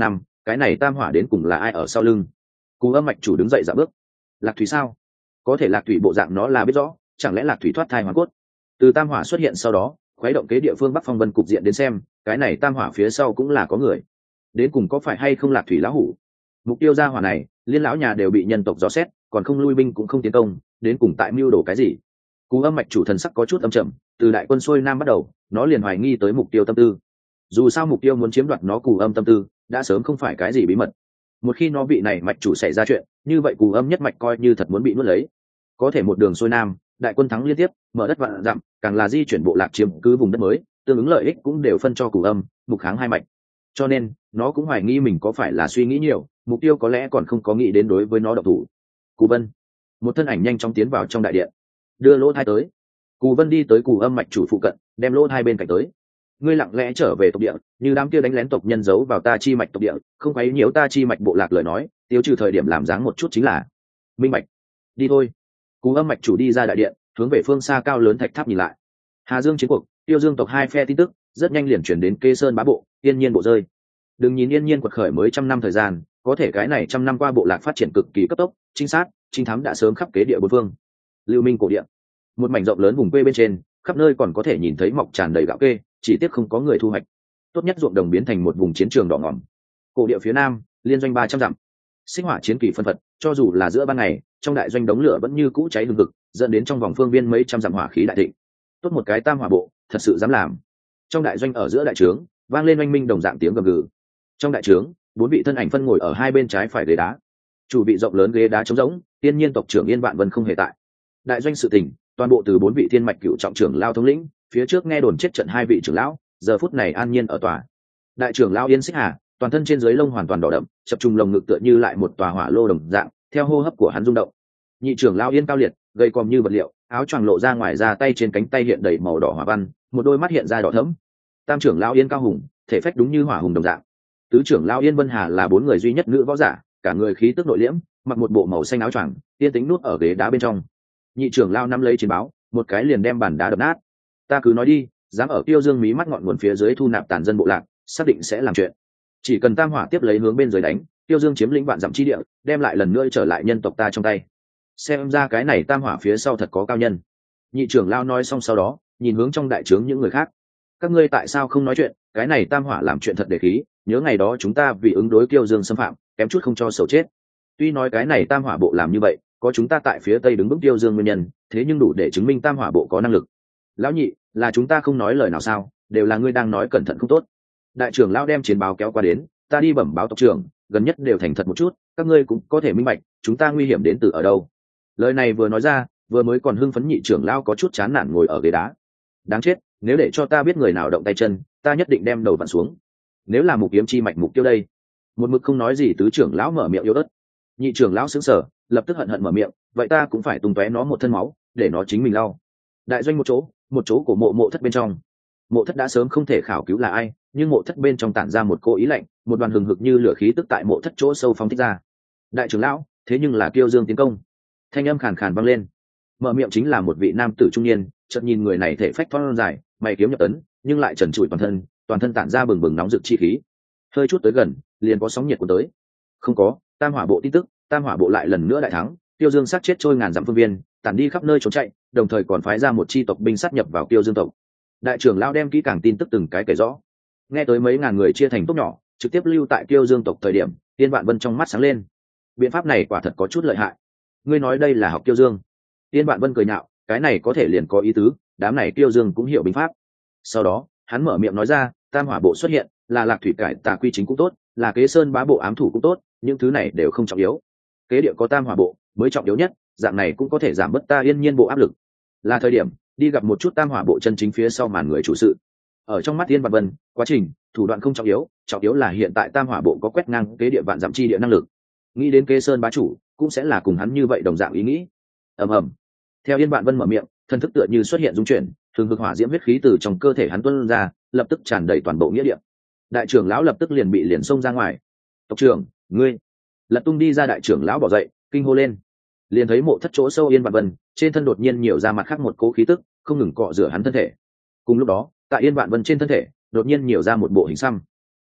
S1: cái này tam hỏa đến cùng là ai ở sau lưng? Cú Âm mạch chủ đứng dậy dạ bước. Lạc thủy sao? Có thể Lạc thủy bộ dạng nó là biết rõ, chẳng lẽ Lạc thủy thoát thai hoàn cốt? Từ tam hỏa xuất hiện sau đó, khuấy động kế địa phương Bắc Phong Vân cục diện đến xem, cái này tam hỏa phía sau cũng là có người. Đến cùng có phải hay không Lạc thủy lão hủ? Mục tiêu ra hỏa này, liên lão nhà đều bị nhân tộc dò xét, còn không lui binh cũng không tiến công, đến cùng tại mưu đồ cái gì? Cú Âm mạch chủ thần sắc có chút âm trầm, từ đại quân xuôi nam bắt đầu, nó liền hoài nghi tới mục tiêu tâm tư. Dù sao mục tiêu muốn chiếm đoạt nó Cú Âm tâm tư, đã sớm không phải cái gì bí mật. Một khi nó vị này mạch chủ xảy ra chuyện, như vậy Cú Âm nhất mạch coi như thật muốn bị nuốt lấy. Có thể một đường xuôi nam, đại quân thắng liên tiếp, mở đất vạn dặm, càng là di chuyển bộ lạc chiếm cứ vùng đất mới, tương ứng lợi ích cũng đều phân cho Cú Âm, Mục Kháng hai mạch. Cho nên, nó cũng hoài nghi mình có phải là suy nghĩ nhiều, mục tiêu có lẽ còn không có nghĩ đến đối với nó động thủ. Cú Vân, một thân ảnh nhanh chóng tiến vào trong đại điện, đưa lỗ thai tới. Cú Vân đi tới Cú Âm mạch chủ phụ cận, đem lỗ thai bên cạnh tới. Ngươi lặng lẽ trở về tộc địa, như đám kia đánh lén tộc nhân giấu vào ta chi mạch tộc địa, không quấy nhiễu ta chi mạch bộ lạc lời nói, tiêu trừ thời điểm làm dáng một chút chính là minh mạch. Đi thôi. Cú Âm mạch chủ đi ra đại điện, hướng về phương xa cao lớn thạch tháp nhìn lại. Hà Dương chiến cuộc, Tiêu Dương tộc hai phe tin tức rất nhanh liền chuyển đến Kê Sơn bá bộ, Yên Nhiên bộ rơi. Đừng nhìn Yên Nhiên quật khởi mới 100 năm thời gian, có thể cái này 100 năm qua bộ lạc phát triển cực kỳ cấp tốc, trinh sát, trinh thám đã sớm khắp kế địa bốn phương. Lưu Minh cổ địa, một mảnh rộng lớn vùng quê bên trên, khắp nơi còn có thể nhìn thấy mọc tràn đầy gạo kê, chỉ tiếc không có người thu hoạch. Tốt nhất ruộng đồng biến thành một vùng chiến trường đỏ ngòm. Cổ địa phía nam, liên doanh 300 dặm. Sinh hỏa chiến kỳ phân phật, cho dù là giữa ban ngày, trong đại doanh đống lửa vẫn như cũ cháy hừng hực, dẫn đến trong vòng phương viên mấy trăm dặm hỏa khí đại thịnh. Tốt một cái tam hỏa bộ, thật sự dám làm. Trong đại doanh ở giữa đại trướng, vang lên oanh minh đồng dạng tiếng gầm gừ. Trong đại trướng, 4 vị thân ảnh phân ngồi ở hai bên trái phải ghế đá. Chủ vị rộng lớn ghế đá trống rỗng, Tiên Nhiên tộc trưởng Yên Vạn Vân không hề tại. Đại doanh sự tình, toàn bộ từ 4 vị thiên mạch cựu trọng trưởng lao thống lĩnh, phía trước nghe đồn chết trận 2 vị trưởng lão, giờ phút này an nhiên ở tòa. Đại trưởng lão Yên Xích Hà, toàn thân trên dưới lông hoàn toàn đỏ đậm, chập trùng lồng ngực tựa như lại một tòa hỏa lô đồng dạng, theo hô hấp của hắn rung động. Nhị trưởng lão Yên Cao Liệt, gầy còm như vật liệu, áo choàng lộ ra ngoài, ra tay trên cánh tay hiện đầy màu đỏ hỏa văn, một đôi mắt hiện ra đỏ thẫm. Tam trưởng lão Yên Cao Hùng, thể phách đúng như hỏa hùng đồng dạng. Tứ trưởng lão Yên Vân Hà là 4 người duy nhất nữ võ giả, cả người khí tức nội liễm, mặc một bộ màu xanh áo choàng, yên tĩnh nuốt ở ghế đá bên trong. Nhị trưởng lão nắm lấy chiến báo, một cái liền đem bàn đá đập nát. Ta cứ nói đi, dám ở Tiêu Dương mí mắt ngọn nguồn phía dưới thu nạp tàn dân bộ lạc, xác định sẽ làm chuyện. Chỉ cần tam hỏa tiếp lấy hướng bên dưới đánh, Tiêu Dương chiếm lĩnh vạn dặm chi địa, đem lại lần nữa trở lại nhân tộc ta trong tay. Xem ra cái này tam hỏa phía sau thật có cao nhân. Nhị trưởng lão nói xong sau đó, nhìn hướng trong đại trướng những người khác. Các ngươi tại sao không nói chuyện? Cái này tam hỏa làm chuyện thật để khí, nhớ ngày đó chúng ta vì ứng đối Tiêu Dương xâm phạm, kém chút không cho xấu chết. Tuy nói cái này tam hỏa bộ làm như vậy, có chúng ta tại phía tây đứng vững Tiêu Dương nguyên nhân, thế nhưng đủ để chứng minh tam hỏa bộ có năng lực. Lão nhị, là chúng ta không nói lời nào sao? Đều là ngươi đang nói cẩn thận không tốt. Đại trưởng lão đem chiến báo kéo qua đến, ta đi bẩm báo tộc trưởng, gần nhất đều thành thật một chút, các ngươi cũng có thể minh bạch, chúng ta nguy hiểm đến từ ở đâu. Lời này vừa nói ra, vừa mới còn hưng phấn nhị trưởng lão có chút chán nản ngồi ở ghế đá. Đáng chết, nếu để cho ta biết người nào động tay chân, ta nhất định đem đầu vặn xuống. Nếu là Mục Kiếm chi mạch mục tiêu đây. Một mực không nói gì tứ trưởng lão mở miệng yếu ớt. Nhị trưởng lão sững sờ, lập tức hận hận mở miệng, vậy ta cũng phải tung tóe nó một thân máu, để nó chính mình lau. Đại doanh một chỗ của mộ thất bên trong. Mộ thất đã sớm không thể khảo cứu là ai, nhưng mộ thất bên trong tản ra một cô ý lạnh, một đoàn hừng hực như lửa khí tức tại mộ thất chỗ sâu phóng thích ra. Đại trưởng lão, thế nhưng là Kiêu Dương tiến công. Thanh âm khàn khàn vang lên. Mở miệng chính là một vị nam tử trung niên, chợt nhìn người này thể phách thon dài, mày kiếm nhập tấn, nhưng lại trần trụi toàn thân tản ra bừng bừng nóng rực chi khí. Hơi chút tới gần, liền có sóng nhiệt cuốn tới. Không có, tam hỏa bộ tin tức, tam hỏa bộ lại lần nữa đại thắng, Tiêu Dương sát chết trôi ngàn dặm phương viên, tản đi khắp nơi trốn chạy, đồng thời còn phái ra một chi tộc binh sát nhập vào Tiêu Dương tộc. Đại trưởng lão đem kỹ càng tin tức từng cái kể rõ. Nghe tới mấy ngàn người chia thành tốc nhỏ, trực tiếp lưu tại Tiêu Dương tộc thời điểm, Tiên Vạn Vân trong mắt sáng lên. Biện pháp này quả thật có chút lợi hại. Ngươi nói đây là học Tiêu Dương? Tiên Vạn Vân cười nhạo, cái này có thể liền có ý tứ, đám này Tiêu Dương cũng hiểu binh pháp. Sau đó, hắn mở miệng nói ra, tam hỏa bộ xuất hiện, là Lạc Thủy cải tà quy chính cũng tốt, là Kế Sơn bá bộ ám thủ cũng tốt, những thứ này đều không trọng yếu. Kế địa có tam hỏa bộ mới trọng yếu nhất, dạng này cũng có thể giảm bớt ta Yên Nhiên bộ áp lực. Là thời điểm đi gặp một chút tam hỏa bộ chân chính phía sau màn người chủ sự. Ở trong mắt Tiên Vạn Vân, quá trình, thủ đoạn không trọng yếu là hiện tại tam hỏa bộ có quét ngang kế địa vạn dặm chi địa năng lực. Nghĩ đến Kế Sơn bá chủ, cũng sẽ là cùng hắn như vậy đồng dạng ý nghĩ. Ầm ầm. Theo Yên Vạn Vân mở miệng, thân thức tựa như xuất hiện dung chuyển, thường hực hỏa diễm huyết khí từ trong cơ thể hắn tuôn ra, lập tức tràn đầy toàn bộ nghĩa địa. Đại trưởng lão lập tức liền xông ra ngoài. Tộc trưởng, ngươi! Lật tung đi ra đại trưởng lão bỏ dậy, kinh hô lên. Liền thấy mộ thất chỗ sâu Yên Vạn Vân, trên thân đột nhiên nhiều ra mặt khác một cố khí tức, không ngừng cọ rửa hắn thân thể. Cùng lúc đó, tại Yên Vạn Vân trên thân thể, đột nhiên nhiều ra một bộ hình xăm.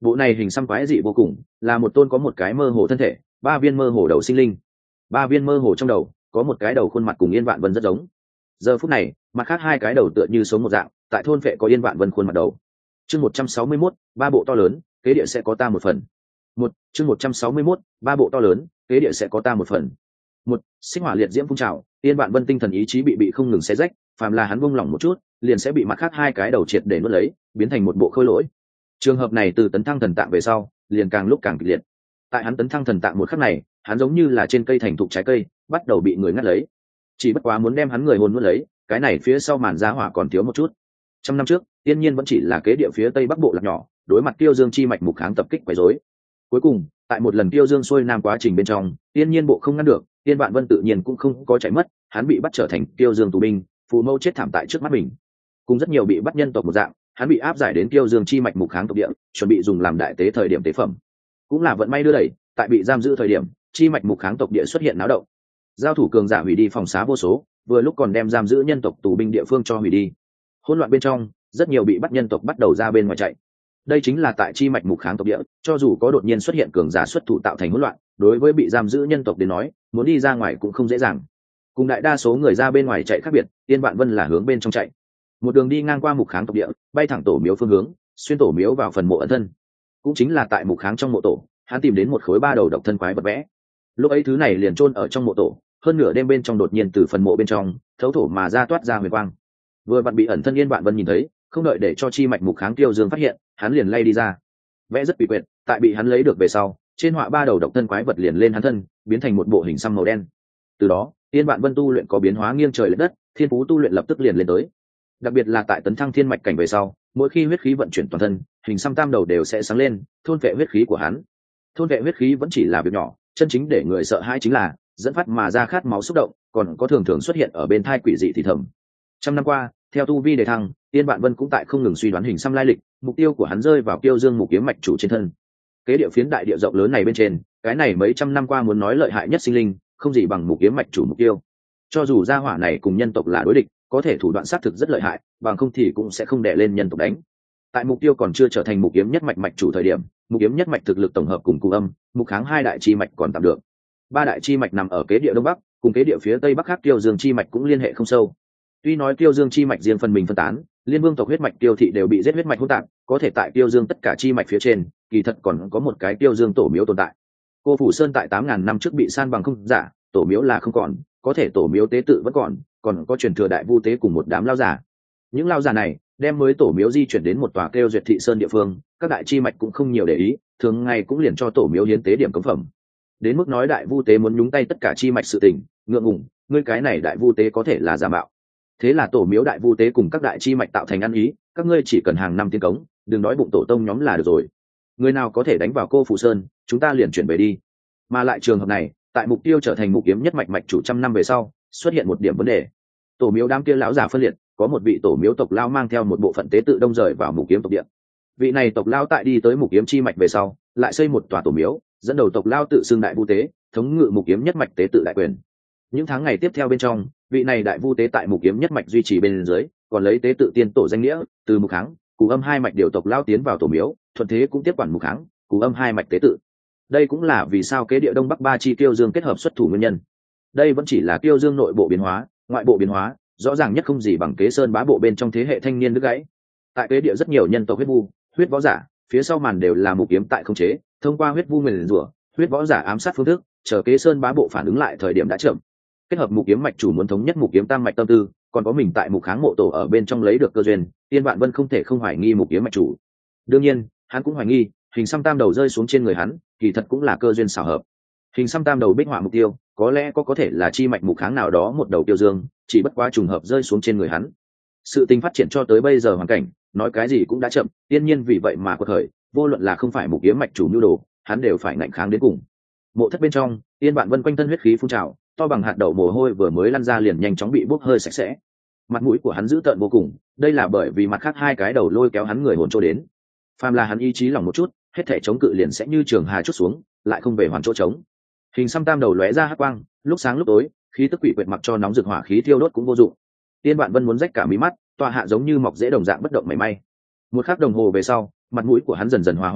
S1: Bộ này hình xăm quái dị vô cùng, là một tôn có một cái mơ hồ thân thể, ba viên mơ hồ đầu sinh linh. Ba viên mơ hồ trong đầu có một cái đầu khuôn mặt cùng Yên Vạn Vân rất giống. Giờ phút này, mặt khác hai cái đầu tựa như sống một dạng, tại thôn vệ có Yên Vạn Vân khuôn mặt đầu. Chương 161, ba bộ to lớn, kế địa sẽ có ta một phần. Chương 161, ba bộ to lớn, kế địa sẽ có ta một phần. Sinh hỏa liệt diễm phun trào, Yên Vạn Vân tinh thần ý chí bị không ngừng xé rách, phàm là hắn buông lỏng một chút, liền sẽ bị mặt khác hai cái đầu triệt để nuốt lấy, biến thành một bộ khôi lỗi. Trường hợp này từ tấn thăng thần tạng về sau, liền càng lúc càng kịch liệt. Tại hắn tấn thăng thần tạng một khắc này, hắn giống như là trên cây thành thục trái cây, bắt đầu bị người ngắt lấy. Chỉ bất quá muốn đem hắn người hồn nuốt lấy, cái này phía sau màn giá hỏa còn thiếu một chút. Trăm năm trước, Tiên Nhiên vẫn chỉ là kế địa phía tây bắc bộ lạc nhỏ, đối mặt Tiêu Dương chi mạch mục kháng tập kích quấy rối. Cuối cùng, tại một lần Tiêu Dương xuôi nam quá trình bên trong, Tiên Nhiên bộ không ngăn được, Tiên Vạn Vân tự nhiên cũng không có chạy mất, hắn bị bắt trở thành Tiêu Dương tù binh, phù mâu chết thảm tại trước mắt mình. Cùng rất nhiều bị bắt nhân tộc một dạng, hắn bị áp giải đến Tiêu Dương chi mạch mục kháng tộc địa, chuẩn bị dùng làm đại tế thời điểm tế phẩm. Cũng là vận may đưa đẩy, tại bị giam giữ thời điểm, chi mạch mục kháng tộc địa xuất hiện náo động. Giao thủ cường giả hủy đi phòng xá vô số, vừa lúc còn đem giam giữ nhân tộc tù binh địa phương cho hủy đi. Hỗn loạn bên trong, rất nhiều bị bắt nhân tộc bắt đầu ra bên ngoài chạy. Đây chính là tại chi mạch mục kháng tộc địa, cho dù có đột nhiên xuất hiện cường giả xuất thủ tạo thành hỗn loạn, đối với bị giam giữ nhân tộc đến nói, muốn đi ra ngoài cũng không dễ dàng. Cùng đại đa số người ra bên ngoài chạy khác biệt, Tiên Vạn Vân là hướng bên trong chạy. Một đường đi ngang qua mục kháng tộc địa, bay thẳng tổ miếu phương hướng, xuyên tổ miếu vào phần mộ ẩn thân. Cũng chính là tại mục kháng trong mộ tổ, hắn tìm đến một khối ba đầu độc thân quái vật vẽ. Lúc ấy thứ này liền chôn ở trong mộ tổ, hơn nửa đêm bên trong đột nhiên từ phần mộ bên trong thấu thổ mà ra toát ra huyền quang. Vừa vặn bị ẩn thân Yên Vạn Vân nhìn thấy, không đợi để cho chi mạch mục kháng Tiêu Dương phát hiện, hắn liền lay đi ra. Vẽ rất bị quyệt, tại bị hắn lấy được về sau, trên họa ba đầu độc thân quái vật liền lên hắn thân, biến thành một bộ hình xăm màu đen. Từ đó, Yên Vạn Vân tu luyện có biến hóa nghiêng trời lệch đất, thiên phú tu luyện lập tức liền lên tới. Đặc biệt là tại tấn thăng thiên mạch cảnh về sau, mỗi khi huyết khí vận chuyển toàn thân, hình xăm tam đầu đều sẽ sáng lên, thôn vệ huyết khí của hắn. Thôn vệ huyết khí vẫn chỉ là việc nhỏ, chân chính để người sợ hãi chính là dẫn phát mà ra khát máu xúc động, còn có thường thường xuất hiện ở bên thai quỷ dị thì thầm. Trăm năm qua, theo tu vi đề thăng, Yên Vạn Vân cũng tại không ngừng suy đoán hình xăm lai lịch, mục tiêu của hắn rơi vào Tiêu Dương mục kiếm mạch chủ trên thân. Kế địa phiến đại địa rộng lớn này bên trên, cái này mấy trăm năm qua muốn nói lợi hại nhất sinh linh, không gì bằng mục kiếm mạch chủ mục tiêu. Cho dù gia hỏa này cùng nhân tộc là đối địch, có thể thủ đoạn sát thực rất lợi hại, bằng không thì cũng sẽ không đè lên nhân tộc đánh. Tại mục tiêu còn chưa trở thành mục kiếm nhất mạch mạch chủ thời điểm, mục kiếm nhất mạch thực lực tổng hợp cùng cụ âm, mục kháng hai đại chi mạch còn tạm được. Ba đại chi mạch nằm ở kế địa đông bắc, cùng kế địa phía tây bắc khác Tiêu Dương chi mạch cũng liên hệ không sâu. Tuy nói Tiêu Dương chi mạch riêng phần mình phân tán, liên vương tộc huyết mạch Tiêu thị đều bị giết huyết mạch hỗn tạp, có thể tại Tiêu Dương tất cả chi mạch phía trên, kỳ thật còn có một cái Tiêu Dương tổ miếu tồn tại. Cô phủ sơn tại 8.000 năm trước bị san bằng không giả, tổ miếu là không còn, có thể tổ miếu tế tự vẫn còn có truyền thừa đại vu tế cùng một đám lao giả. Những lao giả này đem mới tổ miếu di chuyển đến một tòa kêu Duyệt Thị Sơn địa phương, các đại chi mạch cũng không nhiều để ý, thường ngày cũng liền cho tổ miếu hiến tế điểm cống phẩm. Đến mức nói đại vu tế muốn nhúng tay tất cả chi mạch sự tình, ngượng ngùng, ngươi cái này đại vu tế có thể là giả mạo. Thế là tổ miếu đại vu tế cùng các đại chi mạch tạo thành ăn ý, các ngươi chỉ cần hàng năm tiến cống, đừng nói bụng tổ tông nhóm là được rồi. Người nào có thể đánh vào cô phủ sơn, chúng ta liền chuyển về đi. Mà lại trường hợp này, tại mục tiêu trở thành mục kiếm nhất mạch mạch chủ trăm năm về sau, xuất hiện một điểm vấn đề. Tổ miếu đám kia lão giả phân liệt, có một vị tổ miếu tộc lao mang theo một bộ phận tế tự đông rời vào mục kiếm tộc địa. Vị này tộc lao tại đi tới mục kiếm chi mạch về sau, lại xây một tòa tổ miếu, dẫn đầu tộc lao tự xưng đại vu tế, thống ngự mục kiếm nhất mạch tế tự đại quyền. Những tháng ngày tiếp theo bên trong, vị này đại vu tế tại mục kiếm nhất mạch duy trì bên dưới, còn lấy tế tự tiên tổ danh nghĩa, từ mục kháng, Cù Âm hai mạch điều tộc lao tiến vào tổ miếu, thuận thế cũng tiếp quản mục kháng, Cù Âm hai mạch tế tự. Đây cũng là vì sao kế địa đông bắc ba chi Tiêu Dương kết hợp xuất thủ nguyên nhân. Đây vẫn chỉ là Tiêu Dương nội bộ biến hóa, ngoại bộ biến hóa rõ ràng nhất không gì bằng kế sơn bá bộ bên trong thế hệ thanh niên đứt gãy. Tại kế địa rất nhiều nhân tộc huyết vu, huyết võ giả, phía sau màn đều là mục kiếm tại không chế, thông qua huyết vu nguyền rủa, huyết võ giả ám sát phương thức, chờ kế sơn bá bộ phản ứng lại thời điểm đã chậm. Kết hợp mục kiếm mạch chủ muốn thống nhất mục kiếm tam mạch tâm tư, còn có mình tại mục kháng mộ tổ ở bên trong lấy được cơ duyên, Tiên Vạn Vân không thể không hoài nghi mục kiếm mạch chủ. Đương nhiên, hắn cũng hoài nghi, hình xăm tam đầu rơi xuống trên người hắn, kỳ thật cũng là cơ duyên xảo hợp. Hình xăm tam đầu bích họa mục tiêu, có lẽ có thể là chi mạch mục kháng nào đó một đầu Tiêu Dương, chỉ bất quá trùng hợp rơi xuống trên người hắn. Sự tình phát triển cho tới bây giờ hoàn cảnh, nói cái gì cũng đã chậm, tiên nhiên vì vậy mà quật khởi, vô luận là không phải mục kiếm mạch chủ nhu đồ, hắn đều phải ngạnh kháng đến cùng. Mộ thất bên trong, Tiên Vạn Vân quanh thân huyết khí phun trào, to bằng hạt đậu mồ hôi vừa mới lăn ra liền nhanh chóng bị bốc hơi sạch sẽ. Mặt mũi của hắn dữ tợn vô cùng, đây là bởi vì mặt khác hai cái đầu lôi kéo hắn người hồn trô đến. Phàm là hắn ý chí lòng một chút, hết thể chống cự liền sẽ như trường hà chút xuống, lại không về hoàn chỗ trống. Hình xăm tam đầu lóe ra hắc quang, lúc sáng lúc tối, khí tức quỷ quyệt mặc cho nóng rực hỏa khí thiêu đốt cũng vô dụng. Tiên Vạn Vân muốn rách cả mí mắt, tọa hạ giống như mọc rễ đồng dạng bất động mảy may. Một khắc đồng hồ về sau, mặt mũi của hắn dần dần hòa hóa lại,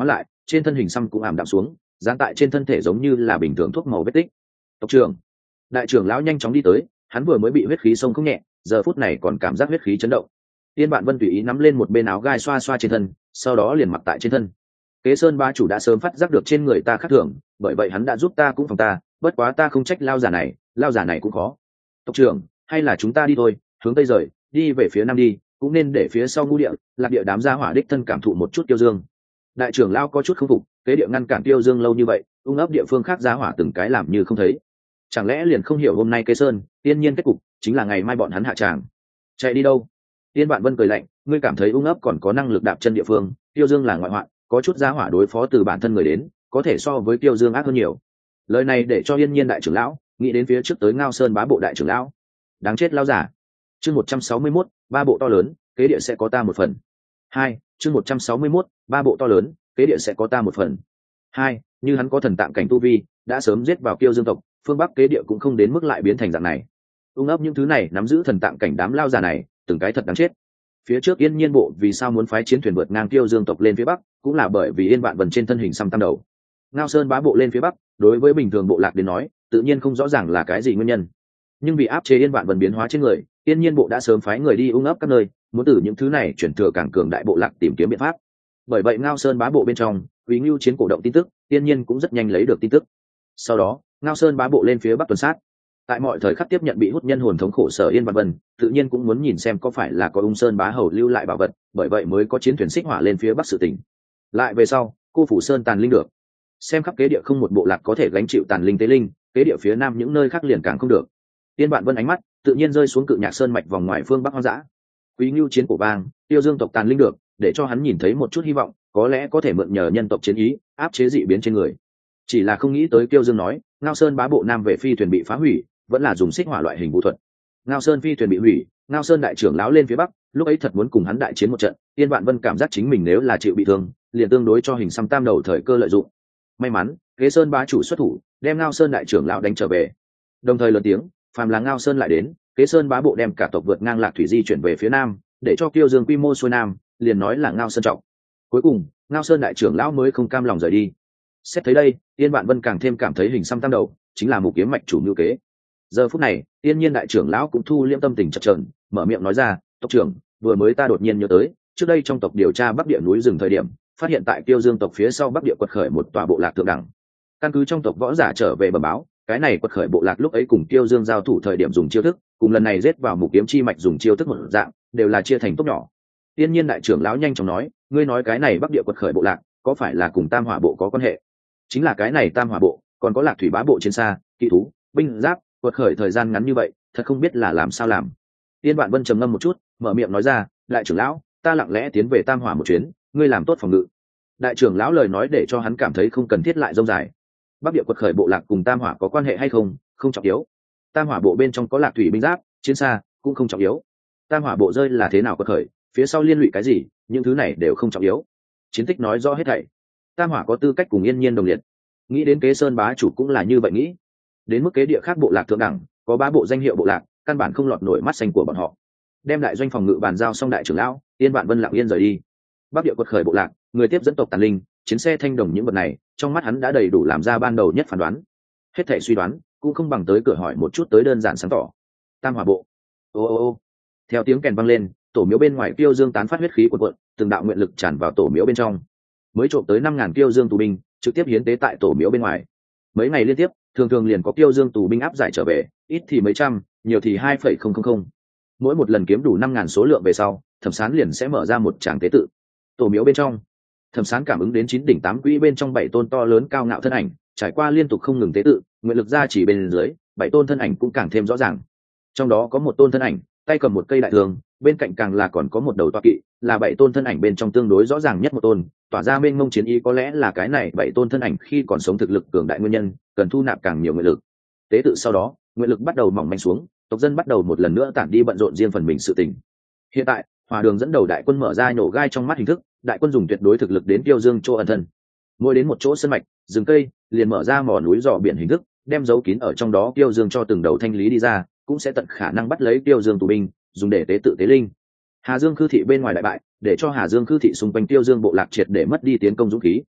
S1: trên thân hình xăm cũng ảm đạm xuống, dán tại trên thân thể giống như là bình thường thuốc màu vết tích. Tộc trưởng, đại trưởng lão nhanh chóng đi tới, hắn vừa mới bị huyết khí xông không nhẹ, giờ phút này còn cảm giác huyết khí chấn động. Tiên Vạn Vân tùy ý nắm lên một bên áo gai xoa xoa trên thân, sau đó liền mặc tại trên thân. Kế Sơn bá chủ đã sớm phát giác được trên người ta khác thường, bởi vậy hắn đã giúp ta cũng phòng ta, bất quá ta không trách lao giả này cũng khó. Tộc trưởng, hay là chúng ta đi thôi, hướng tây rời, đi về phía nam đi, cũng nên để phía sau Ngũ Địa, Lạc Địa đám gia hỏa đích thân cảm thụ một chút Tiêu Dương. Đại trưởng lão có chút không phục, kế địa ngăn cản Tiêu Dương lâu như vậy, ung ấp địa phương khác gia hỏa từng cái làm như không thấy. Chẳng lẽ liền không hiểu hôm nay Kế Sơn, tiên nhiên kết cục chính là ngày mai bọn hắn hạ tràng. Chạy đi đâu? Tiên Vạn Vân cười lạnh, ngươi cảm thấy ung ấp còn có năng lực đạp chân địa phương, Tiêu Dương là ngoại hoạn, có chút gia hỏa đối phó từ bản thân người đến, có thể so với Tiêu Dương ác hơn nhiều. Lời này để cho Yên Nhiên đại trưởng lão nghĩ đến phía trước tới Ngao Sơn bá bộ đại trưởng lão. Đáng chết lao giả. Chương 161, ba bộ to lớn, kế địa sẽ có ta một phần. 2, chương 161, ba bộ to lớn, kế địa sẽ có ta một phần. 2, như hắn có thần tạng cảnh tu vi, đã sớm giết vào Kiêu Dương tộc, phương Bắc kế địa cũng không đến mức lại biến thành dạng này. Ung ấp những thứ này nắm giữ thần tạng cảnh đám lao giả này, từng cái thật đáng chết. Phía trước Yên Nhiên bộ vì sao muốn phái chiến thuyền vượt ngang Kiêu Dương tộc lên phía Bắc, cũng là bởi vì Yên Vạn Vân trên thân hình xăm tam đầu. Ngao Sơn bá bộ lên phía Bắc, đối với bình thường bộ lạc đến nói, tự nhiên không rõ ràng là cái gì nguyên nhân. Nhưng vì áp chế Yên Vạn Vân biến hóa trên người, Yên Nhiên bộ đã sớm phái người đi ung ấp các nơi, muốn từ những thứ này chuyển thừa càng cường đại bộ lạc tìm kiếm biện pháp. Bởi vậy Ngao Sơn bá bộ bên trong, Quý Ngưu chiến cổ động tin tức, Yên Nhiên cũng rất nhanh lấy được tin tức. Sau đó, Ngao Sơn bá bộ lên phía Bắc tuần sát. Tại mọi thời khắc tiếp nhận bị hút nhân hồn thống khổ sở Yên Vạn Vân, tự nhiên cũng muốn nhìn xem có phải là có Ung Sơn bá hầu lưu lại bảo vật, bởi vậy mới có chiến thuyền xích hỏa lên phía Bắc sự tỉnh. Lại về sau, cô phủ Sơn tàn linh được. Xem khắp kế địa không một bộ lạc có thể gánh chịu tàn linh tế linh, kế địa phía nam những nơi khác liền càng không được. Tiên Vạn Vân ánh mắt tự nhiên rơi xuống Cự Nhạc Sơn mạch vòng ngoài phương Bắc hoang dã. Quý Ngưu chiến cổ vang, Tiêu Dương tộc tàn linh được, để cho hắn nhìn thấy một chút hy vọng, có lẽ có thể mượn nhờ nhân tộc chiến ý, áp chế dị biến trên người. Chỉ là không nghĩ tới Tiêu Dương nói, Ngao Sơn bá bộ nam về phi thuyền bị phá hủy, vẫn là dùng xích hỏa loại hình vũ thuật. Ngao Sơn phi thuyền bị hủy, Ngao Sơn đại trưởng lão lên phía Bắc, lúc ấy thật muốn cùng hắn đại chiến một trận, Tiên Vạn Vân cảm giác chính mình nếu là chịu bị thương, liền tương đối cho hình xăm tam đầu thời cơ lợi dụng. May mắn, Kế Sơn bá chủ xuất thủ, đem Ngao Sơn đại trưởng lão đánh trở về. Đồng thời lớn tiếng, phàm là Ngao Sơn lại đến, Kế Sơn bá bộ đem cả tộc vượt ngang Lạc Thủy di chuyển về phía nam, để cho Kiêu Dương quy mô xuôi nam, liền nói là Ngao Sơn trọng. Cuối cùng, Ngao Sơn đại trưởng lão mới không cam lòng rời đi. Xét thấy đây, Tiên Vạn Vân càng thêm cảm thấy hình xăm tam đầu chính là mục kiếm mạch chủ lưu kế. Giờ phút này, Tiên Nhiên đại trưởng lão cũng thu liễm tâm tình chập chờn, mở miệng nói ra, tộc trưởng, vừa mới ta đột nhiên nhớ tới, trước đây trong tộc điều tra Bắc Địa núi rừng thời điểm, phát hiện tại Kiêu Dương tộc phía sau Bắc Địa quật khởi một tòa bộ lạc thượng đẳng. Căn cứ trong tộc võ giả trở về bẩm báo, cái này quật khởi bộ lạc lúc ấy cùng Kiêu Dương giao thủ thời điểm dùng chiêu thức, cùng lần này giết vào mục kiếm chi mạch dùng chiêu thức một dạng, đều là chia thành tốt nhỏ. Tiên Nhiên đại trưởng lão nhanh chóng nói, ngươi nói cái này Bắc Địa quật khởi bộ lạc, có phải là cùng Tam Hỏa bộ có quan hệ? Chính là cái này Tam Hỏa bộ, còn có Lạc Thủy bá bộ trên xa, kỵ thú, binh giáp, quật khởi thời gian ngắn như vậy, thật không biết là làm sao làm. Tiên Vạn Vân trầm ngâm một chút, mở miệng nói ra, đại trưởng lão, ta lặng lẽ tiến về Tam Hỏa một chuyến, ngươi làm tốt phòng ngự. Đại trưởng lão lời nói để cho hắn cảm thấy không cần thiết lại rông dài. Bắc Địa quật khởi bộ lạc cùng Tam Hỏa có quan hệ hay không, không trọng yếu. Tam Hỏa bộ bên trong có Lạc Thủy binh giáp, chiến xa, cũng không trọng yếu. Tam Hỏa bộ rơi là thế nào quật khởi, phía sau liên lụy cái gì, những thứ này đều không trọng yếu. Chiến tích nói rõ hết thảy. Tam Hỏa có tư cách cùng Yên Nhiên đồng liệt. Nghĩ đến Kế Sơn bá chủ cũng là như vậy nghĩ. Đến mức kế địa khác bộ lạc thượng đẳng, có ba bộ danh hiệu bộ lạc, căn bản không lọt nổi mắt xanh của bọn họ. Đem đại doanh phòng ngự bàn giao xong đại trưởng lão, Tiên Vạn Vân lặng yên rời đi. Bắc Địa quật khởi bộ lạc, người tiếp dẫn tộc tàn linh, chiến xe thanh đồng những vật này, trong mắt hắn đã đầy đủ làm ra ban đầu nhất phán đoán. Hết thảy suy đoán, cũng không bằng tới cửa hỏi một chút tới đơn giản sáng tỏ. Tam Hỏa bộ. Ô ô ô. Theo tiếng kèn vang lên, tổ miếu bên ngoài Kiêu Dương tán phát huyết khí cuồn cuộn, từng đạo nguyện lực tràn vào tổ miếu bên trong. Mới trộm tới 5000 Kiêu Dương tù binh, trực tiếp hiến tế tại tổ miếu bên ngoài. Mấy ngày liên tiếp, thường thường liền có Kiêu Dương tù binh áp giải trở về, ít thì mấy trăm, nhiều thì 2,000. Mỗi một lần kiếm đủ 5000 số lượng về sau, Thẩm Sán liền sẽ mở ra một tràng tế tự. Tổ miếu bên trong, Thẩm Sán cảm ứng đến 9 đỉnh 8 quỹ bên trong 7 tôn to lớn cao ngạo thân ảnh, trải qua liên tục không ngừng tế tự, nguyện lực gia chỉ bên dưới, 7 tôn thân ảnh cũng càng thêm rõ ràng. Trong đó có một tôn thân ảnh, tay cầm một cây đại thương, bên cạnh càng là còn có một đầu toa kỵ, là 7 tôn thân ảnh bên trong tương đối rõ ràng nhất một tôn, tỏa ra mênh mông chiến ý, có lẽ là cái này 7 tôn thân ảnh khi còn sống thực lực cường đại nguyên nhân, cần thu nạp càng nhiều nguyện lực. Tế tự sau đó, nguyện lực bắt đầu mỏng manh xuống, tộc dân bắt đầu một lần nữa tản đi bận rộn riêng phần mình sự tình. Hiện tại, Hòa Đường dẫn đầu đại quân mở ra nổ gai trong mắt hình thức, đại quân dùng tuyệt đối thực lực đến Kiêu Dương chỗ ẩn thân. Mỗi đến một chỗ sân mạch, rừng cây, liền mở ra mỏ núi dò biển hình thức, đem dấu kín ở trong đó Kiêu Dương cho từng đầu thanh lý đi ra, cũng sẽ tận khả năng bắt lấy Kiêu Dương tù binh, dùng để tế tự tế linh. Hà Dương Khư thị bên ngoài đại bại, để cho Hà Dương Khư thị xung quanh Kiêu Dương bộ lạc triệt để mất đi tiến công dũng khí.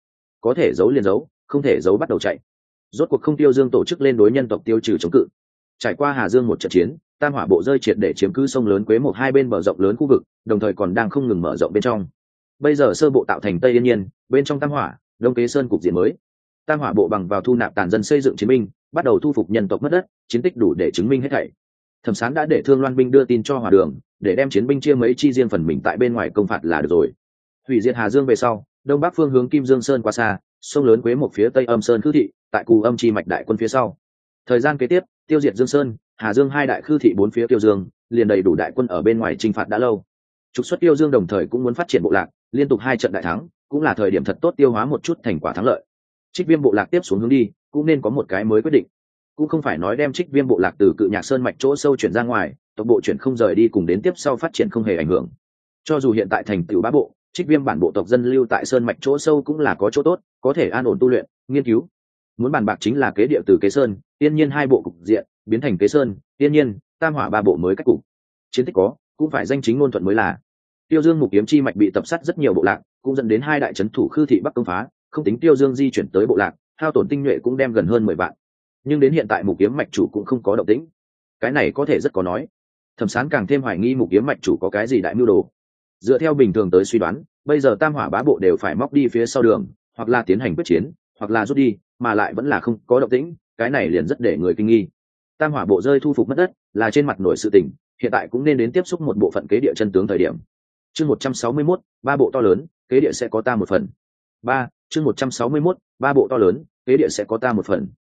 S1: có thể giấu liền giấu, không thể giấu bắt đầu chạy. Rốt cuộc không Tiêu Dương tổ chức lên đối nhân tộc tiêu trừ chống cự. Trải qua Hà Dương một trận chiến, tam hỏa bộ rơi triệt để chiếm cứ sông lớn Quế Mộc hai bên bờ rộng lớn khu vực, đồng thời còn đang không ngừng mở rộng bên trong. Bây giờ sơ bộ tạo thành Tây Yên Nhiên, bên trong tam hỏa, Đông Kế Sơn cục diện mới. Tam hỏa bộ bằng vào thu nạp tàn dân xây dựng chiến binh, bắt đầu thu phục nhân tộc mất đất, chiến tích đủ để chứng minh hết thảy. Thẩm Sán đã để Thương Loan binh đưa tin cho Hỏa Đường, để đem chiến binh chia mấy chi riêng phần mình tại bên ngoài công phạt là được rồi. Hủy diệt Hà Dương về sau, đông bắc phương hướng Kim Dương Sơn qua xa, sông lớn Quế Mộc phía tây Âm Sơn khư thị, tại Cù Âm chi mạch đại quân phía sau. Thời gian kế tiếp, tiêu diệt Dương Sơn, Hà Dương hai đại khư thị bốn phía Tiêu Dương, liền đầy đủ đại quân ở bên ngoài chinh phạt đã lâu. Trục xuất Tiêu Dương đồng thời cũng muốn phát triển bộ lạc, liên tục hai trận đại thắng, cũng là thời điểm thật tốt tiêu hóa một chút thành quả thắng lợi. Trích Viêm bộ lạc tiếp xuống hướng đi, cũng nên có một cái mới quyết định. Cũng không phải nói đem Trích Viêm bộ lạc từ Cự Nhạc Sơn mạch chỗ sâu chuyển ra ngoài, tộc bộ chuyển không rời đi cùng đến tiếp sau phát triển không hề ảnh hưởng. Cho dù hiện tại thành tựu bá bộ, Trích Viêm bản bộ tộc dân lưu tại sơn mạch chỗ sâu cũng là có chỗ tốt, có thể an ổn tu luyện, nghiên cứu. Muốn bàn bạc chính là kế địa từ Kế Sơn, Tiên Nhiên hai bộ cục diện, biến thành Kế Sơn, Tiên Nhiên, Tam Hỏa ba bộ mới cách cục. Chiến tích có, cũng phải danh chính ngôn thuận mới là. Tiêu Dương Mục Kiếm chi mạch bị tập sát rất nhiều bộ lạc, cũng dẫn đến hai đại trấn thủ khư thị Bắc công phá, không tính Tiêu Dương di chuyển tới bộ lạc, hao tổn tinh nhuệ cũng đem gần hơn 10 vạn. Nhưng đến hiện tại Mục Kiếm mạch chủ cũng không có động tĩnh. Cái này có thể rất có nói. Thẩm Sán càng thêm hoài nghi Mục Kiếm mạch chủ có cái gì đại mưu đồ. Dựa theo bình thường tới suy đoán, bây giờ Tam Hỏa bá bộ đều phải móc đi phía sau đường, hoặc là tiến hành quyết chiến, hoặc là rút đi, mà lại vẫn là không có động tĩnh, cái này liền rất để người kinh nghi. Tam Hỏa bộ rơi thu phục mất đất, là trên mặt nổi sự tình, hiện tại cũng nên đến tiếp xúc một bộ phận kế địa chân tướng thời điểm. Chương 161, ba bộ to lớn, kế địa sẽ có ta một phần. Chương 161, ba bộ to lớn, kế địa sẽ có ta một phần.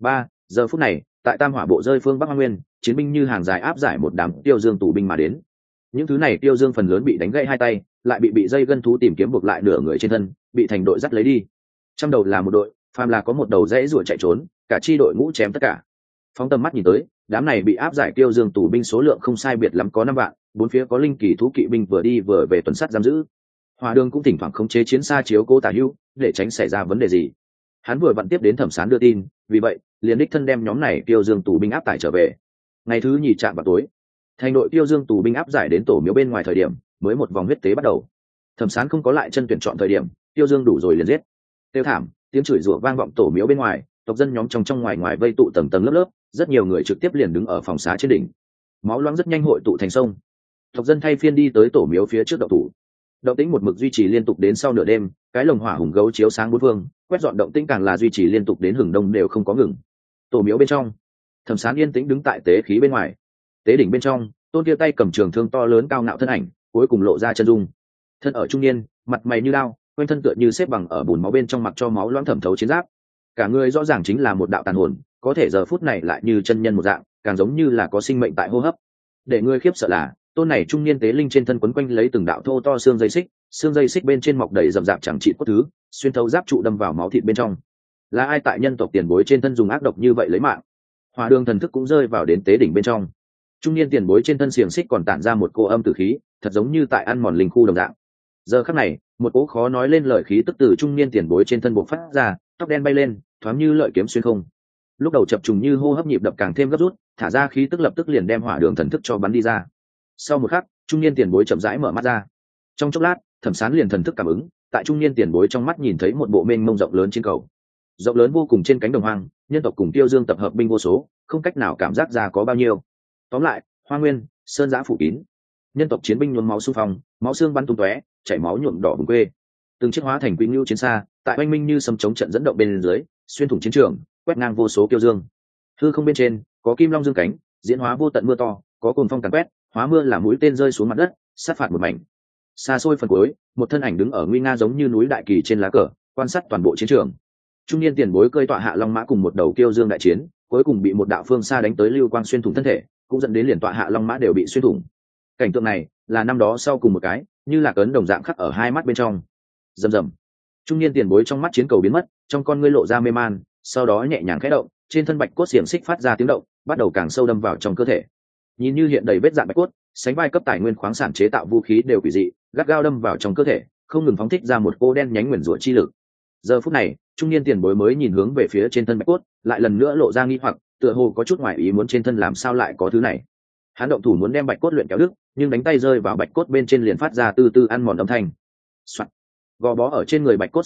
S1: Giờ phút này, tại Tam Hỏa bộ rơi phương Bắc Hoang Nguyên, chiến binh như hàng dài áp giải một đám Tiêu Dương tù binh mà đến. Những thứ này Tiêu Dương phần lớn bị đánh gãy hai tay, lại bị dây gân thú tìm kiếm buộc lại nửa người trên thân, bị thành đội dắt lấy đi. Trăm đầu là một đội, phàm là có một đầu dãy rủa chạy trốn, cả chi đội ngũ chém tất cả. Phóng tầm mắt nhìn tới, đám này bị áp giải Tiêu Dương tù binh số lượng không sai biệt lắm có 5 vạn, bốn phía có linh kỳ thú kỵ binh vừa đi vừa về tuần sát giam giữ. Hỏa Đường cũng thỉnh thoảng khống chế chiến xa chiếu cố Tả Hữu, để tránh xảy ra vấn đề gì. Hắn vừa vặn tiếp đến Thẩm Sán đưa tin, vì vậy liền đích thân đem nhóm này Tiêu Dương tù binh áp tải trở về. Ngày thứ nhì chạm vào tối, thành đội Tiêu Dương tù binh áp giải đến tổ miếu bên ngoài thời điểm, mới một vòng huyết tế bắt đầu. Thẩm Sán không có lại chân tuyển chọn thời điểm, Tiêu Dương đủ rồi liền giết. Tiêu thảm, tiếng chửi rủa vang vọng tổ miếu bên ngoài, tộc dân nhóm trong ngoài ngoài vây tụ tầng tầng lớp lớp, rất nhiều người trực tiếp liền đứng ở phòng xá trên đỉnh. Máu loãng rất nhanh hội tụ thành sông. Tộc dân thay phiên đi tới tổ miếu phía trước động thủ. Động tĩnh một mực duy trì liên tục đến sau nửa đêm, cái lồng hỏa hùng gấu chiếu sáng bốn phương, quét dọn động tĩnh càng là duy trì liên tục đến hừng đông đều không có ngừng. Tổ miếu bên trong, Thẩm Sán yên tĩnh đứng tại tế khí bên ngoài. Tế đỉnh bên trong, tôn kia tay cầm trường thương to lớn cao ngạo thân ảnh, cuối cùng lộ ra chân dung. Thân ở trung niên, mặt mày như lao, quanh thân tựa như xếp bằng ở bùn máu bên trong, mặc cho máu loãng thẩm thấu chiến giáp. Cả người rõ ràng chính là một đạo tàn hồn, có thể giờ phút này lại như chân nhân một dạng, càng giống như là có sinh mệnh tại hô hấp. Để người khiếp sợ là, tôn này trung niên tế linh trên thân quấn quanh lấy từng đạo thô to xương dây xích bên trên mọc đầy rậm rạp chẳng trị cốt thứ, xuyên thấu giáp trụ đâm vào máu thịt bên trong. Là ai tại nhân tộc tiền bối trên thân dùng ác độc như vậy lấy mạng? Hỏa Đường thần thức cũng rơi vào đến tế đỉnh bên trong. Trung niên tiền bối trên thân xiềng xích còn tản ra một cô âm tử khí, thật giống như tại ăn mòn linh khu đồng dạng. Giờ khắc này, một cỗ khó nói lên lời khí tức từ trung niên tiền bối trên thân bộc phát ra, tóc đen bay lên, thoáng như lợi kiếm xuyên không. Lúc đầu chập trùng như hô hấp nhịp đập càng thêm gấp rút, thả ra khí tức lập tức liền đem Hỏa Đường thần thức cho bắn đi ra. Sau một khắc, trung niên tiền bối chậm rãi mở mắt ra. Trong chốc lát, Thẩm Sán liền thần thức cảm ứng, tại trung niên tiền bối trong mắt nhìn thấy một bộ mênh mông rộng lớn trên cầu. Rộng lớn vô cùng trên cánh đồng hoang, nhân tộc cùng Tiêu Dương tập hợp binh vô số, không cách nào cảm giác ra có bao nhiêu. Tóm lại, Hoa Nguyên, sơn giã phủ kín. Nhân tộc chiến binh nhuốm máu xung phong, máu xương bắn tung tóe, chảy máu nhuộm đỏ vùng quê. Từng chiếc hóa thành quỹ ngưu chiến xa, tại oanh minh như sấm chống trận dẫn động bên dưới, xuyên thủng chiến trường, quét ngang vô số Tiêu Dương. Hư không bên trên, có kim long dương cánh, diễn hóa vô tận mưa to, có cuồng phong càn quét, hóa mưa là mũi tên rơi xuống mặt đất, sát phạt một mảnh. Xa xôi phần cuối, một thân ảnh đứng ở nguy nga giống như núi đại kỳ trên lá cờ, quan sát toàn bộ chiến trường. Trung niên tiền bối cơi tọa hạ long mã cùng một đầu Tiêu Dương đại chiến, cuối cùng bị một đạo phương xa đánh tới lưu quang xuyên thủng thân thể, cũng dẫn đến liền tọa hạ long mã đều bị xuyên thủng. Cảnh tượng này là năm đó sau cùng một cái, như là cấn đồng dạng khắc ở hai mắt bên trong. Rầm rầm. Trung niên tiền bối trong mắt chiến cầu biến mất, trong con ngươi lộ ra mê man, sau đó nhẹ nhàng khẽ động, trên thân bạch cốt xiềng xích phát ra tiếng động, bắt đầu càng sâu đâm vào trong cơ thể. Nhìn như hiện đầy vết dạn bạch cốt, sánh vai cấp tài nguyên khoáng sản chế tạo vũ khí đều quỷ dị, gắt gao đâm vào trong cơ thể, không ngừng phóng thích ra một cô đen nhánh nguyền rủa chi lực. Giờ phút này, trung niên tiền bối mới nhìn hướng về phía trên thân bạch cốt, lại lần nữa lộ ra nghi hoặc, tựa hồ có chút ngoài ý muốn trên thân làm sao lại có thứ này. Hắn động thủ muốn đem bạch cốt luyện kéo đứt, nhưng đánh tay rơi vào bạch cốt bên trên liền phát ra từ từ ăn mòn âm thanh. Soạn. Gò bó ở trên người bạch cốt xiềng xích,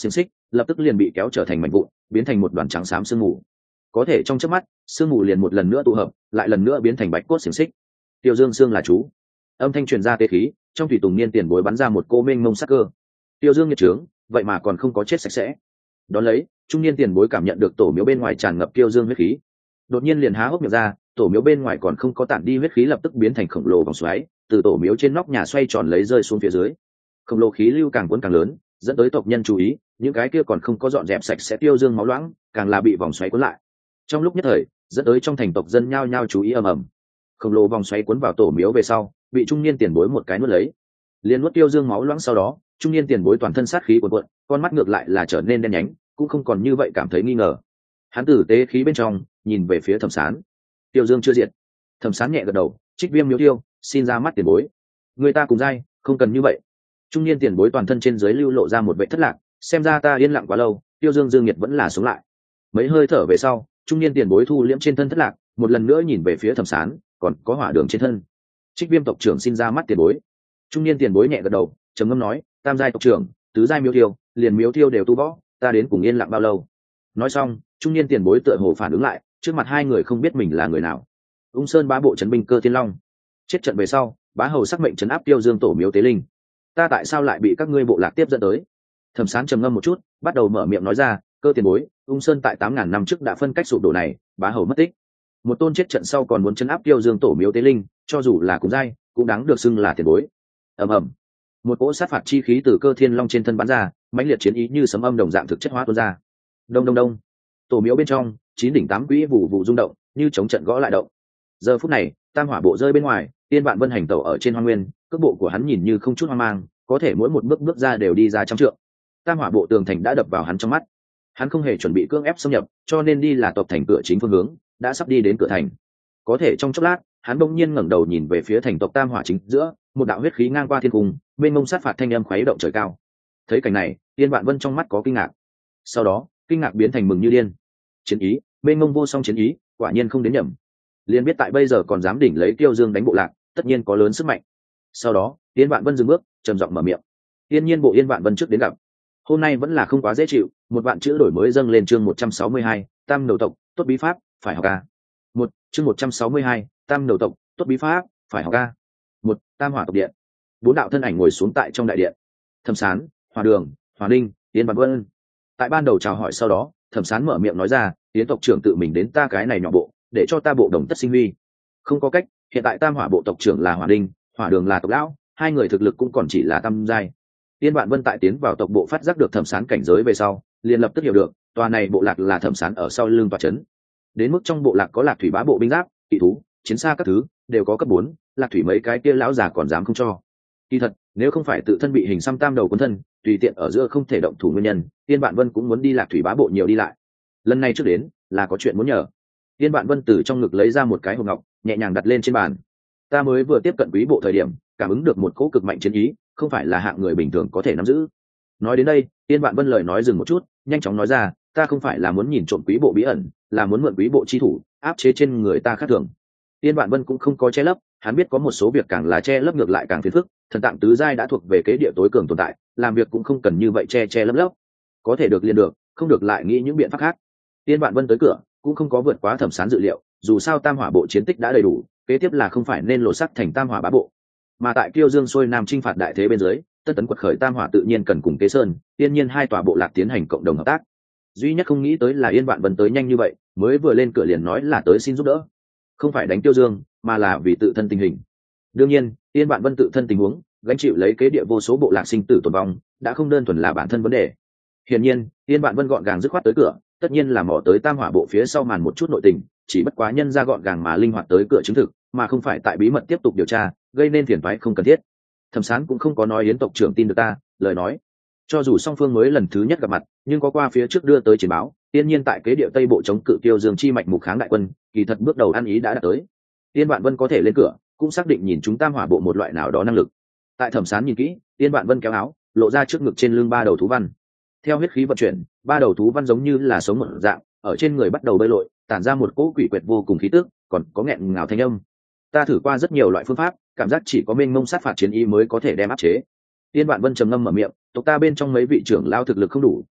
S1: lập tức liền bị kéo trở thành mảnh vụn, biến thành một đoàn trắng xám sương mù. Có thể trong chớp mắt, sương mù liền một lần nữa tụ hợp, lại lần nữa biến thành bạch cốt xiềng xích. Tiêu Dương xương là chú. Âm thanh truyền ra tế khí, trong thủy tùng niên tiền bối bắn ra một cô mênh mông sắc cơ. Tiêu Dương nhiệt trướng, vậy mà còn không có chết sạch sẽ. Đón lấy, trung niên tiền bối cảm nhận được tổ miếu bên ngoài tràn ngập Tiêu Dương huyết khí, đột nhiên liền há hốc miệng ra, tổ miếu bên ngoài còn không có tản đi huyết khí lập tức biến thành khổng lồ vòng xoáy, từ tổ miếu trên nóc nhà xoay tròn lấy rơi xuống phía dưới. Khổng lồ khí lưu càng cuốn càng lớn, dẫn tới tộc nhân chú ý, những cái kia còn không có dọn dẹp sạch sẽ Tiêu Dương máu loãng, càng là bị vòng xoáy cuốn lại. Trong lúc nhất thời, dẫn tới trong thành tộc dân nhao nhao chú ý ầm ầm. Khổng lồ vòng xoáy cuốn vào tổ miếu về sau, bị trung niên tiền bối một cái nuốt lấy. Liên nuốt Tiêu Dương máu loãng sau đó, trung niên tiền bối toàn thân sát khí cuồn cuộn, con mắt ngược lại là trở nên đen nhánh, cũng không còn như vậy cảm thấy nghi ngờ. Hắn tử tế khí bên trong, nhìn về phía Thẩm Sán. Tiêu Dương chưa diệt. Thẩm Sán nhẹ gật đầu, trích viêm miếu tiêu, xin ra mắt tiền bối. Người ta cùng dai, không cần như vậy. Trung niên tiền bối toàn thân trên dưới lưu lộ ra một vẻ thất lạc, xem ra ta yên lặng quá lâu, Tiêu Dương Dương Nhiệt vẫn là sống lại. Mấy hơi thở về sau, trung niên tiền bối thu liễm trên thân thất lạc, một lần nữa nhìn về phía Thẩm Sán, còn có hỏa đường trên thân. Trích viêm tộc trưởng xin ra mắt tiền bối. Trung niên tiền bối nhẹ gật đầu, trầm ngâm nói, tam giai tộc trưởng, tứ giai miếu tiêu, liền miếu tiêu đều tu võ, ta đến cùng yên lặng bao lâu. Nói xong, trung niên tiền bối tựa hồ phản ứng lại, trước mặt hai người không biết mình là người nào. Ung Sơn bá bộ trấn binh Cơ Thiên Long. Chết trận về sau, bá hầu sắc mệnh trấn áp Tiêu Dương tổ miếu tế linh. Ta tại sao lại bị các ngươi bộ lạc tiếp dẫn tới? Thẩm Sán trầm ngâm một chút, bắt đầu mở miệng nói ra, Cơ tiền bối, Ung Sơn tại 8.000 năm trước đã phân cách sụp đổ này, bá hầu mất tích. Một tôn chết trận sau còn muốn trấn áp Tiêu Dương tổ miếu tế linh, cho dù là cùng giai, cũng đáng được xưng là tiền bối. Ầm ầm. Một cỗ sát phạt chi khí từ Cơ Thiên Long trên thân bắn ra, mãnh liệt chiến ý như sấm âm đồng dạng thực chất hóa tuôn ra. Đông đông đông. Tổ miếu bên trong, 9 đỉnh 8 quỹ vụ vụ rung động, như chống trận gõ lại động. Giờ phút này, tam hỏa bộ rơi bên ngoài, Tiên Vạn Vân hành tẩu ở trên hoang nguyên, cước bộ của hắn nhìn như không chút hoang mang, có thể mỗi một bước bước ra đều đi ra trăm trượng. Tam hỏa bộ tường thành đã đập vào hắn trong mắt. Hắn không hề chuẩn bị cưỡng ép xâm nhập, cho nên đi là tộc thành cửa chính phương hướng, đã sắp đi đến cửa thành. Có thể trong chốc lát, hắn bỗng nhiên ngẩng đầu nhìn về phía thành tộc tam hỏa chính giữa, một đạo huyết khí ngang qua thiên cung, mênh mông sát phạt thanh âm khuấy động trời cao. Thấy cảnh này, Tiên Vạn Vân trong mắt có kinh ngạc. Sau đó, kinh ngạc biến thành mừng như điên. Chiến ý, mênh mông vô song chiến ý, quả nhiên không đến nhầm. Liên biết tại bây giờ còn dám đỉnh lấy Tiêu Dương đánh bộ lạc, tất nhiên có lớn sức mạnh. Sau đó, Yên Vạn Vân dừng bước, trầm giọng mở miệng. Tiên nhiên bộ Yên Vạn Vân trước đến gặp. Hôm nay vẫn là không quá dễ chịu, một vạn chữ đổi mới dâng lên chương 162, Tam Đầu tộc, tốt bí pháp, phải học ca. Một chương 162, Tam Đầu tộc, tốt bí pháp, phải học ca. Một Tam Hỏa tộc điện. 4 đạo thân ảnh ngồi xuống tại trong đại điện. Thẩm Sán, Hỏa Đường, Hỏa Ninh, Yên Vạn Vân. Tại ban đầu chào hỏi sau đó, Thẩm Sán mở miệng nói ra, Yến tộc trưởng tự mình đến ta cái này nhỏ bộ, để cho ta bộ đồng tất sinh huy. Không có cách, hiện tại Tam Hỏa bộ tộc trưởng là Hỏa Ninh, Hỏa Đường là tộc lão, hai người thực lực cũng còn chỉ là tam giai. Tiên Vạn Vân tại tiến vào tộc bộ phát giác được Thẩm Sán cảnh giới về sau, liền lập tức hiểu được, tòa này bộ lạc là Thẩm Sán ở sau lưng tòa trấn. Đến mức trong bộ lạc có Lạc Thủy bá bộ binh giáp, kỵ thú, chiến xa các thứ, đều có cấp 4, Lạc Thủy mấy cái kia lão già còn dám không cho. Kỳ thật, nếu không phải tự thân bị hình xăm tam đầu cuốn thân, tùy tiện ở giữa không thể động thủ nguyên nhân, Tiên Vạn Vân cũng muốn đi Lạc Thủy bá bộ nhiều đi lại. Lần này trước đến, là có chuyện muốn nhờ. Tiên Vạn Vân từ trong ngực lấy ra một cái hộp ngọc, nhẹ nhàng đặt lên trên bàn. Ta mới vừa tiếp cận quý bộ thời điểm, cảm ứng được một cỗ cực mạnh chiến ý, không phải là hạng người bình thường có thể nắm giữ. Nói đến đây, Tiên Vạn Vân lời nói dừng một chút, nhanh chóng nói ra, ta không phải là muốn nhìn trộm quý bộ bí ẩn, là muốn mượn quý bộ chi thủ, áp chế trên người ta khác thường. Tiên Vạn Vân cũng không có che lấp, hắn biết có một số việc càng là che lấp ngược lại càng phiền phức, thần tạng tứ giai đã thuộc về kế địa tối cường tồn tại, làm việc cũng không cần như vậy che lấp lấp. Có thể được liền được, không được lại nghĩ những biện pháp khác. Tiên Vạn Vân tới cửa, cũng không có vượt quá Thẩm Sán dự liệu, dù sao Tam Hỏa bộ chiến tích đã đầy đủ, kế tiếp là không phải nên lộ sắc thành Tam Hỏa bá bộ. Mà tại Kiêu Dương xuôi nam chinh phạt đại thế bên dưới, tất tấn quật khởi Tam Hỏa tự nhiên cần cùng Kế Sơn, Tiên Nhiên hai tòa bộ lạc tiến hành cộng đồng hợp tác. Duy nhất không nghĩ tới là Yên Vạn Vân tới nhanh như vậy, mới vừa lên cửa liền nói là tới xin giúp đỡ. Không phải đánh Kiêu Dương, mà là vì tự thân tình hình. Đương nhiên, Yên Vạn Vân tự thân tình huống, gánh chịu lấy kế địa vô số bộ lạc sinh tử tồn vong, đã không đơn thuần là bản thân vấn đề. Hiển nhiên, Yên Vạn Vân gọn gàng dứt khoát tới cửa, tất nhiên là mò tới Tam Hỏa bộ phía sau màn một chút nội tình, chỉ bất quá nhân ra gọn gàng mà linh hoạt tới cửa chứng thực, mà không phải tại bí mật tiếp tục điều tra, gây nên phiền toái không cần thiết. Thẩm Sán cũng không có nói Yến tộc trưởng tin được ta, lời nói. Cho dù song phương mới lần thứ nhất gặp mặt, nhưng có qua phía trước đưa tới chiến báo, tiên nhiên tại kế địa Tây bộ chống cự Kiêu Dương chi mạch mục kháng đại quân, kỳ thật bước đầu ăn ý đã đạt tới. Tiên Vạn Vân có thể lên cửa, cũng xác định nhìn chúng Tam Hỏa bộ một loại nào đó năng lực. Tại Thẩm Sán nhìn kỹ, Tiên Vạn Vân kéo áo, lộ ra trước ngực trên lưng 3 đầu thú văn. Theo huyết khí vận chuyển, 3 đầu thú văn giống như là sống một dạng, ở trên người bắt đầu bơi lội, tản ra một cỗ quỷ quyệt vô cùng khí tức, còn có nghẹn ngào thanh âm. Ta thử qua rất nhiều loại phương pháp, cảm giác chỉ có mênh mông sát phạt chiến ý mới có thể đem áp chế. Tiên Vạn Vân trầm ngâm mở miệng, tộc ta bên trong mấy vị trưởng lao thực lực không đủ,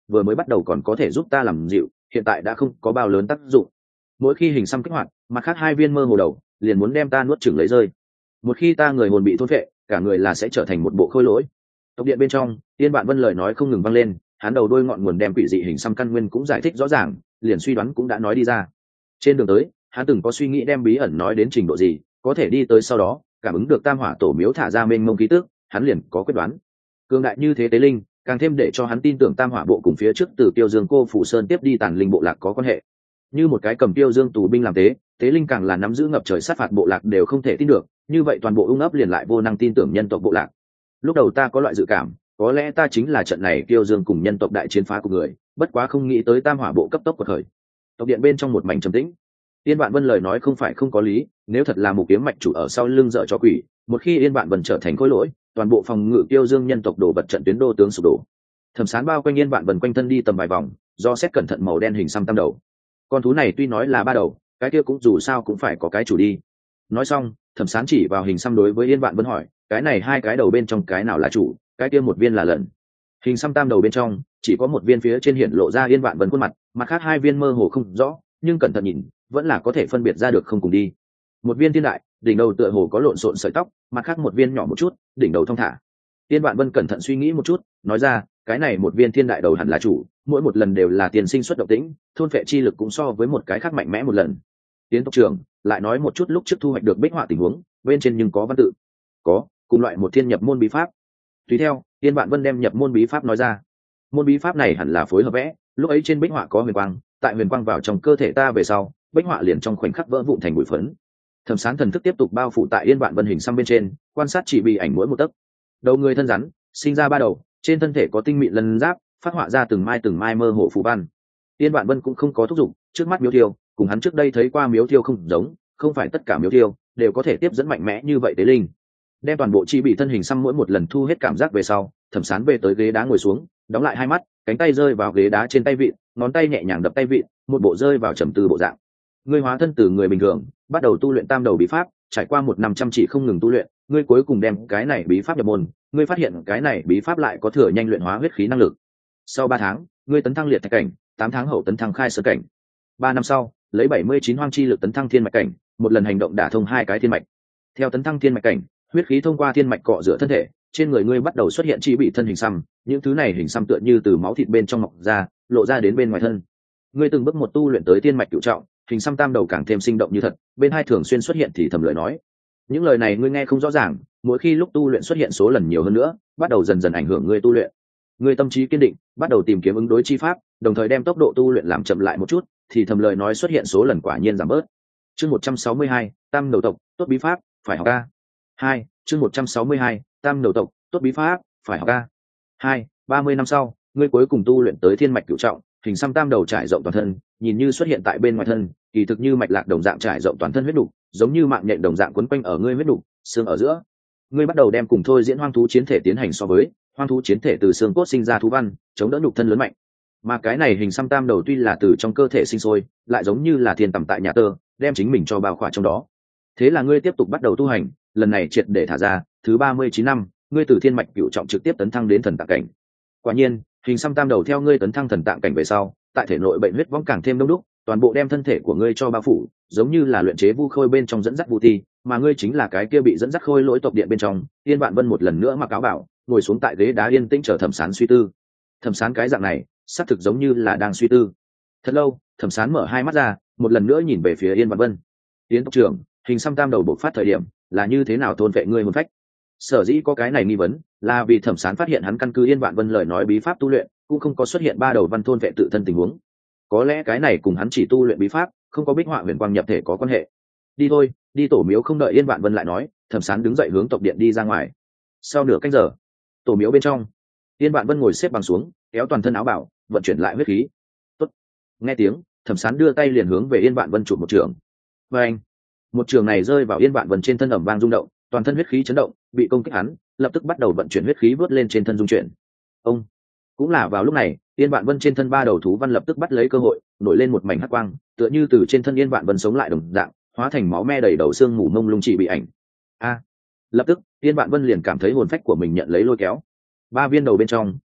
S1: vừa mới bắt đầu còn có thể giúp ta làm dịu, hiện tại đã không có bao lớn tác dụng. Mỗi khi hình xăm kích hoạt, mặt khác hai viên mơ hồ đầu liền muốn đem ta nuốt chửng lấy rơi. Một khi ta người hồn bị thôn phệ, cả người là sẽ trở thành một bộ khôi lỗi. Tộc điện bên trong, Yên Vạn Vân lời nói không ngừng vang lên, hắn đầu đôi ngọn nguồn đem quỷ dị hình xăm căn nguyên cũng giải thích rõ ràng, liền suy đoán cũng đã nói đi ra. Trên đường tới, hắn từng có suy nghĩ đem bí ẩn nói đến trình độ gì, có thể đi tới sau đó, cảm ứng được Tam Hỏa Tổ Miếu thả ra mênh mông khí tức, hắn liền có quyết đoán. Cường đại như thế tế linh, càng thêm để cho hắn tin tưởng Tam Hỏa bộ cùng phía trước từ Tiêu Dương cô phủ sơn tiếp đi tàn linh bộ lạc có quan hệ. Như một cái cầm Tiêu Dương tù binh làm tế linh càng là nắm giữ ngập trời sát phạt bộ lạc đều không thể tin được, như vậy toàn bộ ung ấp liền lại vô năng tin tưởng nhân tộc bộ lạc. Lúc đầu ta có loại dự cảm, có lẽ ta chính là trận này Tiêu Dương cùng nhân tộc đại chiến phá của người, bất quá không nghĩ tới Tam Hỏa bộ cấp tốc quật khởi. Tộc điện bên trong một mảnh trầm tĩnh. Yên Vạn Vân lời nói không phải không có lý, nếu thật là Mục Kiếm mạch chủ ở sau lưng dở cho quỷ, một khi Yên Vạn Vân trở thành khối lỗi, toàn bộ phòng ngự Tiêu Dương nhân tộc đổ vật trận tuyến đô tướng sụp đổ. Thẩm Sán bao quanh Yên Vạn Vân quanh thân đi tầm vài vòng, do xét cẩn thận màu đen hình xăm tam đầu. Con thú này tuy nói là ba đầu, cái kia cũng dù sao cũng phải có cái chủ đi. Nói xong, Thẩm Sán chỉ vào hình xăm đối với Yên Vạn Vân hỏi, cái này hai cái đầu bên trong cái nào là chủ, cái kia một viên là lợn. Hình xăm tam đầu bên trong chỉ có một viên phía trên hiện lộ ra Yên Vạn Vân khuôn mặt, mặt khác hai viên mơ hồ không rõ, nhưng cẩn thận nhìn vẫn là có thể phân biệt ra được không cùng đi. Một viên thiên đại, đỉnh đầu tựa hồ có lộn xộn sợi tóc, mặt khác một viên nhỏ một chút, đỉnh đầu thong thả. Yên Vạn Vân cẩn thận suy nghĩ một chút, nói ra, cái này một viên thiên đại đầu hẳn là chủ, mỗi một lần đều là tiền sinh xuất động tĩnh, thôn phệ chi lực cũng so với một cái khác mạnh mẽ một lần. Tiến tộc trưởng lại nói một chút lúc trước thu hoạch được bích họa tình huống, bên trên nhưng có văn tự. Có, cùng loại một thiên nhập môn bí pháp. Tùy theo, Yên Vạn Vân đem nhập môn bí pháp nói ra. Môn bí pháp này hẳn là phối hợp vẽ, lúc ấy trên bích họa có huyền quang, tại huyền quang vào trong cơ thể ta về sau, bích họa liền trong khoảnh khắc vỡ vụn thành bụi phấn. Thẩm Sán thần thức tiếp tục bao phủ tại Yên Vạn Vân hình xăm bên trên, quan sát chỉ bị ảnh mỗi một tấc. Đầu người thân rắn, sinh ra ba đầu, trên thân thể có tinh mịn lân giáp, phát họa ra từng mai mơ hồ phù văn. Yên Vạn Vân cũng không có thúc giục, trước mắt miếu thiêu, cùng hắn trước đây thấy qua miếu thiêu không giống, không phải tất cả miếu thiêu đều có thể tiếp dẫn mạnh mẽ như vậy tế linh. Đem toàn bộ chi bị thân hình xăm mỗi một lần thu hết cảm giác về sau, Thẩm Sán về tới ghế đá ngồi xuống, đóng lại hai mắt, cánh tay rơi vào ghế đá trên tay vịn, ngón tay nhẹ nhàng đập tay vịn, một bộ rơi vào trầm tư bộ dạng. Ngươi hóa thân từ người bình thường, bắt đầu tu luyện tam đầu bí pháp, trải qua 1 năm chăm chỉ không ngừng tu luyện, ngươi cuối cùng đem cái này bí pháp nhập môn, ngươi phát hiện cái này bí pháp lại có thừa nhanh luyện hóa huyết khí năng lực. Sau 3 tháng, ngươi tấn thăng liệt thạch cảnh, 8 tháng hậu tấn thăng khai sơ cảnh. 3 năm sau, lấy 79 hoang chi lực tấn thăng thiên mạch cảnh, một lần hành động đả thông 2 cái thiên mạch. Theo tấn thăng thiên mạch cảnh, huyết khí thông qua thiên mạch cọ rửa thân thể, trên người ngươi bắt đầu xuất hiện chi bị thân hình xăm, những thứ này hình xăm tựa như từ máu thịt bên trong mọc ra, lộ ra đến bên ngoài thân. Ngươi từng bước một tu luyện tới thiên mạch cửu trọng, hình xăm tam đầu càng thêm sinh động như thật, bên hai thường xuyên xuất hiện thì thầm lời nói. Những lời này ngươi nghe không rõ ràng, mỗi khi lúc tu luyện xuất hiện số lần nhiều hơn nữa, bắt đầu dần dần ảnh hưởng ngươi tu luyện. Ngươi tâm trí kiên định, bắt đầu tìm kiếm ứng đối chi pháp, đồng thời đem tốc độ tu luyện làm chậm lại một chút, thì thầm lời nói xuất hiện số lần quả nhiên giảm bớt. Chương 162, Tam đầu tộc, tốt bí pháp, phải học a. 2, chương 162, Tam đầu tộc, tốt bí pháp, phải học a. 2, 30 năm sau, ngươi cuối cùng tu luyện tới thiên mạch cửu trọng, hình xăm tam đầu trải rộng toàn thân, nhìn như xuất hiện tại bên ngoài thân, kỳ thực như mạch lạc đồng dạng trải rộng toàn thân huyết đủ, giống như mạng nhện đồng dạng quấn quanh ở ngươi huyết đủ, xương ở giữa. Ngươi bắt đầu đem cùng thôi diễn hoang thú chiến thể tiến hành so với, hoang thú chiến thể từ xương cốt sinh ra thú văn, chống đỡ nhục thân lớn mạnh. Mà cái này hình xăm tam đầu tuy là từ trong cơ thể sinh sôi, lại giống như là thiên tầm tại nhà tơ, đem chính mình cho bao khỏa trong đó. Thế là ngươi tiếp tục bắt đầu tu hành, lần này triệt để thả ra, thứ 39 năm, ngươi từ thiên mạch cửu trọng trực tiếp tấn thăng đến thần tạng cảnh. Quả nhiên, hình xăm tam đầu theo ngươi tấn thăng thần tạng cảnh về sau, tại thể nội bệnh huyết vong càng thêm đông đúc, toàn bộ đem thân thể của ngươi cho bao phủ, giống như là luyện chế vu khôi bên trong dẫn dắt vu ti, mà ngươi chính là cái kia bị dẫn dắt khôi lỗi tộc điện bên trong. Yên Vạn Vân một lần nữa mặc áo bảo, ngồi xuống tại ghế đá yên tĩnh chờ Thẩm Sán suy tư. Thẩm Sán cái dạng này, xác thực giống như là đang suy tư. Thật lâu, Thẩm Sán mở hai mắt ra, một lần nữa nhìn về phía Yên Vạn Vân. Yên tộc trưởng, hình xăm tam đầu bộc phát thời điểm là như thế nào thôn vệ ngươi hồn phách? Sở dĩ có cái này nghi vấn, là vì Thẩm Sán phát hiện hắn căn cứ Yên Vạn Vân lời nói bí pháp tu luyện, cũng không có xuất hiện ba đầu văn thôn vệ tự thân tình huống. Có lẽ cái này cùng hắn chỉ tu luyện bí pháp, không có bích họa huyền quang nhập thể có quan hệ. Đi thôi, đi tổ miếu. Không đợi Yên Vạn Vân lại nói, Thẩm Sán đứng dậy hướng tộc điện đi ra ngoài. Sau nửa canh giờ, tổ miếu bên trong, Yên Vạn Vân ngồi xếp bằng xuống, kéo toàn thân áo bảo, vận chuyển lại huyết khí. Tốt. Nghe tiếng, Thẩm Sán đưa tay liền hướng về Yên Vạn Vân chụp một trường. Và anh, một trường này rơi vào Yên Vạn Vân trên thân ẩm vang rung động, toàn thân huyết khí chấn động, bị công kích hắn, lập tức bắt đầu vận chuyển huyết khí vớt lên trên thân dung chuyển. Ông cũng là vào lúc này, Yên Vạn Vân trên thân ba đầu thú văn lập tức bắt lấy cơ hội, nổi lên một mảnh hắc quang, tựa như từ trên thân Yên Vạn Vân sống lại đồng dạng, hóa thành máu me đầy đầu xương mù mông lung chỉ bị ảnh. Lập tức, Yên Vạn Vân liền cảm thấy hồn phách của mình nhận lấy lôi kéo. Ba viên đầu bên trong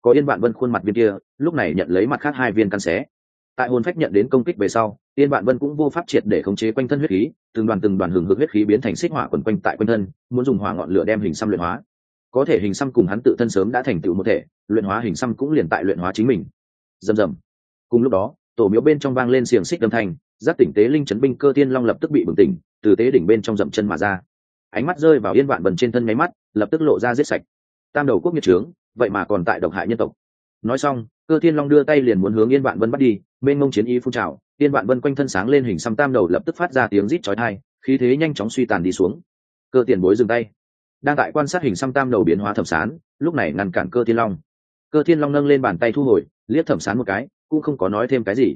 S1: có Yên Vạn Vân khuôn mặt viên kia lúc này nhận lấy mặt khác hai viên căn xé. Tại hồn phách nhận đến công kích về sau, Yên Vạn Vân cũng vô pháp triệt để khống chế quanh thân huyết khí, từng đoàn hừng hực huyết khí biến thành xích hỏa quần quanh tại quanh thân, muốn dùng hỏa ngọn lửa đem hình xăm luyện hóa. Có thể hình xăm cùng hắn tự thân sớm đã thành tựu một thể, luyện hóa hình xăm cũng liền tại luyện hóa chính mình. Rầm rầm. Cùng lúc đó, tổ miếu bên trong vang lên xiềng xích âm thanh, giác tỉnh tế linh chấn binh Cơ Thiên Long lập tức bị bừng tỉnh, từ tế đỉnh bên trong dậm chân mà ra. Ánh mắt rơi vào Yên Vạn Vân trên thân nháy mắt, lập tức lộ ra giết sạch. Tam đầu quốc nghiệt trướng, vậy mà còn tại độc hại nhân tộc. Nói xong, Cơ Thiên Long đưa tay liền muốn hướng Yên Vạn Vân bắt đi, mênh mông chiến ý phun trào, Yên Vạn Vân quanh thân sáng lên hình xăm tam đầu lập tức phát ra tiếng rít chói tai, khí thế nhanh chóng suy tàn đi xuống. Cơ Tiền Bối dừng tay. Đang tại quan sát hình xăm tam đầu biến hóa Thẩm Sán, lúc này ngăn cản Cơ Thiên Long. Cơ Thiên Long nâng lên bàn tay thu hồi, liếc Thẩm Sán một cái, cũng không có nói thêm cái gì.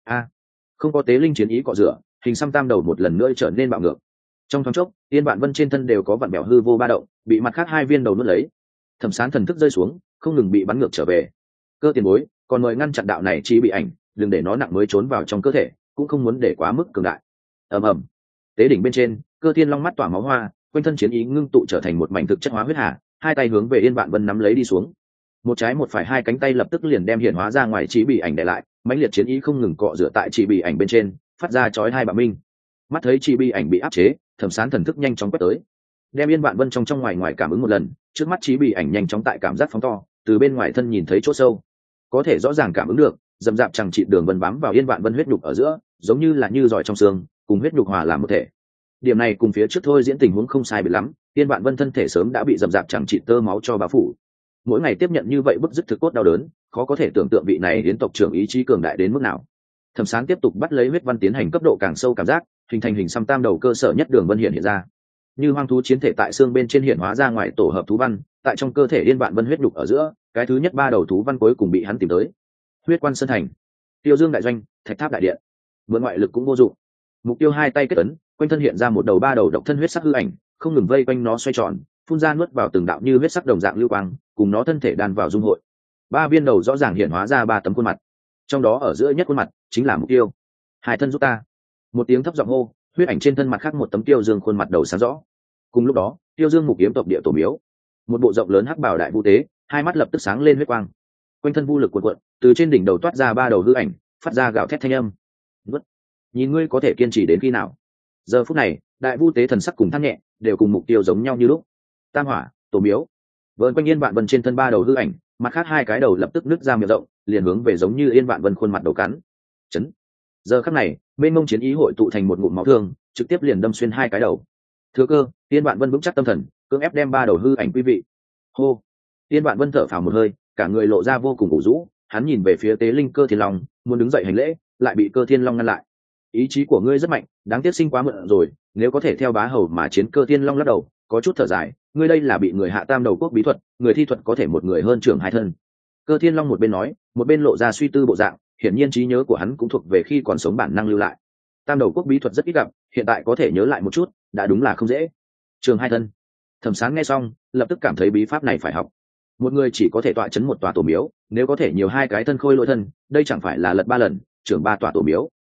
S1: Không có tế linh chiến ý cọ rửa, hình xăm tam đầu một lần nữa trở nên bạo ngược. Trong thoáng chốc, Yên Vạn Vân trên thân đều có vặn bẹo hư vô ba động, bị mặt khác hai viên đầu nuốt lấy. Thẩm Sán thần thức rơi xuống, không ngừng bị bắn ngược trở về. Cơ Tiền Bối, còn mời ngăn chặn đạo này chỉ bị ảnh, đừng để nó nặng mới trốn vào trong cơ thể, cũng không muốn để quá mức cường đại. Ầm ầm. Tế đỉnh bên trên, Cơ Thiên Long mắt tỏa máu hoa, quanh thân chiến ý ngưng tụ trở thành một mảnh thực chất hóa huyết hà, hai tay hướng về Yên Vạn Vân nắm lấy đi xuống. Một trái một phải hai cánh tay lập tức liền đem hiện hóa ra ngoài chỉ bị ảnh để lại, mãnh liệt chiến ý không ngừng cọ rửa tại chỉ bị ảnh bên trên, phát ra chói hai bạo minh. Mắt thấy chỉ bị ảnh bị áp chế, Thẩm Sán thần thức nhanh chóng quét tới, đem Yên Vạn Vân trong ngoài ngoài cảm ứng một lần, trước mắt chỉ bị ảnh nhanh chóng tại cảm giác phóng to, từ bên ngoài thân nhìn thấy chỗ sâu, có thể rõ ràng cảm ứng được, dầm dạp chẳng trị đường vân bám vào Yên Vạn Vân huyết nhục ở giữa, giống như là như giỏi trong xương, cùng huyết nhục hòa làm một thể. Điểm này cùng phía trước thôi diễn tình huống không sai biệt lắm, Yên Vạn Vân thân thể sớm đã bị dầm dạp chẳng trị tơ máu cho bao phủ. Mỗi ngày tiếp nhận như vậy bức dứt thực cốt đau đớn, khó có thể tưởng tượng vị này đến tộc trưởng ý chí cường đại đến mức nào. Thẩm Sán tiếp tục bắt lấy huyết văn tiến hành cấp độ càng sâu cảm giác, hình thành hình xăm tam đầu cơ sở nhất đường vân hiện ra. Như hoang thú chiến thể tại xương bên trên hiện hóa ra ngoài tổ hợp thú văn, tại trong cơ thể Yên Vạn Vân huyết nhục ở giữa, cái thứ nhất ba đầu thú văn cuối cùng bị hắn tìm tới. Huyết quan sơn thành, Tiêu Dương đại doanh, Thạch Tháp đại điện. Mượn ngoại lực cũng vô dụng. Mục Tiêu hai tay kết ấn, quanh thân hiện ra một đầu ba đầu độc thân huyết sắc hư ảnh, không ngừng vây quanh nó xoay tròn, phun ra nuốt vào từng đạo như huyết sắc đồng dạng lưu quang, cùng nó thân thể đan vào dung hội. Ba viên đầu rõ ràng hiện hóa ra ba tấm khuôn mặt, trong đó ở giữa nhất khuôn mặt chính là Mục Tiêu. Hai thân giúp ta. Một tiếng thấp giọng hô, huyết ảnh trên thân mặt khác một tấm Tiêu Dương khuôn mặt đầu sáng rõ. Cùng lúc đó, Tiêu Dương Mục Kiếm tộc địa tổ miếu, một bộ rộng lớn hắc bào đại vu tế, hai mắt lập tức sáng lên huyết quang, quanh thân vu lực cuộn cuộn, từ trên đỉnh đầu toát ra ba đầu hư ảnh, phát ra gào thét thanh âm. Vứt. Nhìn ngươi có thể kiên trì đến khi nào? Giờ phút này, đại vu tế thần sắc cùng than nhẹ, đều cùng Mục Tiêu giống nhau như lúc. Tam hỏa, tổ miếu. Vợn quanh Yên Vạn Vân trên thân ba đầu hư ảnh, mặt khác hai cái đầu lập tức nứt ra miệng rộng, liền hướng về giống như Yên Vạn Vân khuôn mặt đầu cắn. Chấn. Giờ khắc này, mênh mông chiến ý hội tụ thành một ngụm máu thương, trực tiếp liền đâm xuyên hai cái đầu. Thừa cơ, Yên Vạn Vân vững chắc tâm thần, cưỡng ép đem ba đầu hư ảnh quý vị. Hô. Yên Vạn Vân thở phào một hơi, cả người lộ ra vô cùng ủ rũ, hắn nhìn về phía tế linh Cơ Thiên Long, muốn đứng dậy hành lễ, lại bị Cơ Thiên Long ngăn lại. Ý chí của ngươi rất mạnh, đáng tiếc sinh quá muộn rồi, nếu có thể theo bá hầu mà chiến. Cơ Thiên Long lắc đầu, có chút thở dài, ngươi đây là bị người hạ tam đầu quốc bí thuật, người thi thuật có thể một người hơn trưởng hai thân. Cơ Thiên Long một bên nói, một bên lộ ra suy tư bộ dạng, hiển nhiên trí nhớ của hắn cũng thuộc về khi còn sống bản năng lưu lại. Tam đầu quốc bí thuật rất ít gặp, hiện tại có thể nhớ lại một chút, đã đúng là không dễ. Trường hai thân. Thẩm Sán nghe xong, lập tức cảm thấy bí pháp này phải học. Một người chỉ có thể tọa chấn một tòa tổ miếu, nếu có thể nhiều hai cái thân khôi lỗi thân, đây chẳng phải là lật ba lần, trưởng ba tòa tổ miếu.